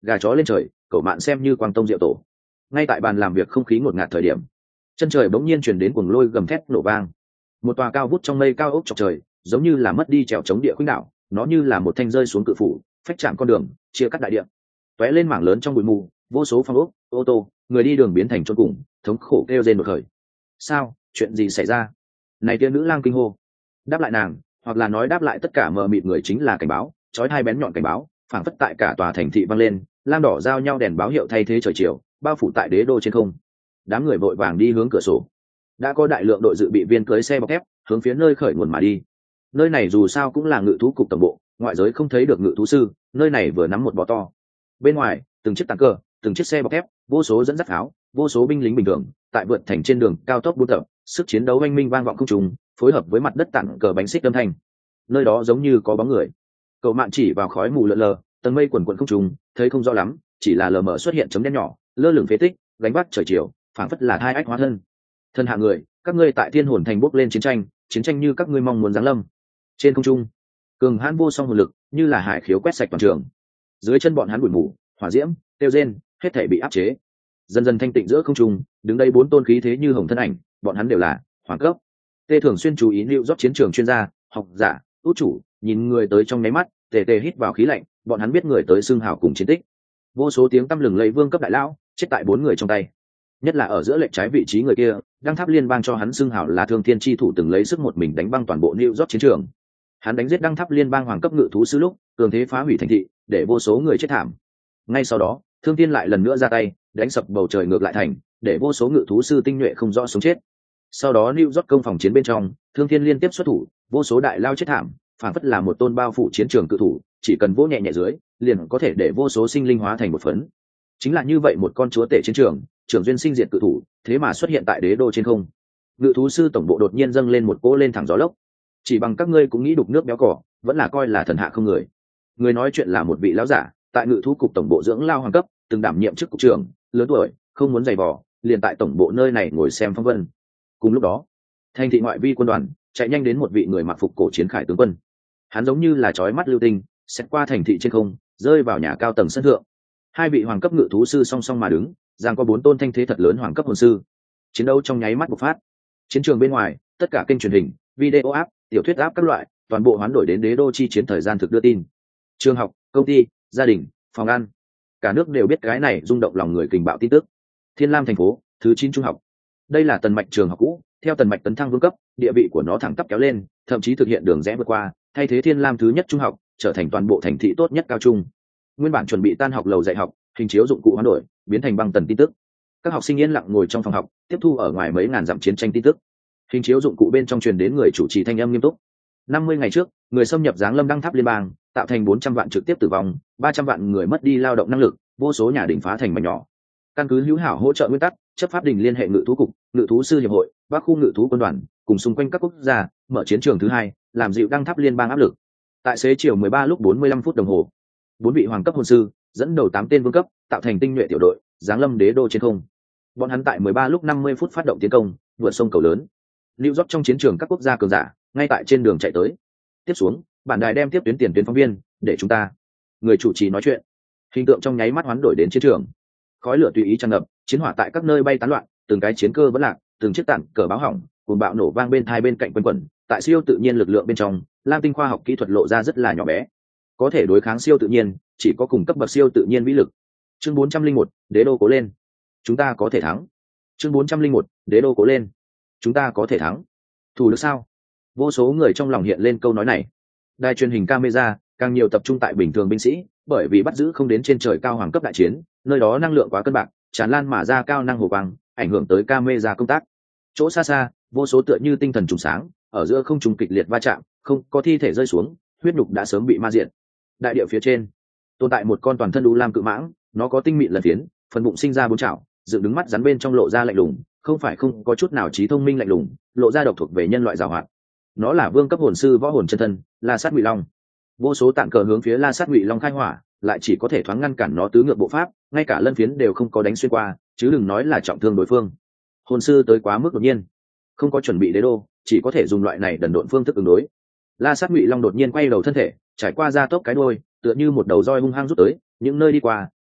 gà chó lên trời, cậu mạn xem như quang tông diệu tổ. Ngay tại bàn làm việc không khí ngột ngạt thời điểm, chân trời bỗng nhiên truyền đến cuồng lôi gầm thét nổ vang. Một tòa cao vút trong mây cao ốc chọc trời, giống như là mất đi trèo chống địa khuynh đảo, nó như là một thanh rơi xuống cự phủ, phách chạm con đường, chia cắt đại địa. Tóe lên mảng lớn trong bụi mù, vô số phong ốc, ô tô, người đi đường biến thành chôn cùng, thống khổ kêu rên một khởi. Sao, chuyện gì xảy ra? Này tiên nữ lang kinh hô. Đáp lại nàng, hoặc là nói đáp lại tất cả mờ mịt người chính là cảnh báo, chói hai bén nhọn cảnh báo, phảng phất tại cả tòa thành thị vang lên, lam đỏ giao nhau đèn báo hiệu thay thế trời chiều, bao phủ tại đế đô trên không. Đám người vội vàng đi hướng cửa sổ. Đã có đại lượng đội dự bị viên cưới xe bọc thép, hướng phía nơi khởi nguồn mà đi. Nơi này dù sao cũng là ngự thú cục tổng bộ, ngoại giới không thấy được ngự thú sư, nơi này vừa nắm một bó to. Bên ngoài, từng chiếc tàng cờ, từng chiếc xe bọc thép, vô số dẫn dắt áo, vô số binh lính bình thường, tại vượt thành trên đường cao tốc buôn tập, sức chiến đấu oanh minh vang vọng không trùng, phối hợp với mặt đất tảng cờ bánh xích âm thanh. Nơi đó giống như có bóng người. Cậu Mạn chỉ vào khói mù lờ lờ, tầng mây quần quần không trùng, thấy không rõ lắm, chỉ là lờ mờ xuất hiện chấm đen nhỏ, lơ lửng phế tích, gánh vác trời chiều, phảng phất là hai ách hóa thân. Thân hạ người, các ngươi tại Thiên Hồn Thành bốc lên chiến tranh, chiến tranh như các ngươi mong muốn giáng lâm. Trên không trung, cường hãn vô song hồn lực, như là hải khiếu quét sạch toàn trường. Dưới chân bọn hắn bụi mù, hỏa diễm, tiêu rên, hết thảy bị áp chế. Dần dần thanh tịnh giữa không trung, đứng đây bốn tôn khí thế như hồng thân ảnh, bọn hắn đều là hoàng cấp. Tê thường xuyên chú ý lưu rót chiến trường chuyên gia, học giả, út chủ, nhìn người tới trong nháy mắt, tề tề hít vào khí lạnh, bọn hắn biết người tới xưng hào cùng chiến tích. Vô số tiếng tăm lừng lẫy vương cấp đại lão, chết tại bốn người trong tay. Nhất là ở giữa lệch trái vị trí người kia, đăng tháp liên bang cho hắn xưng hào là thương thiên chi thủ từng lấy sức một mình đánh băng toàn bộ lưu rót chiến trường. Hắn đánh giết đăng tháp liên bang hoàng cấp ngự thú sư lúc, cường thế phá hủy thành thị, để vô số người chết thảm. Ngay sau đó, thương thiên lại lần nữa ra tay, đánh sập bầu trời ngược lại thành, để vô số ngự thú sư tinh nhuệ không rõ sống chết. Sau đó lưu rót công phòng chiến bên trong, thương thiên liên tiếp xuất thủ, vô số đại lao chết thảm, phản phất là một tôn bao phủ chiến trường cự thủ, chỉ cần vỗ nhẹ nhẹ dưới, liền có thể để vô số sinh linh hóa thành một phấn. Chính là như vậy một con chúa tể chiến trường, trưởng duyên sinh diệt cự thủ, thế mà xuất hiện tại đế đô trên không. Ngự thú sư tổng bộ đột nhiên dâng lên một cỗ lên thẳng gió lốc. Chỉ bằng các ngươi cũng nghĩ đục nước béo cỏ, vẫn là coi là thần hạ không người. Người nói chuyện là một vị lão giả, tại ngự thú cục tổng bộ dưỡng lao hoàng cấp, từng đảm nhiệm chức cục trưởng, lớn tuổi, không muốn giày vò, liền tại tổng bộ nơi này ngồi xem phong vân. Cùng lúc đó, thành thị ngoại vi quân đoàn chạy nhanh đến một vị người mặc phục cổ chiến khải tướng quân. Hắn giống như là chói mắt lưu tinh, xét qua thành thị trên không, rơi vào nhà cao tầng sân thượng. Hai vị hoàng cấp ngự thú sư song song mà đứng, giang có bốn tôn thanh thế thật lớn hoàng cấp hồn sư. Chiến đấu trong nháy mắt bộc phát. Chiến trường bên ngoài, tất cả kênh truyền hình, video app, tiểu thuyết app các loại, toàn bộ hoán đổi đến đế đô chi chiến thời gian thực đưa tin. Trường học, công ty, gia đình, phòng ăn, cả nước đều biết cái này rung động lòng người kình bạo tin tức. Thiên Lam thành phố, thứ chín trung học. Đây là tần mạch trường học cũ, theo tần mạch tấn thăng vương cấp, địa vị của nó thẳng tắp kéo lên, thậm chí thực hiện đường rẽ vượt qua, thay thế Thiên Lam thứ nhất trung học, trở thành toàn bộ thành thị tốt nhất cao trung. Nguyên bản chuẩn bị tan học lầu dạy học, hình chiếu dụng cụ hoán đổi, biến thành băng tần tin tức. Các học sinh yên lặng ngồi trong phòng học, tiếp thu ở ngoài mấy ngàn dặm chiến tranh tin tức. Hình chiếu dụng cụ bên trong truyền đến người chủ trì thanh âm nghiêm túc. năm mươi ngày trước, người xâm nhập giáng lâm đăng tháp liên bang, tạo thành bốn trăm vạn trực tiếp tử vong, ba trăm vạn người mất đi lao động năng lực, vô số nhà đỉnh phá thành mảnh nhỏ. Căn cứ hữu hảo hỗ trợ nguyên tắc, chấp pháp đình liên hệ ngự thú cục, ngự thú sư hiệp hội, bắc khu ngự thú quân đoàn, cùng xung quanh các quốc gia, mở chiến trường thứ hai, làm dịu đăng tháp liên bang áp lực. Tại xế chiều mười ba lúc bốn mươi lăm phút đồng hồ, bốn vị hoàng cấp hồn sư dẫn đầu tám tên vương cấp, tạo thành tinh nhuệ tiểu đội, giáng lâm đế đô trên không. Bọn hắn tại mười ba lúc năm mươi phút phát động tiến công, vượt sông cầu lớn. Lưu York trong chiến trường các quốc gia cường giả, ngay tại trên đường chạy tới. Tiếp xuống, bản đài đem tiếp tuyến tiền tuyến phóng viên, để chúng ta. Người chủ trì nói chuyện. Hình tượng trong nháy mắt hoán đổi đến chiến trường. Khói lửa tùy ý tràn ngập, chiến hỏa tại các nơi bay tán loạn, từng cái chiến cơ vẫn lạc, từng chiếc tảng cờ báo hỏng, cùng bạo nổ vang bên thai bên cạnh quanh quẩn. Tại siêu tự nhiên lực lượng bên trong, lam tinh khoa học kỹ thuật lộ ra rất là nhỏ bé. Có thể đối kháng siêu tự nhiên, chỉ có cùng cấp bậc siêu tự nhiên vĩ lực. Chương bốn trăm linh một, đế đô cố lên. Chúng ta có thể thắng. Chương bốn trăm linh một, đế đô cố lên. Chúng ta có thể thắng. Thủ được sao? Vô số người trong lòng hiện lên câu nói này. Đài truyền hình camera càng nhiều tập trung tại bình thường binh sĩ, bởi vì bắt giữ không đến trên trời cao hoàng cấp đại chiến, nơi đó năng lượng quá cân bằng, tràn lan mà ra cao năng hồ quang, ảnh hưởng tới camera công tác. Chỗ xa xa, vô số tựa như tinh thần trùng sáng, ở giữa không trùng kịch liệt va chạm, không có thi thể rơi xuống, huyết nhục đã sớm bị ma diệt. Đại địa phía trên, tồn tại một con toàn thân u lam cự mãng, nó có tinh mịn lần phiến, phần bụng sinh ra bốn chảo, dựng đứng mắt rắn bên trong lộ ra lạnh lùng, không phải không có chút nào trí thông minh lạnh lùng, lộ ra độc thuộc về nhân loại giàu hoạt. Nó là vương cấp hồn sư võ hồn chân thân, La Sát Ngụy Long. Vô số tạng cờ hướng phía La Sát Ngụy Long khai hỏa, lại chỉ có thể thoáng ngăn cản nó tứ ngược bộ pháp, ngay cả lân phiến đều không có đánh xuyên qua, chứ đừng nói là trọng thương đối phương. Hồn sư tới quá mức đột nhiên, không có chuẩn bị đế đô, chỉ có thể dùng loại này đần độn phương thức ứng đối. La Sát Ngụy Long đột nhiên quay đầu thân thể, trải qua ra tốc cái đuôi, tựa như một đầu roi hung hăng rút tới, những nơi đi qua,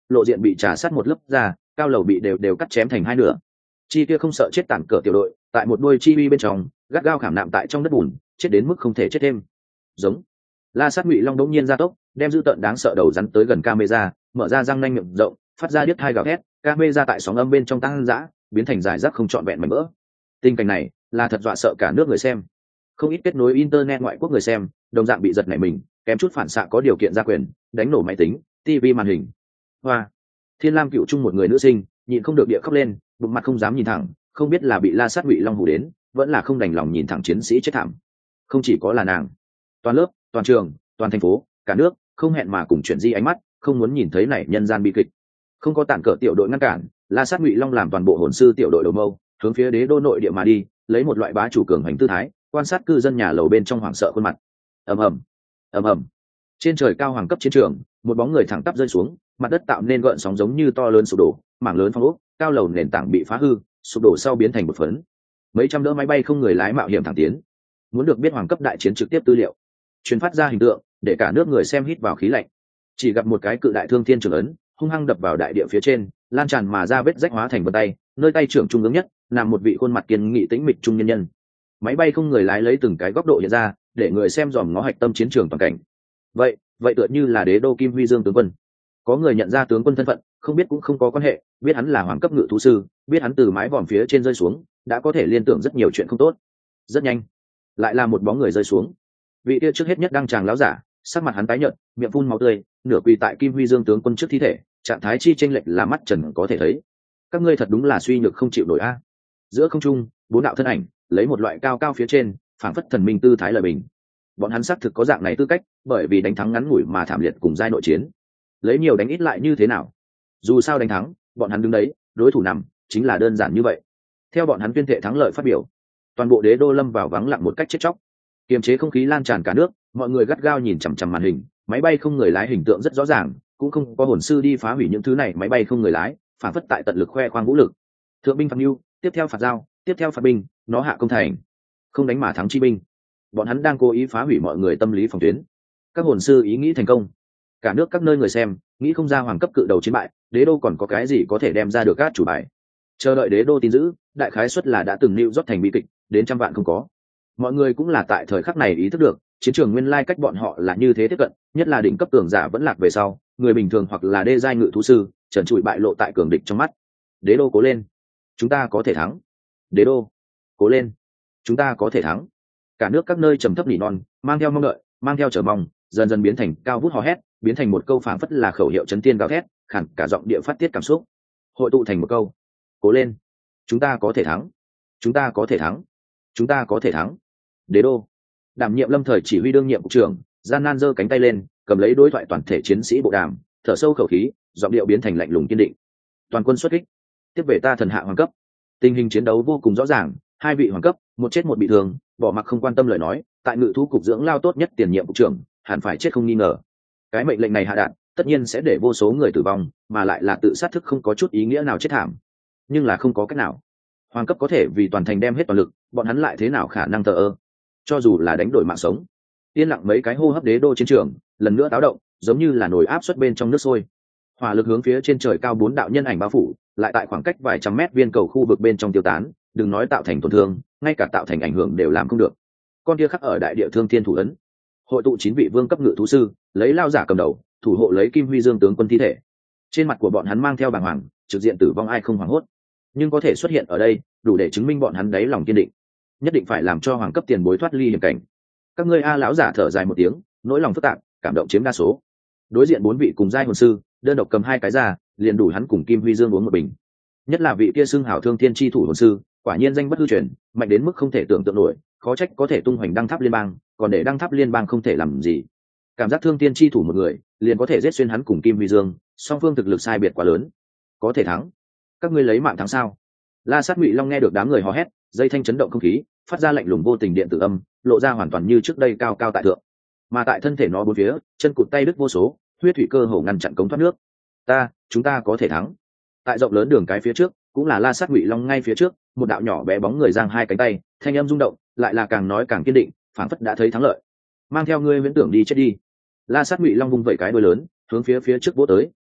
lộ diện bị trà sát một lớp ra, cao lầu bị đều đều cắt chém thành hai nửa. Chi kia không sợ chết tản cờ tiểu đội tại một đôi chi uy bên trong gắt gao khảm nạm tại trong đất bùn, chết đến mức không thể chết thêm. Giống. La Sát Ngụy Long đống nhiên ra tốc, đem dữ tợn đáng sợ đầu rắn tới gần camera, mở ra răng nanh miệng rộng, phát ra điếc hai gào thét, camera tại sóng âm bên trong tăng dã, biến thành giải rác không trọn vẹn mảnh vỡ. Tình cảnh này là thật dọa sợ cả nước người xem. Không ít kết nối internet ngoại quốc người xem, đồng dạng bị giật nảy mình, kém chút phản xạ có điều kiện ra quyền, đánh nổ máy tính, tivi màn hình. Hoa. Thiên Lam Cựu Trung một người nữ sinh, nhịn không được địa khóc lên, bụng mặt không dám nhìn thẳng, không biết là bị La Sát Ngụy Long hù đến, vẫn là không đành lòng nhìn thẳng chiến sĩ chết thảm. Không chỉ có là nàng, toàn lớp, toàn trường, toàn thành phố, cả nước không hẹn mà cùng chuyển di ánh mắt, không muốn nhìn thấy này nhân gian bi kịch. Không có tản cờ tiểu đội ngăn cản, La Sát Ngụy Long làm toàn bộ hồn sư tiểu đội đầu mâu, hướng phía đế đô nội địa mà đi, lấy một loại bá chủ cường hành tư thái, quan sát cư dân nhà lầu bên trong hoảng sợ khuôn mặt. Ầm ầm, ầm ầm. Trên trời cao hoàng cấp chiến trường, một bóng người thẳng tắp rơi xuống, mặt đất tạo nên gợn sóng giống như to lớn sụp đổ, mảng lớn phong ốc, cao lầu nền tảng bị phá hư, sụp đổ sau biến thành một phấn. Mấy trăm đỡ máy bay không người lái mạo hiểm thẳng tiến. Muốn được biết hoàng cấp đại chiến trực tiếp tư liệu, truyền phát ra hình tượng, để cả nước người xem hít vào khí lạnh. Chỉ gặp một cái cự đại thương thiên trường ấn, hung hăng đập vào đại địa phía trên, lan tràn mà ra vết rách hóa thành vân tay, nơi tay trưởng trung ương nhất, nằm một vị khuôn mặt kiên nghị tĩnh mịch trung nhân nhân. Máy bay không người lái lấy từng cái góc độ hiện ra, để người xem dòm ngó hạch tâm chiến trường toàn cảnh. Vậy, vậy tựa như là đế đô Kim Huy Dương tướng quân. Có người nhận ra tướng quân thân phận, không biết cũng không có quan hệ, biết hắn là hoàng cấp ngự thú sư, biết hắn từ mái vòm phía trên rơi xuống, đã có thể liên tưởng rất nhiều chuyện không tốt. Rất nhanh, lại là một bóng người rơi xuống. Vị kia trước hết nhất đang tràng lão giả, sắc mặt hắn tái nhợt, miệng phun máu tươi, nửa quỳ tại Kim Huy Dương tướng quân trước thi thể, trạng thái chi chênh lệch là mắt trần có thể thấy. Các ngươi thật đúng là suy nhược không chịu nổi a. Giữa không trung, bốn đạo thân ảnh, lấy một loại cao cao phía trên, phảng phất thần minh tư thái lời bình. Bọn hắn xác thực có dạng này tư cách, bởi vì đánh thắng ngắn ngủi mà thảm liệt cùng giai nội chiến. Lấy nhiều đánh ít lại như thế nào? Dù sao đánh thắng, bọn hắn đứng đấy, đối thủ nằm, chính là đơn giản như vậy. Theo bọn hắn tuyên thệ thắng lợi phát biểu, toàn bộ đế đô lâm vào vắng lặng một cách chết chóc. Kiềm chế không khí lan tràn cả nước, mọi người gắt gao nhìn chằm chằm màn hình, máy bay không người lái hình tượng rất rõ ràng, cũng không có hồn sư đi phá hủy những thứ này, máy bay không người lái, phản phất tại tận lực khoe khoang vũ lực. Thượng binh phạt mưu, tiếp theo phạt giao, tiếp theo phạt binh, nó hạ công thành. Không đánh mà thắng chi binh. Bọn hắn đang cố ý phá hủy mọi người tâm lý phòng tuyến. Các hồn sư ý nghĩ thành công. Cả nước các nơi người xem, nghĩ không ra hoàng cấp cự đầu chiến bại, đế đô còn có cái gì có thể đem ra được các chủ bài. Chờ đợi đế đô tin dữ, đại khái suất là đã từng nịu rót thành bi kịch, đến trăm vạn không có. Mọi người cũng là tại thời khắc này ý thức được, chiến trường nguyên lai cách bọn họ là như thế tiếp cận, nhất là đỉnh cấp cường giả vẫn lạc về sau, người bình thường hoặc là đê giai ngự thú sư, trần trụi bại lộ tại cường địch trong mắt. Đế đô cố lên, chúng ta có thể thắng. Đế đô cố lên, chúng ta có thể thắng. Cả nước các nơi trầm thấp nỉ non, mang theo mong đợi, mang theo chờ mong, dần dần biến thành cao vút hò hét, biến thành một câu phảng phất là khẩu hiệu chấn thiên gào thét, khản cả giọng địa phát tiết cảm xúc, hội tụ thành một câu: cố lên, chúng ta có thể thắng, chúng ta có thể thắng, chúng ta có thể thắng. Đế đô đảm nhiệm lâm thời chỉ huy đương nhiệm cục trưởng, gian nan giơ cánh tay lên, cầm lấy đối thoại toàn thể chiến sĩ bộ đàm, thở sâu khẩu khí, giọng điệu biến thành lạnh lùng kiên định: toàn quân xuất kích, tiếp về ta thần hạ hoàng cấp. Tình hình chiến đấu vô cùng rõ ràng, hai vị hoàng cấp, một chết một bị thương, bỏ mặc không quan tâm lời nói, tại ngự thú cục dưỡng lao tốt nhất tiền nhiệm cục trưởng, hẳn phải chết không nghi ngờ. Cái mệnh lệnh này hạ đạn, tất nhiên sẽ để vô số người tử vong, mà lại là tự sát thức không có chút ý nghĩa nào chết thảm. Nhưng là không có cách nào. Hoàng cấp có thể vì toàn thành đem hết toàn lực, bọn hắn lại thế nào khả năng thờ ơ? Cho dù là đánh đổi mạng sống. Yên lặng mấy cái hô hấp, đế đô chiến trường lần nữa táo động, giống như là nồi áp suất bên trong nước sôi. Hỏa lực hướng phía trên trời cao bốn đạo nhân ảnh bao phủ, lại tại khoảng cách vài trăm mét viên cầu khu vực bên trong tiêu tán, đừng nói tạo thành tổn thương, ngay cả tạo thành ảnh hưởng đều làm không được. Con kia khắc ở đại địa thương thiên thủ ấn, hội tụ chín vị vương cấp ngự thú sư, lấy lao giả cầm đầu, thủ hộ lấy Kim Huy Dương tướng quân thi thể. Trên mặt của bọn hắn mang theo bàng hoàng, trực diện tử vong ai không hoảng hốt, nhưng có thể xuất hiện ở đây, đủ để chứng minh bọn hắn đáy lòng kiên định, nhất định phải làm cho hoàng cấp tiền bối thoát ly hiểm cảnh. Các ngươi a, lão giả thở dài một tiếng, nỗi lòng phức tạp, cảm động chiếm đa số. Đối diện bốn vị cùng giai hồn sư, đơn độc cầm hai cái ra, liền đủ hắn cùng Kim Huy Dương uống một bình. Nhất là vị kia xưng hảo thương thiên chi thủ hồn sư, quả nhiên danh bất hư truyền, mạnh đến mức không thể tưởng tượng nổi, khó trách có thể tung hoành đăng tháp liên bang, còn để đăng tháp liên bang không thể làm gì. Cảm giác thương thiên chi thủ một người, liền có thể giết xuyên hắn cùng Kim Huy Dương, song phương thực lực sai biệt quá lớn. Có thể thắng. Các ngươi lấy mạng thắng sao? La Sát Ngụy Long nghe được đám người hò hét, dây thanh chấn động không khí, phát ra lạnh lùng vô tình điện tử âm, lộ ra hoàn toàn như trước đây cao cao tại thượng. Mà tại thân thể nó bốn phía, chân cụt tay đứt vô số, huyết thủy cơ hồ ngăn chặn cống thoát nước. Ta, chúng ta có thể thắng. Tại rộng lớn đường cái phía trước, cũng là La Sát Ngụy Long ngay phía trước, một đạo nhỏ bé bóng người giang hai cánh tay, thanh âm rung động, lại là càng nói càng kiên định, phảng phất đã thấy thắng lợi. Mang theo ngươi viễn tưởng đi chết đi. La Sát Ngụy Long vung vẩy cái đuôi lớn, hướng phía phía trước vỗ tới,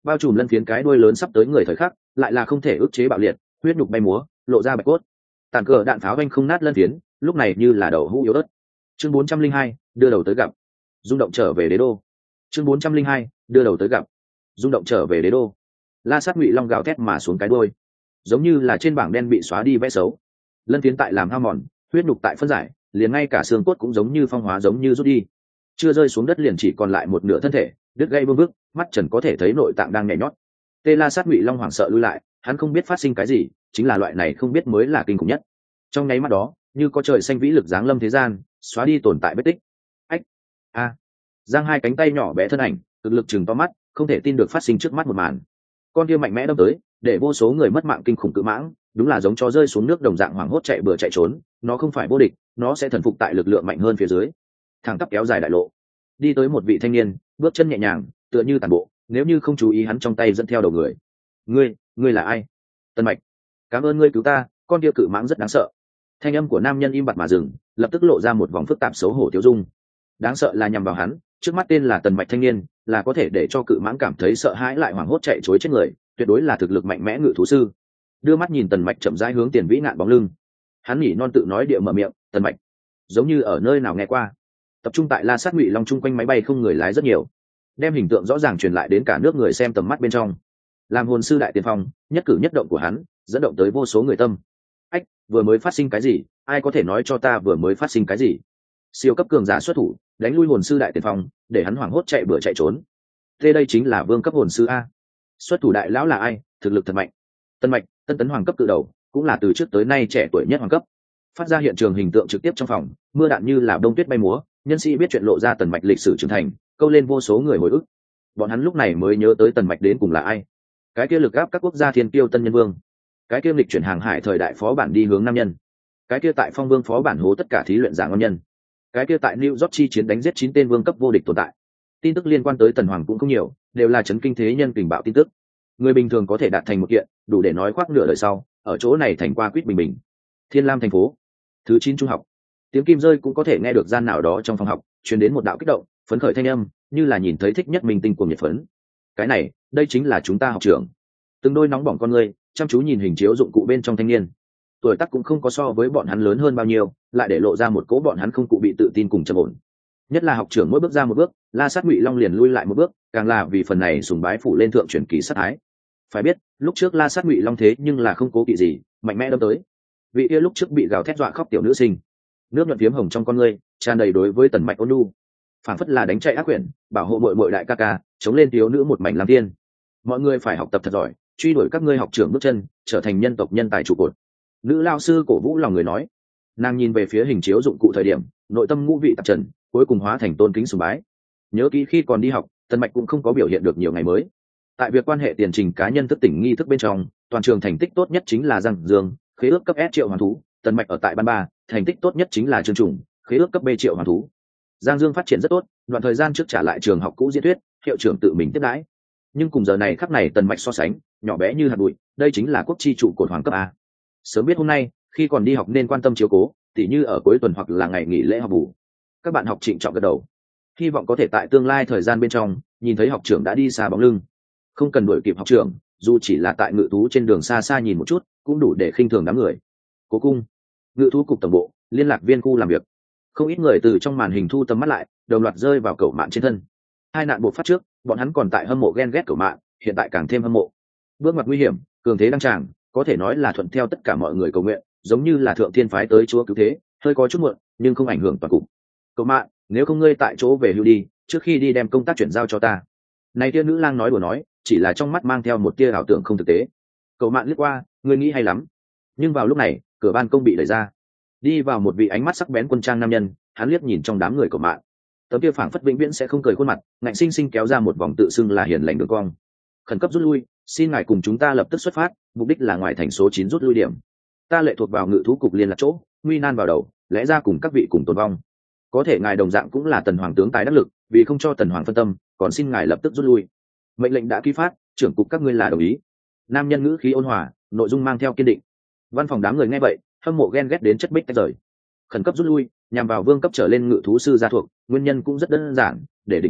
bao trùm lân phiến cái đuôi lớn sắp tới người thời khắc lại là không thể ức chế bạo liệt, huyết nhục bay múa lộ ra bạch cốt. Tàn cờ đạn pháo anh không nát lân phiến lúc này như là đầu hũ yếu ớt. Chương bốn trăm linh hai đưa đầu tới gặp, rung động trở về đế đô. Chương bốn trăm linh hai đưa đầu tới gặp, rung động trở về đế đô. La Sát Ngụy Long gào thét mà xuống cái đuôi, giống như là trên bảng đen bị xóa đi vẽ xấu. Lân phiến tại làm hao mòn, huyết nhục tại phân giải, liền ngay cả xương cốt cũng giống như phong hóa giống như rút đi, chưa rơi xuống đất liền chỉ còn lại một nửa thân thể đứt gãy vương vức, mắt trần có thể thấy nội tạng đang nhảy nhót. Tê La Sát Ngụy Long hoảng sợ lui lại, hắn không biết phát sinh cái gì, chính là loại này không biết mới là kinh khủng nhất. Trong nháy mắt đó, như có trời xanh vĩ lực giáng lâm thế gian, xóa đi tồn tại vết tích. Ách, a, giang hai cánh tay nhỏ bé thân ảnh, cực lực chừng to mắt, không thể tin được phát sinh trước mắt một màn. Con kia mạnh mẽ đâm tới, để vô số người mất mạng kinh khủng cự mãng, đúng là giống chó rơi xuống nước đồng dạng hoảng hốt chạy bừa chạy trốn, nó không phải vô địch, nó sẽ thần phục tại lực lượng mạnh hơn phía dưới. Thẳng tắp kéo dài đại lộ, đi tới một vị thanh niên, bước chân nhẹ nhàng, tựa như tàn bộ, nếu như không chú ý hắn trong tay dẫn theo đầu người. Ngươi, ngươi là ai? Tân Mạch, cảm ơn ngươi cứu ta, con kia cự mãng rất đáng sợ. Thanh âm của nam nhân im bặt mà dừng, lập tức lộ ra một vòng phức tạp xấu hổ tiêu dung. Đáng sợ là nhằm vào hắn, trước mắt tên là Tần Mạch thanh niên, là có thể để cho cự mãng cảm thấy sợ hãi lại hoảng hốt chạy trối chết người, tuyệt đối là thực lực mạnh mẽ ngự thú sư. Đưa mắt nhìn Tần Mạch chậm rãi hướng tiền vĩ ngạn bóng lưng, hắn nhỉ non tự nói địa mở miệng, Tần Mạch, giống như ở nơi nào nghe qua. Tập trung tại La Sát Ngụy Long chung quanh máy bay không người lái rất nhiều, đem hình tượng rõ ràng truyền lại đến cả nước người xem tầm mắt bên trong. Làm hồn sư đại tiền phong, nhất cử nhất động của hắn dẫn động tới vô số người tâm. Ách, vừa mới phát sinh cái gì? Ai có thể nói cho ta vừa mới phát sinh cái gì? Siêu cấp cường giả xuất thủ, đánh lui hồn sư đại tiền phong, để hắn hoảng hốt chạy bừa chạy trốn. Thế đây chính là vương cấp hồn sư a. Xuất thủ đại lão là ai? Thực lực thật mạnh. Tân Mạch, tân tấn hoàng cấp cự đầu, cũng là từ trước tới nay trẻ tuổi nhất hoàng cấp. Phát ra hiện trường hình tượng trực tiếp trong phòng, mưa đạn như là bông tuyết bay múa, nhân sĩ biết chuyện lộ ra Tần Mạch lịch sử trưởng thành, câu lên vô số người hồi ức. Bọn hắn lúc này mới nhớ tới Tần Mạch đến cùng là ai. Cái kia lực áp các quốc gia thiên kiêu tân nhân vương, cái kia lịch chuyển hàng hải thời đại phó bản đi hướng nam nhân, cái kia tại phong vương phó bản hố tất cả thí luyện giả ngon nhân, cái kia tại New York chi chiến đánh giết chín tên vương cấp vô địch tồn tại. Tin tức liên quan tới Tần Hoàng cũng không nhiều, đều là chấn kinh thế nhân kình bạo tin tức. Người bình thường có thể đạt thành một kiện, đủ để nói khoác nửa đời sau, ở chỗ này thành qua quýt bình bình. Thiên Lam thành phố, thứ chín trung học, tiếng kim rơi cũng có thể nghe được gian nào đó trong phòng học truyền đến một đạo kích động phấn khởi thanh âm, như là nhìn thấy thích nhất mình tinh cuồng nhiệt phấn. Cái này, đây chính là chúng ta học trưởng. Từng đôi nóng bỏng con ngươi chăm chú nhìn hình chiếu dụng cụ bên trong thanh niên, tuổi tác cũng không có so với bọn hắn lớn hơn bao nhiêu, lại để lộ ra một cỗ bọn hắn không cụ bị tự tin cùng trầm ổn. Nhất là học trưởng mỗi bước ra một bước, La Sát Ngụy Long liền lui lại một bước, càng là vì phần này sùng bái phủ lên thượng truyền kỳ sát thái. Phải biết, lúc trước La Sát Ngụy Long thế nhưng là không cố kỵ gì, mạnh mẽ đâm tới. Vị kia lúc trước bị gào thét dọa khóc tiểu nữ sinh, nước nhuận phiếm hồng trong con ngươi tràn đầy đối với Tần Mạch ôn nhu, phảng phất là đánh chạy ác quyển, bảo hộ muội muội đại ca ca, chống lên thiếu nữ một mảnh làm tiên. Mọi người phải học tập thật giỏi, truy đuổi các ngươi học trưởng bước chân, trở thành nhân tộc nhân tài trụ cột. Nữ lao sư cổ vũ lòng người nói. Nàng nhìn về phía hình chiếu dụng cụ thời điểm, nội tâm ngũ vị tạp trần, cuối cùng hóa thành tôn kính sùng bái. Nhớ kỹ khi còn đi học, Tần Mạch cũng không có biểu hiện được nhiều ngày mới. Tại việc quan hệ tiền trình cá nhân thức tỉnh nghi thức bên trong, toàn trường thành tích tốt nhất chính là Giang Dương, khế ước cấp S triệu hoàng thú. Tần Mạch ở tại ban ba, thành tích tốt nhất chính là Trương Trùng, khế ước cấp B triệu hoàng thú. Giang Dương phát triển rất tốt, đoạn thời gian trước trả lại trường học cũ diễn thuyết, hiệu trưởng tự mình tiếp đãi. Nhưng cùng giờ này khắc này Tần Mạch so sánh, nhỏ bé như hạt bụi, đây chính là quốc chi trụ cột hoàng cấp A. Sớm biết hôm nay, khi còn đi học nên quan tâm chiếu cố, tỉ như ở cuối tuần hoặc là ngày nghỉ lễ học bù. Các bạn học trịnh trọng gật đầu, hy vọng có thể tại tương lai thời gian bên trong nhìn thấy học trưởng đã đi xa bóng lưng. Không cần đuổi kịp học trưởng, dù chỉ là tại ngự thú trên đường xa xa nhìn một chút, cũng đủ để khinh thường đám người. Cố cung, ngự thú cục tổng bộ, liên lạc viên khu làm việc. Không ít người từ trong màn hình thu tầm mắt lại, đồng loạt rơi vào cẩu mạn trên thân. Hai nạn bộc phát trước, bọn hắn còn tại hâm mộ ghen ghét cẩu mạn, hiện tại càng thêm hâm mộ. Bước ngoặt nguy hiểm, cường thế đăng tràng, có thể nói là thuận theo tất cả mọi người cầu nguyện, giống như là thượng thiên phái tới chúa cứu thế, hơi có chút muộn, nhưng không ảnh hưởng toàn cục. Cậu mạn, nếu không ngươi tại chỗ về hưu đi, trước khi đi đem công tác chuyển giao cho ta. Này tia nữ lang nói đùa nói, chỉ là trong mắt mang theo một tia ảo tưởng không thực tế. Cậu mạn liếc qua, ngươi nghĩ hay lắm. Nhưng vào lúc này, cửa ban công bị đẩy ra, đi vào một vị ánh mắt sắc bén quân trang nam nhân, hắn liếc nhìn trong đám người cậu mạn, tấm kia phảng phất vĩnh viễn sẽ không cười khuôn mặt, ngạnh sinh sinh kéo ra một vòng tự xưng là hiền lành đường cong. Khẩn cấp rút lui, xin ngài cùng chúng ta lập tức xuất phát, mục đích là ngoài thành số chín rút lui điểm. Ta lệ thuộc vào ngự thú cục liên lạc chỗ, nguy nan vào đầu, lẽ ra cùng các vị cùng tồn vong. Có thể ngài đồng dạng cũng là tần hoàng tướng tài đắc lực, vì không cho tần hoàng phân tâm, còn xin ngài lập tức rút lui. Mệnh lệnh đã ký phát, trưởng cục các ngươi là đồng ý. Nam nhân ngữ khí ôn hòa, nội dung mang theo kiên định. Văn phòng đám người nghe vậy, hâm mộ ghen ghét đến chất bích tách rời. Khẩn cấp rút lui, nhằm vào vương cấp trở lên ngự thú sư gia thuộc, nguyên nhân cũng rất đơn giản, để đỉnh cấp,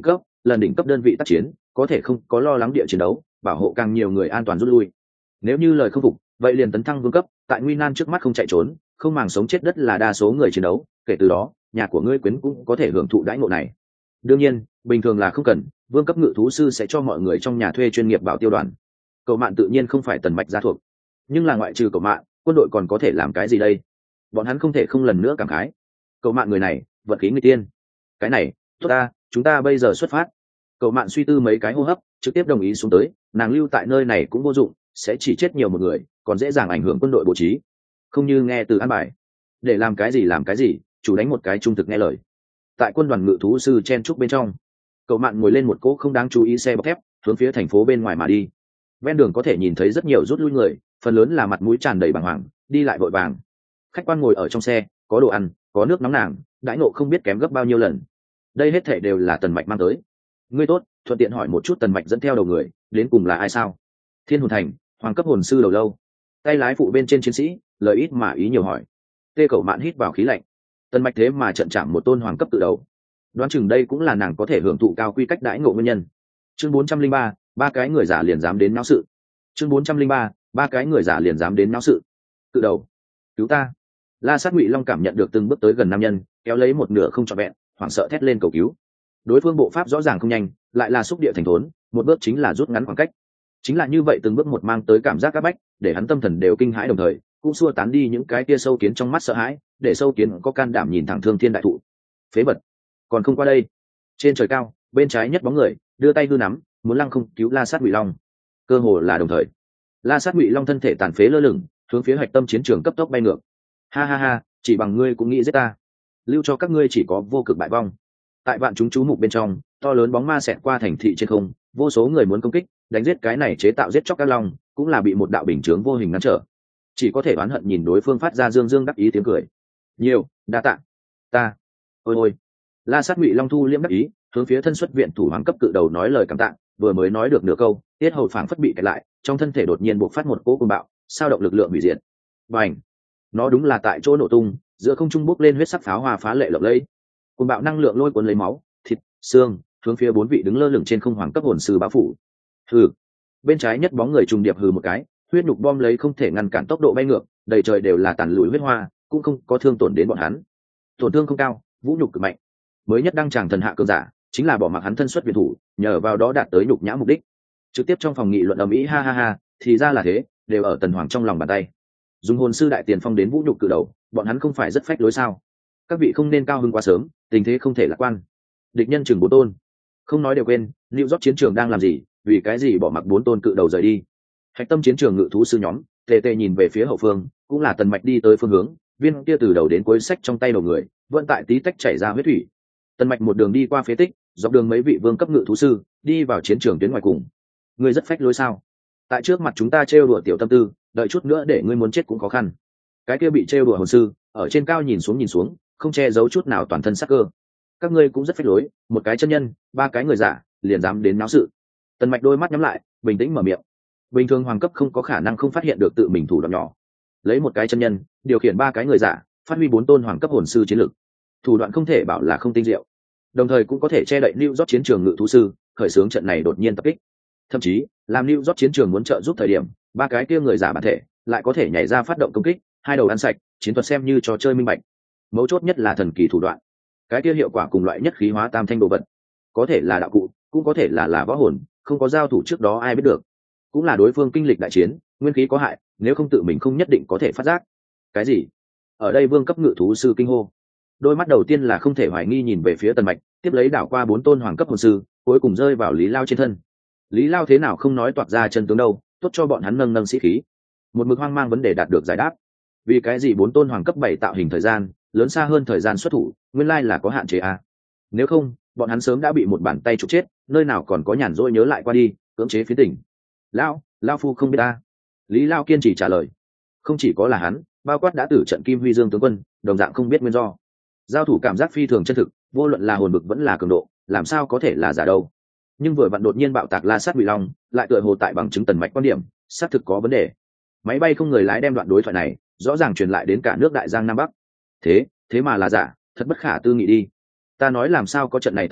lần đỉnh cấp đơn vị tác chiến có thể không có lo lắng địa chiến đấu, bảo hộ càng nhiều người an toàn rút lui. Nếu như lời không phục, vậy liền tấn thăng vương cấp, tại nguy nan trước mắt không chạy trốn, không màng sống chết đất là đa số người chiến đấu, kể từ đó nhà của ngươi quyến cũng có thể hưởng thụ đãi ngộ này. Đương nhiên bình thường là không cần, vương cấp ngự thú sư sẽ cho mọi người trong nhà thuê chuyên nghiệp bảo tiêu đoàn. Cậu Mạn tự nhiên không phải Tần Mạch gia thuộc, nhưng là ngoại trừ cậu Mạn, quân đội còn có thể làm cái gì đây? Bọn hắn không thể không lần nữa cảm khái, cậu Mạn người này vật khí người tiên. Cái này tốt ta, chúng ta bây giờ xuất phát. Cậu Mạn suy tư mấy cái hô hấp, trực tiếp đồng ý xuống tới. Nàng lưu tại nơi này cũng vô dụng, sẽ chỉ chết nhiều một người, còn dễ dàng ảnh hưởng quân đội bố trí. Không như nghe từ an bài, để làm cái gì làm cái gì, chủ đánh một cái trung thực nghe lời. Tại quân đoàn ngự thú sư chen trúc bên trong, cậu Mạn ngồi lên một cỗ không đáng chú ý xe bọc thép, hướng phía thành phố bên ngoài mà đi. Ven đường có thể nhìn thấy rất nhiều rút lui người, phần lớn là mặt mũi tràn đầy bàng hoàng, đi lại vội vàng. Khách quan ngồi ở trong xe, có đồ ăn, có nước nóng nàng, đãi ngộ không biết kém gấp bao nhiêu lần. Đây hết thảy đều là Tần Mạch mang tới. Ngươi tốt, thuận tiện hỏi một chút Tần Mạch dẫn theo đầu người đến cùng là ai sao? Thiên Hồn Thành, hoàng cấp hồn sư đầu lâu. Tay lái phụ bên trên chiến sĩ, lời ít mà ý nhiều hỏi. Tê Cẩu Mạn hít vào khí lạnh. Tần Mạch thế mà trận chạm một tôn hoàng cấp tự đầu, đoán chừng đây cũng là nàng có thể hưởng thụ cao quy cách đãi ngộ nguyên nhân. Chương bốn trăm linh ba, ba cái người giả liền dám đến náo sự. Chương bốn trăm linh ba, ba cái người giả liền dám đến náo sự. Tự đầu, cứu ta! La Sát Ngụy Long cảm nhận được từng bước tới gần nam nhân, kéo lấy một nửa không trọn vẹn, hoảng sợ thét lên cầu cứu. Đối phương bộ pháp rõ ràng không nhanh, lại là xúc địa thành thốn, một bước chính là rút ngắn khoảng cách. Chính là như vậy từng bước một mang tới cảm giác áp bách, để hắn tâm thần đều kinh hãi đồng thời, cũng xua tán đi những cái tia sâu kiến trong mắt sợ hãi, để sâu kiến có can đảm nhìn thẳng Thương Thiên đại thụ. Phế vật, còn không qua đây! Trên trời cao, bên trái nhất bóng người, đưa tay đưa nắm, muốn lăng không cứu La Sát Ngụy Long. Cơ hồ là đồng thời, La Sát Ngụy Long thân thể tàn phế lơ lửng, hướng phía hạch tâm chiến trường cấp tốc bay ngược. Ha ha ha, chỉ bằng ngươi cũng nghĩ giết ta, lưu cho các ngươi chỉ có vô cực bại vong. Tại vạn chúng chú mục bên trong, to lớn bóng ma xẹt qua thành thị trên không, vô số người muốn công kích đánh giết cái này chế tạo giết chóc các long, cũng là bị một đạo bình chướng vô hình ngăn trở, chỉ có thể oán hận nhìn đối phương phát ra dương dương đắc ý tiếng cười. Nhiều đa tạ ta, ôi ôi! La Sát Ngụy Long thu liễm đắc ý, hướng phía thân xuất viện thủ hoàng cấp cự đầu nói lời cảm tạ, vừa mới nói được nửa câu, tiết hầu phảng phất bị kẹt lại, trong thân thể đột nhiên bộc phát một cỗ cuồng bạo, sao động lực lượng hủy diệt. Bành! Nó đúng là tại chỗ nổ tung, giữa không trung bốc lên huyết sắc pháo hoa phá lệ lộng lẫy. Cuồng bạo năng lượng lôi cuốn lấy máu, thịt, xương, hướng phía bốn vị đứng lơ lửng trên không hoàng cấp hồn sư bá phủ. Hừ! Bên trái nhất bóng người trùng điệp hừ một cái, huyết nhục bom lấy không thể ngăn cản tốc độ bay ngược, đầy trời đều là tàn lùi huyết hoa, cũng không có thương tổn đến bọn hắn. Tổn thương không cao, vũ nhục cực mạnh. Mới nhất đăng tràng thần hạ cường giả, chính là bỏ mặc hắn thân xuất biệt thủ, nhờ vào đó đạt tới nhục nhã mục đích. Trực tiếp trong phòng nghị luận ầm ĩ ha ha ha, thì ra là thế, đều ở Tần Hoàng trong lòng bàn tay. Dùng hồn sư đại tiền phong đến vũ nhục cự đầu, bọn hắn không phải rất phách lối sao? Các vị không nên cao hứng quá sớm, tình thế không thể lạc quan. Địch nhân chừng bốn tôn, không nói đều quên, New York chiến trường đang làm gì, vì cái gì bỏ mặc bốn tôn cự đầu rời đi? Hạch tâm chiến trường ngự thú sư nhóm, tề tề nhìn về phía hậu phương, cũng là Tần Mạch đi tới phương hướng, viên kia từ đầu đến cuối sách trong tay đầu người, vẫn tại tí tách chảy ra huyết thủy. Tần Mạch một đường đi qua phế tích, dọc đường mấy vị vương cấp ngự thú sư, đi vào chiến trường tuyến ngoài cùng. Ngươi rất phách lối sao? Tại trước mặt chúng ta trêu đùa tiểu tâm tư, đợi chút nữa để ngươi muốn chết cũng khó khăn. Cái kia bị trêu đùa hồn sư, ở trên cao nhìn xuống nhìn xuống, không che giấu chút nào toàn thân sắc cơ. Các ngươi cũng rất phách lối, một cái chân nhân, ba cái người giả, liền dám đến náo sự. Tần Mạch đôi mắt nhắm lại, bình tĩnh mở miệng. Bình thường hoàng cấp không có khả năng không phát hiện được tự mình thủ đoạn nhỏ. Lấy một cái chân nhân, điều khiển ba cái người giả, phát huy bốn tôn hoàng cấp hồn sư chiến lực. Thủ đoạn không thể bảo là không tinh diệu. Đồng thời cũng có thể che đậy New York chiến trường ngự thú sư, khởi xướng trận này đột nhiên tập kích. Thậm chí, làm New York chiến trường muốn trợ giúp thời điểm, ba cái kia người giả bản thể lại có thể nhảy ra phát động công kích, hai đầu ăn sạch, chiến thuật xem như trò chơi minh bạch. Mấu chốt nhất là thần kỳ thủ đoạn. Cái kia hiệu quả cùng loại nhất khí hóa tam thanh đồ vật, có thể là đạo cụ, cũng có thể là là võ hồn, không có giao thủ trước đó ai biết được. Cũng là đối phương kinh lịch đại chiến, nguyên khí có hại, nếu không tự mình không nhất định có thể phát giác. Cái gì? Ở đây vương cấp ngự thú sư kinh hô. Đôi mắt đầu tiên là không thể hoài nghi nhìn về phía Tần Mạch, tiếp lấy đảo qua bốn tôn hoàng cấp hồn sư, cuối cùng rơi vào Lý Lao trên thân. Lý Lao thế nào không nói toạc ra chân tướng đâu, tốt cho bọn hắn nâng nâng sĩ khí. Một mực hoang mang vấn đề đạt được giải đáp. Vì cái gì bốn tôn hoàng cấp bảy tạo hình thời gian lớn xa hơn thời gian xuất thủ, nguyên lai là có hạn chế à? Nếu không, bọn hắn sớm đã bị một bàn tay trục chết, nơi nào còn có nhàn rỗi nhớ lại qua đi, cưỡng chế phía tỉnh. Lao, Lao phu không biết ta. Lý Lao kiên trì trả lời. Không chỉ có là hắn, bao quát đã tử trận Kim Huy Dương tướng quân, đồng dạng không biết nguyên do. Giao thủ cảm giác phi thường chân thực, vô luận là hồn bực vẫn là cường độ, làm sao có thể là giả đâu. Nhưng vừa vặn đột nhiên bạo tạc La Sát Ngụy Long, lại tựa hồ tại bằng chứng Tần Mạch quan điểm, xác thực có vấn đề. Máy bay không người lái đem đoạn đối thoại này rõ ràng truyền lại đến cả nước Đại Giang Nam Bắc. Thế, thế mà là giả, thật bất khả tư nghị đi. Ta nói làm sao có trận này tập kích,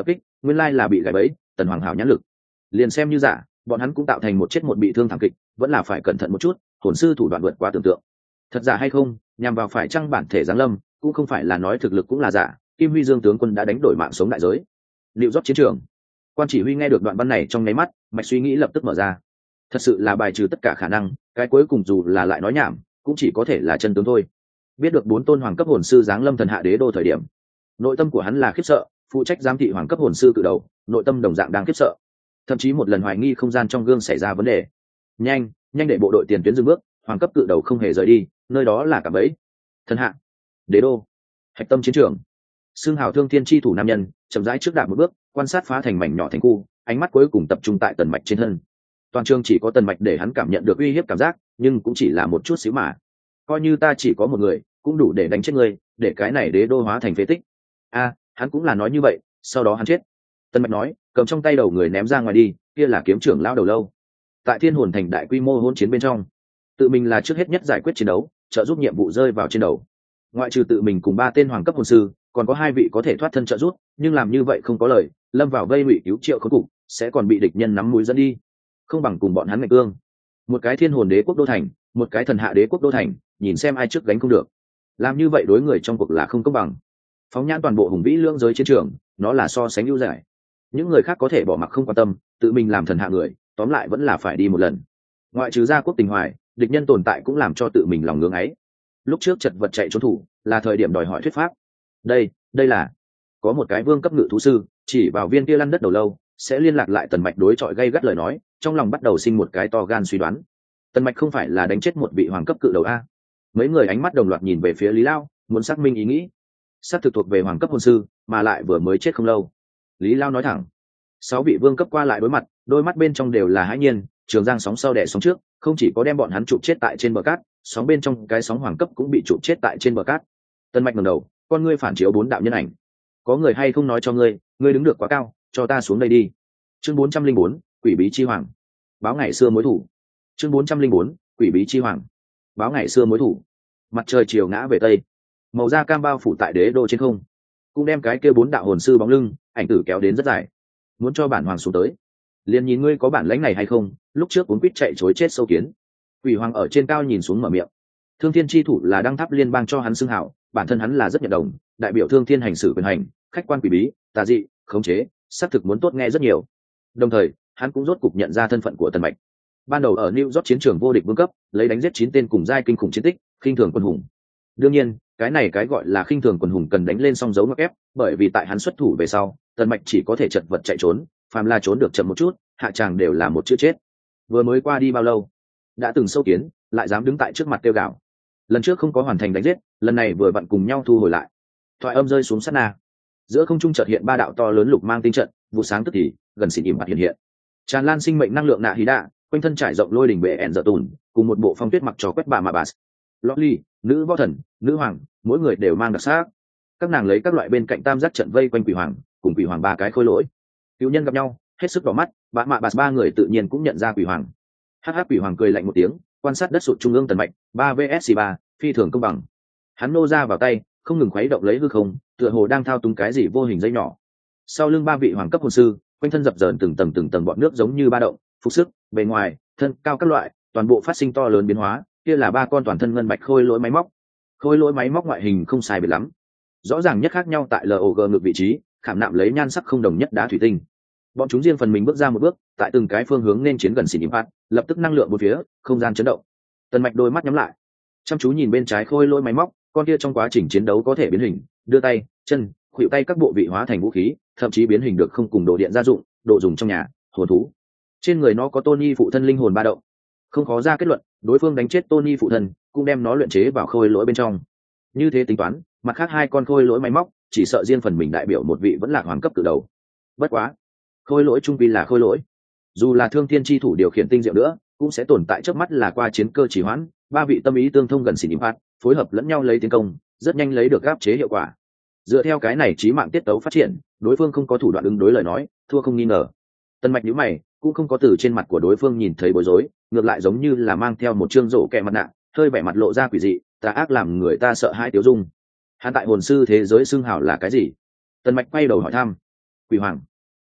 nguyên lai là bị gãy bẫy. Tần Hoàng hảo nhãn lực, liền xem như giả, bọn hắn cũng tạo thành một chết một bị thương thảm kịch, vẫn là phải cẩn thận một chút. Hồn sư thủ đoạn vượt qua tưởng tượng, thật giả hay không, nhằm vào phải chăng bản thể giáng lâm, cũng không phải là nói thực lực cũng là giả. Kim Huy Dương tướng quân đã đánh đổi mạng sống đại giới, liệu rót chiến trường. Quan chỉ huy nghe được đoạn văn này trong nháy mắt, mạch suy nghĩ lập tức mở ra. Thật sự là bài trừ tất cả khả năng, cái cuối cùng dù là lại nói nhảm, cũng chỉ có thể là chân tướng thôi. Biết được bốn tôn hoàng cấp hồn sư giáng lâm thần hạ đế đô thời điểm, nội tâm của hắn là khiếp sợ. Phụ trách giám thị hoàng cấp hồn sư cự đầu, nội tâm đồng dạng đang khiếp sợ, thậm chí một lần hoài nghi không gian trong gương xảy ra vấn đề. Nhanh, nhanh để bộ đội tiền tuyến dừng bước, hoàng cấp cự đầu không hề rời đi, nơi đó là cả bẫy. Thần hạ đế đô, hạch tâm chiến trường. Xương hào thương thiên chi thủ nam nhân chậm rãi trước đạp một bước, quan sát phá thành mảnh nhỏ thành khu, ánh mắt cuối cùng tập trung tại tần mạch trên thân. Toàn trường chỉ có tần mạch để hắn cảm nhận được uy hiếp cảm giác, nhưng cũng chỉ là một chút xíu mà. Coi như ta chỉ có một người, cũng đủ để đánh chết ngươi, để cái này đế đô hóa thành phế tích. A, hắn cũng là nói như vậy, sau đó hắn chết. Tần mạch nói, cầm trong tay đầu người ném ra ngoài đi, kia là kiếm trưởng lão đầu lâu. Tại thiên hồn thành đại quy mô hỗn chiến bên trong, tự mình là trước hết nhất giải quyết chiến đấu, trợ giúp nhiệm vụ rơi vào trên đầu. Ngoại trừ tự mình cùng ba tên hoàng cấp hồn sư, còn có hai vị có thể thoát thân trợ giúp, nhưng làm như vậy không có lời, lâm vào vây ngụy cứu triệu khốn cục, sẽ còn bị địch nhân nắm mũi dẫn đi. Không bằng cùng bọn hắn ngạch cương. Một cái thiên hồn đế quốc đô thành, một cái thần hạ đế quốc đô thành, nhìn xem ai trước gánh không được. Làm như vậy đối người trong cuộc là không công bằng. Phóng nhãn toàn bộ hùng vĩ lưỡng giới chiến trường, nó là so sánh ưu giải. Những người khác có thể bỏ mặc không quan tâm, tự mình làm thần hạ người, tóm lại vẫn là phải đi một lần. Ngoại trừ gia quốc tình hoài, địch nhân tồn tại cũng làm cho tự mình lòng ngưỡng ấy. Lúc trước chật vật chạy trốn thủ, là thời điểm đòi hỏi thuyết pháp. Đây, đây là có một cái vương cấp ngự thú sư, chỉ vào viên kia lăn đất đầu lâu, sẽ liên lạc lại tần mạch đối chọi gây gắt lời nói, trong lòng bắt đầu sinh một cái to gan suy đoán. Tần mạch không phải là đánh chết một vị hoàng cấp cự đầu a? Mấy người ánh mắt đồng loạt nhìn về phía Lý Lao, muốn xác minh ý nghĩ. Xác thực thuộc về hoàng cấp hồn sư, mà lại vừa mới chết không lâu. Lý Lao nói thẳng. Sáu vị vương cấp qua lại đối mặt, đôi mắt bên trong đều là hãi nhiên. Trường giang sóng sau đẻ sóng trước, không chỉ có đem bọn hắn chụp chết tại trên bờ cát, sóng bên trong cái sóng hoàng cấp cũng bị chụp chết tại trên bờ cát. Tân mạch ngẩng đầu, con ngươi phản chiếu bốn đạo nhân ảnh. Có người hay không nói cho ngươi, ngươi đứng được quá cao, cho ta xuống đây đi. Chương bốn trăm linh bốn, quỷ bí chi hoàng. Báo ngày xưa mối thủ. Chương bốn trăm linh bốn, quỷ bí chi hoàng. Báo ngày xưa mối thủ. Mặt trời chiều ngã về tây, màu da cam bao phủ tại đế đô trên không, cũng đem cái kia bốn đạo hồn sư bóng lưng ảnh tử kéo đến rất dài. Muốn cho bản hoàng xuống tới, liền nhìn ngươi có bản lãnh này hay không. Lúc trước cuốn quýt chạy chối chết sâu kiến. Quỷ hoàng ở trên cao nhìn xuống mở miệng. Thương thiên chi thủ là đăng tháp liên bang cho hắn xưng hảo, bản thân hắn là rất nhận đồng, đại biểu thương thiên hành xử quyền hành, khách quan quỷ bí, tà dị, khống chế, xác thực muốn tốt nghe rất nhiều. Đồng thời hắn cũng rốt cục nhận ra thân phận của tần mạch. Ban đầu ở New York chiến trường vô địch vương cấp, lấy đánh giết chín tên cùng giai kinh khủng chiến tích, khinh thường quân hùng. Đương nhiên cái này cái gọi là khinh thường quân hùng cần đánh lên song dấu ngoặc ép, bởi vì tại hắn xuất thủ về sau, tần mạch chỉ có thể chật vật chạy trốn, phàm là trốn được chậm một chút, hạ tràng đều là một chữ chết. Vừa mới qua đi bao lâu, đã từng sâu kiến lại dám đứng tại trước mặt tiêu gạo. Lần trước không có hoàn thành đánh giết, lần này vừa vặn cùng nhau thu hồi lại. Thoại âm rơi xuống sát na, giữa không trung chợt hiện ba đạo to lớn lục mang tinh trận, vụ sáng tức thì gần xịn ỉm mặt hiện hiện, tràn lan sinh mệnh năng lượng nạ hí đạ, quanh thân trải rộng lôi đỉnh bệ ẹn dở tùn, cùng một bộ phong tuyết mặc trò quét bà mà bà Lolly, nữ võ thần, nữ hoàng, mỗi người đều mang đặc sắc. Các nàng lấy các loại bên cạnh tam giác trận vây quanh quỷ hoàng, cùng quỷ hoàng ba cái khôi lỗi. Cựu nhân gặp nhau, hết sức đỏ mắt, bà mạ bà ba người tự nhiên cũng nhận ra quỷ hoàng. Hắc hắc quỷ hoàng cười lạnh một tiếng, quan sát đất sụt trung ương tần mạch, ba vs ba, phi thường công bằng. Hắn nô ra vào tay, không ngừng khuấy động lấy hư không, tựa hồ đang thao túng cái gì vô hình dây nhỏ. Sau lưng ba vị hoàng cấp hồn sư, quanh thân dập dờn từng tầng từng tầng bọn nước giống như ba động, phục sức, bề ngoài, thân cao các loại, toàn bộ phát sinh to lớn biến hóa. Kia là ba con toàn thân ngân bạch khôi lỗi máy móc. Khôi lỗi máy móc ngoại hình không sai biệt lắm, rõ ràng nhất khác nhau tại log ngược vị trí, khảm nạm lấy nhan sắc không đồng nhất đá thủy tinh. Bọn chúng riêng phần mình bước ra một bước, tại từng cái phương hướng nên chiến gần xỉn impact, lập tức năng lượng một phía, không gian chấn động. Tần mạch đôi mắt nhắm lại, chăm chú nhìn bên trái khôi lỗi máy móc, con kia trong quá trình chiến đấu có thể biến hình, đưa tay, chân, khuỷu tay các bộ vị hóa thành vũ khí, thậm chí biến hình được không cùng đồ điện gia dụng, đồ dùng trong nhà, hồn thú. Trên người nó có Tony phụ thân linh hồn ba động. Không khó ra kết luận, đối phương đánh chết Tony phụ thân, cũng đem nó luyện chế vào khôi lỗi bên trong. Như thế tính toán, mặt khác hai con khôi lỗi máy móc, chỉ sợ riêng phần mình đại biểu một vị vẫn là hoàng cấp từ đầu. Bất quá, khôi lỗi trung quy là khôi lỗi, dù là thương thiên chi thủ điều khiển tinh diệu nữa, cũng sẽ tồn tại trước mắt là qua chiến cơ chỉ hoãn. Ba vị tâm ý tương thông gần xỉn impact, phối hợp lẫn nhau lấy tiến công, rất nhanh lấy được áp chế hiệu quả. Dựa theo cái này chí mạng tiết tấu phát triển, đối phương không có thủ đoạn ứng đối lời nói, thua không nghi ngờ. Tần mạch nhíu mày, cũng không có từ trên mặt của đối phương nhìn thấy bối rối, ngược lại giống như là mang theo một trương rổ kẹ mặt nạ, hơi vẻ mặt lộ ra quỷ dị, tà ác làm người ta sợ hãi tiêu dung. Hắn tại hồn sư thế giới xưng hảo là cái gì? Tần mạch quay đầu hỏi thăm. Quỷ hoàng.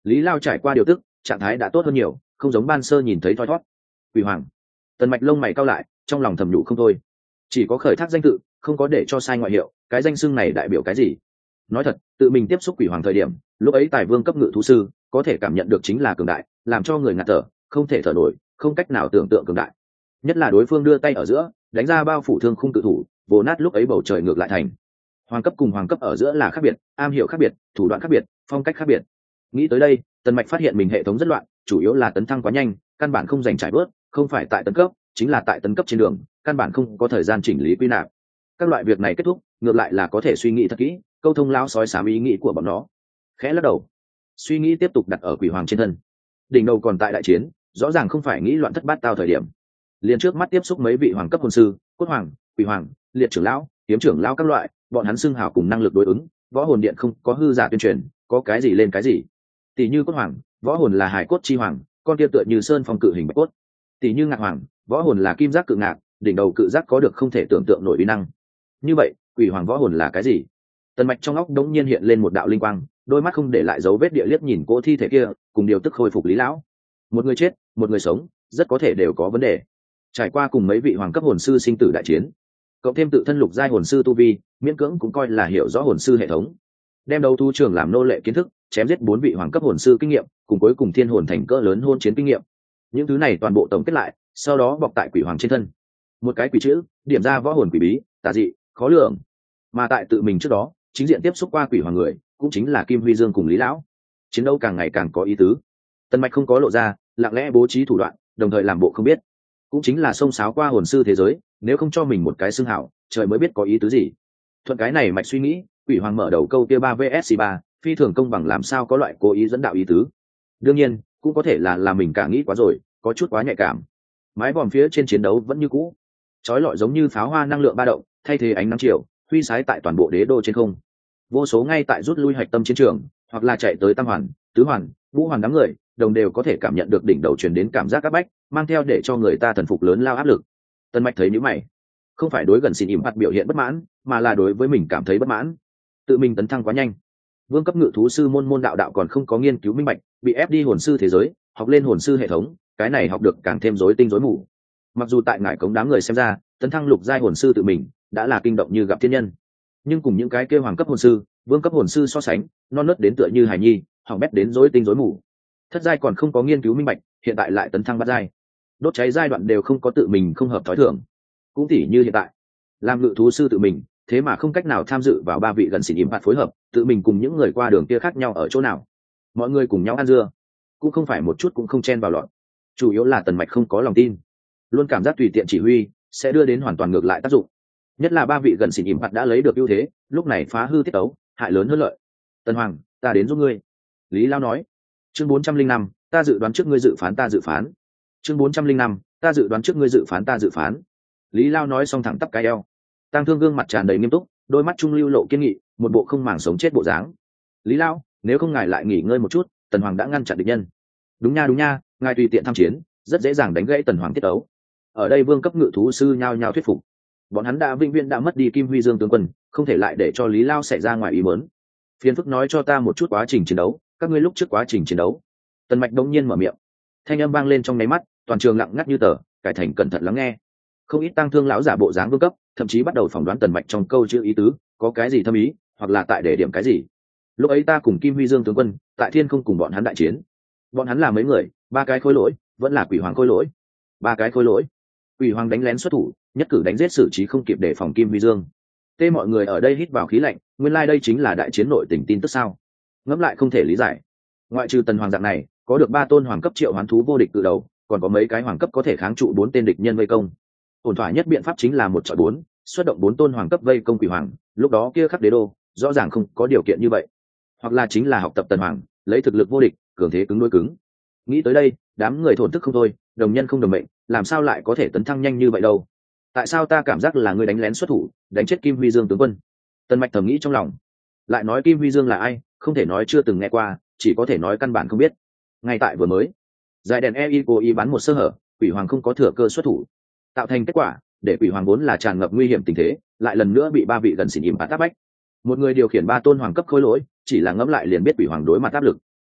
Lý Lao trải qua điều tức, trạng thái đã tốt hơn nhiều, không giống ban sơ nhìn thấy thoi thoát. Quỷ hoàng. Tần Mạch lông mày cau lại, trong lòng thầm nhủ không thôi. Chỉ có khởi thác danh tự, không có để cho sai ngoại hiệu, cái danh xưng này đại biểu cái gì? Nói thật, tự mình tiếp xúc quỷ hoàng thời điểm, lúc ấy tài vương cấp ngự thú sư, có thể cảm nhận được chính là cường đại, làm cho người ngạt thở, không thể thở nổi, không cách nào tưởng tượng cường đại. Nhất là đối phương đưa tay ở giữa, đánh ra bao phủ thương khung tự thủ, vồ nát lúc ấy bầu trời ngược lại thành. Hoàng cấp cùng hoàng cấp ở giữa là khác biệt, am hiểu khác biệt, thủ đoạn khác biệt, phong cách khác biệt. Nghĩ tới đây, Tần Mạch phát hiện mình hệ thống rất loạn, chủ yếu là tấn thăng quá nhanh, căn bản không dành trải bớt, không phải tại tấn cấp, chính là tại tấn cấp trên đường, căn bản không có thời gian chỉnh lý quy nạp. Các loại việc này kết thúc, ngược lại là có thể suy nghĩ thật kỹ, câu thông lão sói xám ý nghĩ của bọn nó. Khẽ lắc đầu, suy nghĩ tiếp tục đặt ở quỷ hoàng trên thân. Đỉnh đầu còn tại đại chiến, rõ ràng không phải nghĩ loạn thất bát tao thời điểm. Liền trước mắt tiếp xúc mấy vị hoàng cấp hồn sư, cốt hoàng, quỷ hoàng, liệt trưởng lão, kiếm trưởng lão các loại, bọn hắn xưng hào cùng năng lực đối ứng, võ hồn điện không có hư giả tuyên truyền, có cái gì lên cái gì. Tỷ như cốt hoàng, võ hồn là hải cốt chi hoàng, con kia tựa như sơn phong cự hình bạch cốt. Tỷ như ngạc hoàng, võ hồn là kim giác cự ngạc, đỉnh đầu cự giác có được không thể tưởng tượng nổi uy năng. Như vậy, quỷ hoàng võ hồn là cái gì? Tần Mạch trong óc đống nhiên hiện lên một đạo linh quang, đôi mắt không để lại dấu vết địa liếc nhìn cỗ thi thể kia, cùng điều tức khôi phục Lý lão. Một người chết, một người sống, rất có thể đều có vấn đề. Trải qua cùng mấy vị hoàng cấp hồn sư sinh tử đại chiến, cộng thêm tự thân lục giai hồn sư tu vi, miễn cưỡng cũng coi là hiểu rõ hồn sư hệ thống. Đem đấu thú trường làm nô lệ kiến thức, chém giết bốn vị hoàng cấp hồn sư kinh nghiệm, cùng cuối cùng thiên hồn thành cỡ lớn hôn chiến kinh nghiệm. Những thứ này toàn bộ tổng kết lại, sau đó bọc tại quỷ hoàng trên thân. Một cái quỷ chữ, điểm ra võ hồn quỷ bí, tà dị, khó lường. Mà tại tự mình trước đó, chính diện tiếp xúc qua quỷ hoàng người, cũng chính là Kim Huy Dương cùng Lý lão. Chiến đấu càng ngày càng có ý tứ. Tần Mạch không có lộ ra, lặng lẽ bố trí thủ đoạn, đồng thời làm bộ không biết. Cũng chính là xông xáo qua hồn sư thế giới, nếu không cho mình một cái xưng hảo, trời mới biết có ý tứ gì. Thuận cái này mạch suy nghĩ, quỷ hoàng mở đầu câu kia ba vs ba, phi thường công bằng làm sao có loại cố ý dẫn đạo ý tứ. Đương nhiên, cũng có thể là là mình cả nghĩ quá rồi, có chút quá nhạy cảm. Mái vòm phía trên chiến đấu vẫn như cũ, chói lọi giống như pháo hoa năng lượng ba động, thay thế ánh nắng chiều, huy sái tại toàn bộ đế đô trên không. Vô số ngay tại rút lui hạch tâm chiến trường, hoặc là chạy tới tam hoàn, tứ hoàn, ngũ hoàn đám người, đồng đều có thể cảm nhận được đỉnh đầu truyền đến cảm giác áp bách, mang theo để cho người ta thần phục lớn lao áp lực. Tần Mạch thấy nhíu mày, không phải đối gần xin ỉm mặt biểu hiện bất mãn, mà là đối với mình cảm thấy bất mãn. Tự mình tấn thăng quá nhanh, vương cấp ngự thú sư môn môn đạo đạo còn không có nghiên cứu minh bạch, bị ép đi hồn sư thế giới, học lên hồn sư hệ thống, cái này học được càng thêm rối tinh rối mù. Mặc dù tại ngải cống đám người xem ra, tấn thăng lục giai hồn sư tự mình đã là kinh động như gặp thiên nhân, nhưng cùng những cái kêu hoàng cấp hồn sư, vương cấp hồn sư so sánh, non nớt đến tựa như hài nhi, hỏng bét đến rối tinh rối mù. Thất giai còn không có nghiên cứu minh bạch, hiện tại lại tấn thăng bát giai, đốt cháy giai đoạn đều không có tự mình không hợp thói thường. Cũng tỉ như hiện tại, làm ngự thú sư tự mình, thế mà không cách nào tham dự vào ba vị gần xỉn ỉm phạt phối hợp, tự mình cùng những người qua đường kia khác nhau ở chỗ nào? Mọi người cùng nhau ăn dưa, cũng không phải một chút cũng không chen vào lọt. Chủ yếu là Tần Mạch không có lòng tin, luôn cảm giác tùy tiện chỉ huy sẽ đưa đến hoàn toàn ngược lại tác dụng. Nhất là ba vị gần xỉn ỉm phạt đã lấy được ưu thế, lúc này phá hư tiết tấu, hại lớn hơn lợi. Tần Hoàng, ta đến giúp ngươi. Lý Lao nói. Chương bốn trăm linh năm, ta dự đoán trước ngươi dự phán ta dự phán. Chương bốn trăm linh năm, ta dự đoán trước ngươi dự phán ta dự phán. Lý Lao nói xong thẳng tắp cái eo. Tăng Thương gương mặt tràn đầy nghiêm túc, đôi mắt trung lưu lộ kiên nghị, một bộ không màng sống chết bộ dáng. Lý Lao, nếu không ngài lại nghỉ ngơi một chút, Tần Hoàng đã ngăn chặn địch nhân. Đúng nha đúng nha, ngài tùy tiện tham chiến, rất dễ dàng đánh gãy Tần Hoàng tiết ấu. Ở đây vương cấp ngự thú sư nhao nhao thuyết phục. Bọn hắn đã vĩnh viễn đã mất đi Kim Huy Dương tướng quân, không thể lại để cho Lý Lao xảy ra ngoài ý muốn. Phiền phức nói cho ta một chút quá trình chiến đấu, các ngươi lúc trước quá trình chiến đấu. Tần Mạch đống nhiên mở miệng, thanh âm vang lên trong nháy mắt, toàn trường lặng ngắt như tờ, cải thành cẩn thận lắng nghe. Không ít Tăng Thương lão giả bộ dáng vương cấp, thậm chí bắt đầu phỏng đoán Tần Mạch trong câu chữ ý tứ có cái gì thâm ý, hoặc là tại để điểm cái gì. Lúc ấy ta cùng Kim Huy Dương tướng quân tại thiên không cùng bọn hắn đại chiến. Bọn hắn là mấy người, ba cái khối lỗi, vẫn là quỷ hoàng khối lỗi. Ba cái khối lỗi. Quỷ hoàng đánh lén xuất thủ, nhất cử đánh giết xử trí không kịp để phòng Kim Huy Dương. Tê mọi người ở đây hít vào khí lạnh, nguyên lai like đây chính là đại chiến nội tình tin tức sao? Ngẫm lại không thể lý giải. Ngoại trừ Tần Hoàng dạng này, có được ba tôn hoàng cấp triệu hoán thú vô địch từ đầu, còn có mấy cái hoàng cấp có thể kháng trụ bốn tên địch nhân vây công. Ổn thỏa nhất biện pháp chính là một chọi bốn, xuất động bốn tôn hoàng cấp vây công quỷ hoàng, lúc đó kia khắc đế đô, rõ ràng không có điều kiện như vậy. Hoặc là chính là học tập Tần Hoàng, lấy thực lực vô địch, cường thế cứng đối cứng. Nghĩ tới đây, đám người thổn thức không thôi, đồng nhân không đồng mệnh, làm sao lại có thể tấn thăng nhanh như vậy đâu? Tại sao ta cảm giác là người đánh lén xuất thủ, đánh chết Kim Huy Dương tướng quân? Tần Mạch thầm nghĩ trong lòng. Lại nói Kim Huy Dương là ai, không thể nói chưa từng nghe qua, chỉ có thể nói căn bản không biết. Ngay tại vừa mới, giải đèn e i cố ý bắn một sơ hở, quỷ hoàng không có thừa cơ xuất thủ, tạo thành kết quả để quỷ hoàng vốn là tràn ngập nguy hiểm tình thế, lại lần nữa bị ba vị gần xỉn ỉm phạt áp bách. Một người điều khiển ba tôn hoàng cấp khối lỗi, chỉ là ngẫm lại liền biết quỷ hoàng đối mặt áp lực.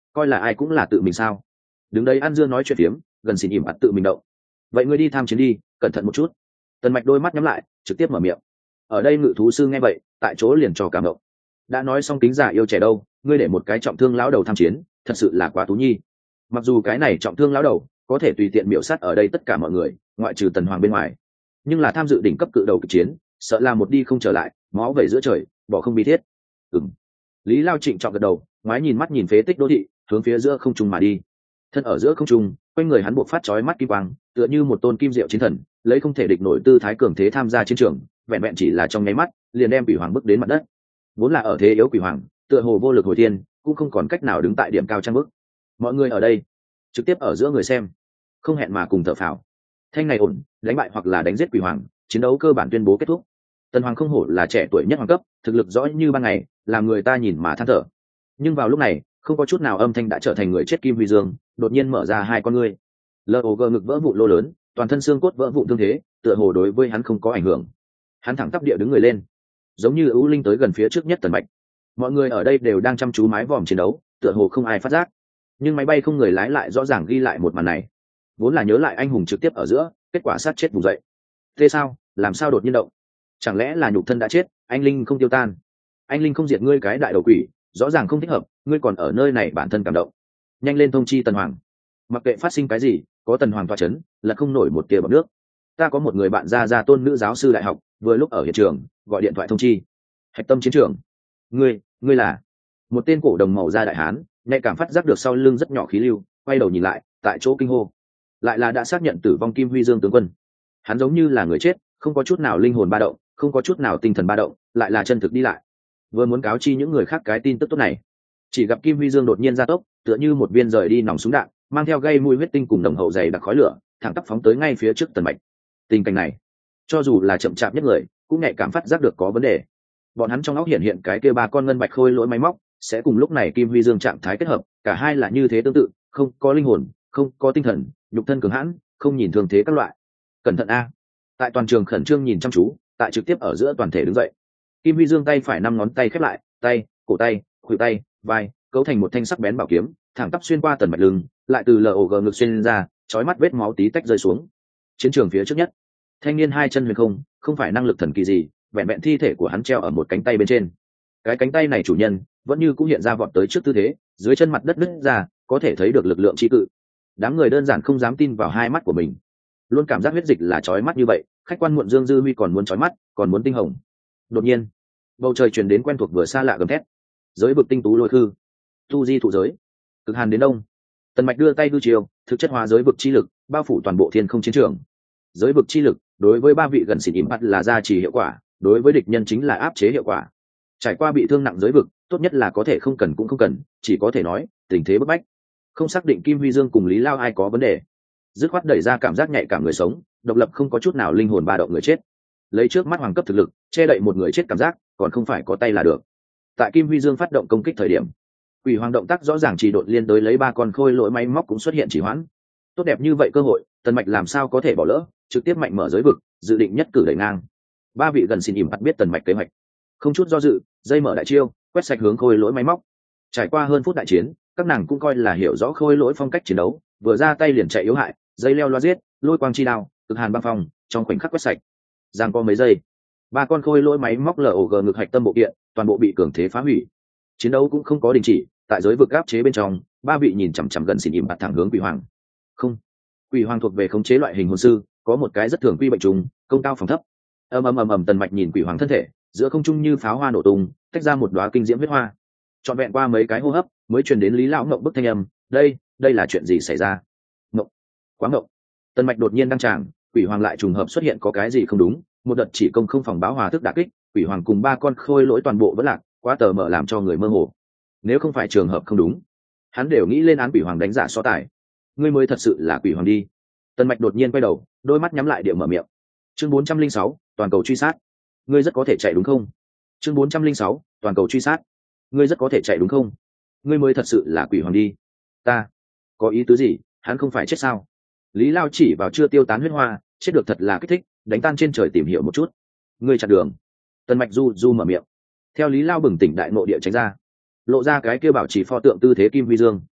coi là ai cũng là tự mình sao? Đứng đây ăn dưa nói chuyện phiếm, gần xỉn ỉm ặt tự mình động. Vậy ngươi đi tham chiến đi, cẩn thận một chút. Tần Mạch đôi mắt nhắm lại, trực tiếp mở miệng. Ở đây ngự thú sư nghe vậy, tại chỗ liền trò cảm động. Đã nói xong kính giả yêu trẻ đâu, ngươi để một cái trọng thương lão đầu tham chiến, thật sự là quá tú nhi. Mặc dù cái này trọng thương lão đầu có thể tùy tiện miểu sát ở đây tất cả mọi người, ngoại trừ Tần Hoàng bên ngoài, nhưng là tham dự đỉnh cấp cự đầu kịch chiến, sợ là một đi không trở lại, máu vẩy giữa trời, bỏ không bi thiết. Ừm. Lý Lao trịnh trọng gật đầu, ngoái nhìn mắt nhìn phế tích đô thị, hướng phía giữa không trung mà đi. Thân ở giữa không trung, quanh người hắn buộc phát chói mắt kim quang, tựa như một tôn kim diệu chiến thần, lấy không thể địch nổi tư thái cường thế tham gia chiến trường, vẹn vẹn chỉ là trong nháy mắt, liền đem quỷ hoàng bước đến mặt đất. Vốn là ở thế yếu quỷ hoàng, tựa hồ vô lực hồi thiên, cũng không còn cách nào đứng tại điểm cao trang bước. Mọi người ở đây, trực tiếp ở giữa người xem, không hẹn mà cùng thở phào. Thanh này ổn, đánh bại hoặc là đánh giết quỷ hoàng, chiến đấu cơ bản tuyên bố kết thúc. Tần Hoàng không hổ là trẻ tuổi nhất hoàng cấp, thực lực rõ như ban ngày, làm người ta nhìn mà than thở. Nhưng vào lúc này, không có chút nào âm thanh đã trở thành người chết Kim Huy Dương, đột nhiên mở ra hai con ngươi. lờ o giê ngực vỡ vụn lô lớn, toàn thân xương cốt vỡ vụn tương thế, tựa hồ đối với hắn không có ảnh hưởng. Hắn thẳng tắp địa đứng người lên, giống như ưu linh tới gần phía trước nhất Tần Mạch. Mọi người ở đây đều đang chăm chú mái vòm chiến đấu, tựa hồ không ai phát giác. Nhưng máy bay không người lái lại rõ ràng ghi lại một màn này. Vốn là nhớ lại anh hùng trực tiếp ở giữa, kết quả sát chết vùng dậy. Thế sao, làm sao đột nhiên động? Chẳng lẽ là nhục thân đã chết, anh linh không tiêu tan? Anh linh không diệt ngươi cái đại đầu quỷ, rõ ràng không thích hợp, ngươi còn ở nơi này bản thân cảm động. Nhanh lên thông chi Tần Hoàng. Mặc kệ phát sinh cái gì, có Tần Hoàng tọa chấn, là không nổi một tia bọt nước. Ta có một người bạn gia gia tôn nữ giáo sư đại học, vừa lúc ở hiện trường, gọi điện thoại thông chi. Hạch tâm chiến trường. Ngươi, ngươi là? Một tên cổ đồng màu da đại hán, nhạy cảm phát giác được sau lưng rất nhỏ khí lưu, quay đầu nhìn lại, tại chỗ kinh hô. Lại là đã xác nhận tử vong Kim Huy Dương tướng quân. Hắn giống như là người chết, không có chút nào linh hồn ba động, không có chút nào tinh thần ba động, lại là chân thực đi lại. Vừa muốn cáo chi những người khác cái tin tức tốt này, chỉ gặp Kim Huy Dương đột nhiên ra tốc, tựa như một viên rời đi nòng súng đạn, mang theo gây mùi huyết tinh cùng đồng hậu dày đặc khói lửa, thẳng tắp phóng tới ngay phía trước Tần Mạch. Tình cảnh này, cho dù là chậm chạp nhất người, cũng nhạy cảm phát giác được có vấn đề. Bọn hắn trong óc hiện hiện cái kia ba con ngân bạch khôi lỗi máy móc, sẽ cùng lúc này Kim Huy Dương trạng thái kết hợp, cả hai là như thế tương tự, không có linh hồn, không có tinh thần, nhục thân cường hãn, không nhìn thường thế các loại. Cẩn thận a! Tại toàn trường khẩn trương nhìn chăm chú, tại trực tiếp ở giữa toàn thể đứng dậy. Kim Huy Dương tay phải năm ngón tay khép lại, tay, cổ tay, khuỷu tay, vai, cấu thành một thanh sắc bén bảo kiếm, thẳng tắp xuyên qua Tần Mạch lưng, lại từ lờ ổ gờ ngực xuyên ra, chói mắt vết máu tí tách rơi xuống. Chiến trường phía trước nhất, thanh niên hai chân huyền không, không phải năng lực thần kỳ gì, vẹn vẹn thi thể của hắn treo ở một cánh tay bên trên. Cái cánh tay này chủ nhân vẫn như cũng hiện ra vọt tới trước tư thế, dưới chân mặt đất nứt ra, có thể thấy được lực lượng chi cự. Đám người đơn giản không dám tin vào hai mắt của mình, luôn cảm giác huyết dịch là chói mắt như vậy. Khách quan muộn Dương Dư Huy còn muốn chói mắt, còn muốn tinh hồng. Đột nhiên, bầu trời truyền đến quen thuộc vừa xa lạ gầm thét. Giới vực tinh tú lôi khư, tu di thụ giới, cực hàn đến đông. Tần Mạch đưa tay hư chiều, thực chất hóa giới vực chi lực, bao phủ toàn bộ thiên không chiến trường. Giới vực chi lực đối với ba vị gần xỉn ỉm bắt là gia trì hiệu quả, đối với địch nhân chính là áp chế hiệu quả. Trải qua bị thương nặng giới vực, tốt nhất là có thể không cần cũng không cần, chỉ có thể nói tình thế bức bách. Không xác định Kim Huy Dương cùng Lý Lao ai có vấn đề, dứt khoát đẩy ra cảm giác nhạy cảm người sống, độc lập không có chút nào linh hồn ba động người chết. Lấy trước mắt hoàng cấp thực lực che đậy một người chết cảm giác, còn không phải có tay là được. Tại Kim Huy Dương phát động công kích thời điểm, quỷ hoàng động tác rõ ràng chỉ đột liên tới lấy ba con khôi lỗi máy móc cũng xuất hiện chỉ hoãn. Tốt đẹp như vậy cơ hội, Tần Mạch làm sao có thể bỏ lỡ, trực tiếp mạnh mở giới vực, dự định nhất cử đẩy ngang. Ba vị gần xin ỉm bắt biết Tần Mạch kế hoạch, không chút do dự, dây mở đại chiêu, quét sạch hướng khôi lỗi máy móc. Trải qua hơn phút đại chiến, các nàng cũng coi là hiểu rõ khôi lỗi phong cách chiến đấu, vừa ra tay liền chạy yếu hại, dây leo loa giết, lôi quang chi đao, cực hàn băng phong, trong khoảnh khắc quét sạch. Giang có mấy giây, ba con khôi lỗi máy móc lờ ổ gờ ngực hạch tâm bộ kiện, toàn bộ bị cường thế phá hủy. Chiến đấu cũng không có đình chỉ, tại giới vực áp chế bên trong, ba vị nhìn chằm chằm gần xỉn ỉm bạt thẳng hướng quỷ hoàng. Không, quỷ hoàng thuộc về khống chế loại hình hồn sư, có một cái rất thường quy bệnh trùng, công cao phòng thấp. Ầm ầm ầm ầm, Tần Mạch nhìn quỷ hoàng thân thể, giữa không trung như pháo hoa nổ tung, tách ra một đóa kinh diễm huyết hoa. Trọn vẹn qua mấy cái hô hấp, mới truyền đến Lý lão ngậm bức thanh âm, đây, đây là chuyện gì xảy ra? Ngậm, quá ngậm. Tần Mạch đột nhiên đăng tràng, quỷ hoàng lại trùng hợp xuất hiện có cái gì không đúng, một đợt chỉ công không phòng báo hòa thức đả kích, quỷ hoàng cùng ba con khôi lỗi toàn bộ vẫn lạc, quá tờ mở làm cho người mơ hồ. Nếu không phải trường hợp không đúng, hắn đều nghĩ lên án quỷ hoàng đánh giả so tài. Ngươi mới thật sự là quỷ hoàng đi. Tần Mạch đột nhiên quay đầu, đôi mắt nhắm lại địa mở miệng. Chương bốn trăm linh sáu, toàn cầu truy sát. Ngươi rất có thể chạy đúng không? Chương bốn trăm linh sáu, toàn cầu truy sát. Ngươi rất có thể chạy đúng không? Ngươi mới thật sự là quỷ hoàng đi. Ta, có ý tứ gì? Hắn không phải chết sao? Lý Lao chỉ vào chưa tiêu tán huyết hoa, chết được thật là kích thích, đánh tan trên trời tìm hiểu một chút. Ngươi chặn đường. Tần Mạch du du mở miệng. Theo Lý Lao bừng tỉnh đại ngộ địa tránh ra, lộ ra cái kia bảo trì pho tượng tư thế Kim Huy Dương.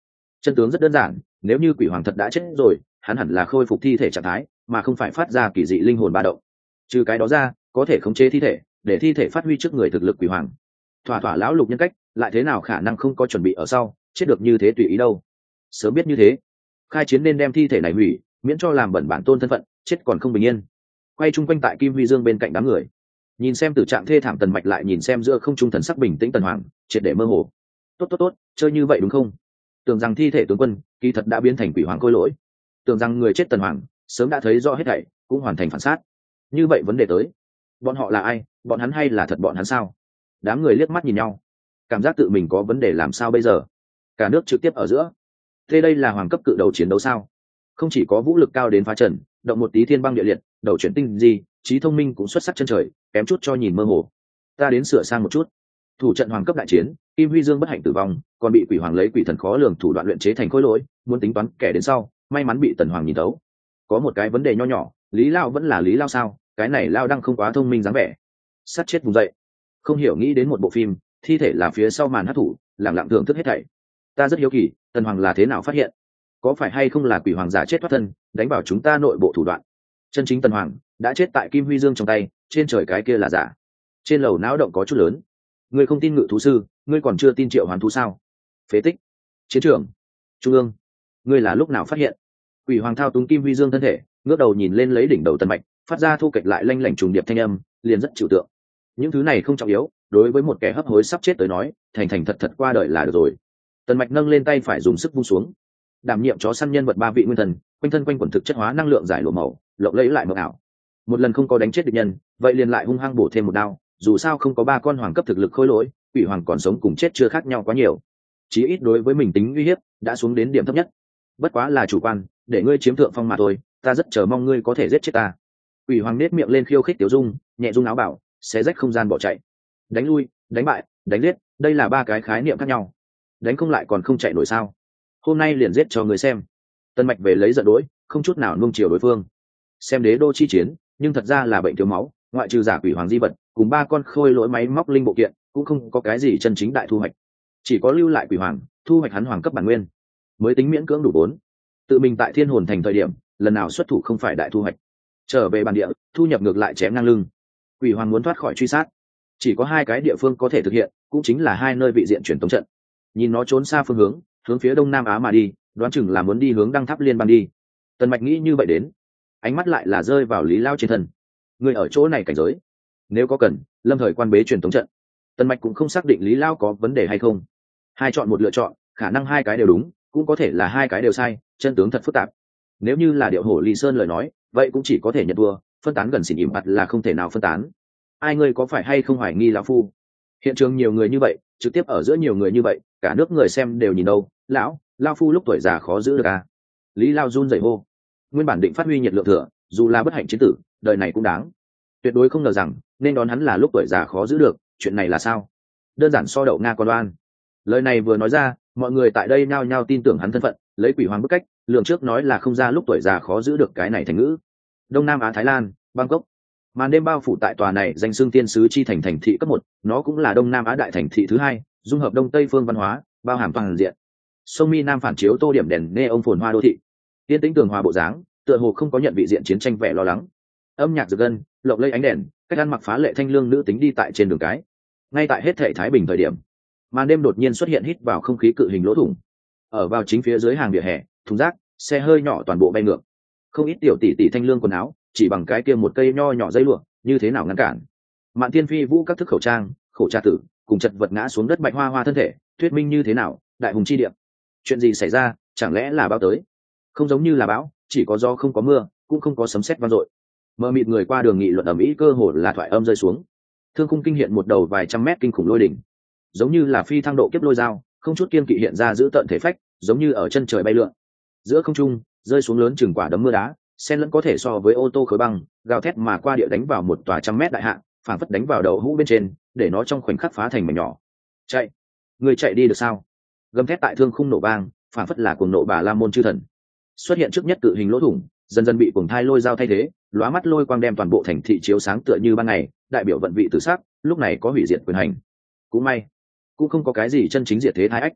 Chân tướng rất đơn giản, nếu như quỷ hoàng thật đã chết rồi, hắn hẳn là khôi phục thi thể trạng thái, mà không phải phát ra kỳ dị linh hồn ba động. Trừ cái đó ra, có thể khống chế thi thể, để thi thể phát huy trước người thực lực quỷ hoàng. Thỏa thỏa lão lục nhân cách, lại thế nào khả năng không có chuẩn bị ở sau, chết được như thế tùy ý đâu. Sớm biết như thế, khai chiến nên đem thi thể này hủy, miễn cho làm bẩn bản tôn thân phận, chết còn không bình yên. Quay chung quanh tại Kim Huy Dương bên cạnh đám người, nhìn xem tử trạng thê thảm Tần Mạch, lại nhìn xem giữa không trung thần sắc bình tĩnh Tần Hoàng, triệt để mơ hồ. Tốt tốt tốt, chơi như vậy đúng không? Tưởng rằng thi thể tướng quân kỳ thật đã biến thành quỷ hoàng khôi lỗi, tưởng rằng người chết Tần Hoàng sớm đã thấy rõ hết thảy, cũng hoàn thành phản sát. Như vậy vấn đề tới, bọn họ là ai? Bọn hắn hay là thật bọn hắn sao? Đám người liếc mắt nhìn nhau, cảm giác tự mình có vấn đề, làm sao bây giờ? Cả nước trực tiếp ở giữa. Thế đây là hoàng cấp cự đầu chiến đấu sao? Không chỉ có vũ lực cao đến phá trần, động một tí thiên băng địa liệt, đầu chuyển tinh gì, trí thông minh cũng xuất sắc chân trời, kém chút cho nhìn mơ hồ. Ta đến sửa sang một chút. Thủ trận hoàng cấp đại chiến, Kim Huy Dương bất hạnh tử vong, còn bị quỷ hoàng lấy quỷ thần khó lường thủ đoạn luyện chế thành khối lỗi, muốn tính toán kẻ đến sau, may mắn bị Tần Hoàng nhìn thấu. Có một cái vấn đề nho nhỏ, Lý Lao vẫn là Lý Lao sao? Cái này Lao đang không quá thông minh dáng vẻ. Sát chết vùng dậy. Không hiểu nghĩ đến một bộ phim, thi thể là phía sau màn hát thủ, lặng lặng thưởng thức hết thảy. Ta rất hiếu kỳ, Tần Hoàng là thế nào phát hiện? Có phải hay không là quỷ hoàng giả chết thoát thân, đánh vào chúng ta nội bộ thủ đoạn? Chân chính Tần Hoàng đã chết tại Kim Huy Dương trong tay, trên trời cái kia là giả. Trên lầu náo động có chút lớn. Ngươi không tin ngự thú sư, ngươi còn chưa tin triệu hoán thú sao? Phế tích. Chiến trường. Trung ương. Ngươi là lúc nào phát hiện? Quỷ hoàng thao túng Kim Huy Dương thân thể, ngước đầu nhìn lên lấy đỉnh đầu Tần Mạch, phát ra thu kịch lại lanh lảnh trùng điệp thanh âm, liền rất chịu tượng. Những thứ này không trọng yếu, đối với một kẻ hấp hối sắp chết tới nói, thành thành thật thật qua đời là được rồi. Tần Mạch nâng lên tay phải dùng sức vung xuống, đảm nhiệm chó săn nhân vật ba vị nguyên thần, quanh thân quanh quần thực chất hóa năng lượng giải lụa màu, lộng lẫy lại mờ ảo. Một lần không có đánh chết địch nhân, vậy liền lại hung hăng bổ thêm một đao, dù sao không có ba con hoàng cấp thực lực khôi lỗi, quỷ hoàng còn sống cùng chết chưa khác nhau quá nhiều. Chí ít đối với mình tính uy hiếp đã xuống đến điểm thấp nhất. Bất quá là chủ quan, để ngươi chiếm thượng phong mà thôi, ta rất chờ mong ngươi có thể giết chết ta. Quỷ hoàng nết miệng lên khiêu khích tiểu dung, nhẹ dung áo bảo, xé rách không gian bỏ chạy. Đánh lui, đánh bại, đánh giết, đây là ba cái khái niệm khác nhau. Đánh không lại còn không chạy nổi sao? Hôm nay liền giết cho người xem. Tân Mạch về lấy giận đỗi, không chút nào nuông chiều đối phương. Xem đế đô chi chiến, nhưng thật ra là bệnh thiếu máu, ngoại trừ giả quỷ hoàng di vật cùng ba con khôi lỗi máy móc linh bộ kiện, cũng không có cái gì chân chính đại thu hoạch. Chỉ có lưu lại quỷ hoàng, thu hoạch hắn hoàng cấp bản nguyên, mới tính miễn cưỡng đủ vốn. Tự mình tại Thiên Hồn Thành thời điểm, lần nào xuất thủ không phải đại thu hoạch. Trở về bản địa, thu nhập ngược lại chém ngang lưng. Quỷ hoàng muốn thoát khỏi truy sát, chỉ có hai cái địa phương có thể thực hiện, cũng chính là hai nơi vị diện truyền tống trận. Nhìn nó trốn xa phương hướng, hướng phía đông nam á mà đi, đoán chừng là muốn đi hướng Đăng Tháp Liên bang đi. Tần Mạch nghĩ như vậy đến, ánh mắt lại là rơi vào Lý Lao trên thân. Người ở chỗ này cảnh giới, nếu có cần, lâm thời quan bế truyền tống trận. Tần Mạch cũng không xác định Lý Lao có vấn đề hay không, hai chọn một lựa chọn, khả năng hai cái đều đúng, cũng có thể là hai cái đều sai, chân tướng thật phức tạp. Nếu như là điệu hổ Lý Sơn lời nói, vậy cũng chỉ có thể nhận thua, phân tán gần xỉn ỉm mặt là không thể nào phân tán. Ai ngươi có phải hay không hoài nghi lão phu? Hiện trường nhiều người như vậy, trực tiếp ở giữa nhiều người như vậy, cả nước người xem đều nhìn đâu, lão lao phu lúc tuổi già khó giữ được à? Lý Lao run rẩy hô. Nguyên bản định phát huy nhiệt lượng thừa, dù là bất hạnh chiến tử, đời này cũng đáng. Tuyệt đối không ngờ rằng nên đón hắn là lúc tuổi già khó giữ được, chuyện này là sao? Đơn giản so đậu nga con đoan. Lời này vừa nói ra, mọi người tại đây nhao nhao tin tưởng hắn thân phận, lấy quỷ hoàng bức cách, lượng trước nói là không ra lúc tuổi già khó giữ được cái này thành ngữ. Đông Nam Á Thái Lan, Bangkok. Màn đêm bao phủ tại tòa này danh xưng tiên sứ chi thành thành thị cấp một, nó cũng là Đông Nam Á đại thành thị thứ hai, dung hợp Đông Tây phương văn hóa, bao hàm toàn diện. Sông Mi Nam phản chiếu tô điểm đèn nghe ông phồn hoa đô thị. Tiên tĩnh tường hòa bộ dáng, tựa hồ không có nhận vị diện chiến tranh vẻ lo lắng. Âm nhạc rực gân, lộng lẫy ánh đèn, cách ăn mặc phá lệ thanh lương nữ tính đi tại trên đường cái. Ngay tại hết thảy thái bình thời điểm, màn đêm đột nhiên xuất hiện hít vào không khí cự hình lỗ thủng. Ở vào chính phía dưới hàng vỉa hè, thùng rác, xe hơi nhỏ toàn bộ bay ngược. Không ít tiểu tỷ tỷ thanh lương quần áo, chỉ bằng cái kia một cây nho nhỏ dây lụa, như thế nào ngăn cản? Mạn Thiên Phi vũ các thức khẩu trang, khổ tra tử, cùng chật vật ngã xuống đất bạch hoa hoa thân thể, thuyết minh như thế nào? Đại hùng chi địa. Chuyện gì xảy ra? Chẳng lẽ là bão tới? Không giống như là bão, chỉ có gió không có mưa, cũng không có sấm sét vang dội. Mờ mịt người qua đường nghị luận ầm ĩ, cơ hồ là thoại âm rơi xuống. Thương khung kinh hiện một đầu vài trăm mét kinh khủng lôi đỉnh, giống như là phi thăng độ kiếp lôi dao, không chút kiên kỵ hiện ra giữ tận thể phách, giống như ở chân trời bay lượn. Giữa không trung, rơi xuống lớn chừng quả đấm mưa đá, sen lẫn có thể so với ô tô khối băng, gào thét mà qua địa đánh vào một tòa trăm mét đại hạ, phảng phất đánh vào đầu hũ bên trên, để nó trong khoảnh khắc phá thành mảnh nhỏ. Chạy, người chạy đi được sao? Gầm thét tại thương khung nổ vang, phảng phất là cuồng nộ bà la môn chư thần. Xuất hiện trước nhất cự hình lỗ thủng, dần dần bị cuồng thai lôi dao thay thế, lóa mắt lôi quang đem toàn bộ thành thị chiếu sáng tựa như ban ngày, đại biểu vận vị tử sắc, lúc này có hủy diệt quyền hành. Cũng may, cũng không có cái gì chân chính diệt thế thái ách.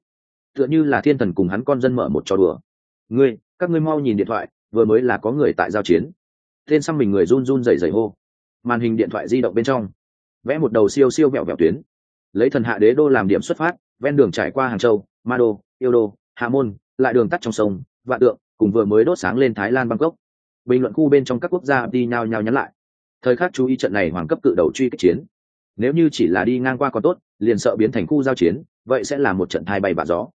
tựa như là thiên thần cùng hắn con dân mở một trò đùa. Ngươi, các ngươi mau nhìn điện thoại, vừa mới là có người tại giao chiến. Tên xăm mình người run run rẩy rẩy hô. Màn hình điện thoại di động bên trong vẽ một đầu siêu siêu vẹo vẹo tuyến, lấy thần hạ đế đô làm điểm xuất phát, ven đường trải qua hàng châu, ma đô, yêu đô, hạ môn, lại đường tắt trong sông vạn tượng, cùng vừa mới đốt sáng lên Thái Lan Bangkok. Bình luận khu bên trong các quốc gia đi nhao nhao nhắn lại, thời khắc chú ý trận này hoàng cấp cự đầu truy kích chiến. Nếu như chỉ là đi ngang qua còn tốt, liền sợ biến thành khu giao chiến, vậy sẽ là một trận thai bay bạ gió.